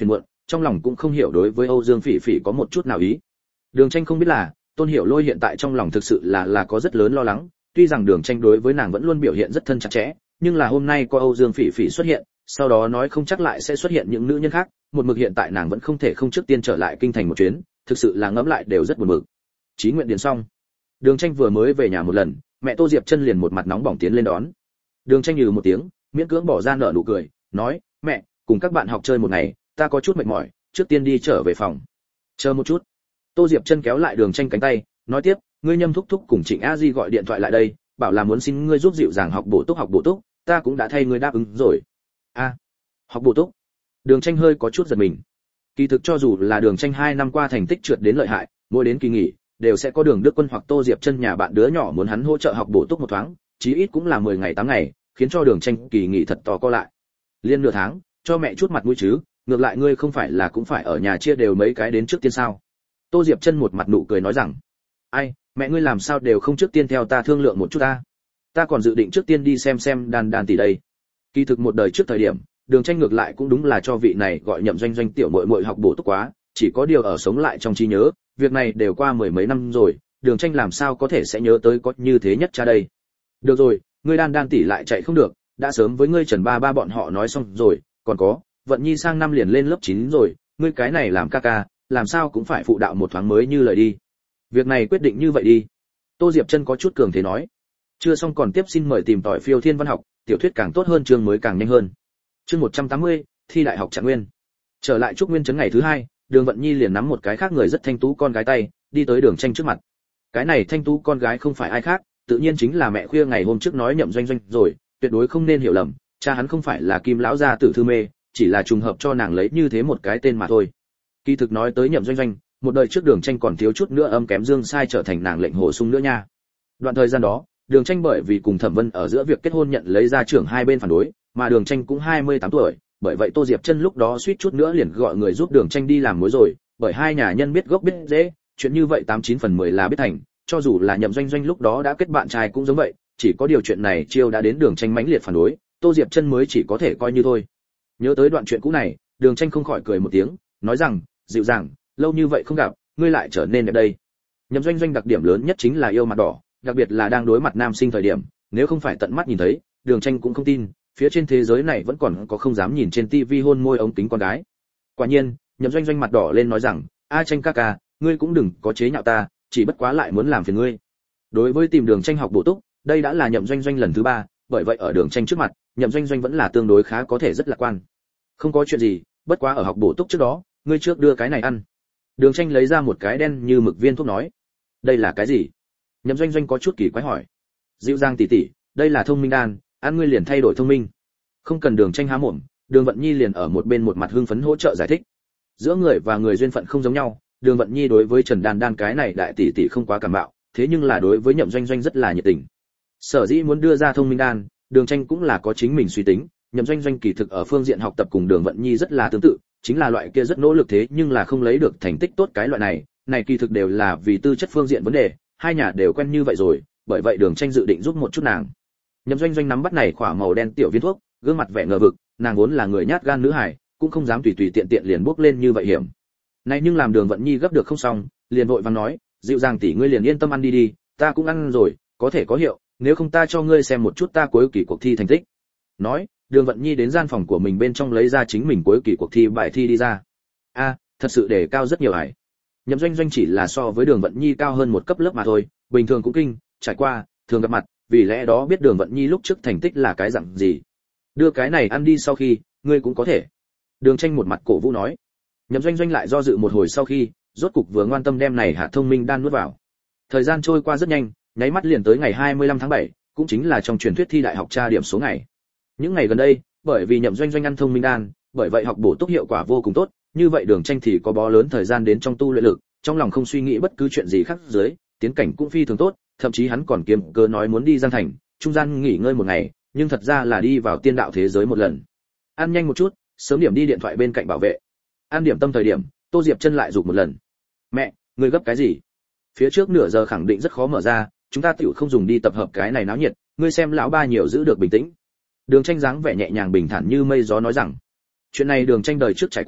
trong lòng cũng không hiểu đối với Âu Dương Phỉ Phỉ có một chút nào ý. Đường Tranh không biết là, Tôn Hiểu Lôi hiện tại trong lòng thực sự là là có rất lớn lo lắng, tuy rằng Đường Tranh đối với nàng vẫn luôn biểu hiện rất thân chặt chẽ, nhưng là hôm nay có Âu Dương Phỉ Phỉ xuất hiện, sau đó nói không chắc lại sẽ xuất hiện những nữ nhân khác, một mực hiện tại nàng vẫn không thể không trước tiên trở lại kinh thành một chuyến, thực sự là ngẫm lại đều rất buồn bực. Chí nguyện điền xong, Đường Tranh vừa mới về nhà một lần, mẹ Tô Diệp Chân liền một mặt nóng bỏng tiến lên đón. Đường Tranh nhừ một tiếng, miễn cưỡng bỏ ra nở nụ cười, nói: "Mẹ, cùng các bạn học chơi một ngày, ta có chút mệt mỏi, trước tiên đi trở về phòng." "Chờ một chút." Tô Diệp Chân kéo lại Đường Tranh cánh tay, nói tiếp: "Ngươi Nhâm thúc thúc cùng Trịnh A Di gọi điện thoại lại đây, bảo là muốn xin ngươi giúp dịu dàng học bổ túc học bổ túc, ta cũng đã thay ngươi đáp ứng rồi." "A, học bổ túc?" Đường Tranh hơi có chút giật mình. Kỳ thực cho dù là Đường Tranh hai năm qua thành tích trượt đến lợi hại, mỗi đến kỳ nghỉ đều sẽ có Đường Đức Quân hoặc Tô Diệp Chân nhà bạn đứa nhỏ muốn hắn hỗ trợ học bổ túc một thoáng, chí ít cũng là mười ngày tám ngày, khiến cho Đường Tranh kỳ nghỉ thật to co lại. Liên nửa tháng, cho mẹ chút mặt mũi chứ, ngược lại ngươi không phải là cũng phải ở nhà chia đều mấy cái đến trước tiên sao? Tô Diệp Chân một mặt nụ cười nói rằng: "Ai, mẹ ngươi làm sao đều không trước tiên theo ta thương lượng một chút ta? Ta còn dự định trước tiên đi xem xem Đan Đan tỷ đây." Kỳ thực một đời trước thời điểm, Đường Tranh ngược lại cũng đúng là cho vị này gọi Nhậm Doanh Doanh tiểu muội muội học bổ túc quá, chỉ có điều ở sống lại trong trí nhớ, việc này đều qua mười mấy năm rồi, Đường Tranh làm sao có thể sẽ nhớ tới có như thế nhất cha đây. "Được rồi, ngươi Đan Đan tỷ lại chạy không được, đã sớm với ngươi Trần ba ba bọn họ nói xong rồi, còn có, Vận Nhi sang năm liền lên lớp chín rồi, ngươi cái này làm ca ca, làm sao cũng phải phụ đạo một thoáng mới như lời đi. Việc này quyết định như vậy đi." Tô Diệp Chân có chút cường thế nói. Chưa xong còn tiếp xin mời tìm tỏi phiêu thiên văn học, tiểu thuyết càng tốt hơn chương mới càng nhanh hơn. Chương một trăm tám mươi, thi đại học Trạng Nguyên. Trở lại Trúc Nguyên trấn ngày thứ hai, Đường Vận Nhi liền nắm một cái khác người rất thanh tú con gái tay, đi tới Đường Tranh trước mặt. Cái này thanh tú con gái không phải ai khác, tự nhiên chính là mẹ khuya ngày hôm trước nói Nhậm Doanh Doanh rồi, tuyệt đối không nên hiểu lầm, cha hắn không phải là Kim lão gia tử Thư Mê, chỉ là trùng hợp cho nàng lấy như thế một cái tên mà thôi. Kỳ thực nói tới Nhậm Doanh Doanh, một đời trước Đường Tranh còn thiếu chút nữa âm kém Dương Sai trở thành nàng lệnh hồ sung nữa nha. Đoạn thời gian đó, Đường Tranh bởi vì cùng Thẩm Vân ở giữa việc kết hôn nhận lấy gia trưởng hai bên phản đối, mà Đường Tranh cũng hai mươi tám tuổi, bởi vậy Tô Diệp Chân lúc đó suýt chút nữa liền gọi người giúp Đường Tranh đi làm mối rồi, bởi hai nhà nhân biết gốc biết rễ, chuyện như vậy tám chín phần mười là biết thành, cho dù là Nhậm Doanh Doanh lúc đó đã kết bạn trai cũng giống vậy, chỉ có điều chuyện này chiêu đã đến Đường Tranh mãnh liệt phản đối, Tô Diệp Chân mới chỉ có thể coi như thôi. Nhớ tới đoạn chuyện cũ này, Đường Tranh không khỏi cười một tiếng, nói rằng: "Dịu dàng, lâu như vậy không gặp, ngươi lại trở nên đẹp đây." Nhậm Doanh Doanh đặc điểm lớn nhất chính là yêu mặt đỏ, đặc biệt là đang đối mặt nam sinh thời điểm, nếu không phải tận mắt nhìn thấy, Đường Tranh cũng không tin, phía trên thế giới này vẫn còn có không dám nhìn trên tivi hôn môi ống kính con gái. Quả nhiên, Nhậm Doanh Doanh mặt đỏ lên nói rằng: "A Tranh ca ca, ngươi cũng đừng có chế nhạo ta, chỉ bất quá lại muốn làm phiền ngươi." Đối với tìm Đường Tranh học bổ túc, đây đã là Nhậm Doanh Doanh lần thứ ba, bởi vậy ở Đường Tranh trước mặt, Nhậm Doanh Doanh vẫn là tương đối khá có thể rất lạc quan. "Không có chuyện gì, bất quá ở học bổ túc trước đó, ngươi trước đưa cái này ăn." Đường Tranh lấy ra một cái đen như mực viên thuốc nói. "Đây là cái gì?" Nhậm Doanh Doanh có chút kỳ quái hỏi. "Dịu dàng tỷ tỷ, đây là thông minh đan, ăn ngươi liền thay đổi thông minh." Không cần Đường Tranh há mồm, Đường Vận Nhi liền ở một bên một mặt hưng phấn hỗ trợ giải thích. Giữa người và người duyên phận không giống nhau, Đường Vận Nhi đối với Trần Đan Đan cái này đại tỷ tỷ không quá cảm mạo, thế nhưng là đối với Nhậm Doanh Doanh rất là nhiệt tình. Sở dĩ muốn đưa ra thông minh đan, Đường Tranh cũng là có chính mình suy tính, Nhậm Doanh Doanh kỳ thực ở phương diện học tập cùng Đường Vận Nhi rất là tương tự, chính là loại kia rất nỗ lực thế nhưng là không lấy được thành tích tốt cái loại này, này kỳ thực đều là vì tư chất phương diện vấn đề, hai nhà đều quen như vậy rồi, bởi vậy Đường Tranh dự định giúp một chút nàng. Nhậm Doanh Doanh nắm bắt này khỏa màu đen tiểu viên thuốc, gương mặt vẻ ngờ vực, nàng vốn là người nhát gan nữ hài, cũng không dám tùy tùy tiện tiện liền bước lên như vậy hiểm. Này nhưng làm Đường Vận Nhi gấp được không xong, liền vội vàng nói: "Dịu dàng tỷ ngươi liền yên tâm ăn đi đi, ta cũng ăn rồi, có thể có hiệu, nếu không ta cho ngươi xem một chút ta cuối kỳ cuộc thi thành tích." Nói, Đường Vận Nhi đến gian phòng của mình bên trong lấy ra chính mình cuối kỳ cuộc thi bài thi đi ra. A, thật sự để cao rất nhiều hải. Nhậm Doanh Doanh chỉ là so với Đường Vận Nhi cao hơn một cấp lớp mà thôi, bình thường cũng kinh, trải qua, thường gặp mặt, vì lẽ đó biết Đường Vận Nhi lúc trước thành tích là cái dạng gì. "Đưa cái này ăn đi sau khi, ngươi cũng có thể." Đường Tranh một mặt cổ vũ nói. Nhậm Doanh Doanh lại do dự một hồi sau khi, rốt cục vừa ngoan tâm đem này hạ thông minh đan nuốt vào. Thời gian trôi qua rất nhanh, nháy mắt liền tới ngày hai mươi lăm tháng bảy, cũng chính là trong truyền thuyết thi đại học tra điểm số ngày. Những ngày gần đây, bởi vì Nhậm Doanh Doanh ăn thông minh đan, bởi vậy học bổ túc hiệu quả vô cùng tốt, như vậy Đường Tranh thì có bó lớn thời gian đến trong tu luyện lực, trong lòng không suy nghĩ bất cứ chuyện gì khác dưới, tiến cảnh cũng phi thường tốt, thậm chí hắn còn kiếm cơ nói muốn đi Giang Thành, trung gian nghỉ ngơi một ngày, nhưng thật ra là đi vào tiên đạo thế giới một lần. Ăn nhanh một chút, sớm điểm đi điện thoại bên cạnh bảo vệ. Ăn điểm tâm thời điểm, Tô Diệp Chân lại giục một lần. "Mẹ, ngươi gấp cái gì? Phía trước nửa giờ khẳng định rất khó mở ra, chúng ta tiểu không dùng đi tập hợp cái này náo nhiệt, ngươi xem lão ba nhiều giữ được bình tĩnh." Đường Tranh dáng vẻ nhẹ nhàng bình thản như mây gió nói rằng, chuyện này Đường Tranh đời trước trải qua,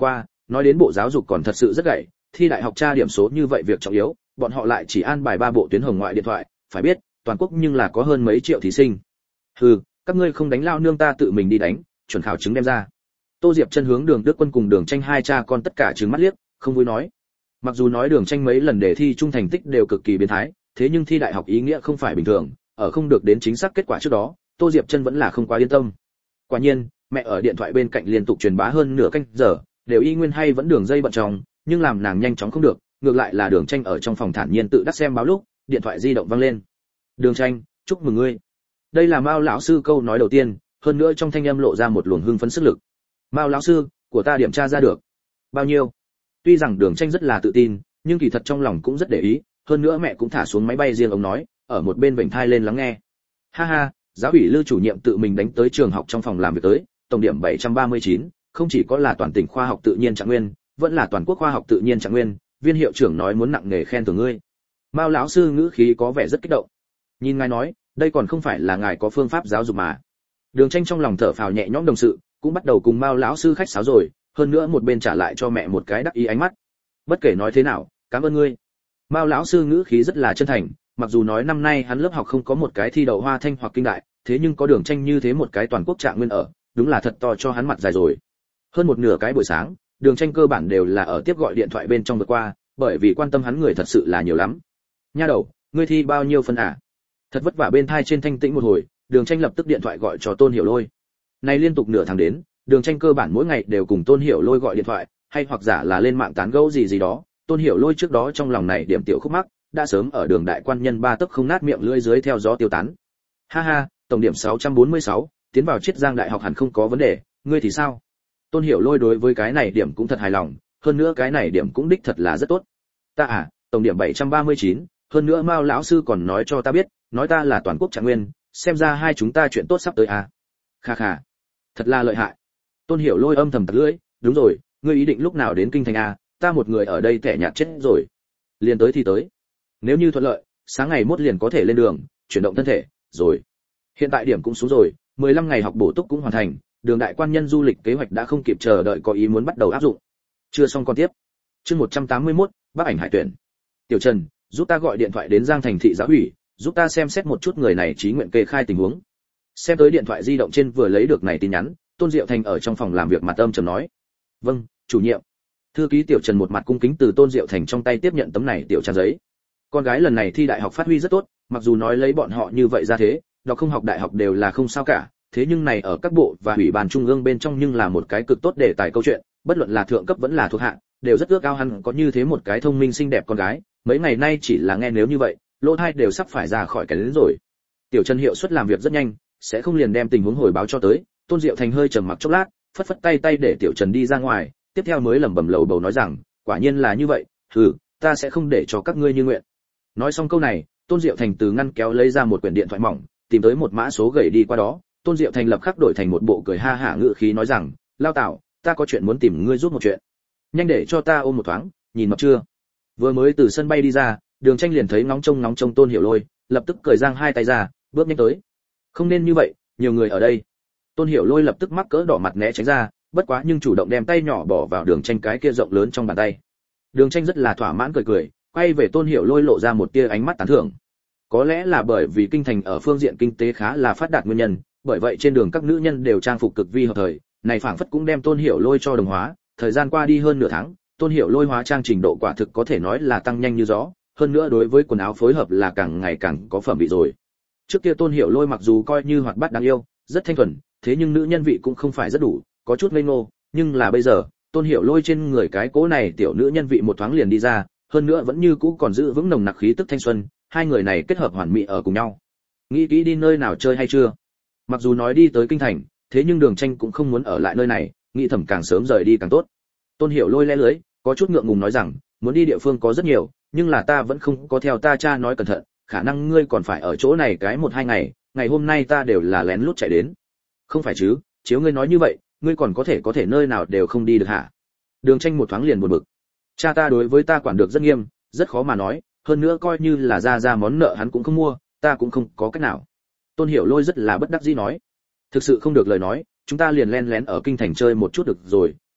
nói đến bộ giáo dục còn thật sự rất gậy, thi đại học tra điểm số như vậy việc trọng yếu, bọn họ lại chỉ an bài ba bộ tuyến hồng ngoại điện thoại, phải biết, toàn quốc nhưng là có hơn mấy triệu thí sinh. Hừ, các ngươi không đánh lao nương ta tự mình đi đánh, chuẩn khảo chứng đem ra. Tô Diệp Chân hướng Đường Đức Quân cùng Đường Tranh hai cha con tất cả trừng mắt liếc, không vui nói. Mặc dù nói Đường Tranh mấy lần đề thi trung thành tích đều cực kỳ biến thái, thế nhưng thi đại học ý nghĩa không phải bình thường, ở không được đến chính xác kết quả trước đó, Tô Diệp Chân vẫn là không quá yên tâm. Quả nhiên, mẹ ở điện thoại bên cạnh liên tục truyền bá hơn nửa canh giờ, đều y nguyên hay vẫn đường dây bận tròn, nhưng làm nàng nhanh chóng không được, ngược lại là Đường Tranh ở trong phòng thản nhiên tự đắc xem báo lúc, điện thoại di động vang lên. "Đường Tranh, chúc mừng ngươi." Đây là Mao lão sư câu nói đầu tiên, hơn nữa trong thanh âm lộ ra một luồng hưng phấn sức lực. "Mao lão sư, của ta điểm tra ra được." "Bao nhiêu?" Tuy rằng Đường Tranh rất là tự tin, nhưng kỳ thật trong lòng cũng rất để ý, hơn nữa mẹ cũng thả xuống máy bay riêng ống nói, ở một bên vểnh thai lên lắng nghe. "Ha ha, giáo ủy Lưu chủ nhiệm tự mình đánh tới trường học trong phòng làm việc tới, tổng điểm bảy trăm ba mươi chín, không chỉ có là toàn tỉnh khoa học tự nhiên trạng nguyên, vẫn là toàn quốc khoa học tự nhiên trạng nguyên, viên hiệu trưởng nói muốn nặng nề khen thưởng ngươi." Mao lão sư ngữ khí có vẻ rất kích động. "Nhìn ngài nói, đây còn không phải là ngài có phương pháp giáo dục mà." Đường Tranh trong lòng thở phào nhẹ nhõm đồng sự, cũng bắt đầu cùng Mao lão sư khách sáo rồi, hơn nữa một bên trả lại cho mẹ một cái đắc ý ánh mắt. "Bất kể nói thế nào, cảm ơn ngươi." Mao lão sư ngữ khí rất là chân thành, mặc dù nói năm nay hắn lớp học không có một cái thi đậu hoa thanh hoặc kinh đại, thế nhưng có Đường Tranh như thế một cái toàn quốc trạng nguyên ở, đúng là thật to cho hắn mặt dài rồi. Hơn một nửa cái buổi sáng, Đường Tranh cơ bản đều là ở tiếp gọi điện thoại bên trong vượt qua, bởi vì quan tâm hắn người thật sự là nhiều lắm. "Nha đầu, ngươi thi bao nhiêu phân à?" Thật vất vả bên thai trên thanh tĩnh một hồi, Đường Tranh lập tức điện thoại gọi cho Tôn Hiểu Lôi. Này liên tục nửa tháng đến, Đường Tranh cơ bản mỗi ngày đều cùng Tôn Hiểu Lôi gọi điện thoại, hay hoặc giả là lên mạng tán gẫu gì gì đó. Tôn Hiểu Lôi trước đó trong lòng này điểm tiểu khúc mắc, đã sớm ở Đường đại quan nhân ba tấc không nát miệng lưỡi dưới theo gió tiêu tán. "Ha ha, tổng điểm sáu trăm bốn mươi sáu, tiến vào Chiết Giang đại học hẳn không có vấn đề, ngươi thì sao?" Tôn Hiểu Lôi đối với cái này điểm cũng thật hài lòng, hơn nữa cái này điểm cũng đích thật là rất tốt. "Ta à, tổng điểm bảy trăm ba mươi chín, hơn nữa Mao lão sư còn nói cho ta biết, nói ta là toàn quốc trạng nguyên, xem ra hai chúng ta chuyện tốt sắp tới à." "Kha kha, thật là lợi hại." Tôn Hiểu Lôi âm thầm tặc lưỡi, "Đúng rồi, ngươi ý định lúc nào đến kinh thành à, ta một người ở đây tẻ nhạt chết rồi." "Liền tới thì tới. Nếu như thuận lợi, sáng ngày mốt liền có thể lên đường, chuyển động thân thể, rồi. Hiện tại điểm cũng xuống rồi, mười lăm ngày học bổ túc cũng hoàn thành, Đường đại quan nhân du lịch kế hoạch đã không kịp chờ đợi có ý muốn bắt đầu áp dụng." Chưa xong con tiếp. Chương một trăm tám mươi mốt, Bác ảnh hải tuyển. "Tiểu Trần, giúp ta gọi điện thoại đến Giang Thành thị giáo ủy, giúp ta xem xét một chút người này chí nguyện kê khai tình huống." Xem tới điện thoại di động trên vừa lấy được này tin nhắn, Tôn Diệu Thành ở trong phòng làm việc mặt âm trầm nói. "Vâng, chủ nhiệm." Thư ký Tiểu Trần một mặt cung kính từ Tôn Diệu Thành trong tay tiếp nhận tấm này tiểu trang giấy. Con gái lần này thi đại học phát huy rất tốt, mặc dù nói lấy bọn họ như vậy ra thế, đọc không học đại học đều là không sao cả, thế nhưng này ở các bộ và ủy ban trung ương bên trong nhưng là một cái cực tốt để tài câu chuyện, bất luận là thượng cấp vẫn là thuộc hạ, đều rất ước ao hắn có như thế một cái thông minh xinh đẹp con gái, mấy ngày nay chỉ là nghe nếu như vậy, lỗ tai đều sắp phải ra khỏi cái đến rồi. Tiểu Trần hiệu suất làm việc rất nhanh, sẽ không liền đem tình huống hồi báo cho tới. Tôn Diệu Thành hơi trầm mặc chốc lát, phất phất tay tay để Tiểu Trần đi ra ngoài, tiếp theo mới lẩm bẩm lầu bầu nói rằng, quả nhiên là như vậy, hừ, ta sẽ không để cho các ngươi như nguyện. Nói xong câu này, Tôn Diệu Thành từ ngăn kéo lấy ra một quyển điện thoại mỏng, tìm tới một mã số gửi đi qua đó. Tôn Diệu Thành lập khắc đổi thành một bộ cười ha hả ngữ khí nói rằng, lao Tảo, ta có chuyện muốn tìm ngươi giúp một chuyện, nhanh để cho ta ôm một thoáng, nhìn mập chưa? Vừa mới từ sân bay đi ra, Đường Tranh liền thấy ngóng trông ngóng trông Tôn Hiểu Lôi, lập tức cởi giang hai tay ra, bước nhanh tới. Không nên như vậy, nhiều người ở đây. Tôn Hiểu Lôi lập tức mắc cỡ đỏ mặt né tránh ra, bất quá nhưng chủ động đem tay nhỏ bỏ vào Đường Tranh cái kia rộng lớn trong bàn tay. Đường Tranh rất là thỏa mãn cười cười, quay về Tôn Hiểu Lôi lộ ra một tia ánh mắt tán thưởng. Có lẽ là bởi vì kinh thành ở phương diện kinh tế khá là phát đạt nguyên nhân, bởi vậy trên đường các nữ nhân đều trang phục cực vi hợp thời, này phảng phất cũng đem Tôn Hiểu Lôi cho đồng hóa. Thời gian qua đi hơn nửa tháng, Tôn Hiểu Lôi hóa trang trình độ quả thực có thể nói là tăng nhanh như gió, hơn nữa đối với quần áo phối hợp là càng ngày càng có phẩm vị rồi. Trước kia Tôn Hiểu Lôi mặc dù coi như hoạt bát đáng yêu, rất thanh thuần, thế nhưng nữ nhân vị cũng không phải rất đủ, có chút ngây ngô, nhưng là bây giờ, Tôn Hiểu Lôi trên người cái cố này tiểu nữ nhân vị một thoáng liền đi ra, hơn nữa vẫn như cũ còn giữ vững nồng nặc khí tức thanh xuân, hai người này kết hợp hoàn mỹ ở cùng nhau. Nghĩ kỹ đi nơi nào chơi hay chưa? Mặc dù nói đi tới kinh thành, thế nhưng Đường Tranh cũng không muốn ở lại nơi này, nghĩ thầm càng sớm rời đi càng tốt. Tôn Hiểu Lôi lẽ lưới, có chút ngượng ngùng nói rằng, muốn đi địa phương có rất nhiều, nhưng là ta vẫn không có theo ta cha nói cẩn thận, khả năng ngươi còn phải ở chỗ này cái một hai ngày, ngày hôm nay ta đều là lén lút chạy đến. Không phải chứ, chiếu ngươi nói như vậy, ngươi còn có thể có thể nơi nào đều không đi được hả? Đường Tranh một thoáng liền buồn bực. Cha ta đối với ta quản được rất nghiêm, rất khó mà nói, hơn nữa coi như là ra ra món nợ hắn cũng không mua, ta cũng không có cách nào. Tôn Hiểu Lôi rất là bất đắc dĩ nói, thực sự không được lời nói, chúng ta liền len lén ở kinh thành chơi một chút được rồi,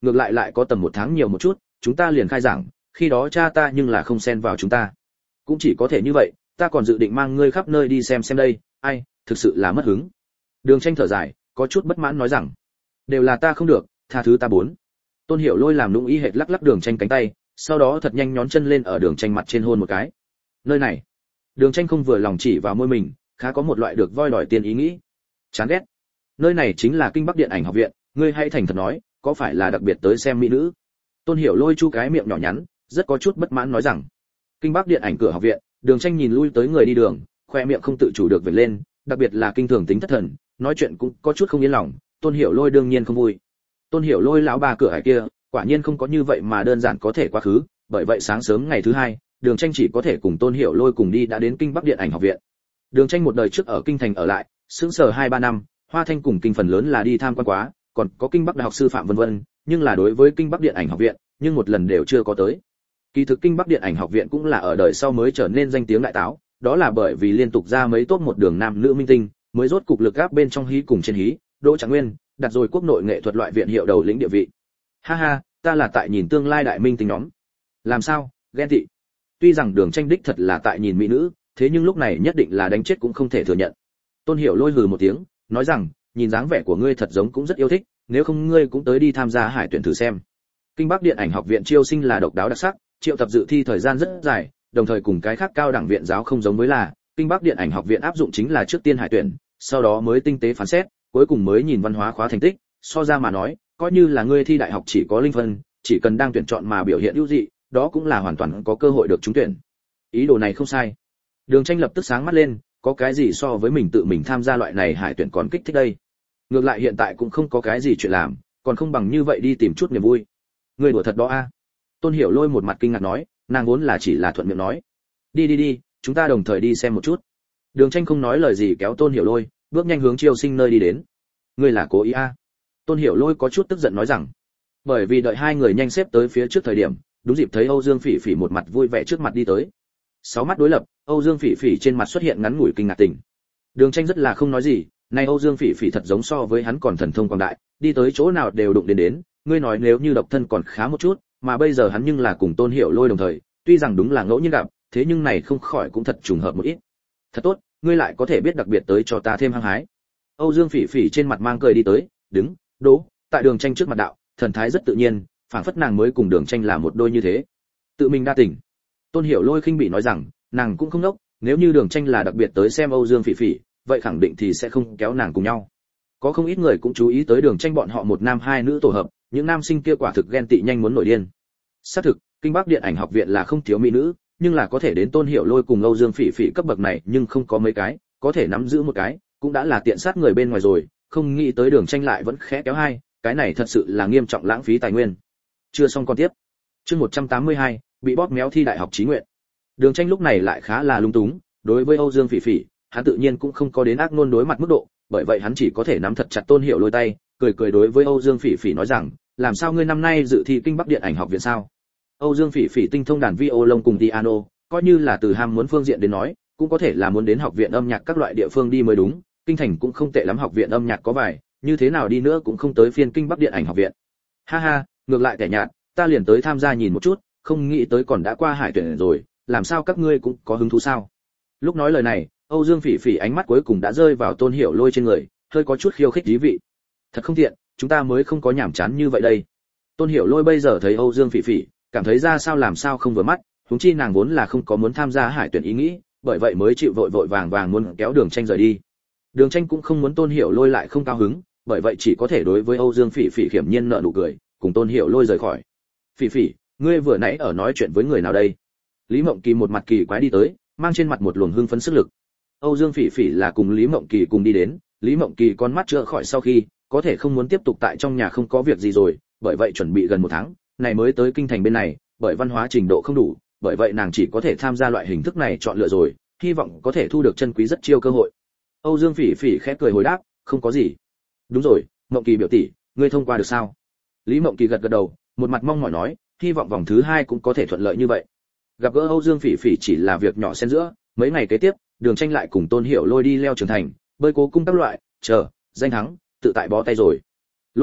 ngược lại lại có tầm một tháng nhiều một chút, chúng ta liền khai giảng, khi đó cha ta nhưng là không xen vào chúng ta. Cũng chỉ có thể như vậy, ta còn dự định mang ngươi khắp nơi đi xem xem đây, ai, thực sự là mất hứng. Đường Tranh thở dài, có chút bất mãn nói rằng, đều là ta không được, tha thứ ta bốn. Tôn Hiểu Lôi làm nũng ý hệt lắc lắc Đường Tranh cánh tay, sau đó thật nhanh nhón chân lên ở Đường Tranh mặt trên hôn một cái. Nơi này, Đường Tranh không vừa lòng chỉ vào môi mình, khá có một loại được voi đòi tiền ý nghĩ. Chán ghét. Nơi này chính là Kinh Bắc Điện ảnh học viện, ngươi hãy thành thật nói, có phải là đặc biệt tới xem mỹ nữ? Tôn Hiểu Lôi chu cái miệng nhỏ nhắn, rất có chút bất mãn nói rằng. Kinh Bắc Điện ảnh cửa học viện, Đường Tranh nhìn lui tới người đi đường, khoe miệng không tự chủ được vểnh lên, đặc biệt là kinh thường tính thất thần, nói chuyện cũng có chút không yên lòng, Tôn Hiểu Lôi đương nhiên không vui. Tôn Hiểu Lôi lão bà cửa hải kia, quả nhiên không có như vậy mà đơn giản có thể quá khứ, bởi vậy sáng sớm ngày thứ hai, Đường Tranh chỉ có thể cùng Tôn Hiểu Lôi cùng đi đã đến Kinh Bắc Điện ảnh học viện. Đường Tranh một đời trước ở kinh thành ở lại, sững sờ hai ba năm, Hoa Thanh cùng kinh phần lớn là đi tham quan quá, còn có Kinh Bắc Đại học sư phạm vân vân, nhưng là đối với Kinh Bắc Điện ảnh học viện, nhưng một lần đều chưa có tới. Kỳ thực Kinh Bắc Điện ảnh học viện cũng là ở đời sau mới trở nên danh tiếng đại táo, đó là bởi vì liên tục ra mấy top một đường nam nữ minh tinh, mới rốt cục lực gáp bên trong hí cùng trên hí, Đỗ Trạng Nguyên, đặt rồi quốc nội nghệ thuật loại viện hiệu đầu lĩnh địa vị. Ha ha, ta là tại nhìn tương lai đại minh tinh nhóm. Làm sao, ghen tị? Tuy rằng Đường Tranh đích thật là tại nhìn mỹ nữ, thế nhưng lúc này nhất định là đánh chết cũng không thể thừa nhận. Tôn Hiểu Lôi hừ một tiếng, nói rằng, nhìn dáng vẻ của ngươi thật giống cũng rất yêu thích, nếu không ngươi cũng tới đi tham gia hải tuyển thử xem. Kinh Bắc Điện ảnh học viện chiêu sinh là độc đáo đặc sắc, triệu tập dự thi thời gian rất dài, đồng thời cùng cái khác cao đẳng viện giáo không giống với là, Kinh Bắc Điện ảnh học viện áp dụng chính là trước tiên hải tuyển, sau đó mới tinh tế phán xét, cuối cùng mới nhìn văn hóa khóa thành tích, so ra mà nói, coi như là ngươi thi đại học chỉ có linh phân, chỉ cần đang tuyển chọn mà biểu hiện ưu dị, đó cũng là hoàn toàn có cơ hội được trúng tuyển. Ý đồ này không sai. Đường Tranh lập tức sáng mắt lên, có cái gì so với mình tự mình tham gia loại này hải tuyển còn kích thích đây. Ngược lại hiện tại cũng không có cái gì chuyện làm, còn không bằng như vậy đi tìm chút niềm vui. Ngươi đùa thật đó a? Tôn Hiểu Lôi một mặt kinh ngạc nói, nàng vốn là chỉ là thuận miệng nói. Đi đi đi, chúng ta đồng thời đi xem một chút. Đường Tranh không nói lời gì kéo Tôn Hiểu Lôi, bước nhanh hướng chiêu sinh nơi đi đến. Ngươi là cố ý a? Tôn Hiểu Lôi có chút tức giận nói rằng. Bởi vì đợi hai người nhanh xếp tới phía trước thời điểm, đúng dịp thấy Âu Dương Phỉ Phỉ một mặt vui vẻ trước mặt đi tới. Sáu mắt đối lập, Âu Dương Phỉ Phỉ trên mặt xuất hiện ngắn ngủi kinh ngạc tình. Đường Tranh rất là không nói gì, này Âu Dương Phỉ Phỉ thật giống so với hắn còn thần thông quảng đại, đi tới chỗ nào đều đụng đến đến, ngươi nói nếu như độc thân còn khá một chút, mà bây giờ hắn nhưng là cùng Tôn Hiểu Lôi đồng thời, tuy rằng đúng là ngẫu nhiên gặp, thế nhưng này không khỏi cũng thật trùng hợp một ít. Thật tốt, ngươi lại có thể biết đặc biệt tới cho ta thêm hăng hái. Âu Dương Phỉ Phỉ trên mặt mang cười đi tới, đứng, đỗ, tại Đường Tranh trước mặt đạo, thần thái rất tự nhiên, phảng phất nàng mới cùng Đường Tranh là một đôi như thế. Tự mình đa tình. Tôn Hiểu Lôi khinh bỉ nói rằng, nàng cũng không ngốc, nếu như Đường Tranh là đặc biệt tới xem Âu Dương Phỉ Phỉ, vậy khẳng định thì sẽ không kéo nàng cùng nhau. Có không ít người cũng chú ý tới Đường Tranh bọn họ một nam hai nữ tổ hợp, những nam sinh kia quả thực ghen tị nhanh muốn nổi điên. Xác thực, Kinh Bắc Điện ảnh học viện là không thiếu mỹ nữ, nhưng là có thể đến Tôn Hiểu Lôi cùng Âu Dương Phỉ Phỉ cấp bậc này, nhưng không có mấy cái, có thể nắm giữ một cái, cũng đã là tiện sát người bên ngoài rồi, không nghĩ tới Đường Tranh lại vẫn khẽ kéo hai, cái này thật sự là nghiêm trọng lãng phí tài nguyên. Chưa xong con tiếp. Chương một trăm tám mươi hai, bị bóp méo thi đại học chí nguyện. Đường Tranh lúc này lại khá là lung túng, đối với Âu Dương Phỉ Phỉ, hắn tự nhiên cũng không có đến ác ngôn đối mặt mức độ, bởi vậy hắn chỉ có thể nắm thật chặt Tôn Hiểu Lôi tay, cười cười đối với Âu Dương Phỉ Phỉ nói rằng, làm sao ngươi năm nay dự thi Kinh Bắc Điện ảnh học viện sao? Âu Dương Phỉ Phỉ tinh thông đàn violon cùng piano, coi như là từ ham muốn phương diện đến nói, cũng có thể là muốn đến học viện âm nhạc các loại địa phương đi mới đúng, kinh thành cũng không tệ lắm, học viện âm nhạc có vài, như thế nào đi nữa cũng không tới phiên Kinh Bắc Điện ảnh học viện. Ha ha, ngược lại kẻ nhạt, ta liền tới tham gia nhìn một chút, không nghĩ tới còn đã qua hải tuyển rồi, làm sao các ngươi cũng có hứng thú sao? Lúc nói lời này, Âu Dương Phỉ Phỉ ánh mắt cuối cùng đã rơi vào Tôn Hiểu Lôi trên người, hơi có chút khiêu khích thú vị. Thật không tiện, chúng ta mới không có nhảm chán như vậy đây. Tôn Hiểu Lôi bây giờ thấy Âu Dương Phỉ Phỉ, cảm thấy ra sao làm sao không vừa mắt, huống chi nàng vốn là không có muốn tham gia hải tuyển ý nghĩ, bởi vậy mới chịu vội vội vàng vàng muốn kéo Đường Tranh rời đi. Đường Tranh cũng không muốn Tôn Hiểu Lôi lại không cao hứng, bởi vậy chỉ có thể đối với Âu Dương Phỉ Phỉ khiểm nhiên nở nụ cười, cùng Tôn Hiểu Lôi rời khỏi. Phỉ Phỉ, ngươi vừa nãy ở nói chuyện với người nào đây? Lý Mộng Kỳ một mặt kỳ quái đi tới, mang trên mặt một luồng hưng phấn sức lực. Âu Dương Phỉ Phỉ là cùng Lý Mộng Kỳ cùng đi đến, Lý Mộng Kỳ con mắt chữa khỏi sau khi, có thể không muốn tiếp tục tại trong nhà không có việc gì rồi, bởi vậy chuẩn bị gần một tháng, này mới tới kinh thành bên này, bởi văn hóa trình độ không đủ, bởi vậy nàng chỉ có thể tham gia loại hình thức này chọn lựa rồi, hy vọng có thể thu được chân quý rất chiêu cơ hội. Âu Dương Phỉ Phỉ khẽ cười hồi đáp, không có gì. Đúng rồi, Mộng Kỳ biểu tỷ, ngươi thông qua được sao? Lý Mộng Kỳ gật gật đầu, một mặt mong mỏi nói, hy vọng vòng thứ hai cũng có thể thuận lợi như vậy. Gặp gỡ Âu Dương Phỉ Phỉ chỉ là việc nhỏ xen giữa, mấy ngày kế tiếp, Đường Tranh lại cùng Tôn Hiểu Lôi đi leo trường thành, bơi cố cung các loại, chờ, danh thắng, tự tại bó tay rồi. Lôi Lôi,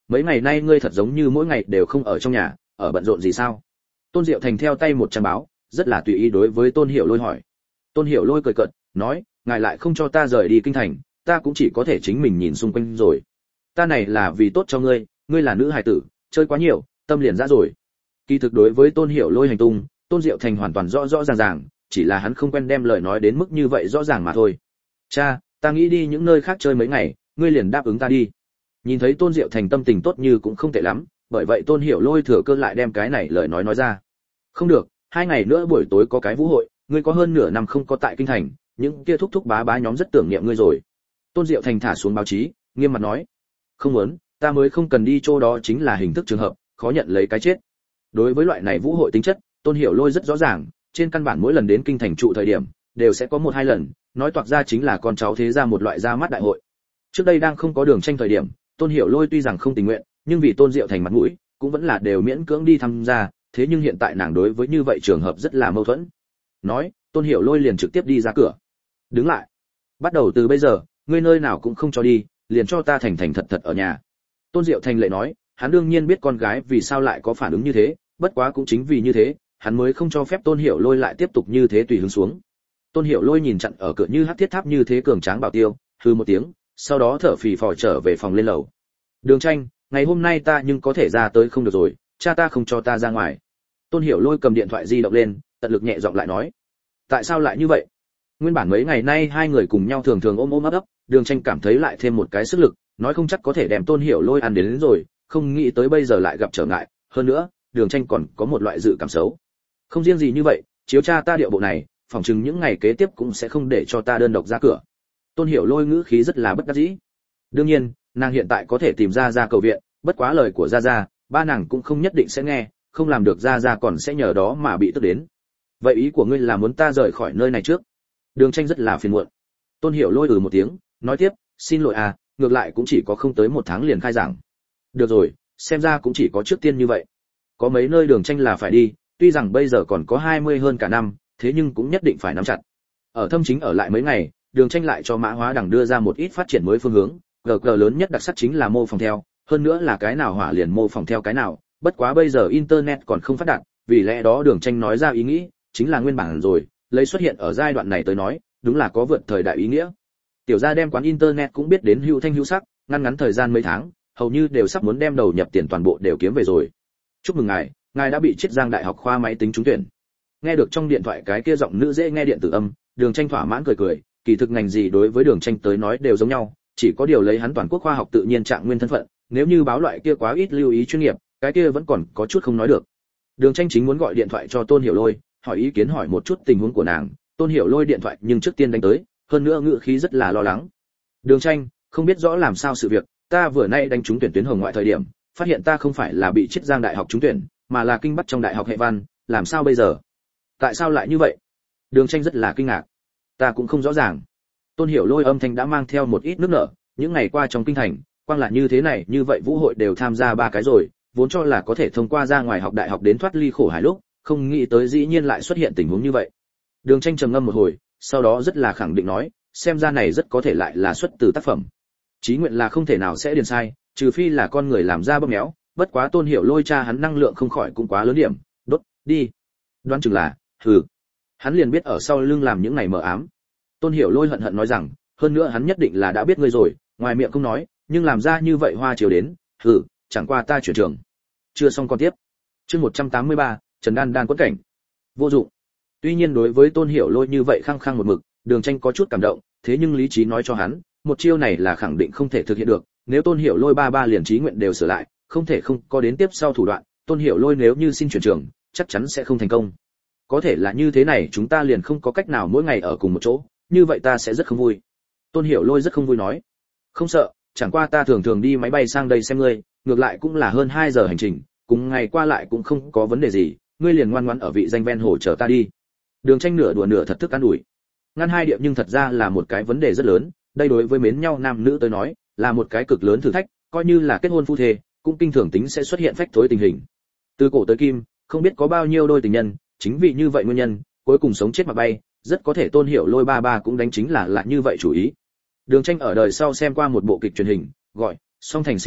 mấy ngày nay ngươi thật giống như mỗi ngày đều không ở trong nhà, ở bận rộn gì sao? Tôn Diệu Thành theo tay một trang báo, rất là tùy ý đối với Tôn Hiểu Lôi hỏi. Tôn Hiểu Lôi cười cợt, nói, ngài lại không cho ta rời đi kinh thành, ta cũng chỉ có thể chính mình nhìn xung quanh rồi. Ta này là vì tốt cho ngươi, ngươi là nữ hài tử, chơi quá nhiều, tâm liền ra rồi. Kỳ thực đối với Tôn Hiểu Lôi hành tung, Tôn Diệu Thành hoàn toàn rõ rõ ràng ràng, chỉ là hắn không quen đem lời nói đến mức như vậy rõ ràng mà thôi. Cha, ta nghĩ đi những nơi khác chơi mấy ngày, ngươi liền đáp ứng ta đi. Nhìn thấy Tôn Diệu Thành tâm tình tốt như cũng không tệ lắm, bởi vậy Tôn Hiểu Lôi thừa cơ lại đem cái này lời nói nói ra. Không được, hai ngày nữa buổi tối có cái vũ hội, ngươi có hơn nửa năm không có tại kinh thành, những kia thúc thúc bá bá nhóm rất tưởng niệm ngươi rồi. Tôn Diệu Thành thả xuống báo chí, nghiêm mặt nói, không muốn, ta mới không cần đi chỗ đó, chính là hình thức trường hợp, khó nhận lấy cái chết. Đối với loại này vũ hội tính chất, Tôn Hiểu Lôi rất rõ ràng, trên căn bản mỗi lần đến kinh thành trụ thời điểm, đều sẽ có một hai lần, nói toạc ra chính là con cháu thế ra một loại ra mắt đại hội. Trước đây đang không có Đường Tranh thời điểm, Tôn Hiểu Lôi tuy rằng không tình nguyện, nhưng vì Tôn Diệu Thành mặt mũi, cũng vẫn là đều miễn cưỡng đi tham gia, thế nhưng hiện tại nàng đối với như vậy trường hợp rất là mâu thuẫn. Nói, Tôn Hiểu Lôi liền trực tiếp đi ra cửa. Đứng lại. Bắt đầu từ bây giờ, ngươi nơi nào cũng không cho đi, liền cho ta thành thành thật thật ở nhà. Tôn Diệu Thành lệ nói, hắn đương nhiên biết con gái vì sao lại có phản ứng như thế, bất quá cũng chính vì như thế, hắn mới không cho phép Tôn Hiểu Lôi lại tiếp tục như thế tùy hứng xuống. Tôn Hiểu Lôi nhìn chặn ở cửa như hắc thiết tháp như thế cường tráng Bảo Tiêu, hừ một tiếng, sau đó thở phì phò trở về phòng lên lầu. Đường Tranh, ngày hôm nay ta nhưng có thể ra tới không được rồi, cha ta không cho ta ra ngoài. Tôn Hiểu Lôi cầm điện thoại di động lên, tận lực nhẹ giọng lại nói. Tại sao lại như vậy? Nguyên bản mấy ngày nay hai người cùng nhau thường thường ôm ôm ấp ấp, Đường Tranh cảm thấy lại thêm một cái sức lực, nói không chắc có thể đem Tôn Hiểu Lôi ăn đến, đến rồi, không nghĩ tới bây giờ lại gặp trở ngại, hơn nữa, Đường Tranh còn có một loại dự cảm xấu. Không riêng gì như vậy, chiếu cha ta điệu bộ này, phỏng chừng những ngày kế tiếp cũng sẽ không để cho ta đơn độc ra cửa. Tôn Hiểu Lôi ngữ khí rất là bất đắc dĩ. Đương nhiên, nàng hiện tại có thể tìm ra ra cầu viện, bất quá lời của gia gia, ba nàng cũng không nhất định sẽ nghe, không làm được gia gia còn sẽ nhờ đó mà bị tức đến. Vậy ý của ngươi là muốn ta rời khỏi nơi này trước? Đường Tranh rất là phiền muộn. Tôn Hiểu Lôi ừ một tiếng, nói tiếp, xin lỗi à, ngược lại cũng chỉ có không tới một tháng liền khai giảng. Được rồi, xem ra cũng chỉ có trước tiên như vậy. Có mấy nơi Đường Tranh là phải đi, tuy rằng bây giờ còn có hai mươi hơn cả năm, thế nhưng cũng nhất định phải nắm chặt. Ở Thâm Chính ở lại mấy ngày, Đường Tranh lại cho Mã Hóa Đằng đưa ra một ít phát triển mới phương hướng, gờ gờ lớn nhất đặc sắc chính là mô phỏng theo, hơn nữa là cái nào hỏa liền mô phỏng theo cái nào, bất quá bây giờ internet còn không phát đạt, vì lẽ đó Đường Tranh nói ra ý nghĩ, chính là nguyên bản rồi, lấy xuất hiện ở giai đoạn này tới nói, đúng là có vượt thời đại ý nghĩa. Tiểu gia đem quán internet cũng biết đến hữu thanh hữu sắc, ngăn ngắn thời gian mấy tháng, hầu như đều sắp muốn đem đầu nhập tiền toàn bộ đều kiếm về rồi. Chúc mừng ngài, ngài đã bị Chiết Giang Đại học khoa máy tính trúng tuyển. Nghe được trong điện thoại cái kia giọng nữ dễ nghe điện tử âm, Đường Tranh thỏa mãn cười cười, kỳ thực ngành gì đối với Đường Tranh tới nói đều giống nhau, chỉ có điều lấy hắn toàn quốc khoa học tự nhiên trạng nguyên thân phận, nếu như báo loại kia quá ít lưu ý chuyên nghiệp, cái kia vẫn còn có chút không nói được. Đường Tranh chính muốn gọi điện thoại cho Tôn Hiểu Lôi, hỏi ý kiến hỏi một chút tình huống của nàng, Tôn Hiểu Lôi điện thoại nhưng trước tiên đánh tới, hơn nữa ngữ khí rất là lo lắng. Đường Tranh, không biết rõ làm sao sự việc, ta vừa nay đánh trúng tuyển tuyến hồng ngoại thời điểm, phát hiện ta không phải là bị Chiết Giang Đại học trúng tuyển, mà là Kinh Bắc trong Đại học hệ văn, làm sao bây giờ? Tại sao lại như vậy? Đường Tranh rất là kinh ngạc. Ta cũng không rõ ràng. Tôn Hiểu Lôi âm thanh đã mang theo một ít nước nở, những ngày qua trong kinh thành, quang là như thế này, như vậy vũ hội đều tham gia ba cái rồi, vốn cho là có thể thông qua ra ngoài học đại học đến thoát ly khổ hải lúc, không nghĩ tới dĩ nhiên lại xuất hiện tình huống như vậy. Đường Tranh trầm ngâm một hồi, sau đó rất là khẳng định nói, xem ra này rất có thể lại là xuất từ tác phẩm. Chí nguyện là không thể nào sẽ điền sai, trừ phi là con người làm ra bóp méo, bất quá Tôn Hiểu Lôi cha hắn năng lượng không khỏi cũng quá lớn điểm, đốt, đi. Đoán chừng là, hừ. Hắn liền biết ở sau lưng làm những này mờ ám. Tôn Hiểu Lôi hận hận nói rằng, hơn nữa hắn nhất định là đã biết ngươi rồi, ngoài miệng không nói, nhưng làm ra như vậy hoa chiều đến, hừ, chẳng qua ta chuyển trường. Chưa xong con tiếp. Chương một trăm tám mươi ba, Trần Đan Đan quẫn cảnh. Vô dụng. Tuy nhiên đối với Tôn Hiểu Lôi như vậy khăng khăng một mực, Đường Tranh có chút cảm động, thế nhưng lý trí nói cho hắn, một chiêu này là khẳng định không thể thực hiện được, nếu Tôn Hiểu Lôi ba ba liền chí nguyện đều sửa lại, không thể không có đến tiếp sau thủ đoạn, Tôn Hiểu Lôi nếu như xin chuyển trường, chắc chắn sẽ không thành công. Có thể là như thế này chúng ta liền không có cách nào mỗi ngày ở cùng một chỗ, như vậy ta sẽ rất không vui. Tôn Hiểu Lôi rất không vui nói. Không sợ, chẳng qua ta thường thường đi máy bay sang đây xem ngươi, ngược lại cũng là hơn hai giờ hành trình, cùng ngày qua lại cũng không có vấn đề gì, ngươi liền ngoan ngoãn ở vị danh ven hồ chờ ta đi. Đường Tranh nửa đùa nửa thật thức an ủi. Ngăn hai điệp nhưng thật ra là một cái vấn đề rất lớn, đây đối với mến nhau nam nữ tới nói, là một cái cực lớn thử thách, coi như là kết hôn phu thê, cũng kinh thường tính sẽ xuất hiện phách thối tình hình. Từ cổ tới kim, không biết có bao nhiêu đôi tình nhân, chính vì như vậy nguyên nhân, cuối cùng sống chết mà bay, rất có thể Tôn Hiểu Lôi ba ba cũng đánh chính là là như vậy chủ ý. Đường Tranh ở đời sau xem qua một bộ kịch truyền hình, gọi Song Thành Sinh Hoạt,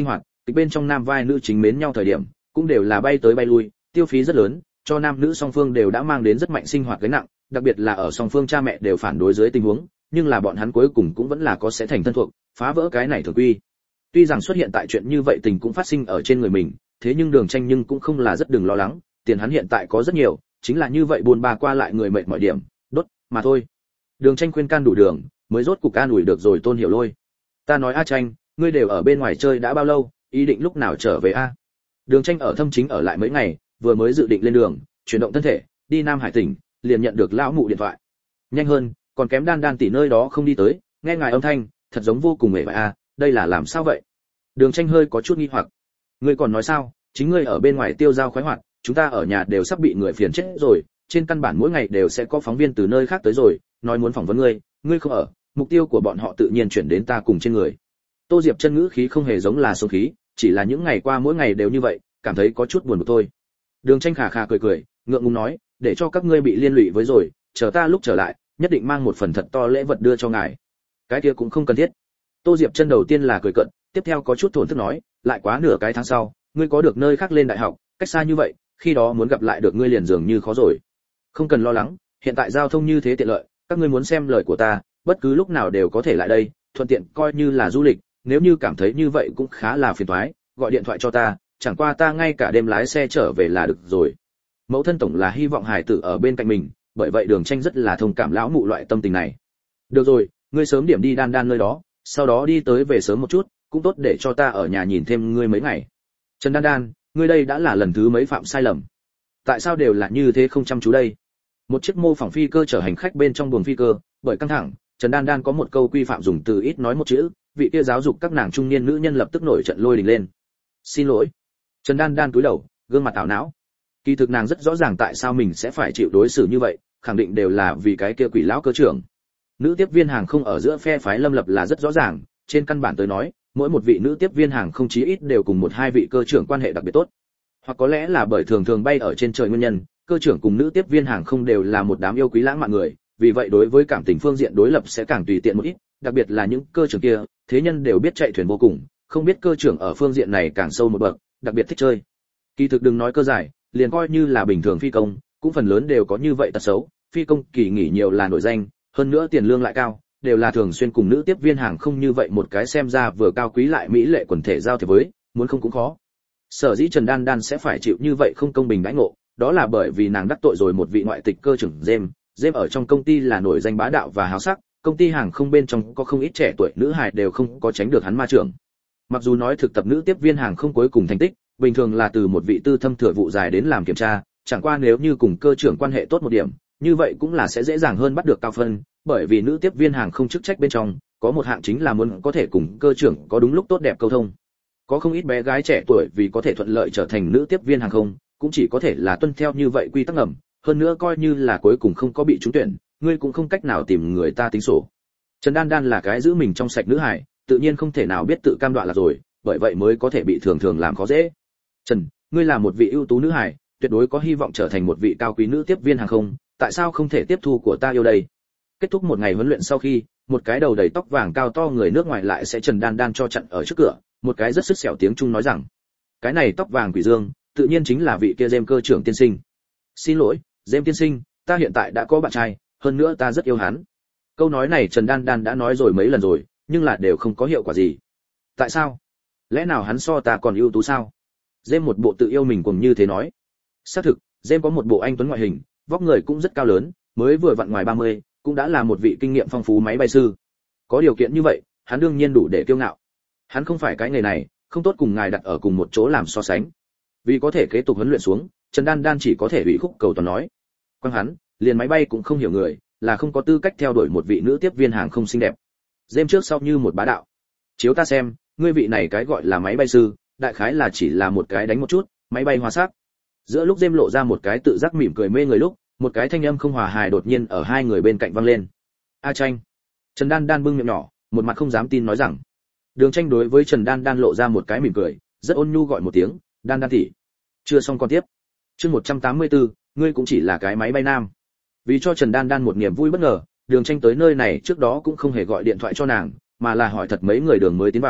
kịch bên trong nam vai nữ chính mến nhau thời điểm cũng đều là bay tới bay lui, tiêu phí rất lớn, cho nam nữ song phương đều đã mang đến rất mạnh sinh hoạt gánh nặng, đặc biệt là ở song phương cha mẹ đều phản đối dưới tình huống, nhưng là bọn hắn cuối cùng cũng vẫn là có sẽ thành thân thuộc, phá vỡ cái này thường quy. Tuy rằng xuất hiện tại chuyện như vậy tình cũng phát sinh ở trên người mình, thế nhưng Đường Tranh nhưng cũng không là rất đừng lo lắng, tiền hắn hiện tại có rất nhiều, chính là như vậy buồn bà qua lại người mệt mỏi điểm, đốt mà thôi. Đường Tranh khuyên can đủ đường, mới rốt cục an ủi được rồi Tôn Hiểu Lôi. Ta nói A Tranh, ngươi đều ở bên ngoài chơi đã bao lâu, ý định lúc nào trở về a? Đường Tranh ở Thâm Chính ở lại mấy ngày, vừa mới dự định lên đường, chuyển động thân thể, đi Nam Hải tỉnh, liền nhận được lão mụ điện thoại. Nhanh hơn, còn kém Đan Đan tỷ nơi đó không đi tới, nghe ngài âm thanh, thật giống vô cùng mệt mỏi a, đây là làm sao vậy? Đường Tranh hơi có chút nghi hoặc. Ngươi còn nói sao, chính ngươi ở bên ngoài tiêu dao khoái hoạt, chúng ta ở nhà đều sắp bị người phiền chết rồi, trên căn bản mỗi ngày đều sẽ có phóng viên từ nơi khác tới rồi, nói muốn phỏng vấn ngươi, ngươi không ở, mục tiêu của bọn họ tự nhiên chuyển đến ta cùng trên người. Tô Diệp chân ngữ khí không hề giống là số khí, chỉ là những ngày qua mỗi ngày đều như vậy, cảm thấy có chút buồn bực thôi. Đường Tranh khà khà cười cười, ngượng ngùng nói, để cho các ngươi bị liên lụy với rồi, chờ ta lúc trở lại, nhất định mang một phần thật to lễ vật đưa cho ngài. Cái kia cũng không cần thiết. Tô Diệp chân đầu tiên là cười cợt, tiếp theo có chút thổn thức nói, lại quá nửa cái tháng sau, ngươi có được nơi khác lên đại học, cách xa như vậy, khi đó muốn gặp lại được ngươi liền dường như khó rồi. Không cần lo lắng, hiện tại giao thông như thế tiện lợi, các ngươi muốn xem lời của ta, bất cứ lúc nào đều có thể lại đây, thuận tiện coi như là du lịch, nếu như cảm thấy như vậy cũng khá là phiền toái, gọi điện thoại cho ta, chẳng qua ta ngay cả đêm lái xe trở về là được rồi. Mẫu thân tổng là hy vọng hài tử ở bên cạnh mình, bởi vậy Đường Tranh rất là thông cảm lão mụ loại tâm tình này. Được rồi, ngươi sớm điểm đi Đan Đan nơi đó, sau đó đi tới về sớm một chút, cũng tốt để cho ta ở nhà nhìn thêm ngươi mấy ngày. Trần Đan Đan, ngươi đây đã là lần thứ mấy phạm sai lầm. Tại sao đều là như thế không chăm chú đây? Một chiếc mô phỏng phi cơ chở hành khách bên trong buồng phi cơ, bởi căng thẳng, Trần Đan Đan có một câu quy phạm dùng từ ít nói một chữ, vị kia giáo dục các nàng trung niên nữ nhân lập tức nổi trận lôi đình lên. Xin lỗi. Trần Đan Đan cúi đầu, gương mặt ảo não. Kỳ thực nàng rất rõ ràng tại sao mình sẽ phải chịu đối xử như vậy, khẳng định đều là vì cái kia quỷ lão cơ trưởng. Nữ tiếp viên hàng không ở giữa phe phái Lâm Lập là rất rõ ràng, trên căn bản tới nói, mỗi một vị nữ tiếp viên hàng không chí ít đều cùng một hai vị cơ trưởng quan hệ đặc biệt tốt. Hoặc có lẽ là bởi thường thường bay ở trên trời nguyên nhân, cơ trưởng cùng nữ tiếp viên hàng không đều là một đám yêu quý lãng mạn người, vì vậy đối với cảm tình phương diện đối lập sẽ càng tùy tiện một ít, đặc biệt là những cơ trưởng kia, thế nhân đều biết chạy thuyền vô cùng, không biết cơ trưởng ở phương diện này càng sâu một bậc, đặc biệt thích chơi. Kỳ thực đừng nói cơ giải, liền coi như là bình thường phi công, cũng phần lớn đều có như vậy tật xấu, phi công kỳ nghỉ nhiều là nổi danh, hơn nữa tiền lương lại cao, đều là thường xuyên cùng nữ tiếp viên hàng không như vậy một cái xem ra vừa cao quý lại mỹ lệ quần thể giao thiệp với, muốn không cũng khó. Sở dĩ Trần Đan Đan sẽ phải chịu như vậy không công bình đãi ngộ, đó là bởi vì nàng đắc tội rồi một vị ngoại tịch cơ trưởng James, James ở trong công ty là nổi danh bá đạo và háo sắc, công ty hàng không bên trong có không ít trẻ tuổi nữ hài đều không có tránh được hắn ma trưởng. Mặc dù nói thực tập nữ tiếp viên hàng không cuối cùng thành tích, bình thường là từ một vị tư thâm thừa vụ dài đến làm kiểm tra, chẳng qua nếu như cùng cơ trưởng quan hệ tốt một điểm, như vậy cũng là sẽ dễ dàng hơn bắt được cao phân, bởi vì nữ tiếp viên hàng không chức trách bên trong, có một hạng chính là muốn có thể cùng cơ trưởng có đúng lúc tốt đẹp câu thông. Có không ít bé gái trẻ tuổi vì có thể thuận lợi trở thành nữ tiếp viên hàng không, cũng chỉ có thể là tuân theo như vậy quy tắc ngầm, hơn nữa coi như là cuối cùng không có bị trúng tuyển, ngươi cũng không cách nào tìm người ta tính sổ. Trần Đan Đan là cái giữ mình trong sạch nữ hài, tự nhiên không thể nào biết tự cam đoan là rồi, bởi vậy mới có thể bị thường thường làm khó dễ. Trần, ngươi là một vị ưu tú nữ hài, tuyệt đối có hy vọng trở thành một vị cao quý nữ tiếp viên hàng không, tại sao không thể tiếp thu của ta yêu đây? Kết thúc một ngày huấn luyện sau khi, một cái đầu đầy tóc vàng cao to người nước ngoài lại sẽ Trần Đan Đan cho chặn ở trước cửa, một cái rất sứt sẹo tiếng Trung nói rằng, cái này tóc vàng quỷ dương, tự nhiên chính là vị kia James cơ trưởng tiên sinh. Xin lỗi, James tiên sinh, ta hiện tại đã có bạn trai, hơn nữa ta rất yêu hắn. Câu nói này Trần Đan Đan đã nói rồi mấy lần rồi, nhưng là đều không có hiệu quả gì. Tại sao? Lẽ nào hắn so ta còn ưu tú sao? James một bộ tự yêu mình cùng như thế nói. Xác thực, James có một bộ anh tuấn ngoại hình, vóc người cũng rất cao lớn, mới vừa vặn ngoài ba mươi, cũng đã là một vị kinh nghiệm phong phú máy bay sư. Có điều kiện như vậy, hắn đương nhiên đủ để kiêu ngạo. Hắn không phải cái nghề này, không tốt cùng ngài đặt ở cùng một chỗ làm so sánh. Vì có thể kế tục huấn luyện xuống, Trần Đan Đan chỉ có thể ủy khúc cầu toàn nói. Quang hắn, liền máy bay cũng không hiểu người, là không có tư cách theo đuổi một vị nữ tiếp viên hàng không xinh đẹp. Dêm trước sau như một bá đạo. Chiếu ta xem, ngươi vị này cái gọi là máy bay sư, đại khái là chỉ là một cái đánh một chút, máy bay hoa sắc. Giữa lúc Dêm lộ ra một cái tự giác mỉm cười mê người lúc, một cái thanh âm không hòa hài đột nhiên ở hai người bên cạnh vang lên. A Tranh. Trần Đan Đan bưng miệng nhỏ, một mặt không dám tin nói rằng. Đường Tranh đối với Trần Đan Đan lộ ra một cái mỉm cười, rất ôn nhu gọi một tiếng, Đan Đan tỷ. Chưa xong con tiếp. Chương một trăm tám mươi tư, ngươi cũng chỉ là cái máy bay nam. Vì cho Trần Đan Đan một niềm vui bất ngờ, Đường Tranh tới nơi này trước đó cũng không hề gọi điện thoại cho nàng, mà là hỏi thật mấy người đường mới tiến vào,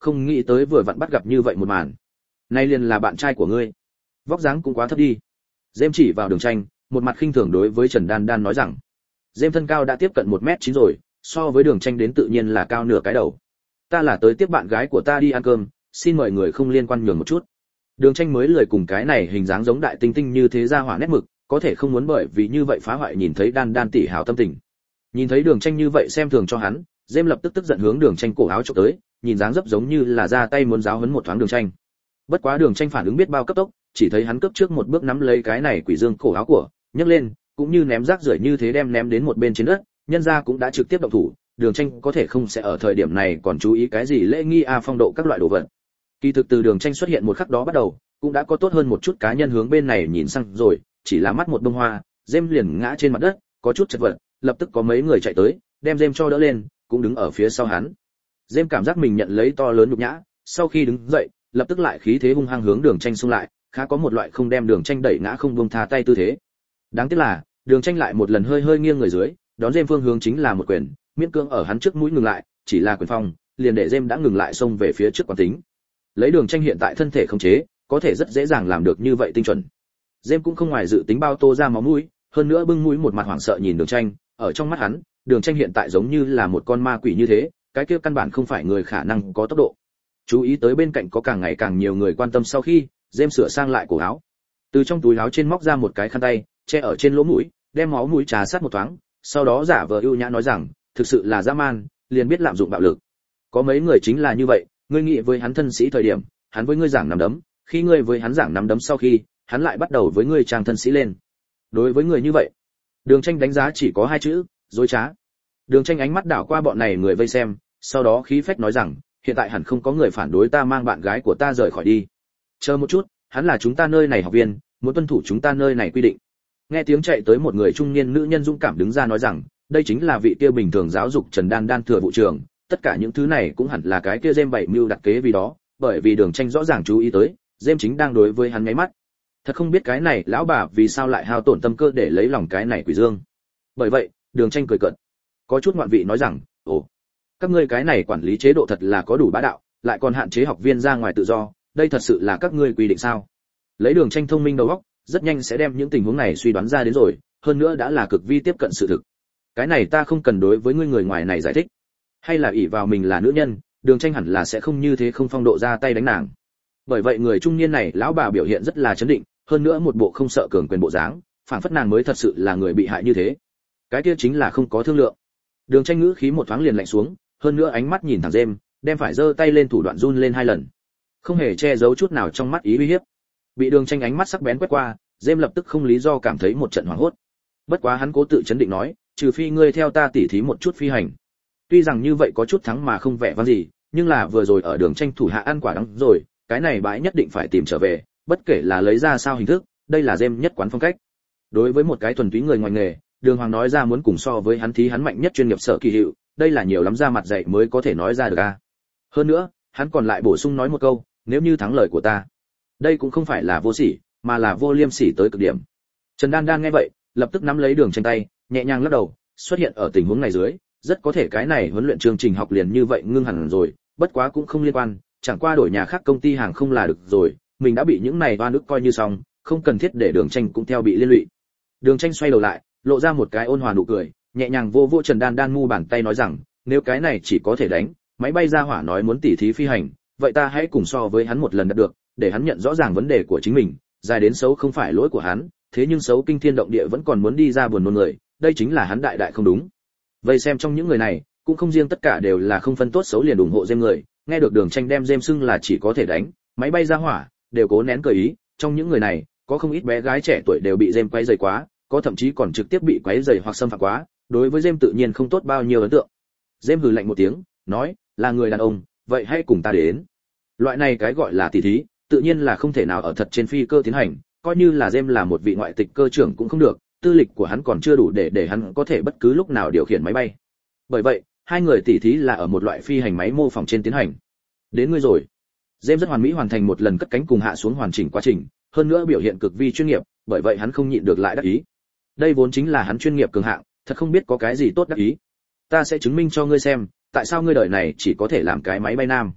không nghĩ tới vừa vặn bắt gặp như vậy một màn. Nay liền là bạn trai của ngươi, vóc dáng cũng quá thấp đi. Dêm chỉ vào Đường Tranh, một mặt khinh thường đối với Trần Đan Đan nói rằng. Dêm thân cao đã tiếp cận một mét chín rồi, so với Đường Tranh đến tự nhiên là cao nửa cái đầu. Ta là tới tiếp bạn gái của ta đi ăn cơm, xin mời người không liên quan nhường một chút. Đường Tranh mới lười cùng cái này hình dáng giống đại tinh tinh như thế ra hỏa nét mực, có thể không muốn bởi vì như vậy phá hoại nhìn thấy Đan Đan tỷ hào tâm tình. Nhìn thấy Đường Tranh như vậy xem thường cho hắn, Dêm lập tức tức giận hướng Đường Tranh cổ áo chụp tới, nhìn dáng dấp giống như là ra tay muốn giáo huấn một thoáng Đường Tranh. Bất quá Đường Tranh phản ứng biết bao cấp tốc, chỉ thấy hắn cướp trước một bước nắm lấy cái này quỷ dương cổ áo của, nhấc lên, cũng như ném rác rưởi như thế đem ném đến một bên trên đất, nhân ra cũng đã trực tiếp động thủ, Đường Tranh có thể không sẽ ở thời điểm này còn chú ý cái gì lễ nghi a phong độ các loại đồ vật. Kỳ thực từ Đường Tranh xuất hiện một khắc đó bắt đầu, cũng đã có tốt hơn một chút cá nhân hướng bên này nhìn sang rồi, chỉ là mắt một bông hoa, Dêm liền ngã trên mặt đất, có chút chật vật, lập tức có mấy người chạy tới, đem Dêm cho đỡ lên, cũng đứng ở phía sau hắn. Dêm cảm giác mình nhận lấy to lớn nhục nhã, sau khi đứng dậy, lập tức lại khí thế hung hăng hướng Đường Tranh xung lại, khá có một loại không đem Đường Tranh đẩy ngã không buông tha tay tư thế. Đáng tiếc là, Đường Tranh lại một lần hơi hơi nghiêng người dưới, đón Dêm phương hướng chính là một quyền, miễn cưỡng ở hắn trước mũi ngừng lại, chỉ là quyền phong, liền để Dêm đã ngừng lại xông về phía trước quán tính. Lấy Đường Tranh hiện tại thân thể khống chế, có thể rất dễ dàng làm được như vậy tinh chuẩn. Dêm cũng không ngoài dự tính bao tô ra máu mũi, hơn nữa bưng mũi một mặt hoảng sợ nhìn Đường Tranh, ở trong mắt hắn, Đường Tranh hiện tại giống như là một con ma quỷ như thế, cái kia căn bản không phải người khả năng có tốc độ. Chú ý tới bên cạnh có càng ngày càng nhiều người quan tâm sau khi, Dêm sửa sang lại cổ áo. Từ trong túi áo trên móc ra một cái khăn tay, che ở trên lỗ mũi, đem máu mũi trà sát một thoáng, sau đó giả vờ ưu nhã nói rằng, thực sự là dã man, liền biết lạm dụng bạo lực. Có mấy người chính là như vậy, ngươi nghĩ với hắn thân sĩ thời điểm, hắn với ngươi giảng nắm đấm, khi ngươi với hắn giảng nắm đấm sau khi, hắn lại bắt đầu với ngươi trang thân sĩ lên. Đối với người như vậy, Đường Tranh đánh giá chỉ có hai chữ, dối trá. Đường Tranh ánh mắt đảo qua bọn này người vây xem, sau đó khí phách nói rằng, hiện tại hẳn không có người phản đối ta mang bạn gái của ta rời khỏi đi. Chờ một chút, hắn là chúng ta nơi này học viên, muốn tuân thủ chúng ta nơi này quy định. Nghe tiếng chạy tới một người trung niên nữ nhân dũng cảm đứng ra nói rằng, đây chính là vị kia bình thường giáo dục Trần Đan Đan thừa vụ trưởng, tất cả những thứ này cũng hẳn là cái kia Dêm bảy mưu đặt kế vì đó, bởi vì Đường Tranh rõ ràng chú ý tới, Dêm chính đang đối với hắn ngáy mắt. Thật không biết cái này lão bà vì sao lại hao tổn tâm cơ để lấy lòng cái này quỷ dương. Bởi vậy, Đường Tranh cười cợt, có chút ngoạn vị nói rằng, ồ, các ngươi cái này quản lý chế độ thật là có đủ bá đạo, lại còn hạn chế học viên ra ngoài tự do, đây thật sự là các ngươi quy định sao? Lấy Đường Tranh thông minh đầu óc, rất nhanh sẽ đem những tình huống này suy đoán ra đến rồi, hơn nữa đã là cực vi tiếp cận sự thực. Cái này ta không cần đối với ngươi người ngoài này giải thích, hay là ỷ vào mình là nữ nhân, Đường Tranh hẳn là sẽ không như thế không phong độ ra tay đánh nàng. Bởi vậy người trung niên này lão bà biểu hiện rất là chấn định, hơn nữa một bộ không sợ cường quyền bộ dáng, phảng phất nàng mới thật sự là người bị hại như thế. Cái kia chính là không có thương lượng. Đường Tranh ngữ khí một thoáng liền lạnh xuống, hơn nữa ánh mắt nhìn thẳng Dêm, đem phải giơ tay lên thủ đoạn run lên hai lần, không hề che giấu chút nào trong mắt ý uy hiếp. Bị Đường Tranh ánh mắt sắc bén quét qua, Dêm lập tức không lý do cảm thấy một trận hoảng hốt. Bất quá hắn cố tự chấn định nói, trừ phi ngươi theo ta tỉ thí một chút phi hành. Tuy rằng như vậy có chút thắng mà không vẻ vang gì, nhưng là vừa rồi ở Đường Tranh thủ hạ ăn quả đắng rồi, cái này bãi nhất định phải tìm trở về, bất kể là lấy ra sao hình thức, đây là Dêm nhất quán phong cách. Đối với một cái thuần túy người ngoài nghề, Đường Hoàng nói ra muốn cùng so với hắn thí hắn mạnh nhất chuyên nghiệp sở kỳ hiệu, đây là nhiều lắm ra mặt dạy mới có thể nói ra được a. Hơn nữa, hắn còn lại bổ sung nói một câu, nếu như thắng lời của ta, đây cũng không phải là vô sỉ, mà là vô liêm sỉ tới cực điểm. Trần Đan Đan nghe vậy, lập tức nắm lấy Đường Tranh tay, nhẹ nhàng lắc đầu, xuất hiện ở tình huống này dưới, rất có thể cái này huấn luyện chương trình học liền như vậy ngưng hẳn rồi, bất quá cũng không liên quan, chẳng qua đổi nhà khác công ty hàng không là được rồi, mình đã bị những này oan ức coi như xong, không cần thiết để Đường Tranh cũng theo bị liên lụy. Đường Tranh xoay đầu lại, lộ ra một cái ôn hòa nụ cười, nhẹ nhàng vô vô Trần Đan Đan mu bàn tay nói rằng, nếu cái này chỉ có thể đánh, máy bay ra hỏa nói muốn tỉ thí phi hành, vậy ta hãy cùng so với hắn một lần đạt được, để hắn nhận rõ ràng vấn đề của chính mình, dài đến xấu không phải lỗi của hắn, thế nhưng xấu kinh thiên động địa vẫn còn muốn đi ra buồn nôn người, đây chính là hắn đại đại không đúng. Vậy xem trong những người này, cũng không riêng tất cả đều là không phân tốt xấu liền ủng hộ Dêm người, nghe được Đường Tranh đem Dêm xưng là chỉ có thể đánh, máy bay ra hỏa, đều cố nén cười ý, trong những người này, có không ít bé gái trẻ tuổi đều bị Dêm quấy rầy quá, có thậm chí còn trực tiếp bị quấy rầy hoặc xâm phạm quá, đối với Dêm tự nhiên không tốt bao nhiêu ấn tượng. Dêm hừ lạnh một tiếng, nói, là người đàn ông, vậy hãy cùng ta đến. Loại này cái gọi là tỉ thí, tự nhiên là không thể nào ở thật trên phi cơ tiến hành, coi như là Dêm là một vị ngoại tịch cơ trưởng cũng không được, tư lịch của hắn còn chưa đủ để để hắn có thể bất cứ lúc nào điều khiển máy bay. Bởi vậy, hai người tỉ thí là ở một loại phi hành máy mô phỏng trên tiến hành. Đến ngươi rồi. Dêm rất hoàn mỹ hoàn thành một lần cất cánh cùng hạ xuống hoàn chỉnh quá trình, hơn nữa biểu hiện cực vi chuyên nghiệp, bởi vậy hắn không nhịn được lại đắc ý. Đây vốn chính là hắn chuyên nghiệp cường hạng, thật không biết có cái gì tốt đắc ý. Ta sẽ chứng minh cho ngươi xem, tại sao ngươi đời này chỉ có thể làm cái máy bay nam.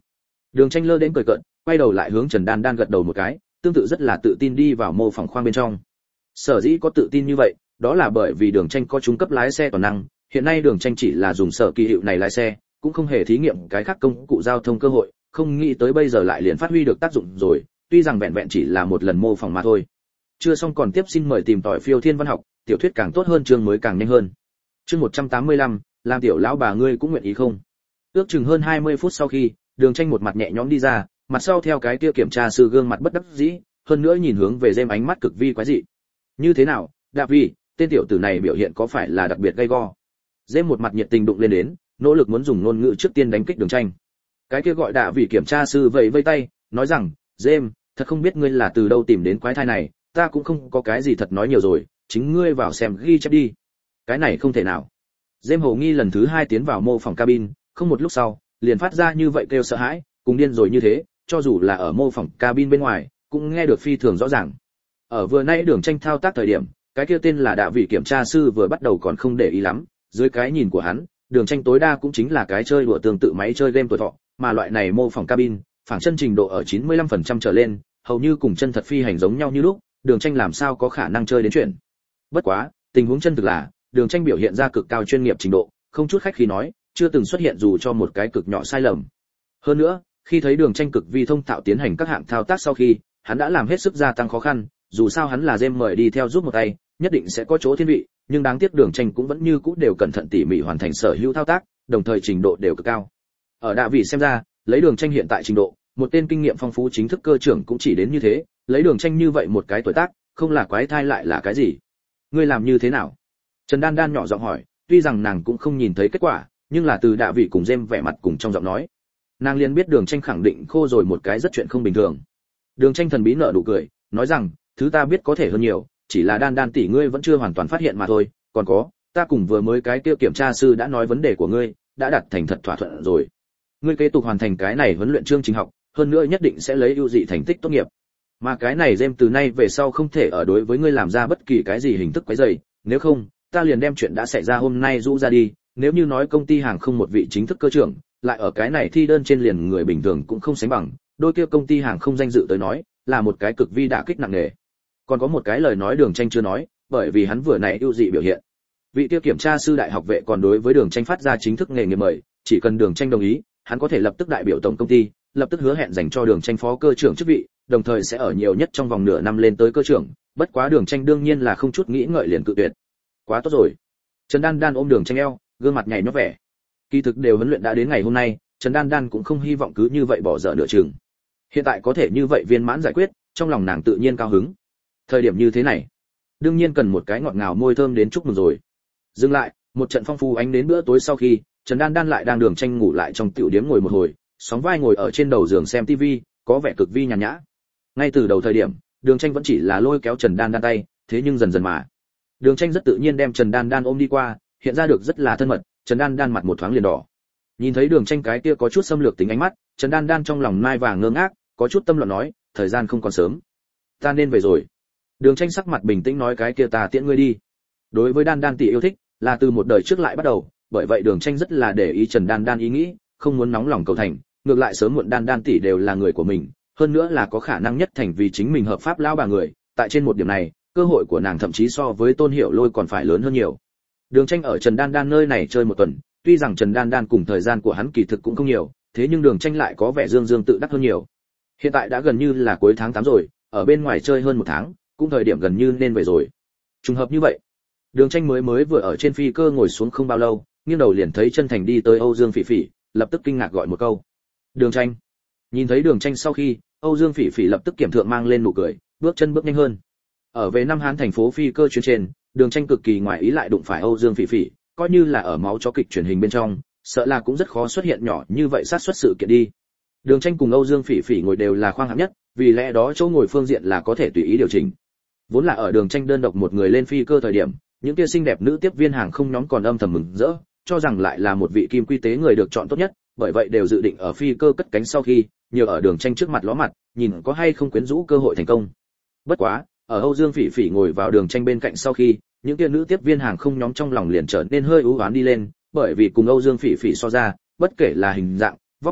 Đường Tranh lơ đến cười cợt, quay đầu lại hướng Trần Đan Đan gật đầu một cái, tương tự rất là tự tin đi vào mô phỏng khoang bên trong. Sở dĩ có tự tin như vậy, đó là bởi vì Đường Tranh có trung cấp lái xe toàn năng, hiện nay Đường Tranh chỉ là dùng sở kỳ hiệu này lái xe, cũng không hề thí nghiệm cái khác công cụ giao thông cơ hội, không nghĩ tới bây giờ lại liền phát huy được tác dụng rồi, tuy rằng vẹn vẹn chỉ là một lần mô phỏng mà thôi. Chưa xong còn tiếp, xin mời tìm tỏi Phiêu Thiên Văn học, tiểu thuyết càng tốt hơn chương mới càng nhanh hơn. Chương một trăm tám mươi lăm, làm tiểu lão bà ngươi cũng nguyện ý không? Ước chừng hơn hai mươi phút sau khi, Đường Tranh một mặt nhẹ nhõm đi ra, mặt sau theo cái kia kiểm tra sư gương mặt bất đắc dĩ, hơn nữa nhìn hướng về Gem ánh mắt cực vi quái dị. Như thế nào, Đạp Vi, tên tiểu tử này biểu hiện có phải là đặc biệt gay go? Gem một mặt nhiệt tình đụng lên đến, nỗ lực muốn dùng ngôn ngữ trước tiên đánh kích Đường Tranh. Cái kia gọi Đạp Vi kiểm tra sư vẫy vây tay, nói rằng, Gem, thật không biết ngươi là từ đâu tìm đến quái thai này, ta cũng không có cái gì thật nói nhiều rồi, chính ngươi vào xem ghi chép đi. Cái này không thể nào. Gem hồ nghi lần thứ hai tiến vào mô phỏng cabin, không một lúc sau, liền phát ra như vậy kêu sợ hãi, cùng điên rồi như thế, cho dù là ở mô phỏng cabin bên ngoài, cũng nghe được phi thường rõ ràng. Ở vừa nãy Đường Tranh thao tác thời điểm, cái kia tên là Đạ Vị kiểm tra sư vừa bắt đầu còn không để ý lắm, dưới cái nhìn của hắn, Đường Tranh tối đa cũng chính là cái chơi đùa tương tự máy chơi game tuổi thọ, mà loại này mô phỏng cabin, phảng chân trình độ ở chín mươi lăm phần trăm trở lên, hầu như cùng chân thật phi hành giống nhau như lúc, Đường Tranh làm sao có khả năng chơi đến chuyện. Bất quá, tình huống chân thực là, Đường Tranh biểu hiện ra cực cao chuyên nghiệp trình độ, không chút khách khí nói, chưa từng xuất hiện dù cho một cái cực nhỏ sai lầm. Hơn nữa, khi thấy Đường Tranh cực vi thông thạo tiến hành các hạng thao tác sau khi, hắn đã làm hết sức gia tăng khó khăn, dù sao hắn là Gem mời đi theo giúp một tay, nhất định sẽ có chỗ thiên vị, nhưng đáng tiếc Đường Tranh cũng vẫn như cũ đều cẩn thận tỉ mỉ hoàn thành sở hữu thao tác, đồng thời trình độ đều cực cao. Ở Đạ Vị xem ra, lấy Đường Tranh hiện tại trình độ, một tên kinh nghiệm phong phú chính thức cơ trưởng cũng chỉ đến như thế, lấy Đường Tranh như vậy một cái tuổi tác, không là quái thai lại là cái gì? Ngươi làm như thế nào? Trần Đan Đan nhỏ giọng hỏi, tuy rằng nàng cũng không nhìn thấy kết quả, nhưng là từ Đạ Vị cùng Gem vẻ mặt cùng trong giọng nói, nàng liền biết Đường Tranh khẳng định khô rồi một cái rất chuyện không bình thường. Đường Tranh thần bí nở nụ cười, nói rằng, thứ ta biết có thể hơn nhiều, chỉ là Đan Đan tỷ ngươi vẫn chưa hoàn toàn phát hiện mà thôi, còn có, ta cùng vừa mới cái kia kiểm tra sư đã nói vấn đề của ngươi, đã đạt thành thật thỏa thuận rồi. Ngươi kế tục hoàn thành cái này huấn luyện chương trình học, hơn nữa nhất định sẽ lấy ưu dị thành tích tốt nghiệp. Mà cái này Gem từ nay về sau không thể ở đối với ngươi làm ra bất kỳ cái gì hình thức quấy rầy, nếu không, ta liền đem chuyện đã xảy ra hôm nay rũ ra đi, nếu như nói công ty hàng không một vị chính thức cơ trưởng, lại ở cái này thi đơn trên liền người bình thường cũng không sánh bằng, đôi kia công ty hàng không danh dự tới nói, là một cái cực vi đả kích nặng nề. Còn có một cái lời nói Đường Tranh chưa nói, bởi vì hắn vừa nãy ưu dị biểu hiện. Vị kia kiểm tra sư đại học vệ còn đối với Đường Tranh phát ra chính thức nghề nghiệp mời, chỉ cần Đường Tranh đồng ý, hắn có thể lập tức đại biểu tổng công ty, lập tức hứa hẹn dành cho Đường Tranh phó cơ trưởng chức vị, đồng thời sẽ ở nhiều nhất trong vòng nửa năm lên tới cơ trưởng, bất quá Đường Tranh đương nhiên là không chút nghĩ ngợi liền cự tuyệt. Quá tốt rồi. Trần Đan Đan ôm Đường Tranh eo, gương mặt nhảy nhót vẻ. Kỳ thực đều huấn luyện đã đến ngày hôm nay, Trần Đan Đan cũng không hy vọng cứ như vậy bỏ dở nửa chừng. Hiện tại có thể như vậy viên mãn giải quyết, trong lòng nàng tự nhiên cao hứng. Thời điểm như thế này, đương nhiên cần một cái ngọt ngào môi thơm đến chúc mừng rồi. Dừng lại, một trận phong phú ánh đến bữa tối sau khi, Trần Đan Đan lại đang Đường Tranh ngủ lại trong tiểu điếm ngồi một hồi, sóng vai ngồi ở trên đầu giường xem tivi, có vẻ cực vi nhàn nhã. Ngay từ đầu thời điểm, Đường Tranh vẫn chỉ là lôi kéo Trần Đan Đan tay, thế nhưng dần dần mà, Đường Tranh rất tự nhiên đem Trần Đan Đan ôm đi qua, hiện ra được rất là thân mật, Trần Đan Đan mặt một thoáng liền đỏ. Nhìn thấy Đường Tranh cái kia có chút xâm lược tính ánh mắt, Trần Đan Đan trong lòng nai vàng ngơ ngác, có chút tâm loạn nói, thời gian không còn sớm, ta nên về rồi. Đường Tranh sắc mặt bình tĩnh nói, cái kia ta tiễn ngươi đi. Đối với Đan Đan tỷ yêu thích, là từ một đời trước lại bắt đầu, bởi vậy Đường Tranh rất là để ý Trần Đan Đan ý nghĩ, không muốn nóng lòng cầu thành, ngược lại sớm muộn Đan Đan tỷ đều là người của mình, hơn nữa là có khả năng nhất thành vì chính mình hợp pháp lão bà người, tại trên một điểm này, cơ hội của nàng thậm chí so với Tôn Hiểu Lôi còn phải lớn hơn nhiều. Đường Tranh ở Trần Đan Đan nơi này chơi một tuần, tuy rằng Trần Đan Đan cùng thời gian của hắn kỳ thực cũng không nhiều, thế nhưng Đường Tranh lại có vẻ dương dương tự đắc hơn nhiều. Hiện tại đã gần như là cuối tháng tám rồi, ở bên ngoài chơi hơn một tháng, cũng thời điểm gần như nên về rồi. Trùng hợp như vậy, Đường Tranh mới mới vừa ở trên phi cơ ngồi xuống không bao lâu, nghiêng đầu liền thấy chân thành đi tới Âu Dương Phỉ Phỉ, lập tức kinh ngạc gọi một câu: "Đường Tranh." Nhìn thấy Đường Tranh sau khi, Âu Dương Phỉ Phỉ lập tức kiểm thượng mang lên nụ cười, bước chân bước nhanh hơn. Ở về Nam Hán thành phố phi cơ chuyến trên, Đường Tranh cực kỳ ngoài ý lại đụng phải Âu Dương Phỉ Phỉ, coi như là ở máu chó kịch truyền hình bên trong, sợ là cũng rất khó xuất hiện nhỏ như vậy sát suất sự kiện đi. Đường Tranh cùng Âu Dương Phỉ Phỉ ngồi đều là khoang hạng nhất, vì lẽ đó chỗ ngồi phương diện là có thể tùy ý điều chỉnh. Vốn là ở Đường Tranh đơn độc một người lên phi cơ thời điểm, những kia xinh đẹp nữ tiếp viên hàng không nhóm còn âm thầm mừng rỡ, cho rằng lại là một vị kim quy tế người được chọn tốt nhất, bởi vậy đều dự định ở phi cơ cất cánh sau khi, nhiều ở Đường Tranh trước mặt ló mặt, nhìn có hay không quyến rũ cơ hội thành công. Bất quá, ở Âu Dương Phỉ Phỉ ngồi vào Đường Tranh bên cạnh sau khi, những kia nữ tiếp viên hàng không nhóm trong lòng liền trở nên hơi u uất đi lên, bởi vì cùng Âu Dương Phỉ Phỉ so ra, bất kể là hình dạng, vóc người,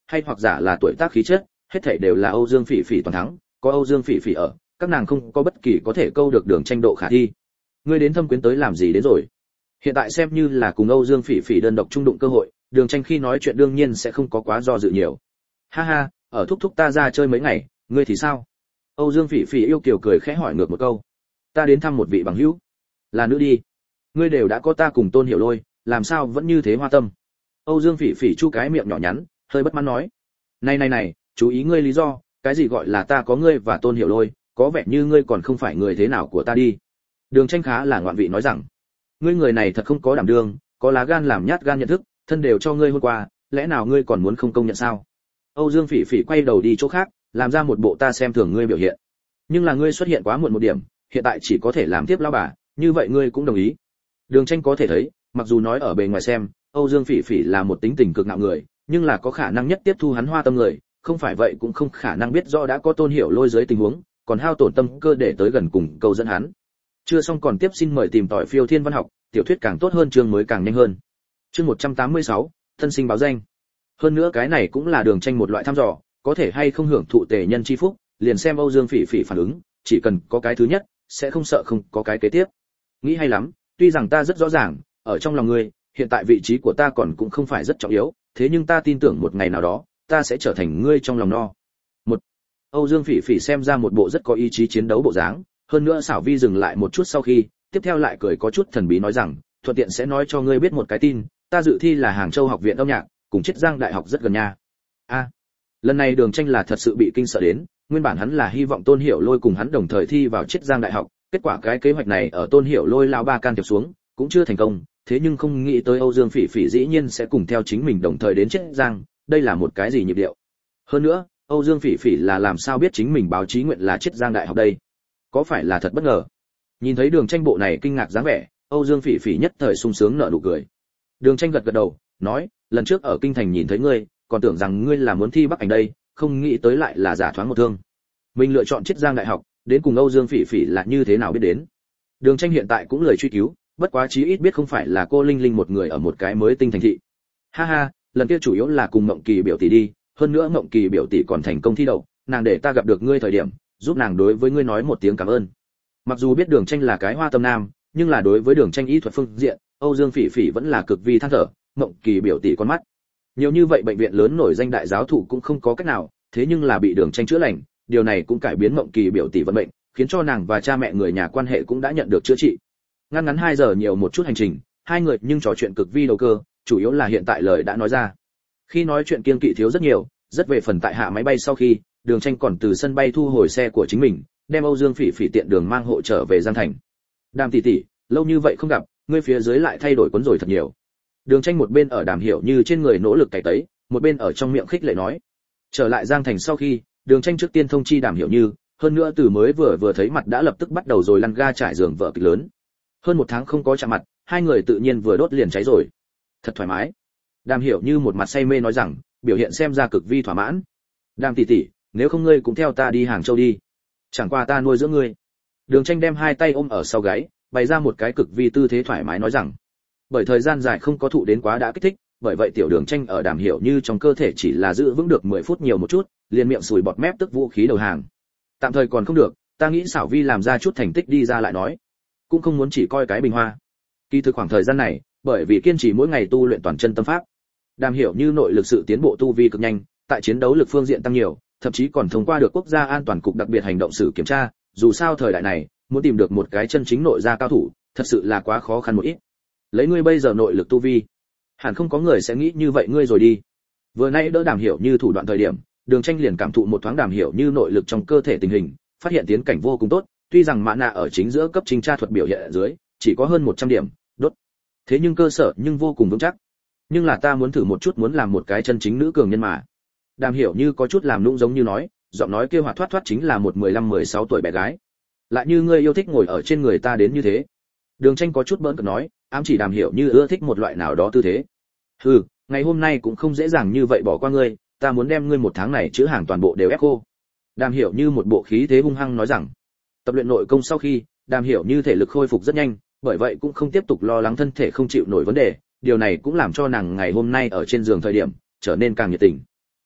hay hoặc giả là tuổi tác khí chất, hết thảy đều là Âu Dương Phỉ Phỉ toàn thắng, có Âu Dương Phỉ Phỉ ở, các nàng không có bất kỳ có thể câu được Đường Tranh độ khả thi. Ngươi đến Thâm Quyến tới làm gì đến rồi? Hiện tại xem như là cùng Âu Dương Phỉ Phỉ đơn độc chung đụng cơ hội, Đường Tranh khi nói chuyện đương nhiên sẽ không có quá do dự nhiều. Ha ha, ở thúc thúc ta ra chơi mấy ngày, ngươi thì sao? Âu Dương Phỉ Phỉ yêu kiều cười khẽ hỏi ngược một câu. Ta đến thăm một vị bằng hữu. Là nữ đi. Ngươi đều đã có ta cùng Tôn Hiểu Lôi, làm sao vẫn như thế hoa tâm? Âu Dương Phỉ Phỉ chu cái miệng nhỏ nhắn, hơi bất mãn nói. Này này này, chú ý ngươi lý do, cái gì gọi là ta có ngươi và Tôn Hiểu Lôi, có vẻ như ngươi còn không phải người thế nào của ta đi. Đường Tranh khá là ngoạn vị nói rằng, ngươi người này thật không có đảm đương, có lá gan làm nhát gan nhận thức, thân đều cho ngươi hôm qua, lẽ nào ngươi còn muốn không công nhận sao? Âu Dương Phỉ Phỉ quay đầu đi chỗ khác, làm ra một bộ ta xem thường ngươi biểu hiện. Nhưng là ngươi xuất hiện quá muộn một điểm, hiện tại chỉ có thể làm tiếp lão bà, như vậy ngươi cũng đồng ý. Đường Tranh có thể thấy, mặc dù nói ở bề ngoài xem, Âu Dương Phỉ Phỉ là một tính tình cực ngạo người, nhưng là có khả năng nhất tiếp thu hắn hoa tâm người, không phải vậy cũng không khả năng biết rõ đã có Tôn Hiểu Lôi dưới tình huống, còn hao tổn tâm cơ để tới gần cùng câu dẫn hắn. Chưa xong còn tiếp xin mời tìm tỏi phiêu thiên văn học, tiểu thuyết càng tốt hơn chương mới càng nhanh hơn. Chương một trăm tám mươi sáu, thân sinh báo danh. Hơn nữa cái này cũng là Đường Tranh một loại thăm dò, có thể hay không hưởng thụ tề nhân chi phúc, liền xem Âu Dương Phỉ Phỉ phản ứng, chỉ cần có cái thứ nhất, sẽ không sợ không có cái kế tiếp. Nghĩ hay lắm, tuy rằng ta rất rõ ràng, ở trong lòng ngươi, hiện tại vị trí của ta còn cũng không phải rất trọng yếu, thế nhưng ta tin tưởng một ngày nào đó, ta sẽ trở thành ngươi trong lòng no. Một, Âu Dương Phỉ Phỉ xem ra một bộ rất có ý chí chiến đấu bộ dáng, hơn nữa xảo vi dừng lại một chút sau khi, tiếp theo lại cười có chút thần bí nói rằng, thuận tiện sẽ nói cho ngươi biết một cái tin, ta dự thi là Hàng Châu học viện âm nhạc, cùng Chiết Giang đại học rất gần nha. A, à, lần này Đường Tranh là thật sự bị kinh sợ đến, nguyên bản hắn là hy vọng Tôn Hiểu Lôi cùng hắn đồng thời thi vào Chiết Giang đại học, kết quả cái kế hoạch này ở Tôn Hiểu Lôi lão ba can thiệp xuống, cũng chưa thành công, thế nhưng không nghĩ tới Âu Dương Phỉ Phỉ dĩ nhiên sẽ cùng theo chính mình đồng thời đến Chiết Giang, đây là một cái gì nhịp điệu. Hơn nữa, Âu Dương Phỉ Phỉ là làm sao biết chính mình báo chí nguyện là Chiết Giang đại học đây? Có phải là thật bất ngờ? Nhìn thấy Đường Tranh bộ này kinh ngạc dáng vẻ, Âu Dương Phỉ Phỉ nhất thời sung sướng nở nụ cười. Đường Tranh gật gật đầu, nói, lần trước ở kinh thành nhìn thấy ngươi, còn tưởng rằng ngươi là muốn thi Bắc Ảnh đây, không nghĩ tới lại là giả thoáng một thương. Mình lựa chọn Chiết Giang đại học, đến cùng Âu Dương Phỉ Phỉ là như thế nào biết đến? Đường Tranh hiện tại cũng lười truy cứu, bất quá chí ít biết không phải là cô Linh Linh một người ở một cái mới tinh thành thị. Ha ha, lần kia chủ yếu là cùng Mộng Kỳ biểu tỷ đi, hơn nữa Mộng Kỳ biểu tỷ còn thành công thi đậu, nàng để ta gặp được ngươi thời điểm, giúp nàng đối với ngươi nói một tiếng cảm ơn. Mặc dù biết Đường Tranh là cái hoa tâm nam, nhưng là đối với Đường Tranh ý thuật phương diện, Âu Dương Phỉ Phỉ vẫn là cực vi than thở, Mộng Kỳ biểu tỷ con mắt. Nhiều như vậy bệnh viện lớn nổi danh đại giáo thủ cũng không có cách nào, thế nhưng là bị Đường Tranh chữa lành, điều này cũng cải biến Mộng Kỳ biểu tỷ vận mệnh, khiến cho nàng và cha mẹ người nhà quan hệ cũng đã nhận được chữa trị. Ngắn ngắn hai giờ nhiều một chút hành trình, hai người nhưng trò chuyện cực vi đầu cơ, chủ yếu là hiện tại lời đã nói ra. Khi nói chuyện kiêng kỵ thiếu rất nhiều, rất về phần tại hạ máy bay sau khi, Đường Tranh còn từ sân bay thu hồi xe của chính mình, đem Âu Dương Phỉ Phỉ tiện đường mang hộ trở về Giang Thành. Đàm tỷ tỷ, lâu như vậy không gặp, ngươi phía dưới lại thay đổi quấn rồi thật nhiều. Đường Tranh một bên ở Đàm Hiểu Như trên người nỗ lực cày tấy, một bên ở trong miệng khích lệ nói. Trở lại Giang Thành sau khi, Đường Tranh trước tiên thông chi Đàm Hiểu Như, hơn nữa từ mới vừa vừa thấy mặt đã lập tức bắt đầu rồi lăn ga trải giường vợ kịch lớn. Hơn một tháng không có chạm mặt, hai người tự nhiên vừa đốt liền cháy rồi. Thật thoải mái. Đàm Hiểu Như một mặt say mê nói rằng, biểu hiện xem ra cực vi thỏa mãn. Đàm tỷ tỷ, nếu không ngươi cũng theo ta đi Hàng Châu đi. Chẳng qua ta nuôi dưỡng ngươi. Đường Tranh đem hai tay ôm ở sau gáy, bày ra một cái cực vi tư thế thoải mái nói rằng, bởi thời gian dài không có thụ đến quá đã kích thích, bởi vậy tiểu Đường Tranh ở Đàm Hiểu Như trong cơ thể chỉ là giữ vững được mười phút nhiều một chút, liền miệng sùi bọt mép tức vũ khí đầu hàng. Tạm thời còn không được, ta nghĩ xảo vi làm ra chút thành tích đi ra lại nói, cũng không muốn chỉ coi cái bình hoa. Kỳ thực khoảng thời gian này, bởi vì kiên trì mỗi ngày tu luyện toàn chân tâm pháp, Đàm Hiểu Như nội lực sự tiến bộ tu vi cực nhanh, tại chiến đấu lực phương diện tăng nhiều, thậm chí còn thông qua được quốc gia an toàn cục đặc biệt hành động sử kiểm tra, dù sao thời đại này, muốn tìm được một cái chân chính nội gia cao thủ, thật sự là quá khó khăn một ít. Lấy ngươi bây giờ nội lực tu vi, hẳn không có người sẽ nghĩ như vậy ngươi rồi đi. Vừa nãy đỡ Đàm Hiểu Như thủ đoạn thời điểm, Đường Tranh liền cảm thụ một thoáng Đàm Hiểu Như nội lực trong cơ thể tình hình, phát hiện tiến cảnh vô cùng tốt, tuy rằng mã nạ ở chính giữa cấp chính tra thuật biểu hiện ở dưới, chỉ có hơn một trăm điểm, đốt. Thế nhưng cơ sở nhưng vô cùng vững chắc. Nhưng là ta muốn thử một chút muốn làm một cái chân chính nữ cường nhân mà. Đàm Hiểu Như có chút làm nũng giống như nói, giọng nói kia hoạt thoát thoát chính là một mười lăm mười sáu tuổi bé gái. Lại như ngươi yêu thích ngồi ở trên người ta đến như thế. Đường Tranh có chút bỡn cợt nói, ám chỉ Đàm Hiểu Như ưa thích một loại nào đó tư thế. Hừ, ngày hôm nay cũng không dễ dàng như vậy bỏ qua ngươi, ta muốn đem ngươi một tháng này chữ hàng toàn bộ đều ép khô. Đàm Hiểu Như một bộ khí thế hung hăng nói rằng, tập luyện nội công sau khi, Đàm Hiểu Như thể lực khôi phục rất nhanh, bởi vậy cũng không tiếp tục lo lắng thân thể không chịu nổi vấn đề, điều này cũng làm cho nàng ngày hôm nay ở trên giường thời điểm trở nên càng nhiệt tình.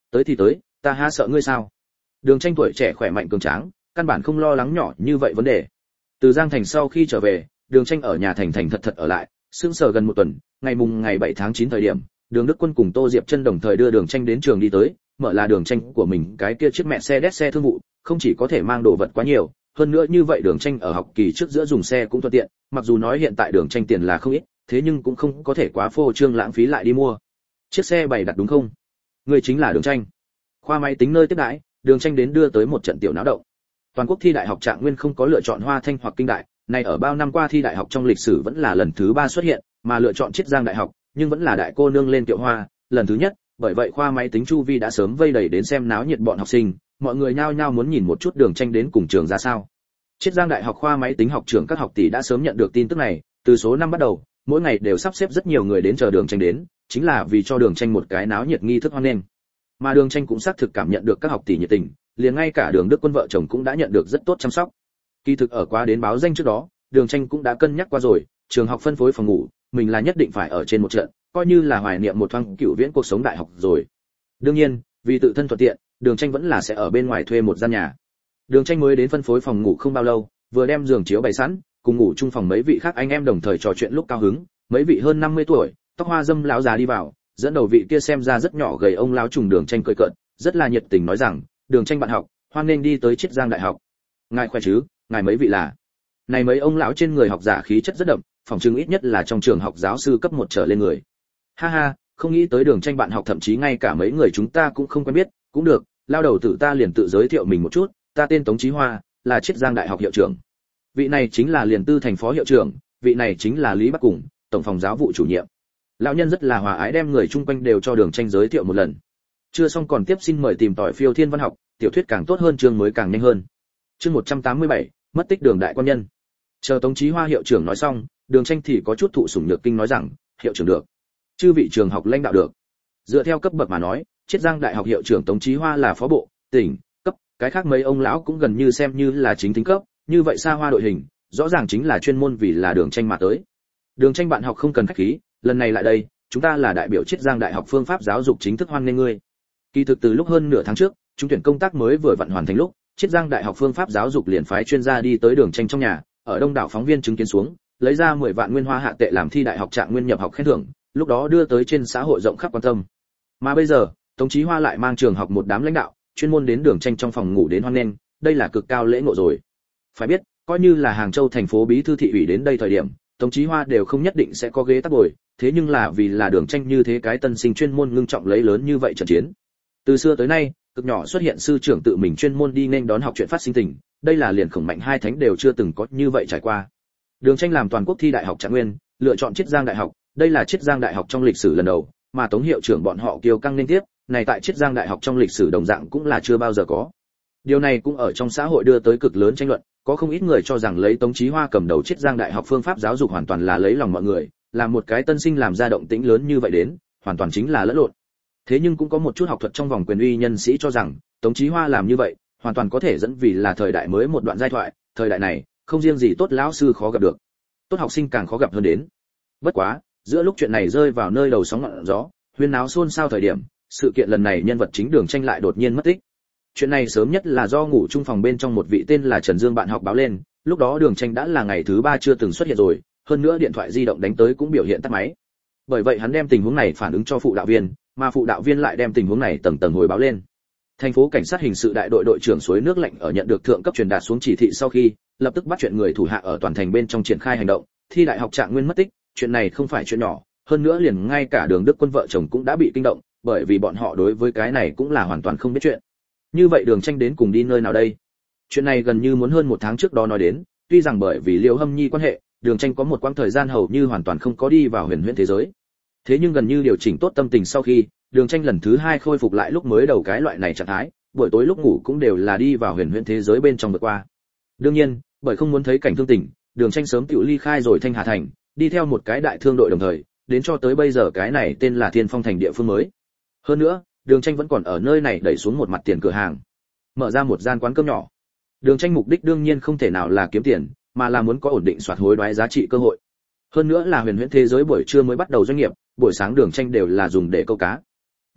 Tới thì tới, ta há sợ ngươi sao? Đường Tranh tuổi trẻ khỏe mạnh cường tráng, căn bản không lo lắng nhỏ như vậy vấn đề. Từ Giang Thành sau khi trở về, Đường Tranh ở nhà thành thành thật thật ở lại, sững sờ gần một tuần, ngày mùng ngày bảy tháng chín thời điểm, Đường Đức Quân cùng Tô Diệp Chân đồng thời đưa Đường Tranh đến trường đi tới, mở là Đường Tranh của mình cái kia chiếc mẹ xe đét xe thương vụ, không chỉ có thể mang đồ vật quá nhiều, hơn nữa như vậy Đường Tranh ở học kỳ trước giữa dùng xe cũng thuận tiện, mặc dù nói hiện tại Đường Tranh tiền là không ít, thế nhưng cũng không có thể quá phô trương lãng phí lại đi mua. Chiếc xe bày đặt đúng không? Người chính là Đường Tranh. Khoa máy tính nơi tiếp đãi, Đường Tranh đến đưa tới một trận tiểu náo động. Toàn quốc thi đại học Trạng Nguyên không có lựa chọn Hoa Thanh hoặc Kinh Đại, này ở bao năm qua thi đại học trong lịch sử vẫn là lần thứ ba xuất hiện, mà lựa chọn Chiết Giang Đại học, nhưng vẫn là đại cô nương lên Kiệu Hoa, lần thứ nhất, bởi vậy khoa máy tính chu vi đã sớm vây đầy đến xem náo nhiệt bọn học sinh, mọi người nhao nhao muốn nhìn một chút Đường Tranh đến cùng trường ra sao. Chiết Giang Đại học khoa máy tính học trưởng các học tỷ đã sớm nhận được tin tức này, từ số năm bắt đầu, mỗi ngày đều sắp xếp rất nhiều người đến chờ Đường Tranh đến, chính là vì cho Đường Tranh một cái náo nhiệt nghi thức hoan nghênh. Mà Đường Tranh cũng xác thực cảm nhận được các học tỷ nhiệt tình, liền ngay cả Đường Đức Quân vợ chồng cũng đã nhận được rất tốt chăm sóc. Kỳ thực ở qua đến báo danh trước đó, Đường Tranh cũng đã cân nhắc qua rồi, trường học phân phối phòng ngủ, mình là nhất định phải ở trên một trận, coi như là hoài niệm một thoáng cựu viễn cuộc sống đại học rồi. Đương nhiên, vì tự thân thuận tiện, Đường Tranh vẫn là sẽ ở bên ngoài thuê một gian nhà. Đường Tranh mới đến phân phối phòng ngủ không bao lâu, vừa đem giường chiếu bày sẵn, cùng ngủ chung phòng mấy vị khác anh em đồng thời trò chuyện lúc cao hứng, mấy vị hơn năm mươi tuổi, tóc hoa dâm lão già đi vào, dẫn đầu vị kia xem ra rất nhỏ gầy ông lão trùng Đường Tranh cười cợt, rất là nhiệt tình nói rằng, Đường Tranh bạn học, hoan nên đi tới Chiết Giang Đại học. Ngài khỏe chứ, ngài mấy vị là? Này mấy ông lão trên người học giả khí chất rất đậm, phòng trưng ít nhất là trong trường học giáo sư cấp một trở lên người. Ha ha, không nghĩ tới Đường Tranh bạn học thậm chí ngay cả mấy người chúng ta cũng không quen biết, cũng được, lao đầu tử ta liền tự giới thiệu mình một chút, ta tên Tống Chí Hoa, là Chiết Giang Đại học hiệu trưởng. Vị này chính là Liền Tư thành phó hiệu trưởng, vị này chính là Lý Bắc Cùng, tổng phòng giáo vụ chủ nhiệm. Lão nhân rất là hòa ái đem người chung quanh đều cho Đường Tranh giới thiệu một lần. Chưa xong còn tiếp xin mời tìm tỏi phiêu thiên văn học, tiểu thuyết càng tốt hơn chương mới càng nhanh hơn. Chương một trăm tám mươi bảy, mất tích Đường đại quan nhân. Chờ Tống Chí Hoa hiệu trưởng nói xong, Đường Tranh thì có chút thụ sủng nhược kinh nói rằng, hiệu trưởng được, chư vị trường học lãnh đạo được. Dựa theo cấp bậc mà nói, Chiết Giang Đại học hiệu trưởng Tống Chí Hoa là phó bộ, tỉnh, cấp, cái khác mấy ông lão cũng gần như xem như là chính tính cấp, như vậy xa hoa đội hình, rõ ràng chính là chuyên môn vì là Đường Tranh mà tới. Đường Tranh bạn học không cần khách khí, lần này lại đây, chúng ta là đại biểu Chiết Giang Đại học phương pháp giáo dục chính thức hoan nghênh ngươi. Kỳ thực từ lúc hơn nửa tháng trước, chúng tuyển công tác mới vừa vận hoàn thành lúc, Chiết Giang Đại học phương pháp giáo dục liền phái chuyên gia đi tới Đường Tranh trong nhà, ở đông đảo phóng viên chứng kiến xuống, lấy ra mười vạn nguyên hoa hạ tệ làm thi đại học Trạng Nguyên nhập học khen thưởng, lúc đó đưa tới trên xã hội rộng khắp quan tâm. Mà bây giờ, Tống Chí Hoa lại mang trường học một đám lãnh đạo, chuyên môn đến Đường Tranh trong phòng ngủ đến hoan nghênh, đây là cực cao lễ ngộ rồi. Phải biết, coi như là Hàng Châu thành phố bí thư thị ủy đến đây thời điểm, Tống Chí Hoa đều không nhất định sẽ có ghế tác ngồi, thế nhưng là vì là Đường Tranh như thế cái tân sinh chuyên môn ngưng trọng lấy lớn như vậy trận chiến. Từ xưa tới nay, cực nhỏ xuất hiện sư trưởng tự mình chuyên môn đi nên đón học chuyện phát sinh tình, đây là liền Khổng Mạnh hai thánh đều chưa từng có như vậy trải qua. Đường Tranh làm toàn quốc thi đại học Trạng Nguyên, lựa chọn Chiết Giang Đại học, đây là Chiết Giang Đại học trong lịch sử lần đầu, mà Tống hiệu trưởng bọn họ kiêu căng liên tiếp, này tại Chiết Giang Đại học trong lịch sử đồng dạng cũng là chưa bao giờ có. Điều này cũng ở trong xã hội đưa tới cực lớn tranh luận, có không ít người cho rằng lấy Tống Chí Hoa cầm đầu Chiết Giang Đại học phương pháp giáo dục hoàn toàn là lấy lòng mọi người, làm một cái tân sinh làm ra động tĩnh lớn như vậy đến, hoàn toàn chính là lẫn lộn. Thế nhưng cũng có một chút học thuật trong vòng quyền uy nhân sĩ cho rằng, Tống Chí Hoa làm như vậy, hoàn toàn có thể dẫn vì là thời đại mới một đoạn giai thoại, thời đại này, không riêng gì tốt lão sư khó gặp được, tốt học sinh càng khó gặp hơn đến. Bất quá, giữa lúc chuyện này rơi vào nơi đầu sóng ngọn gió, huyên náo xôn xao thời điểm, sự kiện lần này nhân vật chính Đường Tranh lại đột nhiên mất tích. Chuyện này sớm nhất là do ngủ chung phòng bên trong một vị tên là Trần Dương bạn học báo lên, lúc đó Đường Tranh đã là ngày thứ ba chưa từng xuất hiện rồi, hơn nữa điện thoại di động đánh tới cũng biểu hiện tắt máy. Bởi vậy hắn đem tình huống này phản ứng cho phụ đạo viên, mà phụ đạo viên lại đem tình huống này tầng tầng hồi báo lên. Thành phố cảnh sát hình sự đại đội đội trưởng Suối Nước Lạnh ở nhận được thượng cấp truyền đạt xuống chỉ thị sau khi, lập tức bắt chuyện người thủ hạ ở toàn thành bên trong triển khai hành động, thi đại học Trạng Nguyên mất tích, chuyện này không phải chuyện nhỏ, hơn nữa liền ngay cả Đường Đức Quân vợ chồng cũng đã bị kinh động, bởi vì bọn họ đối với cái này cũng là hoàn toàn không biết chuyện. Như vậy Đường Tranh đến cùng đi nơi nào đây? Chuyện này gần như muốn hơn một tháng trước đó nói đến, tuy rằng bởi vì Liêu Hâm Nhi quan hệ, Đường Tranh có một quãng thời gian hầu như hoàn toàn không có đi vào huyền huyễn thế giới. Thế nhưng gần như điều chỉnh tốt tâm tình sau khi, Đường Tranh lần thứ hai khôi phục lại lúc mới đầu cái loại này trạng thái, buổi tối lúc ngủ cũng đều là đi vào huyền huyễn thế giới bên trong vượt qua. Đương nhiên, bởi không muốn thấy cảnh thương tình, Đường Tranh sớm tự ly khai rồi Thanh Hà thành, đi theo một cái đại thương đội đồng thời, đến cho tới bây giờ cái này tên là Thiên Phong thành địa phương mới. Hơn nữa, Đường Tranh vẫn còn ở nơi này đẩy xuống một mặt tiền cửa hàng, mở ra một gian quán cơm nhỏ. Đường Tranh mục đích đương nhiên không thể nào là kiếm tiền, mà là muốn có ổn định soạt hối đoái giá trị cơ hội. Hơn nữa là huyền huyễn thế giới buổi trưa mới bắt đầu doanh nghiệp, buổi sáng Đường Tranh đều là dùng để câu cá.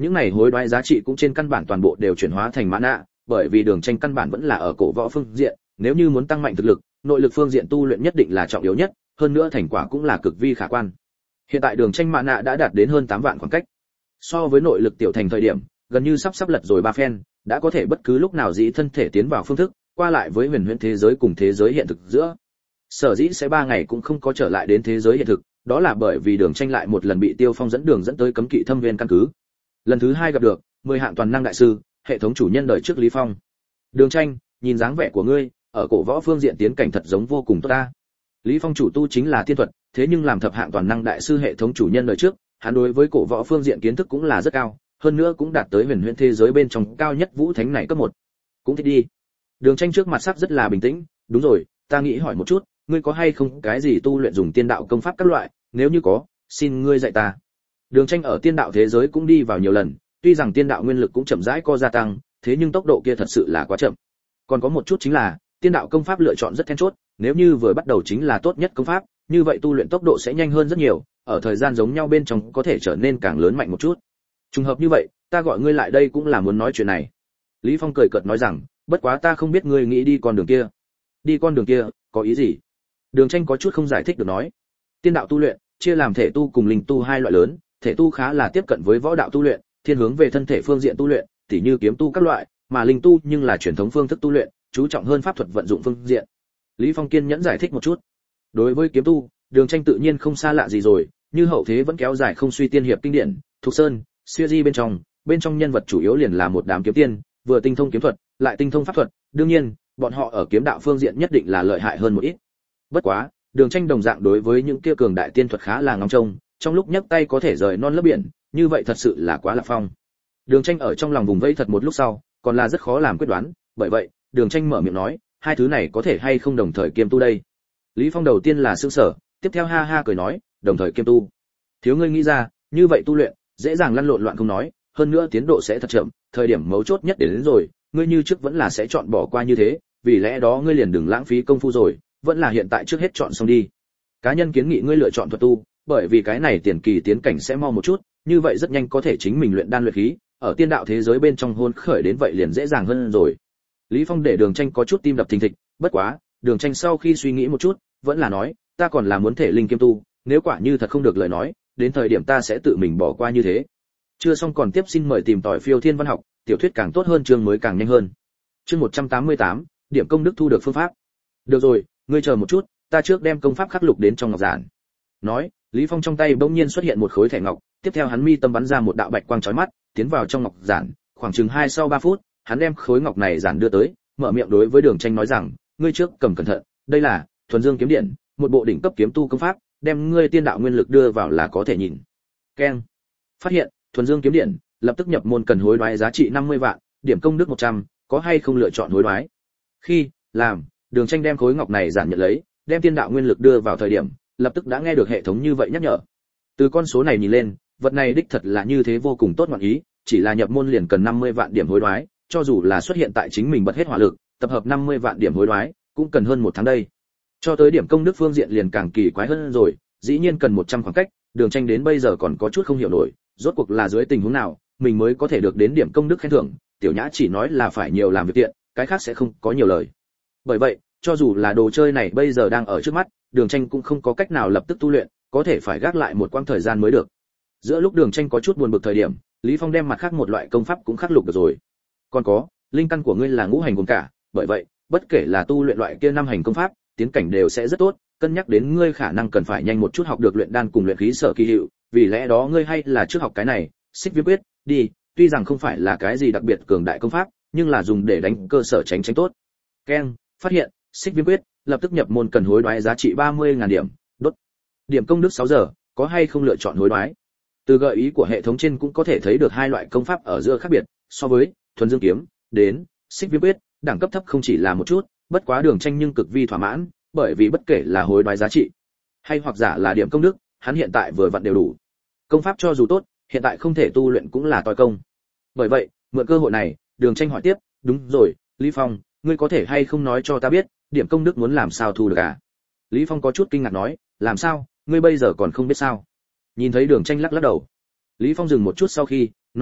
Những này hối đoái giá trị cũng trên căn bản toàn bộ đều chuyển hóa thành mã nạ, bởi vì Đường Tranh căn bản vẫn là ở cổ võ phương diện, nếu như muốn tăng mạnh thực lực, nội lực phương diện tu luyện nhất định là trọng yếu nhất, hơn nữa thành quả cũng là cực vi khả quan. Hiện tại Đường Tranh mã nạ đã đạt đến hơn tám vạn khoảng cách. So với nội lực tiểu thành thời điểm, gần như sắp sắp lật rồi ba phen, đã có thể bất cứ lúc nào dĩ thân thể tiến vào phương thức, qua lại với huyền huyễn thế giới cùng thế giới hiện thực giữa. Sở dĩ sẽ ba ngày cũng không có trở lại đến thế giới hiện thực, đó là bởi vì Đường Tranh lại một lần bị Tiêu Phong dẫn đường dẫn tới cấm kỵ thâm viên căn cứ. Lần thứ hai gặp được mười hạng toàn năng đại sư, hệ thống chủ nhân đời trước Lý Phong. Đường Tranh, nhìn dáng vẻ của ngươi, ở cổ võ phương diện tiến cảnh thật giống vô cùng tốt ta. Lý Phong chủ tu chính là tiên thuật, thế nhưng làm thập hạng toàn năng đại sư hệ thống chủ nhân đời trước, hắn đối với cổ võ phương diện kiến thức cũng là rất cao, hơn nữa cũng đạt tới huyền huyễn thế giới bên trong cao nhất vũ thánh này cấp một. Cũng thích đi. Đường Tranh trước mặt sắc rất là bình tĩnh, đúng rồi, ta nghĩ hỏi một chút, ngươi có hay không cái gì tu luyện dùng tiên đạo công pháp các loại, nếu như có, xin ngươi dạy ta. Đường Tranh ở tiên đạo thế giới cũng đi vào nhiều lần, tuy rằng tiên đạo nguyên lực cũng chậm rãi co gia tăng, thế nhưng tốc độ kia thật sự là quá chậm. Còn có một chút chính là, tiên đạo công pháp lựa chọn rất then chốt, nếu như vừa bắt đầu chính là tốt nhất công pháp, như vậy tu luyện tốc độ sẽ nhanh hơn rất nhiều, ở thời gian giống nhau bên trong có thể trở nên càng lớn mạnh một chút. Trùng hợp như vậy, ta gọi ngươi lại đây cũng là muốn nói chuyện này. Lý Phong cười cợt nói rằng, bất quá ta không biết ngươi nghĩ đi con đường kia. Đi con đường kia, có ý gì? Đường Tranh có chút không giải thích được nói. Tiên đạo tu luyện chia làm thể tu cùng linh tu hai loại lớn, thể tu khá là tiếp cận với võ đạo tu luyện, thiên hướng về thân thể phương diện tu luyện, tỉ như kiếm tu các loại, mà linh tu nhưng là truyền thống phương thức tu luyện, chú trọng hơn pháp thuật vận dụng phương diện. Lý Phong kiên nhẫn giải thích một chút. Đối với kiếm tu, Đường Tranh tự nhiên không xa lạ gì rồi, như hậu thế vẫn kéo dài không suy tiên hiệp kinh điển, Thục Sơn, Xưa Di bên trong, bên trong nhân vật chủ yếu liền là một đám kiếm tiên, vừa tinh thông kiếm thuật, lại tinh thông pháp thuật, đương nhiên, bọn họ ở kiếm đạo phương diện nhất định là lợi hại hơn một ít. Bất quá, Đường Tranh đồng dạng đối với những kia cường đại tiên thuật khá là ngóng trông, trong lúc nhấc tay có thể rời non lấp biển, như vậy thật sự là quá lạc phong. Đường Tranh ở trong lòng vùng vẫy thật một lúc sau, còn là rất khó làm quyết đoán, bởi vậy, Đường Tranh mở miệng nói, hai thứ này có thể hay không đồng thời kiêm tu đây. Lý Phong đầu tiên là sửng sở, tiếp theo ha ha cười nói, đồng thời kiêm tu. Thiếu ngươi nghĩ ra, như vậy tu luyện, dễ dàng lăn lộn loạn không nói, hơn nữa tiến độ sẽ thật chậm, thời điểm mấu chốt nhất đến, đến rồi, ngươi như trước vẫn là sẽ chọn bỏ qua như thế, vì lẽ đó ngươi liền đừng lãng phí công phu rồi, vẫn là hiện tại trước hết chọn xong đi. Cá nhân kiến nghị ngươi lựa chọn thuật tu, bởi vì cái này tiền kỳ tiến cảnh sẽ mau một chút, như vậy rất nhanh có thể chính mình luyện đan luyện khí, ở tiên đạo thế giới bên trong hôn khởi đến vậy liền dễ dàng hơn rồi. Lý Phong để Đường Tranh có chút tim đập thình thịch, bất quá, Đường Tranh sau khi suy nghĩ một chút, vẫn là nói, ta còn là muốn thể linh kiêm tu, nếu quả như thật không được lời nói, đến thời điểm ta sẽ tự mình bỏ qua như thế. Chưa xong còn tiếp xin mời tìm tỏi phiêu thiên văn học, tiểu thuyết càng tốt hơn chương mới càng nhanh hơn. Chương một trăm tám mươi tám, điểm công đức thu được phương pháp. Được rồi, ngươi chờ một chút, ta trước đem công pháp khắc lục đến trong ngọc giản. Nói, Lý Phong trong tay bỗng nhiên xuất hiện một khối thẻ ngọc, tiếp theo hắn mi tâm bắn ra một đạo bạch quang chói mắt, tiến vào trong ngọc giản, khoảng chừng hai sau ba phút, hắn đem khối ngọc này giản đưa tới, mở miệng đối với Đường Tranh nói rằng, ngươi trước cầm cẩn thận, đây là Thuần Dương kiếm điện, một bộ đỉnh cấp kiếm tu công pháp, đem ngươi tiên đạo nguyên lực đưa vào là có thể nhìn. Keng. Phát hiện, Thuần Dương kiếm điện, lập tức nhập môn cần hối đoái giá trị năm mươi vạn, điểm công đức một trăm, có hay không lựa chọn hối đoái? Khi làm, Đường Tranh đem khối ngọc này giản nhận lấy, đem tiên đạo nguyên lực đưa vào thời điểm, lập tức đã nghe được hệ thống như vậy nhắc nhở. Từ con số này nhìn lên, vật này đích thật là như thế vô cùng tốt ngọn ý, chỉ là nhập môn liền cần năm mươi vạn điểm hối đoái, cho dù là xuất hiện tại chính mình bật hết hỏa lực, tập hợp năm mươi vạn điểm hối đoái, cũng cần hơn một tháng đây. Cho tới điểm công đức phương diện liền càng kỳ quái hơn rồi, dĩ nhiên cần một trăm khoảng cách, Đường Tranh đến bây giờ còn có chút không hiểu nổi, rốt cuộc là dưới tình huống nào, mình mới có thể được đến điểm công đức khen thưởng, Tiểu Nhã chỉ nói là phải nhiều làm việc tiện, cái khác sẽ không có nhiều lời. Bởi vậy, cho dù là đồ chơi này bây giờ đang ở trước mắt, Đường Tranh cũng không có cách nào lập tức tu luyện, có thể phải gác lại một quãng thời gian mới được. Giữa lúc Đường Tranh có chút buồn bực thời điểm, Lý Phong đem mặt khác một loại công pháp cũng khắc lục được rồi. Còn có, linh căn của ngươi là ngũ hành gồm cả, bởi vậy, bất kể là tu luyện loại kia năm hành công pháp, tiến cảnh đều sẽ rất tốt, cân nhắc đến ngươi khả năng cần phải nhanh một chút học được luyện đan cùng luyện khí sở kỳ hiệu, vì lẽ đó ngươi hay là trước học cái này, Xích Viêm quyết, đi, tuy rằng không phải là cái gì đặc biệt cường đại công pháp, nhưng là dùng để đánh cơ sở tránh tránh tốt. Keng, phát hiện, Xích Viêm quyết, lập tức nhập môn cần hối đoái giá trị ba mươi nghìn điểm, đốt. Điểm công đức sáu giờ, có hay không lựa chọn hối đoái? Từ gợi ý của hệ thống trên cũng có thể thấy được hai loại công pháp ở giữa khác biệt, so với Thuần Dương kiếm đến Xích Viêm quyết, đẳng cấp thấp không chỉ là một chút, bất quá Đường Tranh nhưng cực vi thỏa mãn, bởi vì bất kể là hối đoái giá trị hay hoặc giả là điểm công đức, hắn hiện tại vừa vặn đều đủ. Công pháp cho dù tốt, hiện tại không thể tu luyện cũng là toi công. Bởi vậy, mượn cơ hội này, Đường Tranh hỏi tiếp, đúng rồi, Lý Phong, ngươi có thể hay không nói cho ta biết, điểm công đức muốn làm sao thu được à? Lý Phong có chút kinh ngạc nói, làm sao, ngươi bây giờ còn không biết sao? Nhìn thấy Đường Tranh lắc lắc đầu, Lý Phong dừng một chút sau khi nói tiếp,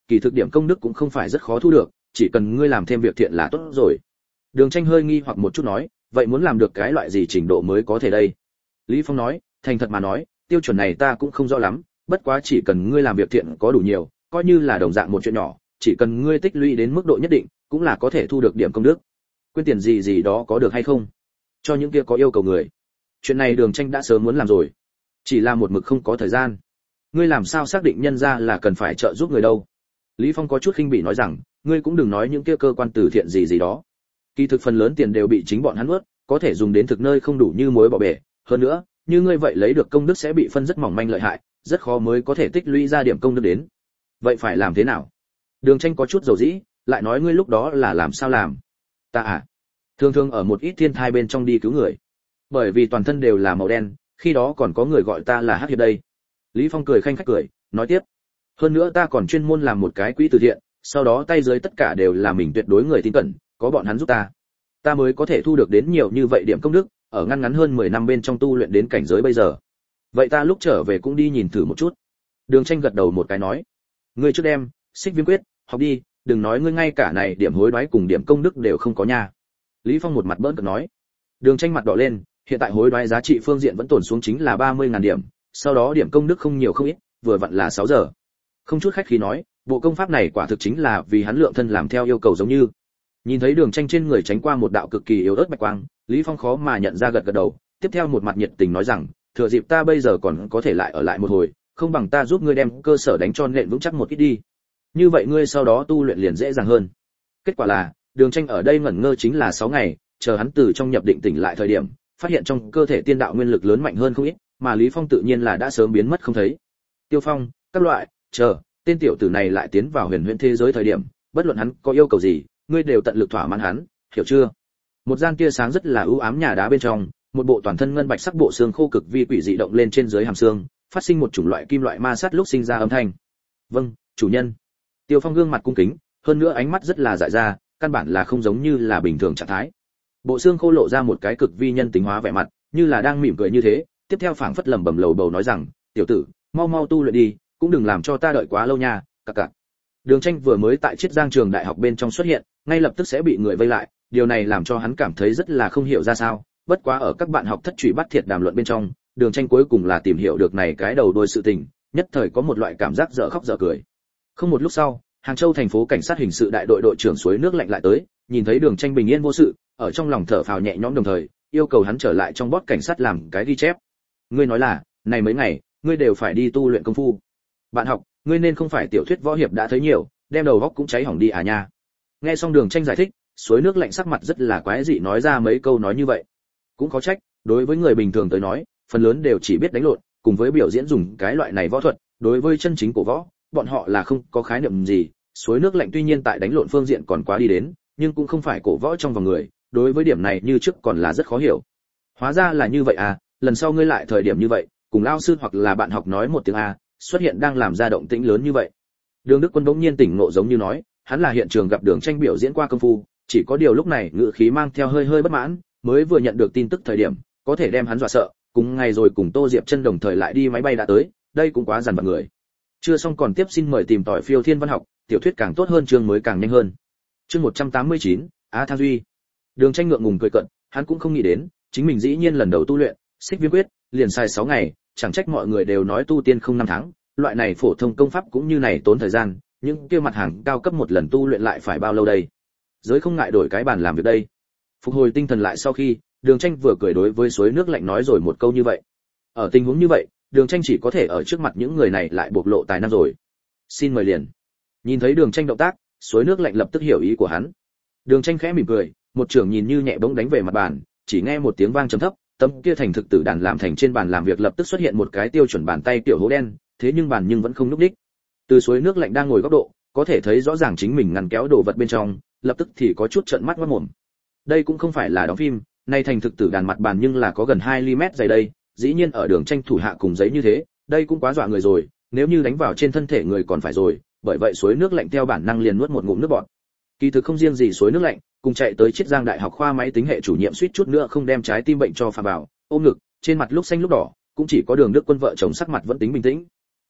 kỳ thực điểm công đức cũng không phải rất khó thu được, chỉ cần ngươi làm thêm việc thiện là tốt rồi. Đường Tranh hơi nghi hoặc một chút nói, vậy muốn làm được cái loại gì trình độ mới có thể đây? Lý Phong nói, thành thật mà nói, tiêu chuẩn này ta cũng không rõ lắm, bất quá chỉ cần ngươi làm việc thiện có đủ nhiều, coi như là đồng dạng một chuyện nhỏ, chỉ cần ngươi tích lũy đến mức độ nhất định, cũng là có thể thu được điểm công đức. Quyên tiền gì gì đó có được hay không? Cho những kia có yêu cầu người. Chuyện này Đường Tranh đã sớm muốn làm rồi, chỉ là một mực không có thời gian. Ngươi làm sao xác định nhân ra là cần phải trợ giúp người đâu? Lý Phong có chút khinh bỉ nói rằng, ngươi cũng đừng nói những kia cơ quan từ thiện gì gì đó. Kỳ thực phần lớn tiền đều bị chính bọn hắn nuốt, có thể dùng đến thực nơi không đủ như muối bỏ bể, hơn nữa, như ngươi vậy lấy được công đức sẽ bị phân rất mỏng manh lợi hại, rất khó mới có thể tích lũy ra điểm công đức đến. Vậy phải làm thế nào? Đường Tranh có chút dầu dĩ, lại nói ngươi lúc đó là làm sao làm? Ta à, thường thường ở một ít thiên thai bên trong đi cứu người. Bởi vì toàn thân đều là màu đen, khi đó còn có người gọi ta là Hắc Hiệp đây. Lý Phong cười khanh khách cười, nói tiếp. Hơn nữa ta còn chuyên môn làm một cái quỹ từ thiện, sau đó tay dưới tất cả đều là mình tuyệt đối người tin cẩn, có bọn hắn giúp ta, ta mới có thể thu được đến nhiều như vậy điểm công đức, ở ngăn ngắn hơn mười năm bên trong tu luyện đến cảnh giới bây giờ. Vậy ta lúc trở về cũng đi nhìn thử một chút. Đường Tranh gật đầu một cái nói, ngươi trước đem Xích Viêm quyết học đi, đừng nói ngươi ngay cả này điểm hối đoái cùng điểm công đức đều không có nha. Lý Phong một mặt bỡn cợt nói. Đường Tranh mặt đỏ lên, hiện tại hối đoái giá trị phương diện vẫn tồn xuống chính là ba mươi ngàn điểm, sau đó điểm công đức không nhiều không ít, vừa vặn là sáu giờ. Không chút khách khí nói, bộ công pháp này quả thực chính là vì hắn lượng thân làm theo yêu cầu giống như. Nhìn thấy Đường Tranh trên người tránh qua một đạo cực kỳ yếu ớt bạch quang, Lý Phong khó mà nhận ra, gật gật đầu, tiếp theo một mặt nhiệt tình nói rằng, thừa dịp ta bây giờ còn có thể lại ở lại một hồi, không bằng ta giúp ngươi đem cơ sở đánh cho nện vững chắc một ít đi. Như vậy ngươi sau đó tu luyện liền dễ dàng hơn. Kết quả là, Đường Tranh ở đây ngẩn ngơ chính là sáu ngày, chờ hắn từ trong nhập định tỉnh lại thời điểm, phát hiện trong cơ thể tiên đạo nguyên lực lớn mạnh hơn không ít, mà Lý Phong tự nhiên là đã sớm biến mất không thấy. Tiêu Phong, các loại, chờ, tên tiểu tử này lại tiến vào huyền huyễn thế giới thời điểm, bất luận hắn có yêu cầu gì, ngươi đều tận lực thỏa mãn hắn, hiểu chưa? Một gian tia sáng rất là u ám nhà đá bên trong, một bộ toàn thân ngân bạch sắc bộ xương khô cực vi quỷ dị động lên trên dưới hàm xương, phát sinh một chủng loại kim loại ma sát lúc sinh ra âm thanh. Vâng, chủ nhân. Tiêu Phong gương mặt cung kính, hơn nữa ánh mắt rất là dại ra, căn bản là không giống như là bình thường trạng thái. Bộ xương khô lộ ra một cái cực vi nhân tính hóa vẻ mặt, như là đang mỉm cười như thế, tiếp theo phảng phất lẩm bẩm lầu bầu nói rằng, tiểu tử, mau mau tu luyện đi, cũng đừng làm cho ta đợi quá lâu nha, cặc cặc. Đường Tranh vừa mới tại Chiết Giang trường đại học bên trong xuất hiện, ngay lập tức sẽ bị người vây lại, điều này làm cho hắn cảm thấy rất là không hiểu ra sao, bất quá ở các bạn học thất trụy bắt thiệt đàm luận bên trong, Đường Tranh cuối cùng là tìm hiểu được này cái đầu đuôi sự tình, nhất thời có một loại cảm giác dở khóc dở cười. Không một lúc sau, Hàng Châu thành phố cảnh sát hình sự đại đội đội trưởng Suối Nước Lạnh lại tới, nhìn thấy Đường Tranh bình yên vô sự, ở trong lòng thở phào nhẹ nhõm, đồng thời yêu cầu hắn trở lại trong bót cảnh sát làm cái ghi chép. Ngươi nói là, này mấy ngày, ngươi đều phải đi tu luyện công phu. Bạn học, ngươi nên không phải tiểu thuyết võ hiệp đã thấy nhiều, đem đầu óc cũng cháy hỏng đi à nha. Nghe xong Đường Tranh giải thích, Suối Nước Lạnh sắc mặt rất là quái dị nói ra mấy câu nói như vậy. Cũng có trách, đối với người bình thường tới nói, phần lớn đều chỉ biết đánh lộn, cùng với biểu diễn dùng cái loại này võ thuật, đối với chân chính cổ võ, bọn họ là không có khái niệm gì. Suối Nước Lạnh tuy nhiên tại đánh lộn phương diện còn quá đi đến, nhưng cũng không phải cổ võ trong vòng người, đối với điểm này như trước còn là rất khó hiểu. Hóa ra là như vậy à, lần sau ngươi lại thời điểm như vậy, cùng lao sư hoặc là bạn học nói một tiếng a, xuất hiện đang làm ra động tĩnh lớn như vậy. Đường Đức Quân bỗng nhiên tỉnh ngộ giống như nói, hắn là hiện trường gặp Đường Tranh biểu diễn qua công phu, chỉ có điều lúc này ngữ khí mang theo hơi hơi bất mãn, mới vừa nhận được tin tức thời điểm, có thể đem hắn dọa sợ, cùng ngày rồi cùng Tô Diệp Chân đồng thời lại đi máy bay đã tới, đây cũng quá dằn vặt người. Chưa xong còn tiếp, xin mời tìm tỏi Phiêu Thiên Văn học, tiểu thuyết càng tốt hơn chương mới càng nhanh hơn. Chương một trăm tám mươi chín, Á Tha Duy. Đường Tranh ngượng ngùng cười cận, hắn cũng không nghĩ đến, chính mình dĩ nhiên lần đầu tu luyện Xích Viêm quyết, liền sai sáu ngày, chẳng trách mọi người đều nói tu tiên không năm tháng, loại này phổ thông công pháp cũng như này tốn thời gian, những kia mặt hàng cao cấp một lần tu luyện lại phải bao lâu đây? Giới không ngại đổi cái bàn làm việc đây. Phục hồi tinh thần lại sau khi, Đường Tranh vừa cười đối với Suối Nước Lạnh nói rồi một câu như vậy. Ở tình huống như vậy, Đường Tranh chỉ có thể ở trước mặt những người này lại bộc lộ tài năng rồi. Xin mời liền. Nhìn thấy Đường Tranh động tác, Suối Nước Lạnh lập tức hiểu ý của hắn. Đường Tranh khẽ mỉm cười, một trường nhìn như nhẹ bỗng đánh về mặt bàn, chỉ nghe một tiếng vang trầm thấp, tấm kia thành thực tử đàn làm thành trên bàn làm việc lập tức xuất hiện một cái tiêu chuẩn bàn tay tiểu hố đen, thế nhưng bàn nhưng vẫn không lúc đích. Từ Suối Nước Lạnh đang ngồi góc độ, có thể thấy rõ ràng chính mình ngăn kéo đồ vật bên trong, lập tức thì có chút trợn mắt ngoác mồm. Đây cũng không phải là đóng phim, nay thành thực tử đàn mặt bàn nhưng là có gần hai mi-li-mét dày đây, dĩ nhiên ở Đường Tranh thủ hạ cùng giấy như thế, đây cũng quá dọa người rồi, nếu như đánh vào trên thân thể người còn phải rồi, bởi vậy Suối Nước Lạnh theo bản năng liền nuốt một ngụm nước bọt. Kỳ thực không riêng gì Suối Nước Lạnh, cùng chạy tới Chiết Giang Đại học khoa máy tính hệ chủ nhiệm suýt chút nữa không đem trái tim bệnh cho phà vào, ôm ngực, trên mặt lúc xanh lúc đỏ, cũng chỉ có Đường Đức Quân vợ chồng sắc mặt vẫn tính bình tĩnh.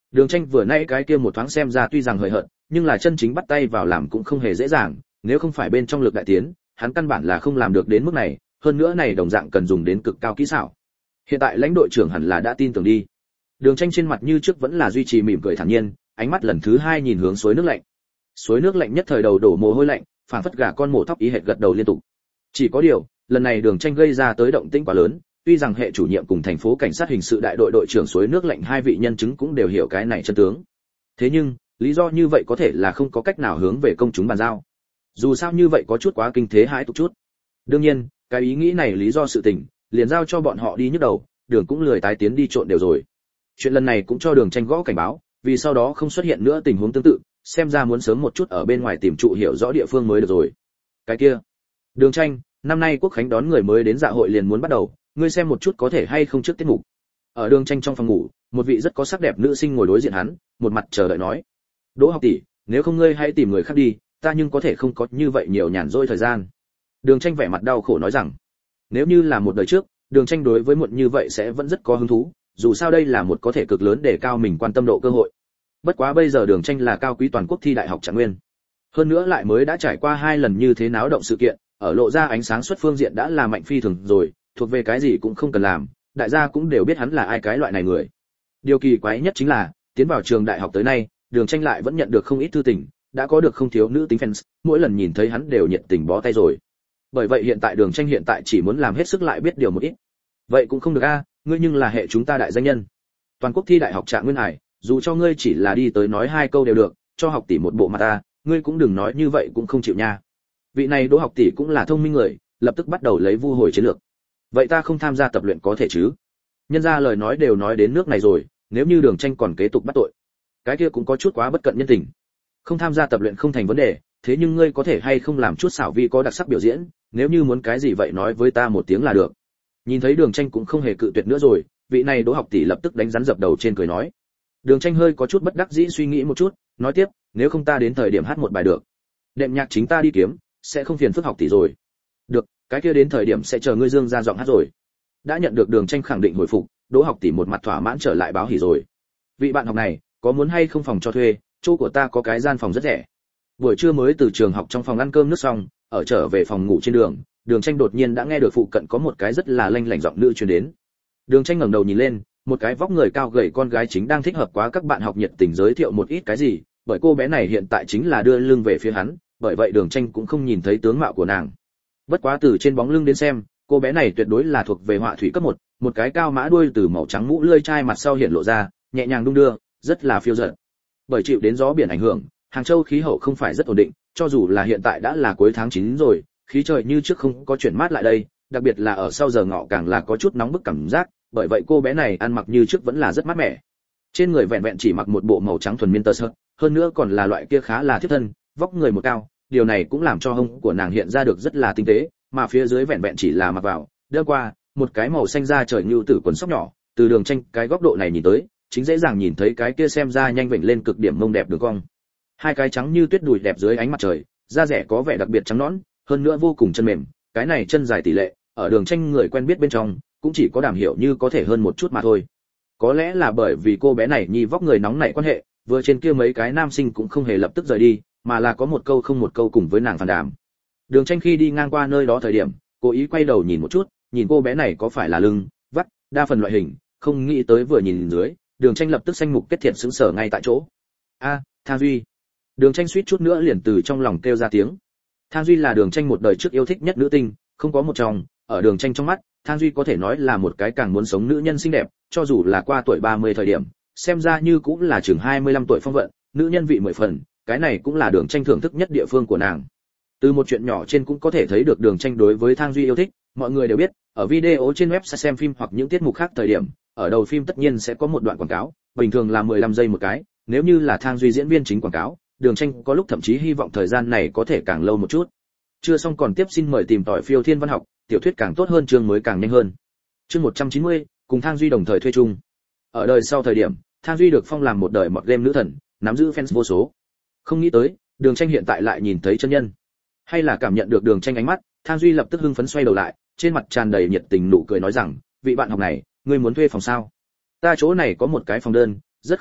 Đường Tranh vừa nãy cái kia một thoáng xem ra tuy rằng hời hợt, nhưng là chân chính bắt tay vào làm cũng không hề dễ dàng, nếu không phải bên trong lực đại tiến, hắn căn bản là không làm được đến mức này, hơn nữa này đồng dạng cần dùng đến cực cao kỹ xảo. Hiện tại lãnh đội trưởng hẳn là đã tin tưởng đi. Đường Tranh trên mặt như trước vẫn là duy trì mỉm cười thản nhiên, ánh mắt lần thứ hai nhìn hướng suối nước lạnh. Suối nước lạnh nhất thời đầu đổ mồ hôi lạnh, phảng phất gà con mổ thóc ý hệt gật đầu liên tục. Chỉ có điều, lần này Đường Tranh gây ra tới động tĩnh quá lớn, tuy rằng hệ chủ nhiệm cùng thành phố cảnh sát hình sự đại đội đội trưởng suối nước lạnh hai vị nhân chứng cũng đều hiểu cái này chân tướng. Thế nhưng, lý do như vậy có thể là không có cách nào hướng về công chúng bàn giao. Dù sao như vậy có chút quá kinh thế hãi tục chút. Đương nhiên, cái ý nghĩ này lý do sự tình, liền giao cho bọn họ đi nhức đầu, Đường cũng lười tái tiến đi trộn đều rồi. Chuyện lần này cũng cho Đường Tranh gõ cảnh báo, vì sau đó không xuất hiện nữa tình huống tương tự, xem ra muốn sớm một chút ở bên ngoài tìm trụ hiểu rõ địa phương mới được rồi. Cái kia, Đường Tranh, năm nay quốc khánh đón người mới đến dạ hội liền muốn bắt đầu, ngươi xem một chút có thể hay không trước tiết mục. Ở Đường Tranh trong phòng ngủ, một vị rất có sắc đẹp nữ sinh ngồi đối diện hắn, một mặt chờ đợi nói: "Đỗ học tỷ, nếu không ngươi hãy tìm người khác đi, ta nhưng có thể không có như vậy nhiều nhàn rỗi thời gian." Đường Tranh vẻ mặt đau khổ nói rằng, nếu như là một đời trước, Đường Tranh đối với muộn như vậy sẽ vẫn rất có hứng thú, dù sao đây là một có thể cực lớn để cao mình quan tâm độ cơ hội. Bất quá bây giờ Đường Tranh là cao quý toàn quốc thi đại học trạng nguyên, hơn nữa lại mới đã trải qua hai lần như thế náo động sự kiện, ở lộ ra ánh sáng xuất phương diện đã là mạnh phi thường rồi, thuộc về cái gì cũng không cần làm, đại gia cũng đều biết hắn là ai cái loại này người. Điều kỳ quái nhất chính là, tiến vào trường đại học tới nay, Đường Tranh lại vẫn nhận được không ít thư tình, đã có được không thiếu nữ tính fans, mỗi lần nhìn thấy hắn đều nhiệt tình bó tay rồi. Bởi vậy hiện tại Đường Tranh hiện tại chỉ muốn làm hết sức lại biết điều một ít. Vậy cũng không được a, ngươi nhưng là hệ chúng ta đại danh nhân, toàn quốc thi đại học trạng nguyên hải, dù cho ngươi chỉ là đi tới nói hai câu đều được, cho học tỷ một bộ mặt ta, ngươi cũng đừng nói như vậy cũng không chịu nha. Vị này Đỗ học tỷ cũng là thông minh người, lập tức bắt đầu lấy vu hồi chiến lược. Vậy ta không tham gia tập luyện có thể chứ? Nhân ra lời nói đều nói đến nước này rồi, nếu như Đường Tranh còn kế tục bắt tội, cái kia cũng có chút quá bất cận nhân tình. Không tham gia tập luyện không thành vấn đề, thế nhưng ngươi có thể hay không làm chút xảo vi có đặc sắc biểu diễn, nếu như muốn cái gì vậy nói với ta một tiếng là được. Nhìn thấy Đường Tranh cũng không hề cự tuyệt nữa rồi, vị này Đỗ học tỷ lập tức đánh rắn dập đầu trên cười nói. Đường Tranh hơi có chút bất đắc dĩ suy nghĩ một chút, nói tiếp, nếu không ta đến thời điểm hát một bài được. Đệm nhạc chính ta đi kiếm, sẽ không phiền phức học tỷ rồi. Được, cái kia đến thời điểm sẽ chờ ngươi Dương ra giọng hát rồi. Đã nhận được Đường Tranh khẳng định hồi phục, Đỗ học tỷ một mặt thỏa mãn trở lại báo hỉ rồi. Vị bạn học này, có muốn hay không phòng cho thuê, chỗ của ta có cái gian phòng rất rẻ. Buổi trưa mới từ trường học trong phòng ăn cơm nước xong, ở trở về phòng ngủ trên đường, Đường Tranh đột nhiên đã nghe được phụ cận có một cái rất là lanh lảnh giọng nữ truyền đến. Đường Tranh ngẩng đầu nhìn lên, một cái vóc người cao gầy con gái chính đang thích hợp quá các bạn học nhiệt tình giới thiệu một ít cái gì, bởi cô bé này hiện tại chính là đưa lưng về phía hắn, bởi vậy Đường Tranh cũng không nhìn thấy tướng mạo của nàng. Bất quá từ trên bóng lưng đến xem, cô bé này tuyệt đối là thuộc về họa thủy cấp một, một cái cao mã đuôi từ màu trắng mũ lưỡi chai mặt sau hiện lộ ra, nhẹ nhàng đung đưa, rất là phiêu dật. Bởi chịu đến gió biển ảnh hưởng, Hàng Châu khí hậu không phải rất ổn định, cho dù là hiện tại đã là cuối tháng chín rồi, khí trời như trước không có chuyển mát lại đây, đặc biệt là ở sau giờ ngọ càng là có chút nóng bức cảm giác, bởi vậy cô bé này ăn mặc như trước vẫn là rất mát mẻ. Trên người vẹn vẹn chỉ mặc một bộ màu trắng thuần miên tơ sơ, hơn nữa còn là loại kia khá là thiết thân, vóc người một cao, điều này cũng làm cho hông của nàng hiện ra được rất là tinh tế, mà phía dưới vẹn vẹn chỉ là mặc vào, đưa qua, một cái màu xanh da trời như tử quần sóc nhỏ, từ Đường Tranh cái góc độ này nhìn tới, chính dễ dàng nhìn thấy cái kia xem ra nhanh vểnh lên cực điểm mông đẹp đường cong. Hai cái trắng như tuyết đùi đẹp dưới ánh mặt trời, da rẻ có vẻ đặc biệt trắng nõn, hơn nữa vô cùng chân mềm, cái này chân dài tỷ lệ, ở Đường Tranh người quen biết bên trong, cũng chỉ có Đàm Hiểu Như có thể hơn một chút mà thôi. Có lẽ là bởi vì cô bé này nhi vóc người nóng nảy quan hệ, vừa trên kia mấy cái nam sinh cũng không hề lập tức rời đi, mà là có một câu không một câu cùng với nàng phàn đàm. Đường Tranh khi đi ngang qua nơi đó thời điểm, cố ý quay đầu nhìn một chút, nhìn cô bé này có phải là lưng, vắt, đa phần loại hình, không nghĩ tới vừa nhìn dưới, Đường Tranh lập tức xanh mục kết thiện sững sờ ngay tại chỗ. A, Thang Duy. Đường Tranh suýt chút nữa liền từ trong lòng kêu ra tiếng. Thang Duy là Đường Tranh một đời trước yêu thích nhất nữ tinh, không có một trong, ở Đường Tranh trong mắt, Thang Duy có thể nói là một cái càng muốn sống nữ nhân xinh đẹp, cho dù là qua tuổi ba mươi thời điểm, xem ra như cũng là chừng hai mươi lăm tuổi phong vận, nữ nhân vị mười phần, cái này cũng là Đường Tranh thưởng thức nhất địa phương của nàng. Từ một chuyện nhỏ trên cũng có thể thấy được Đường Tranh đối với Thang Duy yêu thích, mọi người đều biết, ở video trên web xem phim hoặc những tiết mục khác thời điểm, ở đầu phim tất nhiên sẽ có một đoạn quảng cáo, bình thường là mười lăm giây một cái, nếu như là Thang Duy diễn viên chính quảng cáo, Đường Tranh có lúc thậm chí hy vọng thời gian này có thể càng lâu một chút. Chưa xong còn tiếp xin mời tìm tỏi phiêu thiên văn học, tiểu thuyết càng tốt hơn chương mới càng nhanh hơn. Chương một trăm chín mươi, cùng Thang Duy đồng thời thuê chung. Ở đời sau thời điểm, Thang Duy được phong làm một đời mọt game nữ thần, nắm giữ fans vô số. Không nghĩ tới, Đường Tranh hiện tại lại nhìn thấy chân nhân. Hay là cảm nhận được Đường Tranh ánh mắt, Thang Duy lập tức hưng phấn xoay đầu lại, trên mặt tràn đầy nhiệt tình nụ cười nói rằng, vị bạn học này, ngươi muốn thuê phòng sao? Ta chỗ này có một cái phòng đơn, rất không tệ,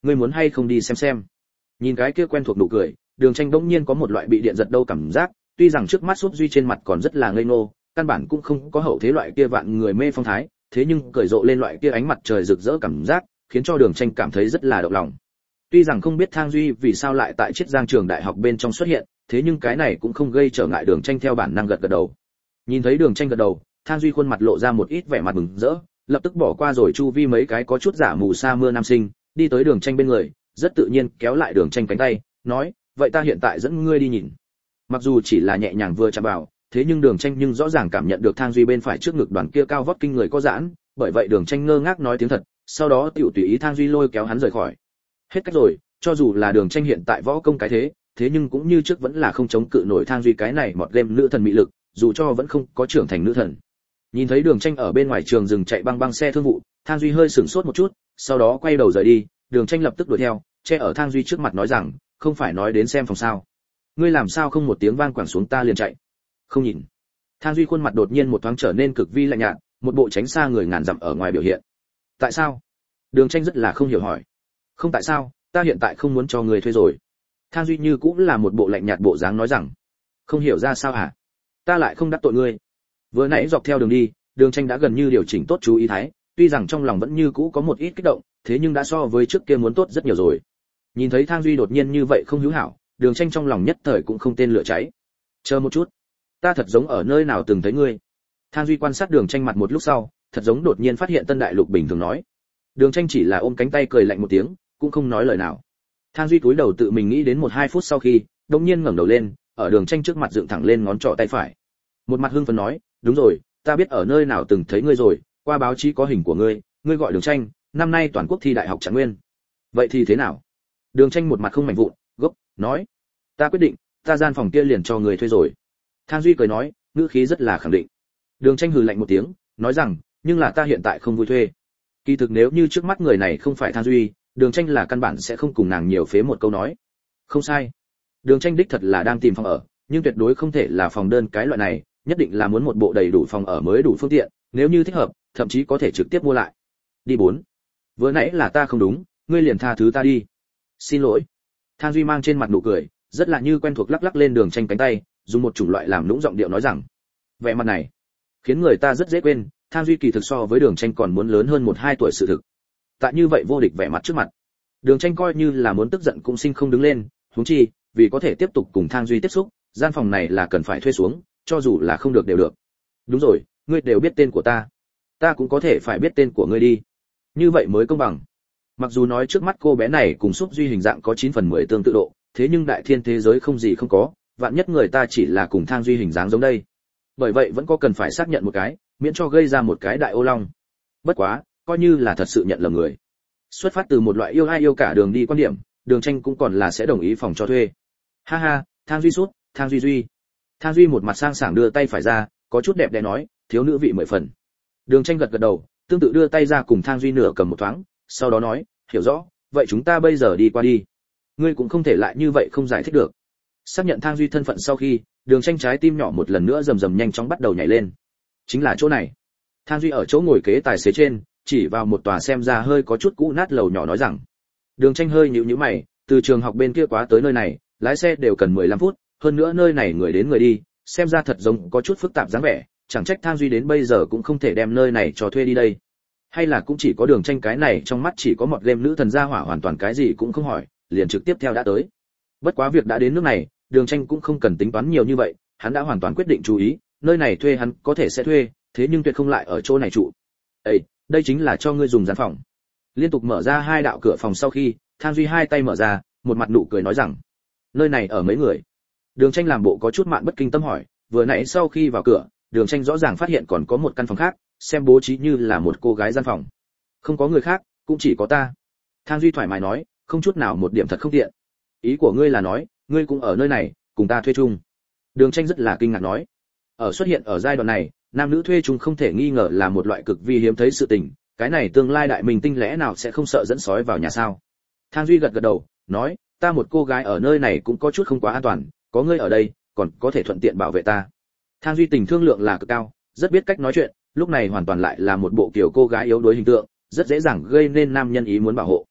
ngươi muốn hay không đi xem xem? Nhìn cái kia quen thuộc nụ cười, Đường Tranh bỗng nhiên có một loại bị điện giật đâu cảm giác, tuy rằng trước mắt Súp Duy trên mặt còn rất là ngây ngô, căn bản cũng không có hậu thế loại kia vạn người mê phong thái, thế nhưng cởi rộ lên loại kia ánh mặt trời rực rỡ cảm giác, khiến cho Đường Tranh cảm thấy rất là động lòng. Tuy rằng không biết Thang Duy vì sao lại tại Chiết Giang trường đại học bên trong xuất hiện, thế nhưng cái này cũng không gây trở ngại Đường Tranh theo bản năng gật gật đầu. Nhìn thấy Đường Tranh gật đầu, Thang Duy khuôn mặt lộ ra một ít vẻ mặt mừng rỡ, lập tức bỏ qua rồi chu vi mấy cái có chút giả mù sa mưa nam sinh, đi tới Đường Tranh bên người, rất tự nhiên kéo lại Đường Tranh cánh tay, nói, vậy ta hiện tại dẫn ngươi đi nhìn. Mặc dù chỉ là nhẹ nhàng vừa chạm vào, thế nhưng Đường Tranh nhưng rõ ràng cảm nhận được Thang Duy bên phải trước ngực đoàn kia cao vót kinh người có giãn, bởi vậy Đường Tranh ngơ ngác nói tiếng thật, sau đó tiểu tùy ý Thang Duy lôi kéo hắn rời khỏi. Hết cách rồi, cho dù là Đường Tranh hiện tại võ công cái thế, thế nhưng cũng như trước vẫn là không chống cự nổi Thang Duy cái này mọt game nữ thần mị lực, dù cho vẫn không có trưởng thành nữ thần. Nhìn thấy Đường Tranh ở bên ngoài trường dừng chạy băng băng xe thương vụ, Thang Duy hơi sửng sốt một chút, sau đó quay đầu rời đi, Đường Tranh lập tức đuổi theo, che ở Thang Duy trước mặt nói rằng, không phải nói đến xem phòng sao? Ngươi làm sao không một tiếng vang quẳng xuống ta liền chạy? Không nhìn. Thang Duy khuôn mặt đột nhiên một thoáng trở nên cực vi lạnh nhạt, một bộ tránh xa người ngàn dặm ở ngoài biểu hiện. Tại sao? Đường Tranh rất là không hiểu hỏi. Không tại sao, ta hiện tại không muốn cho người thuê rồi. Thang Duy như cũng là một bộ lạnh nhạt bộ dáng nói rằng. Không hiểu ra sao hả? Ta lại không đắc tội ngươi. Vừa nãy dọc theo đường đi, Đường Tranh đã gần như điều chỉnh tốt chú ý thái, tuy rằng trong lòng vẫn như cũ có một ít kích động, thế nhưng đã so với trước kia muốn tốt rất nhiều rồi. Nhìn thấy Thang Duy đột nhiên như vậy không hữu hảo, Đường Tranh trong lòng nhất thời cũng không tên lửa cháy. Chờ một chút, ta thật giống ở nơi nào từng thấy ngươi. Thang Duy quan sát Đường Tranh mặt một lúc sau, thật giống đột nhiên phát hiện Tân Đại Lục bình thường nói. Đường Tranh chỉ là ôm cánh tay cười lạnh một tiếng, cũng không nói lời nào. Thang Duy cúi đầu tự mình nghĩ đến một hai phút sau khi, đột nhiên ngẩng đầu lên, ở Đường Tranh trước mặt dựng thẳng lên ngón trỏ tay phải. Một mặt hưng phấn nói, đúng rồi, ta biết ở nơi nào từng thấy ngươi rồi, qua báo chí có hình của ngươi, ngươi gọi Đường Tranh, năm nay toàn quốc thi đại học Trạng Nguyên. Vậy thì thế nào? Đường Tranh một mặt không mảnh vụn, gấp, nói, ta quyết định, ta gian phòng kia liền cho người thuê rồi. Thang Duy cười nói, ngữ khí rất là khẳng định. Đường Tranh hừ lạnh một tiếng, nói rằng, nhưng là ta hiện tại không vui thuê. Kỳ thực nếu như trước mắt người này không phải Thang Duy, Đường Tranh là căn bản sẽ không cùng nàng nhiều phế một câu nói. Không sai. Đường Tranh đích thật là đang tìm phòng ở, nhưng tuyệt đối không thể là phòng đơn cái loại này, nhất định là muốn một bộ đầy đủ phòng ở mới đủ phương tiện, nếu như thích hợp, thậm chí có thể trực tiếp mua lại. Đi bốn. Vừa nãy là ta không đúng, ngươi liền tha thứ ta đi. Xin lỗi. Thang Duy mang trên mặt nụ cười, rất là như quen thuộc lắc lắc lên Đường Tranh cánh tay, dùng một chủng loại làm lũng giọng điệu nói rằng, vẻ mặt này khiến người ta rất dễ quên, Thang Duy kỳ thực so với Đường Tranh còn muốn lớn hơn một hai tuổi sự thực. Tại như vậy vô địch vẻ mặt trước mặt, Đường Tranh coi như là muốn tức giận cũng sinh không đứng lên, huống chi, vì có thể tiếp tục cùng Thang Duy tiếp xúc, gian phòng này là cần phải thuê xuống, cho dù là không được đều được. Đúng rồi, ngươi đều biết tên của ta, ta cũng có thể phải biết tên của ngươi đi, như vậy mới công bằng. Mặc dù nói trước mắt cô bé này cùng Súp Duy hình dạng có chín phần mười tương tự độ, thế nhưng đại thiên thế giới không gì không có, vạn nhất người ta chỉ là cùng Thang Duy hình dáng giống đây. Bởi vậy vẫn có cần phải xác nhận một cái, miễn cho gây ra một cái đại ô long. Bất quá, coi như là thật sự nhận lầm người. Xuất phát từ một loại yêu ai yêu cả đường đi quan điểm, Đường Tranh cũng còn là sẽ đồng ý phòng cho thuê. Ha ha, Thang Duy sút, Thang Duy Duy. Thang Duy một mặt sang sảng đưa tay phải ra, có chút đẹp đẽ nói, thiếu nữ vị mười phần. Đường Tranh gật gật đầu, tương tự đưa tay ra cùng Thang Duy nửa cầm một thoáng, sau đó nói, hiểu rõ, vậy chúng ta bây giờ đi qua đi. Ngươi cũng không thể lại như vậy không giải thích được. Xác nhận Thang Duy thân phận sau khi, Đường Tranh trái tim nhỏ một lần nữa rầm rầm nhanh chóng bắt đầu nhảy lên. Chính là chỗ này. Thang Duy ở chỗ ngồi kế tài xế trên, chỉ vào một tòa xem ra hơi có chút cũ nát lầu nhỏ nói rằng. Đường Tranh hơi nhíu nhíu mày, từ trường học bên kia quá tới nơi này, lái xe đều cần mười lăm phút, hơn nữa nơi này người đến người đi, xem ra thật giống có chút phức tạp dáng vẻ, chẳng trách Thang Duy đến bây giờ cũng không thể đem nơi này cho thuê đi đây. Hay là cũng chỉ có Đường Tranh cái này trong mắt chỉ có một game nữ thần gia hỏa hoàn toàn cái gì cũng không hỏi, liền trực tiếp theo đã tới. Bất quá việc đã đến nước này, Đường Tranh cũng không cần tính toán nhiều như vậy, hắn đã hoàn toàn quyết định chú ý, nơi này thuê hắn có thể sẽ thuê, thế nhưng tuyệt không lại ở chỗ này trụ. Ê, đây chính là cho ngươi dùng gian phòng. Liên tục mở ra hai đạo cửa phòng sau khi, Thang Duy hai tay mở ra, một mặt nụ cười nói rằng, nơi này ở mấy người? Đường Tranh làm bộ có chút mạn bất kinh tâm hỏi, vừa nãy sau khi vào cửa, Đường Tranh rõ ràng phát hiện còn có một căn phòng khác, xem bố trí như là một cô gái gian phòng. Không có người khác, cũng chỉ có ta. Thang Duy thoải mái nói, không chút nào một điểm thật không tiện. Ý của ngươi là nói, ngươi cũng ở nơi này, cùng ta thuê chung. Đường Tranh rất là kinh ngạc nói, ở xuất hiện ở giai đoạn này, nam nữ thuê chung không thể nghi ngờ là một loại cực vi hiếm thấy sự tình, cái này tương lai đại minh tinh lẽ nào sẽ không sợ dẫn sói vào nhà sao? Thang Duy gật gật đầu, nói, ta một cô gái ở nơi này cũng có chút không quá an toàn, có ngươi ở đây, còn có thể thuận tiện bảo vệ ta. Thang Duy tình thương lượng là cực cao, rất biết cách nói chuyện, lúc này hoàn toàn lại là một bộ kiểu cô gái yếu đuối hình tượng, rất dễ dàng gây nên nam nhân ý muốn bảo hộ.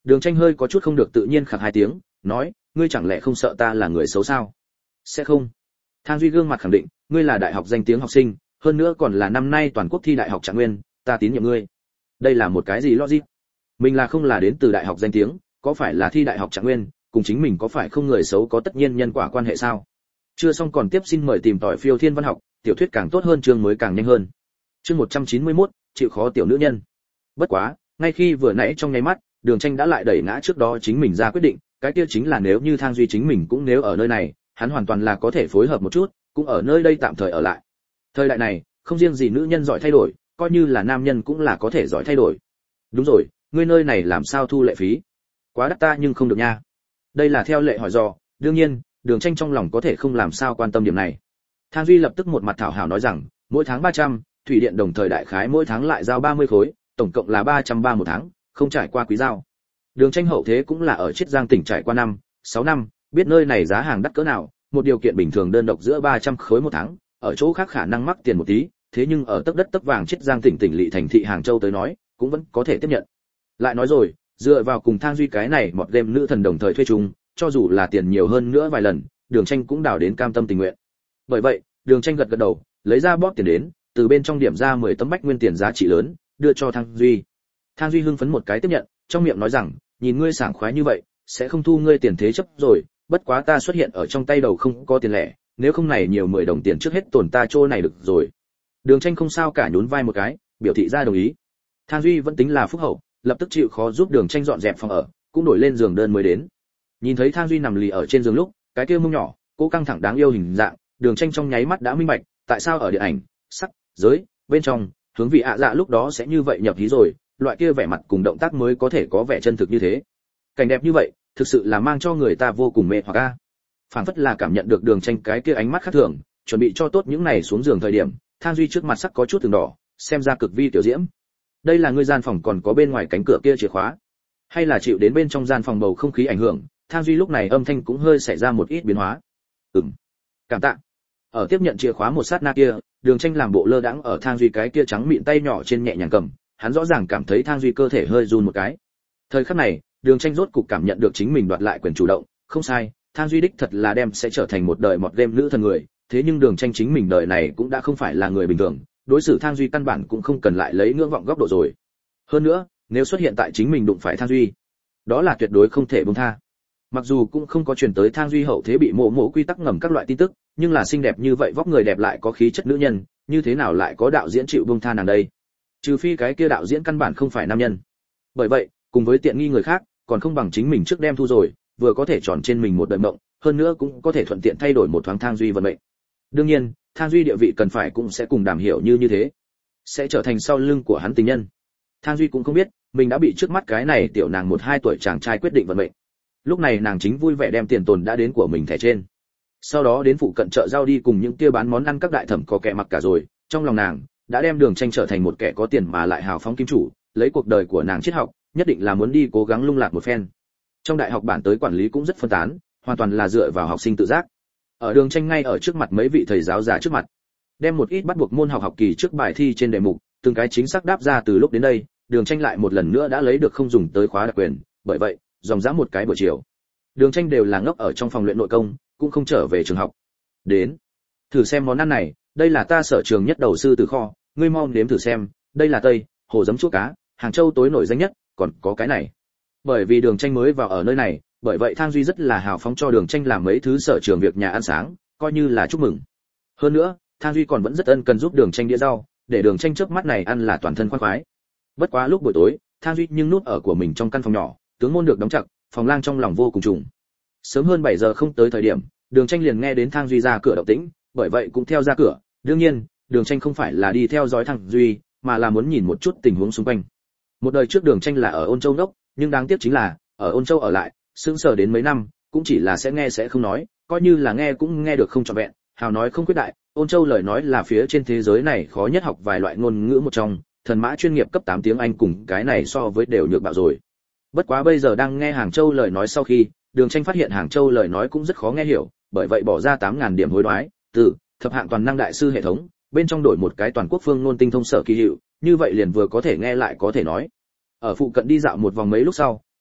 Đường Tranh hơi có chút không được tự nhiên khạc hai tiếng, nói, ngươi chẳng lẽ không sợ ta là người xấu sao? Sẽ không. Thang Duy gương mặt khẳng định, ngươi là đại học danh tiếng học sinh, hơn nữa còn là năm nay toàn quốc thi đại học trạng nguyên, ta tín nhiệm ngươi. Đây là một cái gì logic? Mình là không là đến từ đại học danh tiếng, có phải là thi đại học trạng nguyên, cùng chính mình có phải không người xấu có tất nhiên nhân quả quan hệ sao? Chưa xong còn tiếp, xin mời tìm tỏi Phiêu Thiên Văn học, tiểu thuyết càng tốt hơn chương mới càng nhanh hơn. Chương một trăm chín mươi mốt, chịu khó tiểu nữ nhân. Bất quá, ngay khi vừa nãy trong nháy mắt, Đường Tranh đã lại đẩy ngã trước đó chính mình ra quyết định, cái kia chính là nếu như Thang Duy chính mình cũng nếu ở nơi này, hắn hoàn toàn là có thể phối hợp một chút, cũng ở nơi đây tạm thời ở lại. Thời đại này, không riêng gì nữ nhân giỏi thay đổi, coi như là nam nhân cũng là có thể giỏi thay đổi. Đúng rồi, ngươi nơi này làm sao thu lệ phí? Quá đắt ta nhưng không được nha. Đây là theo lệ hỏi dò, đương nhiên, Đường Tranh trong lòng có thể không làm sao quan tâm điểm này. Thang Duy lập tức một mặt thảo hảo nói rằng, mỗi tháng ba trăm, thủy điện đồng thời đại khái mỗi tháng lại giao ba mươi khối, tổng cộng là ba trăm ba một tháng, không trải qua quý giao. Đường Tranh hậu thế cũng là ở Chiết Giang tỉnh trải qua năm, sáu năm, biết nơi này giá hàng đắt cỡ nào, một điều kiện bình thường đơn độc giữa ba trăm khối một tháng, ở chỗ khác khả năng mắc tiền một tí, thế nhưng ở tấc đất tấc vàng Chiết Giang tỉnh tỉnh lỵ thành thị Hàng Châu tới nói, cũng vẫn có thể tiếp nhận. Lại nói rồi, dựa vào cùng Thang Duy cái này một game nữ thần đồng thời thuê chung, cho dù là tiền nhiều hơn nữa vài lần, Đường Tranh cũng đào đến cam tâm tình nguyện. Bởi vậy, Đường Tranh gật gật đầu, lấy ra bóp tiền đến, từ bên trong điểm ra mười tấm bách nguyên tiền giá trị lớn, đưa cho Thang Duy. Thang Duy hưng phấn một cái tiếp nhận, trong miệng nói rằng, nhìn ngươi sảng khoái như vậy, sẽ không thu ngươi tiền thế chấp rồi, bất quá ta xuất hiện ở trong tay đầu không có tiền lẻ, nếu không này nhiều mười đồng tiền trước hết tổn ta chỗ này được rồi. Đường Tranh không sao cả, nhún vai một cái, biểu thị ra đồng ý. Thang Duy vẫn tính là phúc hậu, lập tức chịu khó giúp Đường Tranh dọn dẹp phòng ở, cũng đổi lên giường đơn mới đến. Nhìn thấy Thang Duy nằm lì ở trên giường lúc, cái kia mông nhỏ, cô căng thẳng đáng yêu hình dạng, Đường Tranh trong nháy mắt đã minh bạch, tại sao ở điện ảnh, sắc, giới, bên trong, hướng vị ạ dạ lúc đó sẽ như vậy nhập hí rồi, loại kia vẻ mặt cùng động tác mới có thể có vẻ chân thực như thế. Cảnh đẹp như vậy, thực sự là mang cho người ta vô cùng mê hoặc a. Phảng phất là cảm nhận được Đường Tranh cái kia ánh mắt khác thường, chuẩn bị cho tốt những này xuống giường thời điểm, Thang Duy trước mặt sắc có chút từng đỏ, xem ra cực vi tiểu diễm. Đây là ngươi gian phòng còn có bên ngoài cánh cửa kia chìa khóa, hay là chịu đến bên trong gian phòng bầu không khí ảnh hưởng? Thang Duy lúc này âm thanh cũng hơi xảy ra một ít biến hóa. Ừm, cảm tạ. Ở tiếp nhận chìa khóa một sát na kia, Đường Tranh làm bộ lơ đãng ở Thang Duy cái kia trắng mịn tay nhỏ trên nhẹ nhàng cầm, hắn rõ ràng cảm thấy Thang Duy cơ thể hơi run một cái. Thời khắc này, Đường Tranh rốt cục cảm nhận được chính mình đoạt lại quyền chủ động, không sai, Thang Duy đích thật là đem sẽ trở thành một đời một game nữ thần người, thế nhưng Đường Tranh chính mình đời này cũng đã không phải là người bình thường, đối xử Thang Duy căn bản cũng không cần lại lấy ngưỡng vọng góc độ rồi. Hơn nữa, nếu xuất hiện tại chính mình đụng phải Thang Duy, đó là tuyệt đối không thể buông tha. Mặc dù cũng không có truyền tới Thang Duy hậu thế bị mộ mộ quy tắc ngầm các loại tin tức, nhưng là xinh đẹp như vậy, vóc người đẹp lại có khí chất nữ nhân, như thế nào lại có đạo diễn chịu buông tha nàng đây? Trừ phi cái kia đạo diễn căn bản không phải nam nhân. Bởi vậy, cùng với tiện nghi người khác, còn không bằng chính mình trước đem thu rồi, vừa có thể tròn trên mình một đời mộng, hơn nữa cũng có thể thuận tiện thay đổi một thoáng Thang Duy vận mệnh. Đương nhiên, Thang Duy địa vị cần phải cũng sẽ cùng Đàm Hiểu Như như thế, sẽ trở thành sau lưng của hắn tình nhân. Thang Duy cũng không biết, mình đã bị trước mắt cái này tiểu nàng một hai tuổi chàng trai quyết định vận mệnh. Lúc này nàng chính vui vẻ đem tiền tồn đã đến của mình thẻ trên, sau đó đến phụ cận chợ rau đi cùng những kia bán món ăn các đại thẩm có kẻ mặc cả rồi. Trong lòng nàng đã đem Đường Tranh trở thành một kẻ có tiền mà lại hào phóng kim chủ, lấy cuộc đời của nàng triết học, nhất định là muốn đi cố gắng lung lạc một phen. Trong đại học bản tới quản lý cũng rất phân tán, hoàn toàn là dựa vào học sinh tự giác. Ở Đường Tranh ngay ở trước mặt mấy vị thầy giáo già trước mặt, đem một ít bắt buộc môn học học kỳ trước bài thi trên đề mục, từng cái chính xác đáp ra. Từ lúc đến đây, Đường Tranh lại một lần nữa đã lấy được không dùng tới khóa đặc quyền, bởi vậy, dòng dã một cái buổi chiều, Đường Tranh đều là ngốc ở trong phòng luyện nội công, cũng không trở về trường học. Đến, thử xem món ăn này, đây là ta sở trường nhất đầu sư từ kho, ngươi mau nếm thử xem, đây là tây hồ giấm chua cá, Hàng Châu tối nổi danh nhất, còn có cái này. Bởi vì Đường Tranh mới vào ở nơi này, bởi vậy Thang Duy rất là hào phóng cho Đường Tranh làm mấy thứ sở trường việc nhà ăn sáng, coi như là chúc mừng. Hơn nữa, Thang Duy còn vẫn rất ân cần giúp Đường Tranh đĩa rau, để Đường Tranh chớp mắt này ăn là toàn thân khoái khoái. Bất quá lúc buổi tối, Thang Duy nhưng núp ở của mình trong căn phòng nhỏ, tướng môn được đóng chặt, phòng lang trong lòng vô cùng trùng. Sớm hơn bảy giờ không tới thời điểm, Đường Tranh liền nghe đến Thang Duy ra cửa động tĩnh, bởi vậy cũng theo ra cửa. Đương nhiên, Đường Tranh không phải là đi theo dõi Thang Duy, mà là muốn nhìn một chút tình huống xung quanh. Một đời trước Đường Tranh là ở Ôn Châu ngốc, nhưng đáng tiếc chính là, ở Ôn Châu ở lại, sững sờ đến mấy năm, cũng chỉ là sẽ nghe sẽ không nói, coi như là nghe cũng nghe được không trọn vẹn, hào nói không quyết đại. Ôn Châu lời nói là phía trên thế giới này khó nhất học vài loại ngôn ngữ một trong, thần mã chuyên nghiệp cấp tám tiếng Anh cùng cái này so với đều nhược bạo rồi. Bất quá bây giờ đang nghe Hàng Châu lời nói sau khi, Đường Tranh phát hiện Hàng Châu lời nói cũng rất khó nghe hiểu, bởi vậy bỏ ra tám nghìn điểm hối đoái, từ thập hạng toàn năng đại sư hệ thống, bên trong đổi một cái toàn quốc phương ngôn tinh thông sở kỳ hiệu, như vậy liền vừa có thể nghe lại có thể nói. Ở phụ cận đi dạo một vòng mấy lúc sau,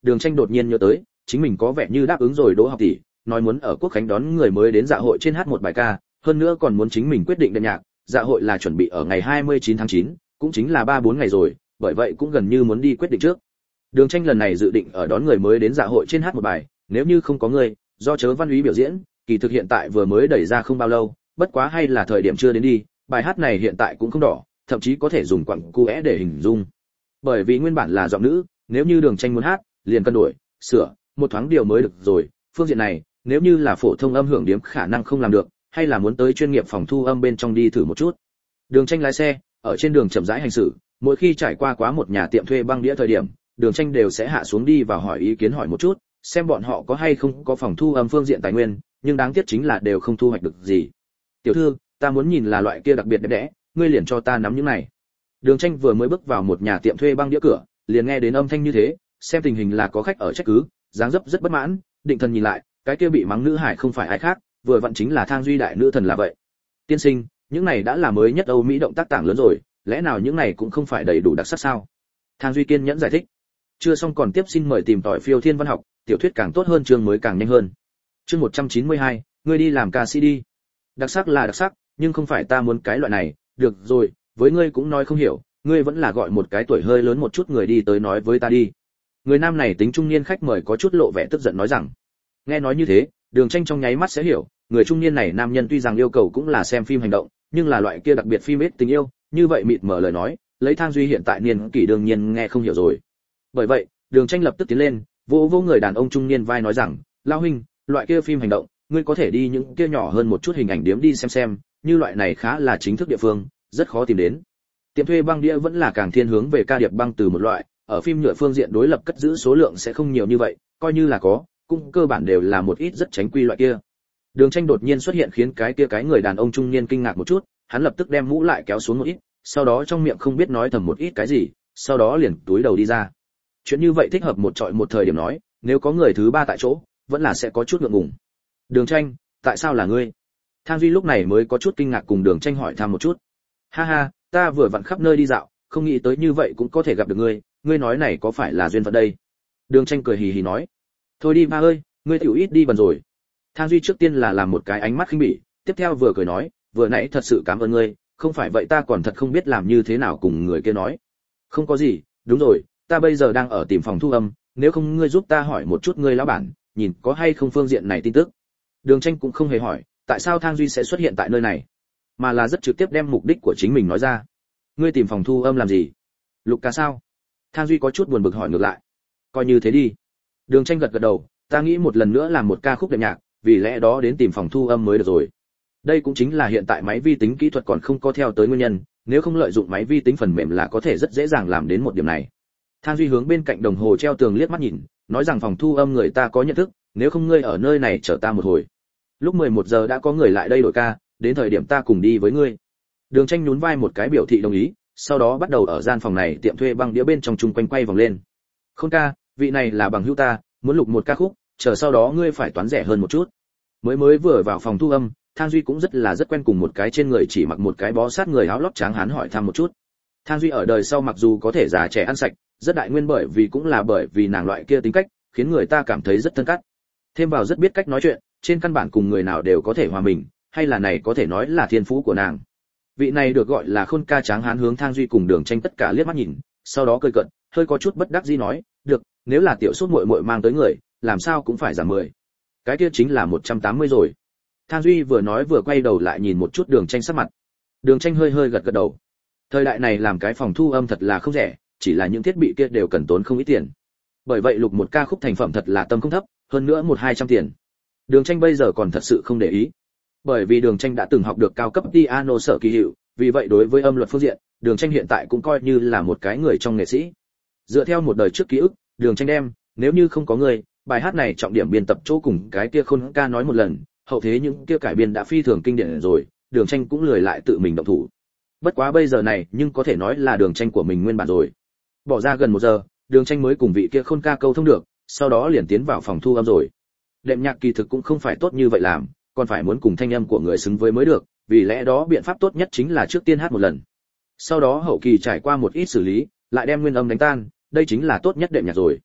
Đường Tranh đột nhiên nhớ tới, chính mình có vẻ như đáp ứng rồi Đỗ Học tỷ, nói muốn ở Quốc Khánh đón người mới đến dạ hội trên hát một bài ca, hơn nữa còn muốn chính mình quyết định đệm nhạc, dạ hội là chuẩn bị ở ngày hai mươi chín tháng chín, cũng chính là ba bốn ngày rồi, bởi vậy cũng gần như muốn đi quyết định trước. Đường Tranh lần này dự định ở đón người mới đến dạ hội trên hát một bài, nếu như không có người, do Chớ Văn Úy biểu diễn, kỳ thực hiện tại vừa mới đẩy ra không bao lâu, bất quá hay là thời điểm chưa đến đi, bài hát này hiện tại cũng không đỏ, thậm chí có thể dùng quặng cu é để hình dung. Bởi vì nguyên bản là giọng nữ, nếu như Đường Tranh muốn hát, liền cân đổi, sửa, một thoáng điều mới được rồi, phương diện này, nếu như là phổ thông âm hưởng điếm khả năng không làm được, hay là muốn tới chuyên nghiệp phòng thu âm bên trong đi thử một chút. Đường Tranh lái xe, ở trên đường chậm rãi hành xử, mỗi khi trải qua quá một nhà tiệm thuê băng đĩa thời điểm, Đường Tranh đều sẽ hạ xuống đi và hỏi ý kiến hỏi một chút, xem bọn họ có hay không có phòng thu âm phương diện tài nguyên, nhưng đáng tiếc chính là đều không thu hoạch được gì. Tiểu thư, ta muốn nhìn là loại kia đặc biệt đẹp đẽ, ngươi liền cho ta nắm những này. Đường Tranh vừa mới bước vào một nhà tiệm thuê băng đĩa cửa, liền nghe đến âm thanh như thế, xem tình hình là có khách ở trách cứ, dáng dấp rất bất mãn, định thần nhìn lại, cái kia bị mắng nữ hải không phải ai khác, vừa vặn chính là Thang Duy đại nữ thần là vậy. Tiên sinh, những này đã là mới nhất Âu Mỹ động tác tảng lớn rồi, lẽ nào những này cũng không phải đầy đủ đặc sắc sao? Thang Duy kiên nhẫn giải thích. Chưa xong còn tiếp, xin mời tìm tỏi phiêu thiên văn học, tiểu thuyết càng tốt hơn chương mới càng nhanh hơn. Chương một trăm chín mươi hai, ngươi đi làm ca sĩ đi. Đặc sắc là đặc sắc, nhưng không phải ta muốn cái loại này, được rồi, với ngươi cũng nói không hiểu, ngươi vẫn là gọi một cái tuổi hơi lớn một chút người đi tới nói với ta đi. Người nam này tính trung niên khách mời có chút lộ vẻ tức giận nói rằng. Nghe nói như thế, Đường Tranh trong nháy mắt sẽ hiểu, người trung niên này nam nhân tuy rằng yêu cầu cũng là xem phim hành động, nhưng là loại kia đặc biệt phim ít tình yêu, như vậy mịt mờ lời nói, lấy Thang Duy hiện tại niên kỷ đương nhiên nghe không hiểu rồi. Bởi vậy, Đường Tranh lập tức tiến lên, vỗ vỗ người đàn ông trung niên vai nói rằng, lão huynh, loại kia phim hành động, ngươi có thể đi những kia nhỏ hơn một chút hình ảnh điếm đi xem xem, như loại này khá là chính thức địa phương, rất khó tìm đến. Tiệm thuê băng đĩa vẫn là càng thiên hướng về ca điệp băng từ một loại, ở phim nhựa phương diện đối lập cất giữ số lượng sẽ không nhiều như vậy, coi như là có, cũng cơ bản đều là một ít rất tránh quy loại kia. Đường Tranh đột nhiên xuất hiện khiến cái kia cái người đàn ông trung niên kinh ngạc một chút, hắn lập tức đem mũ lại kéo xuống một ít, sau đó trong miệng không biết nói thầm một ít cái gì, sau đó liền túi đầu đi ra. Chuyện như vậy thích hợp một trọi một thời điểm nói, nếu có người thứ ba tại chỗ, vẫn là sẽ có chút ngượng ngùng. Đường Tranh, tại sao là ngươi? Thang Duy lúc này mới có chút kinh ngạc cùng Đường Tranh hỏi thăm một chút. Ha ha, ta vừa vặn khắp nơi đi dạo, không nghĩ tới như vậy cũng có thể gặp được ngươi, ngươi nói này có phải là duyên phận đây? Đường Tranh cười hì hì nói. Thôi đi ba ơi, ngươi tiểu ít đi bần rồi. Thang Duy trước tiên là làm một cái ánh mắt khinh bỉ, tiếp theo vừa cười nói, vừa nãy thật sự cảm ơn ngươi, không phải vậy ta còn thật không biết làm như thế nào cùng người kia nói. Không có gì, đúng rồi, ta bây giờ đang ở tìm phòng thu âm, nếu không ngươi giúp ta hỏi một chút ngươi lão bản, nhìn có hay không phương diện này tin tức. Đường Tranh cũng không hề hỏi, tại sao Thang Duy sẽ xuất hiện tại nơi này, mà là rất trực tiếp đem mục đích của chính mình nói ra. Ngươi tìm phòng thu âm làm gì? Lục ca sao? Thang Duy có chút buồn bực hỏi ngược lại. Coi như thế đi. Đường Tranh gật gật đầu, ta nghĩ một lần nữa làm một ca khúc đệm nhạc, vì lẽ đó đến tìm phòng thu âm mới được rồi. Đây cũng chính là hiện tại máy vi tính kỹ thuật còn không có theo tới nguyên nhân, nếu không lợi dụng máy vi tính phần mềm là có thể rất dễ dàng làm đến một điểm này. Thang Duy hướng bên cạnh đồng hồ treo tường liếc mắt nhìn, nói rằng phòng thu âm người ta có nhận thức, nếu không ngươi ở nơi này chờ ta một hồi. Lúc mười một giờ đã có người lại đây đổi ca, đến thời điểm ta cùng đi với ngươi. Đường Tranh nhún vai một cái biểu thị đồng ý, sau đó bắt đầu ở gian phòng này tiệm thuê băng đĩa bên trong chung quanh quay vòng lên. Khôn ca, vị này là bằng hữu ta, muốn lục một ca khúc, chờ sau đó ngươi phải toán rẻ hơn một chút. Mới mới vừa vào phòng thu âm, Thang Duy cũng rất là rất quen cùng một cái trên người chỉ mặc một cái bó sát người áo lót trắng hán hỏi thăm một chút. Thang Duy ở đời sau mặc dù có thể già trẻ ăn sạch, rất đại nguyên bởi vì cũng là bởi vì nàng loại kia tính cách, khiến người ta cảm thấy rất thân cắt. Thêm vào rất biết cách nói chuyện, trên căn bản cùng người nào đều có thể hòa mình, hay là này có thể nói là thiên phú của nàng. Vị này được gọi là Khôn ca tráng hán hướng Thang Duy cùng Đường Tranh tất cả liếc mắt nhìn, sau đó cười cợt, hơi có chút bất đắc dĩ nói, được, nếu là tiểu sốt muội muội mang tới người, làm sao cũng phải giảm mười. Cái kia chính là một trăm tám mươi rồi. Thang Duy vừa nói vừa quay đầu lại nhìn một chút Đường Tranh sắc mặt. Đường Tranh hơi hơi gật gật đầu. Thời đại này làm cái phòng thu âm thật là không rẻ, chỉ là những thiết bị kia đều cần tốn không ít tiền. Bởi vậy lục một ca khúc thành phẩm thật là tâm không thấp, hơn nữa một hai trăm tiền. Đường Tranh bây giờ còn thật sự không để ý. Bởi vì Đường Tranh đã từng học được cao cấp piano sở kỳ hiệu, vì vậy đối với âm luật phương diện, Đường Tranh hiện tại cũng coi như là một cái người trong nghệ sĩ. Dựa theo một đời trước ký ức, Đường Tranh đem, nếu như không có người, bài hát này trọng điểm biên tập chỗ cùng cái kia Khôn ca nói một lần, hậu thế những kia cải biên đã phi thường kinh điển rồi, Đường Tranh cũng lười lại tự mình động thủ. Bất quá bây giờ này, nhưng có thể nói là Đường Tranh của mình nguyên bản rồi. Bỏ ra gần một giờ, Đường Tranh mới cùng vị kia Khôn ca câu thông được, sau đó liền tiến vào phòng thu âm rồi. Đệm nhạc kỳ thực cũng không phải tốt như vậy làm, còn phải muốn cùng thanh âm của người xứng với mới được, vì lẽ đó biện pháp tốt nhất chính là trước tiên hát một lần. Sau đó hậu kỳ trải qua một ít xử lý, lại đem nguyên âm đánh tan, đây chính là tốt nhất đệm nhạc rồi.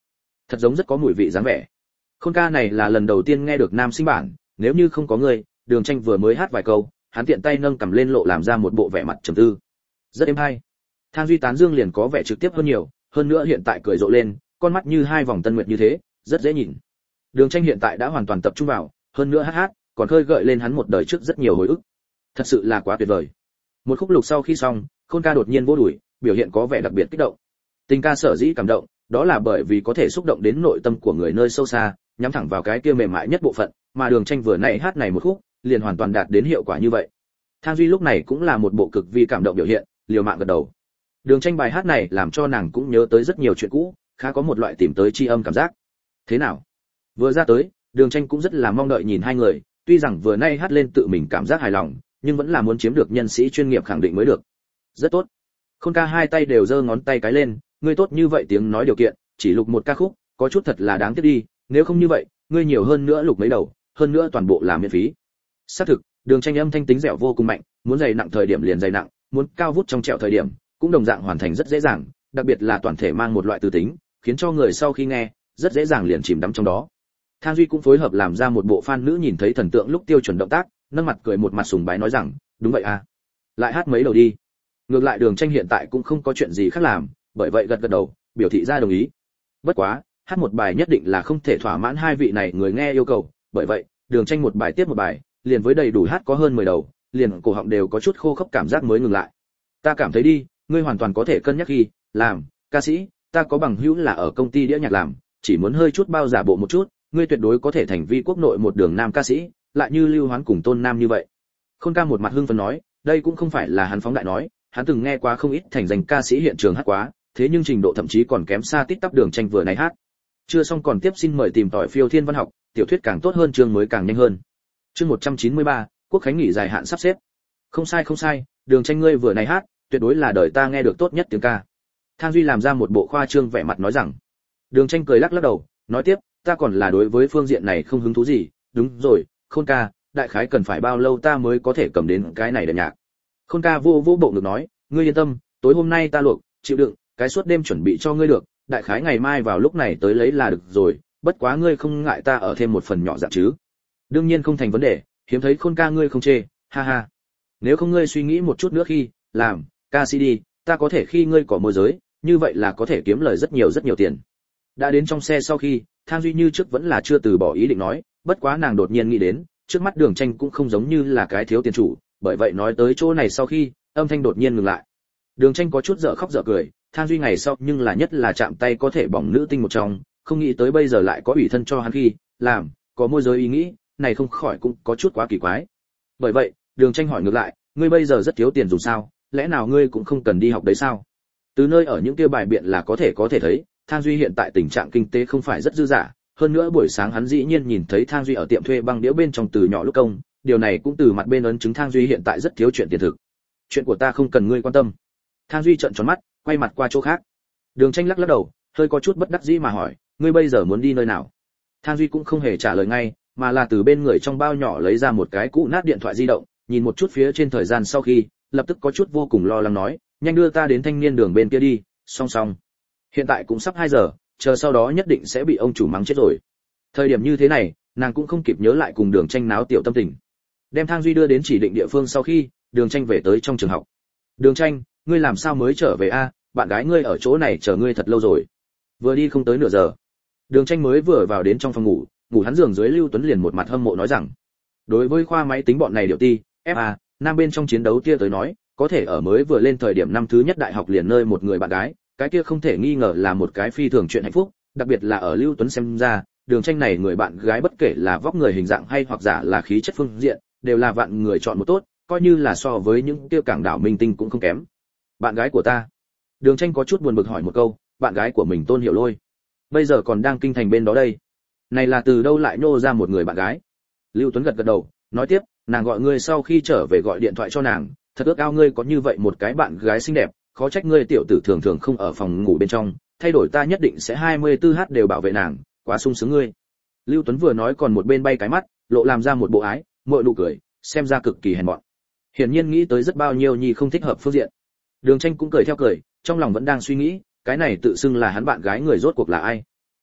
thật giống rất có mùi vị dáng vẻ. Khôn ca này là lần đầu tiên nghe được nam sinh bản, nếu như không có ngươi, Đường Tranh vừa mới hát vài câu, hắn tiện tay nâng cầm lên lộ làm ra một bộ vẻ mặt trầm tư. Rất êm hay. Thang Duy tán dương liền có vẻ trực tiếp hơn nhiều, hơn nữa hiện tại cười rộ lên, con mắt như hai vòng tân nguyệt như thế, rất dễ nhìn. Đường Tranh hiện tại đã hoàn toàn tập trung vào, hơn nữa hát hát, còn khơi gợi lên hắn một đời trước rất nhiều hồi ức. Thật sự là quá tuyệt vời. Một khúc lục sau khi xong, Khôn ca đột nhiên vỗ đùi, biểu hiện có vẻ đặc biệt kích động. Tình ca sở dĩ cảm động, đó là bởi vì có thể xúc động đến nội tâm của người nơi sâu xa, nhắm thẳng vào cái kia mềm mại nhất bộ phận, mà Đường Tranh vừa nãy hát này một khúc, liền hoàn toàn đạt đến hiệu quả như vậy. Thang Duy lúc này cũng là một bộ cực vi cảm động biểu hiện, liều mạng gật đầu. Đường Tranh bài hát này làm cho nàng cũng nhớ tới rất nhiều chuyện cũ, khá có một loại tìm tới tri âm cảm giác. Thế nào? Vừa ra tới, Đường Tranh cũng rất là mong đợi nhìn hai người, tuy rằng vừa nay hát lên tự mình cảm giác hài lòng, nhưng vẫn là muốn chiếm được nhân sĩ chuyên nghiệp khẳng định mới được. Rất tốt. Khôn ca hai tay đều giơ ngón tay cái lên, ngươi tốt như vậy tiếng nói điều kiện, chỉ lục một ca khúc, có chút thật là đáng tiếc đi, nếu không như vậy, ngươi nhiều hơn nữa lục mấy đầu, hơn nữa toàn bộ là miễn phí. Xác thực, Đường Tranh âm thanh tính dẻo vô cùng mạnh, muốn dày nặng thời điểm liền dày nặng, muốn cao vút trong trẻo thời điểm, cũng đồng dạng hoàn thành rất dễ dàng, đặc biệt là toàn thể mang một loại từ tính, khiến cho người sau khi nghe, rất dễ dàng liền chìm đắm trong đó. Thang Duy cũng phối hợp làm ra một bộ fan nữ nhìn thấy thần tượng lúc tiêu chuẩn động tác, nâng mặt cười một mặt sùng bái nói rằng, đúng vậy à, lại hát mấy đầu đi. Ngược lại Đường Tranh hiện tại cũng không có chuyện gì khác làm, bởi vậy gật gật đầu, biểu thị ra đồng ý. Bất quá, hát một bài nhất định là không thể thỏa mãn hai vị này người nghe yêu cầu, bởi vậy, Đường Tranh một bài tiếp một bài, liền với đầy đủ hát có hơn mười đầu, liền cổ họng đều có chút khô khốc cảm giác mới ngừng lại. Ta cảm thấy đi, ngươi hoàn toàn có thể cân nhắc khi làm ca sĩ, ta có bằng hữu là ở công ty đĩa nhạc làm, chỉ muốn hơi chút bao giả bộ một chút, ngươi tuyệt đối có thể thành vi quốc nội một đường nam ca sĩ, lại như Lưu Hoán cùng Tôn Nam như vậy. Khôn ca một mặt hưng phấn nói, đây cũng không phải là hắn phóng đại nói, hắn từng nghe qua không ít thành danh ca sĩ hiện trường hát quá, thế nhưng trình độ thậm chí còn kém xa tít tắp Đường Tranh vừa này hát. Chưa xong còn tiếp xin mời tìm tỏi phiêu thiên văn học, tiểu thuyết càng tốt hơn chương mới càng nhanh hơn. Chương một trăm chín mươi ba, Quốc khánh nghỉ dài hạn sắp xếp. Không sai không sai, Đường Tranh ngươi vừa này hát, tuyệt đối là đời ta nghe được tốt nhất tiếng ca. Thang Duy làm ra một bộ khoa trương vẻ mặt nói rằng. Đường Tranh cười lắc lắc đầu, nói tiếp, ta còn là đối với phương diện này không hứng thú gì, đúng rồi, Khôn ca, đại khái cần phải bao lâu ta mới có thể cầm đến cái này để nhạc. Khôn ca vô vô bộ ngực nói, ngươi yên tâm, tối hôm nay ta luộc, chịu đựng, cái suốt đêm chuẩn bị cho ngươi được, đại khái ngày mai vào lúc này tới lấy là được rồi, bất quá ngươi không ngại ta ở thêm một phần nhỏ dạng chứ? Đương nhiên không thành vấn đề, hiếm thấy Khôn ca ngươi không chê, ha ha. Nếu không ngươi suy nghĩ một chút nữa khi làm ca sĩ đi, ta có thể khi ngươi có môi giới, như vậy là có thể kiếm lời rất nhiều rất nhiều tiền. Đã đến trong xe sau khi, Thang Duy như trước vẫn là chưa từ bỏ ý định nói, bất quá nàng đột nhiên nghĩ đến, trước mắt Đường Tranh cũng không giống như là cái thiếu tiền chủ, bởi vậy nói tới chỗ này sau khi, âm thanh đột nhiên ngừng lại. Đường Tranh có chút dở khóc dở cười, Thang Duy ngày sau nhưng là nhất là chạm tay có thể bỏng nữ tinh một trong, không nghĩ tới bây giờ lại có ủy thân cho hắn khi làm có môi giới ý nghĩ, này không khỏi cũng có chút quá kỳ quái. Bởi vậy, Đường Tranh hỏi ngược lại, ngươi bây giờ rất thiếu tiền dùng sao, lẽ nào ngươi cũng không cần đi học đấy sao? Từ nơi ở những kia bài biện là có thể có thể thấy, Thang Duy hiện tại tình trạng kinh tế không phải rất dư dả, hơn nữa buổi sáng hắn dĩ nhiên nhìn thấy Thang Duy ở tiệm thuê băng đĩa bên trong từ nhỏ lúc công, điều này cũng từ mặt bên ấn chứng Thang Duy hiện tại rất thiếu chuyện tiền thực. Chuyện của ta không cần ngươi quan tâm. Thang Duy trợn tròn mắt, quay mặt qua chỗ khác. Đường Tranh lắc lắc đầu, hơi có chút bất đắc dĩ mà hỏi, ngươi bây giờ muốn đi nơi nào? Thang Duy cũng không hề trả lời ngay, mà là từ bên người trong bao nhỏ lấy ra một cái cũ nát điện thoại di động, nhìn một chút phía trên thời gian sau khi, lập tức có chút vô cùng lo lắng nói, nhanh đưa ta đến thanh niên đường bên kia đi, song song. Hiện tại cũng sắp hai giờ, chờ sau đó nhất định sẽ bị ông chủ mắng chết rồi. Thời điểm như thế này, nàng cũng không kịp nhớ lại cùng Đường Tranh náo tiểu tâm tình. Đem Thang Duy đưa đến chỉ định địa phương sau khi, Đường Tranh về tới trong trường học. Đường Tranh, ngươi làm sao mới trở về a? Bạn gái ngươi ở chỗ này chờ ngươi thật lâu rồi. Vừa đi không tới nửa giờ. Đường Tranh mới vừa vào đến trong phòng ngủ, ngủ hắn giường dưới Lưu Tuấn liền một mặt hâm mộ nói rằng, đối với khoa máy tính bọn này điệu ti, ép a, nam bên trong chiến đấu tia tới nói, có thể ở mới vừa lên thời điểm năm thứ nhất đại học liền nơi một người bạn gái, cái kia không thể nghi ngờ là một cái phi thường chuyện hạnh phúc, đặc biệt là ở Lưu Tuấn xem ra, Đường Tranh này người bạn gái bất kể là vóc người hình dạng hay hoặc giả là khí chất phương diện, đều là vạn người chọn một tốt, coi như là so với những tiêu cảng đảo minh tinh cũng không kém. Bạn gái của ta? Đường Tranh có chút buồn bực hỏi một câu, bạn gái của mình Tôn Hiểu Lôi, bây giờ còn đang kinh thành bên đó đây. Này là từ đâu lại nô ra một người bạn gái? Lưu Tuấn gật gật đầu, nói tiếp, nàng gọi ngươi sau khi trở về gọi điện thoại cho nàng, thật ước ao ngươi có như vậy một cái bạn gái xinh đẹp, khó trách ngươi tiểu tử thường thường không ở phòng ngủ bên trong, thay đổi ta nhất định sẽ hai mươi tư h đều bảo vệ nàng, quá sung sướng ngươi. Lưu Tuấn vừa nói còn một bên bay cái mắt, lộ làm ra một bộ ái, mội nụ cười, xem ra cực kỳ hèn mọn. Hiển nhiên nghĩ tới rất bao nhiêu nhi không thích hợp phương diện. Đường Tranh cũng cười theo cười, trong lòng vẫn đang suy nghĩ, cái này tự xưng là hắn bạn gái người rốt cuộc là ai.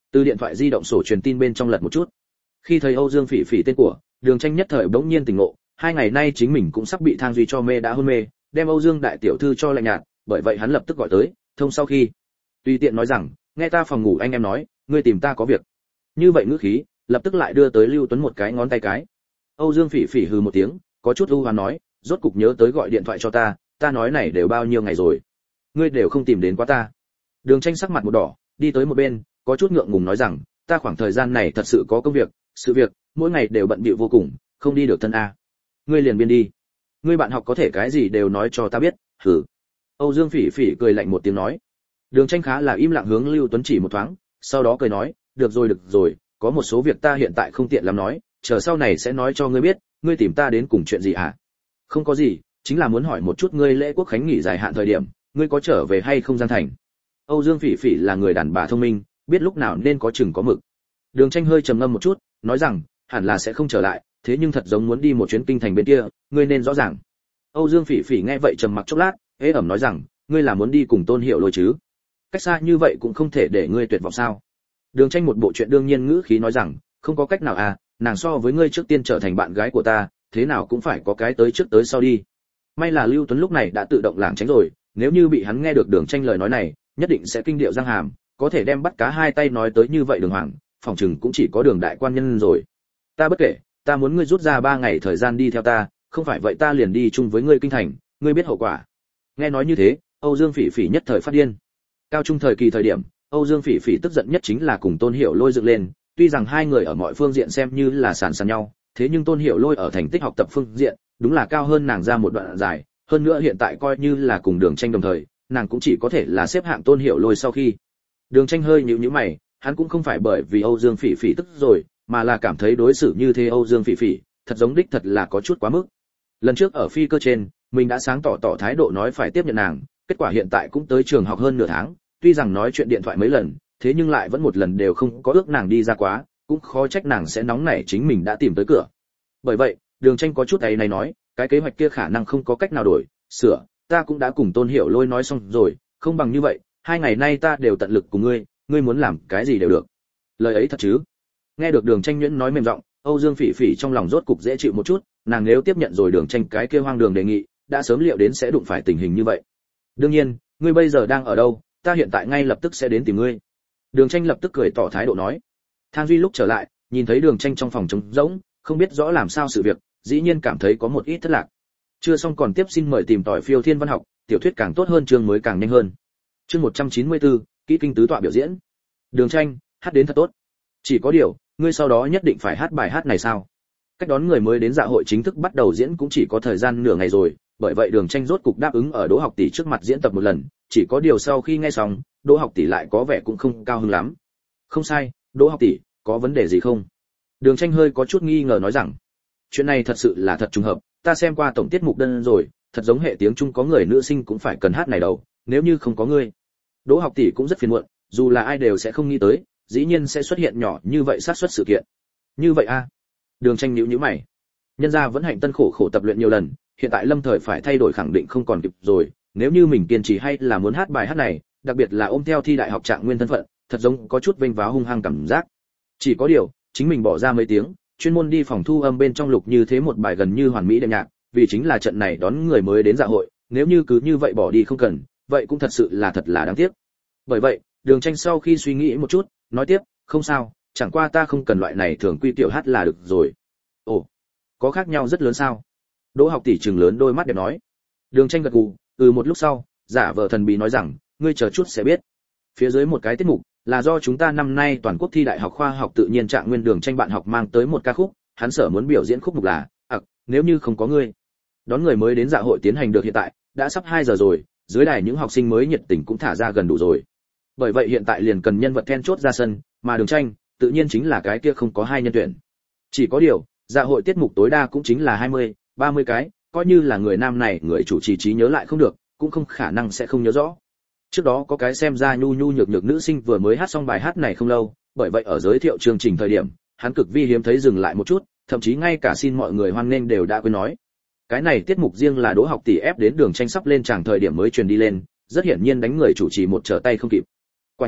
Từ điện thoại di động sổ truyền tin bên trong lật một chút. Khi thấy Âu Dương Phỉ Phỉ tên của, Đường Tranh nhất thời bỗng nhiên tỉnh ngộ, hai ngày nay chính mình cũng sắp bị Thang Duy cho mê đã hôn mê, đem Âu Dương đại tiểu thư cho lạnh nhạt, bởi vậy hắn lập tức gọi tới, thông sau khi tùy tiện nói rằng, nghe ta phòng ngủ anh em nói, ngươi tìm ta có việc. Như vậy ngữ khí, lập tức lại đưa tới Lưu Tuấn một cái ngón tay cái. Âu Dương Phỉ Phỉ hừ một tiếng, có chút u hoán nói, rốt cục nhớ tới gọi điện thoại cho ta, ta nói này đều bao nhiêu ngày rồi, ngươi đều không tìm đến quá ta. Đường Tranh sắc mặt một đỏ, đi tới một bên, có chút ngượng ngùng nói rằng, ta khoảng thời gian này thật sự có công việc, sự việc, mỗi ngày đều bận bịu vô cùng, không đi được thân a. Ngươi liền biên đi. Ngươi bạn học có thể cái gì đều nói cho ta biết, hừ. Âu Dương Phỉ Phỉ cười lạnh một tiếng nói. Đường Tranh khá là im lặng hướng Lưu Tuấn chỉ một thoáng, sau đó cười nói, được rồi được rồi, có một số việc ta hiện tại không tiện lắm nói, chờ sau này sẽ nói cho ngươi biết, ngươi tìm ta đến cùng chuyện gì hả? Không có gì, chính là muốn hỏi một chút ngươi lễ quốc khánh nghỉ dài hạn thời điểm, ngươi có trở về hay không Giang Thành? Âu Dương Phỉ Phỉ là người đàn bà thông minh, biết lúc nào nên có chừng có mực. Đường Tranh hơi trầm ngâm một chút, nói rằng, hẳn là sẽ không trở lại, thế nhưng thật giống muốn đi một chuyến kinh thành bên kia, ngươi nên rõ ràng. Âu Dương Phỉ Phỉ nghe vậy trầm mặc chốc lát, ế ẩm nói rằng, ngươi là muốn đi cùng Tôn Hiểu Lôi chứ? Cách xa như vậy cũng không thể để ngươi tuyệt vọng sao? Đường Tranh một bộ chuyện đương nhiên ngữ khí nói rằng, không có cách nào à, nàng so với ngươi trước tiên trở thành bạn gái của ta, thế nào cũng phải có cái tới trước tới sau đi. May là Lưu Tuấn lúc này đã tự động lảng tránh rồi, nếu như bị hắn nghe được Đường Tranh lời nói này, nhất định sẽ kinh điệu răng hàm, có thể đem bắt cá hai tay nói tới như vậy Đường Hoàng, phòng chừng cũng chỉ có Đường đại quan nhân rồi. Ta bất kể, ta muốn ngươi rút ra ba ngày thời gian đi theo ta, không phải vậy ta liền đi chung với ngươi kinh thành, ngươi biết hậu quả. Nghe nói như thế, Âu Dương Phỉ Phỉ nhất thời phát điên. Cao trung thời kỳ thời điểm, Âu Dương Phỉ Phỉ tức giận nhất chính là cùng Tôn Hiểu Lôi dựng lên, tuy rằng hai người ở mọi phương diện xem như là sàn sàn nhau, thế nhưng Tôn Hiểu Lôi ở thành tích học tập phương diện, đúng là cao hơn nàng ra một đoạn dài, hơn nữa hiện tại coi như là cùng Đường Tranh đồng thời, nàng cũng chỉ có thể là xếp hạng Tôn Hiểu Lôi sau khi. Đường Tranh hơi nhíu nhíu mày, hắn cũng không phải bởi vì Âu Dương Phỉ Phỉ tức rồi, mà là cảm thấy đối xử như thế Âu Dương Phỉ Phỉ, thật giống đích thật là có chút quá mức. Lần trước ở phi cơ trên, mình đã sáng tỏ tỏ thái độ nói phải tiếp nhận nàng, kết quả hiện tại cũng tới trường học hơn nửa tháng, tuy rằng nói chuyện điện thoại mấy lần, thế nhưng lại vẫn một lần đều không có ước nàng đi ra quá, cũng khó trách nàng sẽ nóng nảy chính mình đã tìm tới cửa. Bởi vậy, Đường Tranh có chút ấy này nói, cái kế hoạch kia khả năng không có cách nào đổi, sửa, ta cũng đã cùng Tôn Hiểu Lôi nói xong rồi, không bằng như vậy, hai ngày nay ta đều tận lực cùng ngươi, ngươi muốn làm cái gì đều được. Lời ấy thật chứ? Nghe được Đường Tranh nhuyễn nói mềm giọng, Âu Dương Phỉ Phỉ trong lòng rốt cục dễ chịu một chút, nàng nếu tiếp nhận rồi Đường Tranh cái kia hoang đường đề nghị, đã sớm liệu đến sẽ đụng phải tình hình như vậy. Đương nhiên, ngươi bây giờ đang ở đâu, ta hiện tại ngay lập tức sẽ đến tìm ngươi. Đường Tranh lập tức cười tỏ thái độ nói. Thang Duy lúc trở lại, nhìn thấy Đường Tranh trong phòng trống rỗng, không biết rõ làm sao sự việc, dĩ nhiên cảm thấy có một ít thất lạc. Chưa xong còn tiếp xin mời tìm tỏi phiêu thiên văn học, tiểu thuyết càng tốt hơn chương mới càng nhanh hơn. Chương một trăm chín mươi tư, kỹ kinh tứ tọa biểu diễn. Đường Tranh, hát đến thật tốt. Chỉ có điều, ngươi sau đó nhất định phải hát bài hát này sao? Cách đón người mới đến dạ hội chính thức bắt đầu diễn cũng chỉ có thời gian nửa ngày rồi, bởi vậy Đường Tranh rốt cục đáp ứng ở Đỗ Học Tỷ trước mặt diễn tập một lần, chỉ có điều sau khi nghe xong, Đỗ Học Tỷ lại có vẻ cũng không cao hứng lắm. Không sai, Đỗ Học Tỷ, có vấn đề gì không? Đường Tranh hơi có chút nghi ngờ nói rằng, chuyện này thật sự là thật trùng hợp, ta xem qua tổng tiết mục đơn rồi, thật giống hệ tiếng Trung có người nữ sinh cũng phải cần hát này đâu, nếu như không có ngươi. Đỗ Học Tỷ cũng rất phiền muộn, dù là ai đều sẽ không nghĩ tới, dĩ nhiên sẽ xuất hiện nhỏ như vậy xác suất sự kiện. Như vậy a? À? Đường Tranh nhíu nhíu mày. Nhân gia vẫn hạnh tân khổ khổ tập luyện nhiều lần, hiện tại lâm thời phải thay đổi khẳng định không còn kịp rồi, nếu như mình kiên trì hay là muốn hát bài hát này, đặc biệt là ôm theo thi đại học trạng nguyên thân phận, thật giống có chút vênh váo hung hăng cảm giác. Chỉ có điều, chính mình bỏ ra mấy tiếng, chuyên môn đi phòng thu âm bên trong lục như thế một bài gần như hoàn mỹ đệm nhạc, vì chính là trận này đón người mới đến dạ hội, nếu như cứ như vậy bỏ đi không cần, vậy cũng thật sự là thật là đáng tiếc. Bởi vậy, Đường Tranh sau khi suy nghĩ một chút, nói tiếp, không sao, chẳng qua ta không cần loại này thường quy tiểu hát là được rồi. Ồ, có khác nhau rất lớn sao? Đỗ Học Tỷ trừng lớn đôi mắt đẹp nói. Đường Tranh gật gù, ừ một lúc sau, giả vờ thần bí nói rằng, ngươi chờ chút sẽ biết. Phía dưới một cái tiết mục là do chúng ta năm nay toàn quốc thi đại học khoa học tự nhiên trạng nguyên Đường Tranh bạn học mang tới một ca khúc, hắn sở muốn biểu diễn khúc mục là, ặc, nếu như không có ngươi. Đón người mới đến dạ hội tiến hành được hiện tại, đã sắp hai giờ rồi, dưới đài những học sinh mới nhiệt tình cũng thả ra gần đủ rồi. Bởi vậy hiện tại liền cần nhân vật then chốt ra sân, mà Đường Tranh, tự nhiên chính là cái kia không có hai nhân tuyển. Chỉ có điều, dạ hội tiết mục tối đa cũng chính là hai mươi, ba mươi cái, coi như là người nam này người chủ trì trí nhớ lại không được, cũng không khả năng sẽ không nhớ rõ. Trước đó có cái xem ra nhu nhu nhược nhược nữ sinh vừa mới hát xong bài hát này không lâu, bởi vậy ở giới thiệu chương trình thời điểm, hắn cực vi hiếm thấy dừng lại một chút, thậm chí ngay cả xin mọi người hoan nghênh đều đã quên nói. Cái này tiết mục riêng là Đỗ Học Tỷ ép đến Đường Tranh sắp lên tràng thời điểm mới truyền đi lên, rất hiển nhiên đánh người chủ trì một trở tay không kịp. Quả nhiên,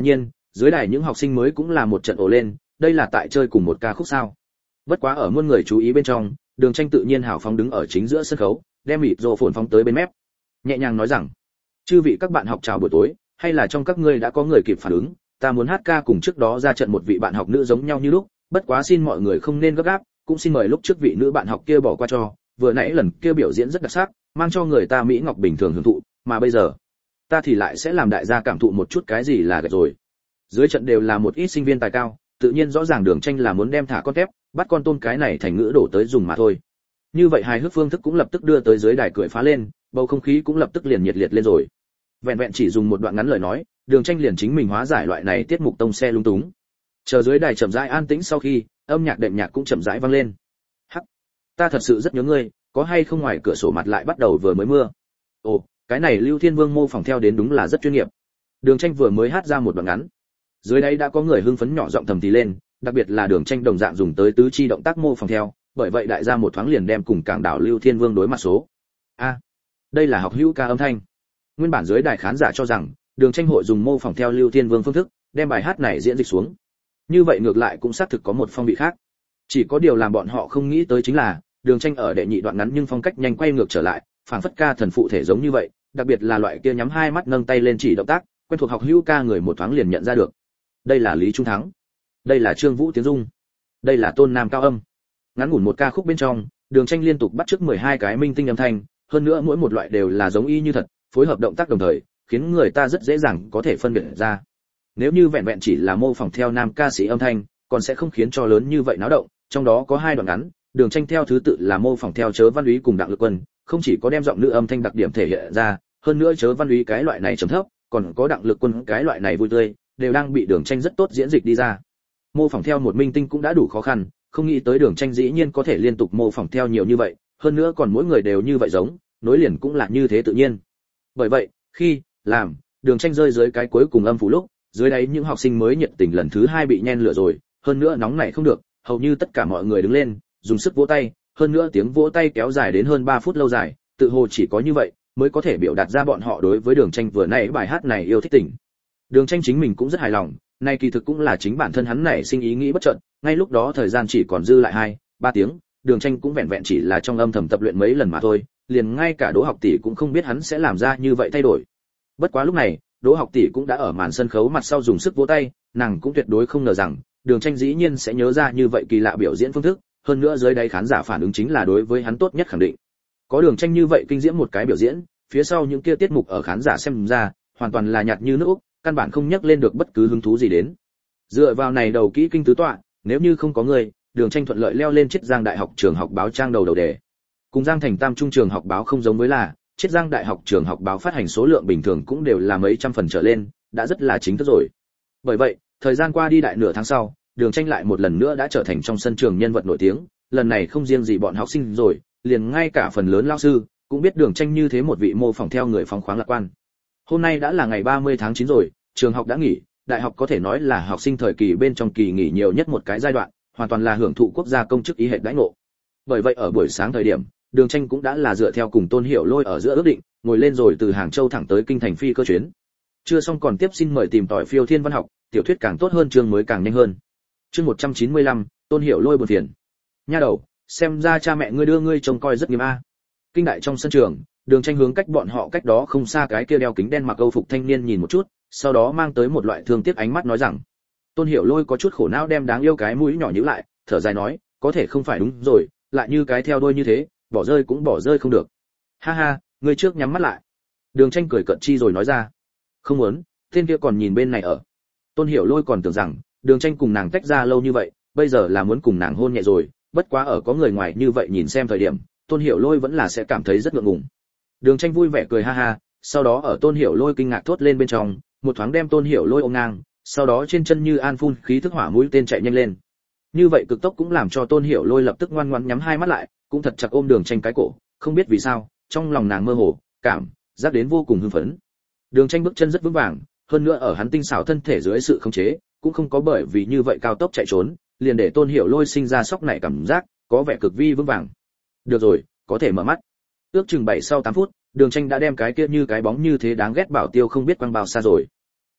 dưới đài những học sinh mới cũng là một trận ồ lên, đây là tại chơi cùng một ca khúc sao? Bất quá ở muôn người chú ý bên trong, Đường Tranh tự nhiên hào phóng đứng ở chính giữa sân khấu, đem mịt rộ phồn phóng tới bên mép, nhẹ nhàng nói rằng: "Chư vị các bạn học chào buổi tối, hay là trong các ngươi đã có người kịp phản ứng, ta muốn hát ca cùng trước đó ra trận một vị bạn học nữ giống nhau như lúc, bất quá xin mọi người không nên gấp gáp, cũng xin mời lúc trước vị nữ bạn học kia bỏ qua cho, vừa nãy lần kia biểu diễn rất đặc sắc, mang cho người ta mỹ ngọc bình thường hưởng thụ, mà bây giờ, ta thì lại sẽ làm đại gia cảm thụ một chút cái gì là gạch rồi." Dưới trận đều là một ít sinh viên tài cao, tự nhiên rõ ràng Đường Tranh là muốn đem thả con tép, bắt con tôm cái này thành ngữ đổ tới dùng mà thôi. Như vậy hài hước phương thức cũng lập tức đưa tới dưới đài cười phá lên, bầu không khí cũng lập tức liền nhiệt liệt lên rồi. Vẹn vẹn chỉ dùng một đoạn ngắn lời nói, Đường Tranh liền chính mình hóa giải loại này tiết mục tông xe lung túng. Chờ dưới đài chậm rãi an tĩnh sau khi, âm nhạc đệm nhạc cũng chậm rãi vang lên. Hắc, ta thật sự rất nhớ ngươi, có hay không ngoài cửa sổ mặt lại bắt đầu vừa mới mưa. Ồ, cái này Lưu Thiên Vương mô phỏng theo đến đúng là rất chuyên nghiệp. Đường Tranh vừa mới hát ra một đoạn ngắn, dưới đây đã có người hưng phấn nhỏ giọng thầm thì lên, đặc biệt là Đường Tranh đồng dạng dùng tới tứ chi động tác mô phỏng theo, bởi vậy đại gia một thoáng liền đem cùng cảng đảo Lưu Thiên Vương đối mặt số. A, đây là học hữu ca âm thanh. Nguyên bản dưới đài khán giả cho rằng Đường Tranh hội dùng mô phỏng theo Lưu Thiên Vương phương thức, đem bài hát này diễn dịch xuống. Như vậy ngược lại cũng xác thực có một phong vị khác. Chỉ có điều làm bọn họ không nghĩ tới chính là, Đường Tranh ở đệ nhị đoạn ngắn nhưng phong cách nhanh quay ngược trở lại, phảng phất ca thần phụ thể giống như vậy, đặc biệt là loại kia nhắm hai mắt nâng tay lên chỉ động tác, quen thuộc học hữu ca người một thoáng liền nhận ra được. Đây là Lý Trung Thắng, đây là Trương Vũ Tiến Dung, đây là Tôn Nam Cao Âm. Ngắn ngủn một ca khúc bên trong, Đường Tranh liên tục bắt chước mười hai cái minh tinh âm thanh, hơn nữa mỗi một loại đều là giống y như thật, phối hợp động tác đồng thời, khiến người ta rất dễ dàng có thể phân biệt ra. Nếu như vẹn vẹn chỉ là mô phỏng theo nam ca sĩ âm thanh, còn sẽ không khiến cho lớn như vậy náo động, trong đó có hai đoạn ngắn, Đường Tranh theo thứ tự là mô phỏng theo Chớ Văn Úy cùng Đặng Lực Quân, không chỉ có đem giọng nữ âm thanh đặc điểm thể hiện ra, hơn nữa Chớ Văn Úy cái loại này trầm thấp, còn có Đặng Lực Quân cái loại này vui tươi, đều đang bị Đường Tranh rất tốt diễn dịch đi ra. Mô phỏng theo một minh tinh cũng đã đủ khó khăn, không nghĩ tới Đường Tranh dĩ nhiên có thể liên tục mô phỏng theo nhiều như vậy, hơn nữa còn mỗi người đều như vậy giống, nối liền cũng là như thế tự nhiên. Bởi vậy, khi làm Đường Tranh rơi dưới cái cuối cùng âm phủ lúc, dưới đáy những học sinh mới nhiệt tình lần thứ hai bị nhen lửa rồi, hơn nữa nóng nảy không được, hầu như tất cả mọi người đứng lên, dùng sức vỗ tay, hơn nữa tiếng vỗ tay kéo dài đến hơn ba phút lâu dài, tự hồ chỉ có như vậy mới có thể biểu đạt ra bọn họ đối với Đường Tranh vừa nãy bài hát này yêu thích tình. Đường Tranh chính mình cũng rất hài lòng, nay kỳ thực cũng là chính bản thân hắn nảy sinh ý nghĩ bất chợt, ngay lúc đó thời gian chỉ còn dư lại hai, ba tiếng, Đường Tranh cũng vẹn vẹn chỉ là trong âm thầm tập luyện mấy lần mà thôi, liền ngay cả Đỗ Học Tỷ cũng không biết hắn sẽ làm ra như vậy thay đổi. Bất quá lúc này, Đỗ Học Tỷ cũng đã ở màn sân khấu mặt sau dùng sức vỗ tay, nàng cũng tuyệt đối không ngờ rằng, Đường Tranh dĩ nhiên sẽ nhớ ra như vậy kỳ lạ biểu diễn phương thức, hơn nữa dưới đây khán giả phản ứng chính là đối với hắn tốt nhất khẳng định. Có Đường Tranh như vậy kinh diễm một cái biểu diễn, phía sau những kia tiết mục ở khán giả xem ra, hoàn toàn là nhạt như nước, căn bản không nhắc lên được bất cứ hứng thú gì đến. Dựa vào này đầu kỹ kinh tứ tọa, nếu như không có người, Đường Tranh thuận lợi leo lên Chiết Giang Đại học trường học báo trang đầu đầu đề. Cùng Giang Thành Tam Trung trường học báo không giống với là, Chiết Giang Đại học trường học báo phát hành số lượng bình thường cũng đều là mấy trăm phần trở lên, đã rất là chính thức rồi. Bởi vậy, thời gian qua đi đại nửa tháng sau, Đường Tranh lại một lần nữa đã trở thành trong sân trường nhân vật nổi tiếng, lần này không riêng gì bọn học sinh rồi, liền ngay cả phần lớn lao sư cũng biết Đường Tranh như thế một vị mô phỏng theo người phóng khoáng lạc quan. Hôm nay đã là ngày ba mươi tháng chín rồi, trường học đã nghỉ, đại học có thể nói là học sinh thời kỳ bên trong kỳ nghỉ nhiều nhất một cái giai đoạn, hoàn toàn là hưởng thụ quốc gia công chức ý hệ đãi ngộ. Bởi vậy ở buổi sáng thời điểm, Đường Tranh cũng đã là dựa theo cùng Tôn Hiểu Lôi ở giữa ước định, ngồi lên rồi từ Hàng Châu thẳng tới kinh thành phi cơ chuyến. Chưa xong còn tiếp xin mời tìm tỏi phiêu thiên văn học, tiểu thuyết càng tốt hơn chương mới càng nhanh hơn. Chương một trăm chín mươi lăm, Tôn Hiểu Lôi buồn phiền. Nha đầu, xem ra cha mẹ ngươi đưa ngươi trông coi rất nghiêm a. Kinh đại trong sân trường, Đường Tranh hướng cách bọn họ cách đó không xa cái kia đeo kính đen mặc câu phục thanh niên nhìn một chút, sau đó mang tới một loại thương tiếc ánh mắt nói rằng. Tôn Hiểu Lôi có chút khổ não đem đáng yêu cái mũi nhỏ nhíu lại, thở dài nói, có thể không phải đúng rồi, lại như cái theo đuôi như thế, bỏ rơi cũng bỏ rơi không được. Ha ha, ngươi trước nhắm mắt lại. Đường Tranh cười cợt chi rồi nói ra. Không muốn, tên kia còn nhìn bên này ở. Tôn Hiểu Lôi còn tưởng rằng, Đường Tranh cùng nàng tách ra lâu như vậy, bây giờ là muốn cùng nàng hôn nhẹ rồi, bất quá ở có người ngoài như vậy nhìn xem thời điểm, Tôn Hiểu Lôi vẫn là sẽ cảm thấy rất ngượng ngùng. Đường Tranh vui vẻ cười ha ha, sau đó ở Tôn Hiểu Lôi kinh ngạc thốt lên bên trong, một thoáng đem Tôn Hiểu Lôi ôm ngang, sau đó trên chân như an phun khí thức hỏa mũi tên chạy nhanh lên. Như vậy cực tốc cũng làm cho Tôn Hiểu Lôi lập tức ngoan ngoãn nhắm hai mắt lại, cũng thật chặt ôm Đường Tranh cái cổ, không biết vì sao, trong lòng nàng mơ hồ, cảm giác đến vô cùng hưng phấn. Đường Tranh bước chân rất vững vàng, hơn nữa ở hắn tinh xảo thân thể dưới sự khống chế, cũng không có bởi vì như vậy cao tốc chạy trốn, liền để Tôn Hiểu Lôi sinh ra sốc nảy cảm giác, có vẻ cực vi vững vàng. Được rồi, có thể mở mắt. Ước chừng bảy sau tám phút, Đường Tranh đã đem cái kia như cái bóng như thế đáng ghét bảo tiêu không biết quăng bao xa rồi.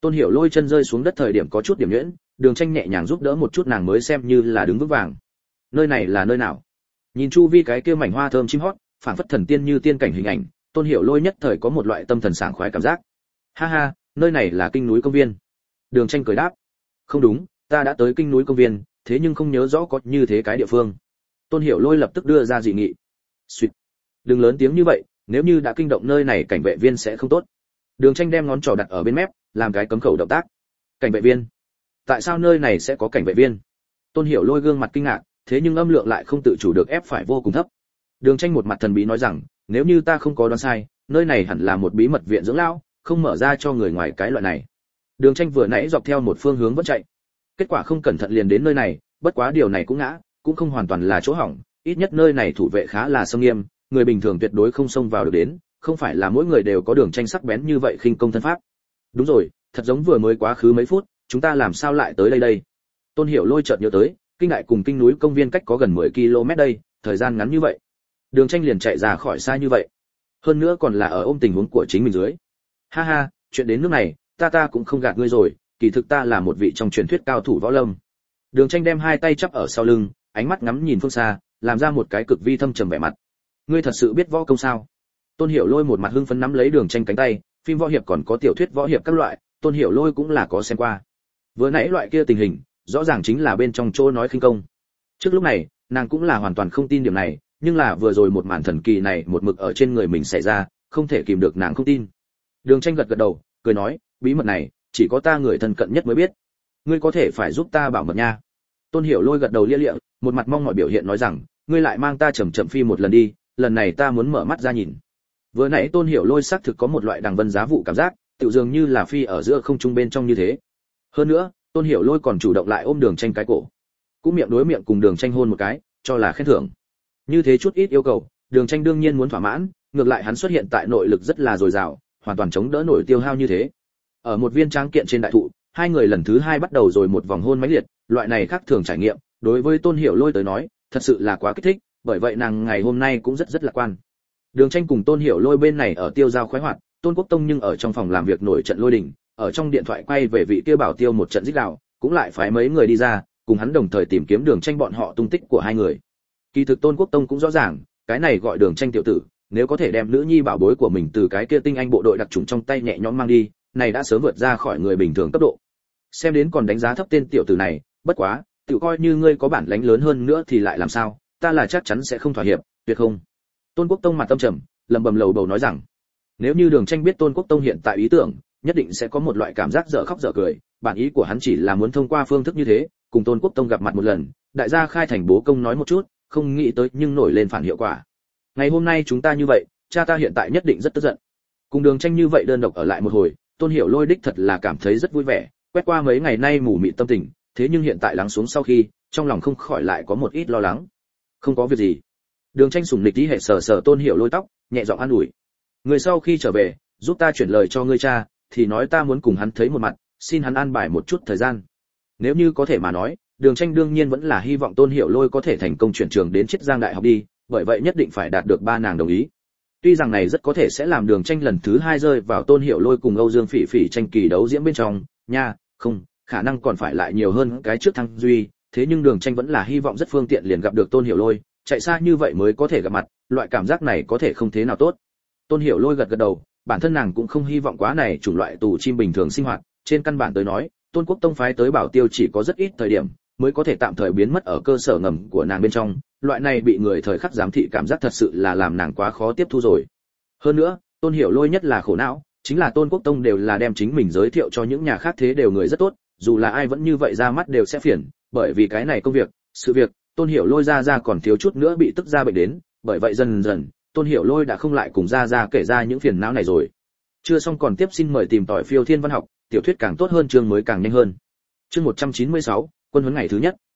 Tôn Hiểu Lôi chân rơi xuống đất thời điểm có chút điểm nhuyễn, Đường Tranh nhẹ nhàng giúp đỡ một chút nàng mới xem như là đứng vững vàng. Nơi này là nơi nào? Nhìn chu vi cái kia mảnh hoa thơm chim hót, phảng phất thần tiên như tiên cảnh hình ảnh, Tôn Hiểu Lôi nhất thời có một loại tâm thần sảng khoái cảm giác. Ha ha, nơi này là Kinh núi công viên. Đường Tranh cười đáp. Không đúng, ta đã tới Kinh núi công viên, thế nhưng không nhớ rõ có như thế cái địa phương. Tôn Hiểu Lôi lập tức đưa ra dị nghị. Xuyệt. Đừng lớn tiếng như vậy, nếu như đã kinh động nơi này cảnh vệ viên sẽ không tốt. Đường Tranh đem ngón trỏ đặt ở bên mép, làm cái cấm khẩu động tác. Cảnh vệ viên? Tại sao nơi này sẽ có cảnh vệ viên? Tôn Hiểu Lôi gương mặt kinh ngạc, thế nhưng âm lượng lại không tự chủ được ép phải vô cùng thấp. Đường Tranh một mặt thần bí nói rằng, nếu như ta không có đoán sai, nơi này hẳn là một bí mật viện dưỡng lão, không mở ra cho người ngoài cái loại này. Đường Tranh vừa nãy dọc theo một phương hướng vẫn chạy, kết quả không cẩn thận liền đến nơi này, bất quá điều này cũng ngã, cũng không hoàn toàn là chỗ hỏng, ít nhất nơi này thủ vệ khá là nghiêm nghiêm, người bình thường tuyệt đối không xông vào được đến, không phải là mỗi người đều có Đường Tranh sắc bén như vậy khinh công thân pháp. Đúng rồi, thật giống vừa mới quá khứ mấy phút, chúng ta làm sao lại tới đây đây? Tôn Hiểu Lôi chợt nhớ tới, Kinh Đại cùng Kinh núi công viên cách có gần mười ki lô mét đây, thời gian ngắn như vậy. Đường Tranh liền chạy ra khỏi xa như vậy. Hơn nữa còn là ở ôm tình huống của chính mình dưới. Ha ha, chuyện đến nước này, ta ta cũng không gạt ngươi rồi, kỳ thực ta là một vị trong truyền thuyết cao thủ võ lâm. Đường Tranh đem hai tay chắp ở sau lưng, ánh mắt ngắm nhìn phương xa, làm ra một cái cực vi thâm trầm vẻ mặt. Ngươi thật sự biết võ công sao? Tôn Hiểu Lôi một mặt hưng phấn nắm lấy Đường Tranh cánh tay, phim võ hiệp còn có tiểu thuyết võ hiệp các loại, Tôn Hiểu Lôi cũng là có xem qua. Vừa nãy loại kia tình hình, rõ ràng chính là bên trong chỗ nói khinh công. Trước lúc này, nàng cũng là hoàn toàn không tin điểm này, nhưng là vừa rồi một màn thần kỳ này một mực ở trên người mình xảy ra, không thể kìm được nàng không tin. Đường Tranh gật gật đầu, cười nói, bí mật này, chỉ có ta người thân cận nhất mới biết. Ngươi có thể phải giúp ta bảo mật nha. Tôn Hiểu Lôi gật đầu lia lịa, một mặt mong mỏi biểu hiện nói rằng, ngươi lại mang ta chậm chậm phi một lần đi, lần này ta muốn mở mắt ra nhìn. Vừa nãy Tôn Hiểu Lôi xác thực có một loại đằng vân giá vụ cảm giác, tựu dường như là phi ở giữa không trung bên trong như thế. Hơn nữa, Tôn Hiểu Lôi còn chủ động lại ôm Đường Tranh cái cổ, cũng miệng đối miệng cùng Đường Tranh hôn một cái, cho là khen thưởng. Như thế chút ít yêu cầu, Đường Tranh đương nhiên muốn thỏa mãn, ngược lại hắn xuất hiện tại nội lực rất là dồi dào, hoàn toàn chống đỡ nổi tiêu hao như thế. Ở một viên tráng kiện trên đại thụ, hai người lần thứ hai bắt đầu rồi một vòng hôn mãnh liệt, loại này khác thường trải nghiệm, đối với Tôn Hiểu Lôi tới nói, thật sự là quá kích thích, bởi vậy nàng ngày hôm nay cũng rất rất lạc quan. Đường Tranh cùng Tôn Hiểu Lôi bên này ở tiêu giao khoái hoạt, Tôn Quốc Tông nhưng ở trong phòng làm việc nổi trận lôi đình, ở trong điện thoại quay về vị kia bảo tiêu một trận rít gào, cũng lại phái mấy người đi ra, cùng hắn đồng thời tìm kiếm Đường Tranh bọn họ tung tích của hai người. Kỳ thực Tôn Quốc Tông cũng rõ ràng, cái này gọi Đường Tranh tiểu tử, nếu có thể đem nữ nhi bảo bối của mình từ cái kia tinh anh bộ đội đặc chủng trong tay nhẹ nhõm mang đi, này đã sớm vượt ra khỏi người bình thường cấp độ. Xem đến còn đánh giá thấp tên tiểu tử này, bất quá, tự coi như ngươi có bản lãnh lớn hơn nữa thì lại làm sao, ta là chắc chắn sẽ không thỏa hiệp, tuyệt không. Tôn Quốc Tông mặt tâm trầm, lẩm bẩm lầu bầu nói rằng, nếu như Đường Tranh biết Tôn Quốc Tông hiện tại ý tưởng, nhất định sẽ có một loại cảm giác dở khóc dở cười, bản ý của hắn chỉ là muốn thông qua phương thức như thế, cùng Tôn Quốc Tông gặp mặt một lần, đại gia khai thành bố công nói một chút, không nghĩ tới nhưng nổi lên phản hiệu quả. Ngày hôm nay chúng ta như vậy, cha ta hiện tại nhất định rất tức giận. Cùng Đường Tranh như vậy đơn độc ở lại một hồi, Tôn Hiểu Lôi đích thật là cảm thấy rất vui vẻ, quét qua mấy ngày nay mù mịt tâm tình, thế nhưng hiện tại lắng xuống sau khi, trong lòng không khỏi lại có một ít lo lắng. Không có việc gì. Đường Tranh sủng nịch tí hệ sờ sờ Tôn Hiểu Lôi tóc, nhẹ giọng an ủi. Người sau khi trở về, giúp ta chuyển lời cho ngươi cha, thì nói ta muốn cùng hắn thấy một mặt, xin hắn an bài một chút thời gian. Nếu như có thể mà nói, Đường Tranh đương nhiên vẫn là hy vọng Tôn Hiểu Lôi có thể thành công chuyển trường đến Chiết Giang Đại học đi, bởi vậy nhất định phải đạt được ba nàng đồng ý. Tuy rằng này rất có thể sẽ làm Đường Tranh lần thứ hai rơi vào Tôn Hiểu Lôi cùng Âu Dương Phỉ Phỉ tranh kỳ đấu diễm bên trong, nha, không, khả năng còn phải lại nhiều hơn cái trước Thăng Duy, thế nhưng Đường Tranh vẫn là hy vọng rất phương tiện liền gặp được Tôn Hiểu Lôi, chạy xa như vậy mới có thể gặp mặt, loại cảm giác này có thể không thế nào tốt. Tôn Hiểu Lôi gật gật đầu, bản thân nàng cũng không hy vọng quá này chủng loại tù chim bình thường sinh hoạt, trên căn bản tới nói, Tôn Quốc Tông phái tới bảo tiêu chỉ có rất ít thời điểm mới có thể tạm thời biến mất ở cơ sở ngầm của nàng bên trong, loại này bị người thời khắc giám thị cảm giác thật sự là làm nàng quá khó tiếp thu rồi. Hơn nữa, Tôn Hiểu Lôi nhất là khổ não, chính là Tôn Quốc Tông đều là đem chính mình giới thiệu cho những nhà khác thế đều người rất tốt, dù là ai vẫn như vậy ra mắt đều sẽ phiền, bởi vì cái này công việc, sự việc, Tôn Hiểu Lôi ra ra còn thiếu chút nữa bị tức ra bệnh đến, bởi vậy dần dần, Tôn Hiểu Lôi đã không lại cùng ra ra kể ra những phiền não này rồi. Chưa xong còn tiếp xin mời tìm tỏi Phiêu Thiên Văn học, tiểu thuyết càng tốt hơn chương mới càng nhanh hơn. Chương một trăm chín mươi sáu, quân huấn ngày thứ nhất.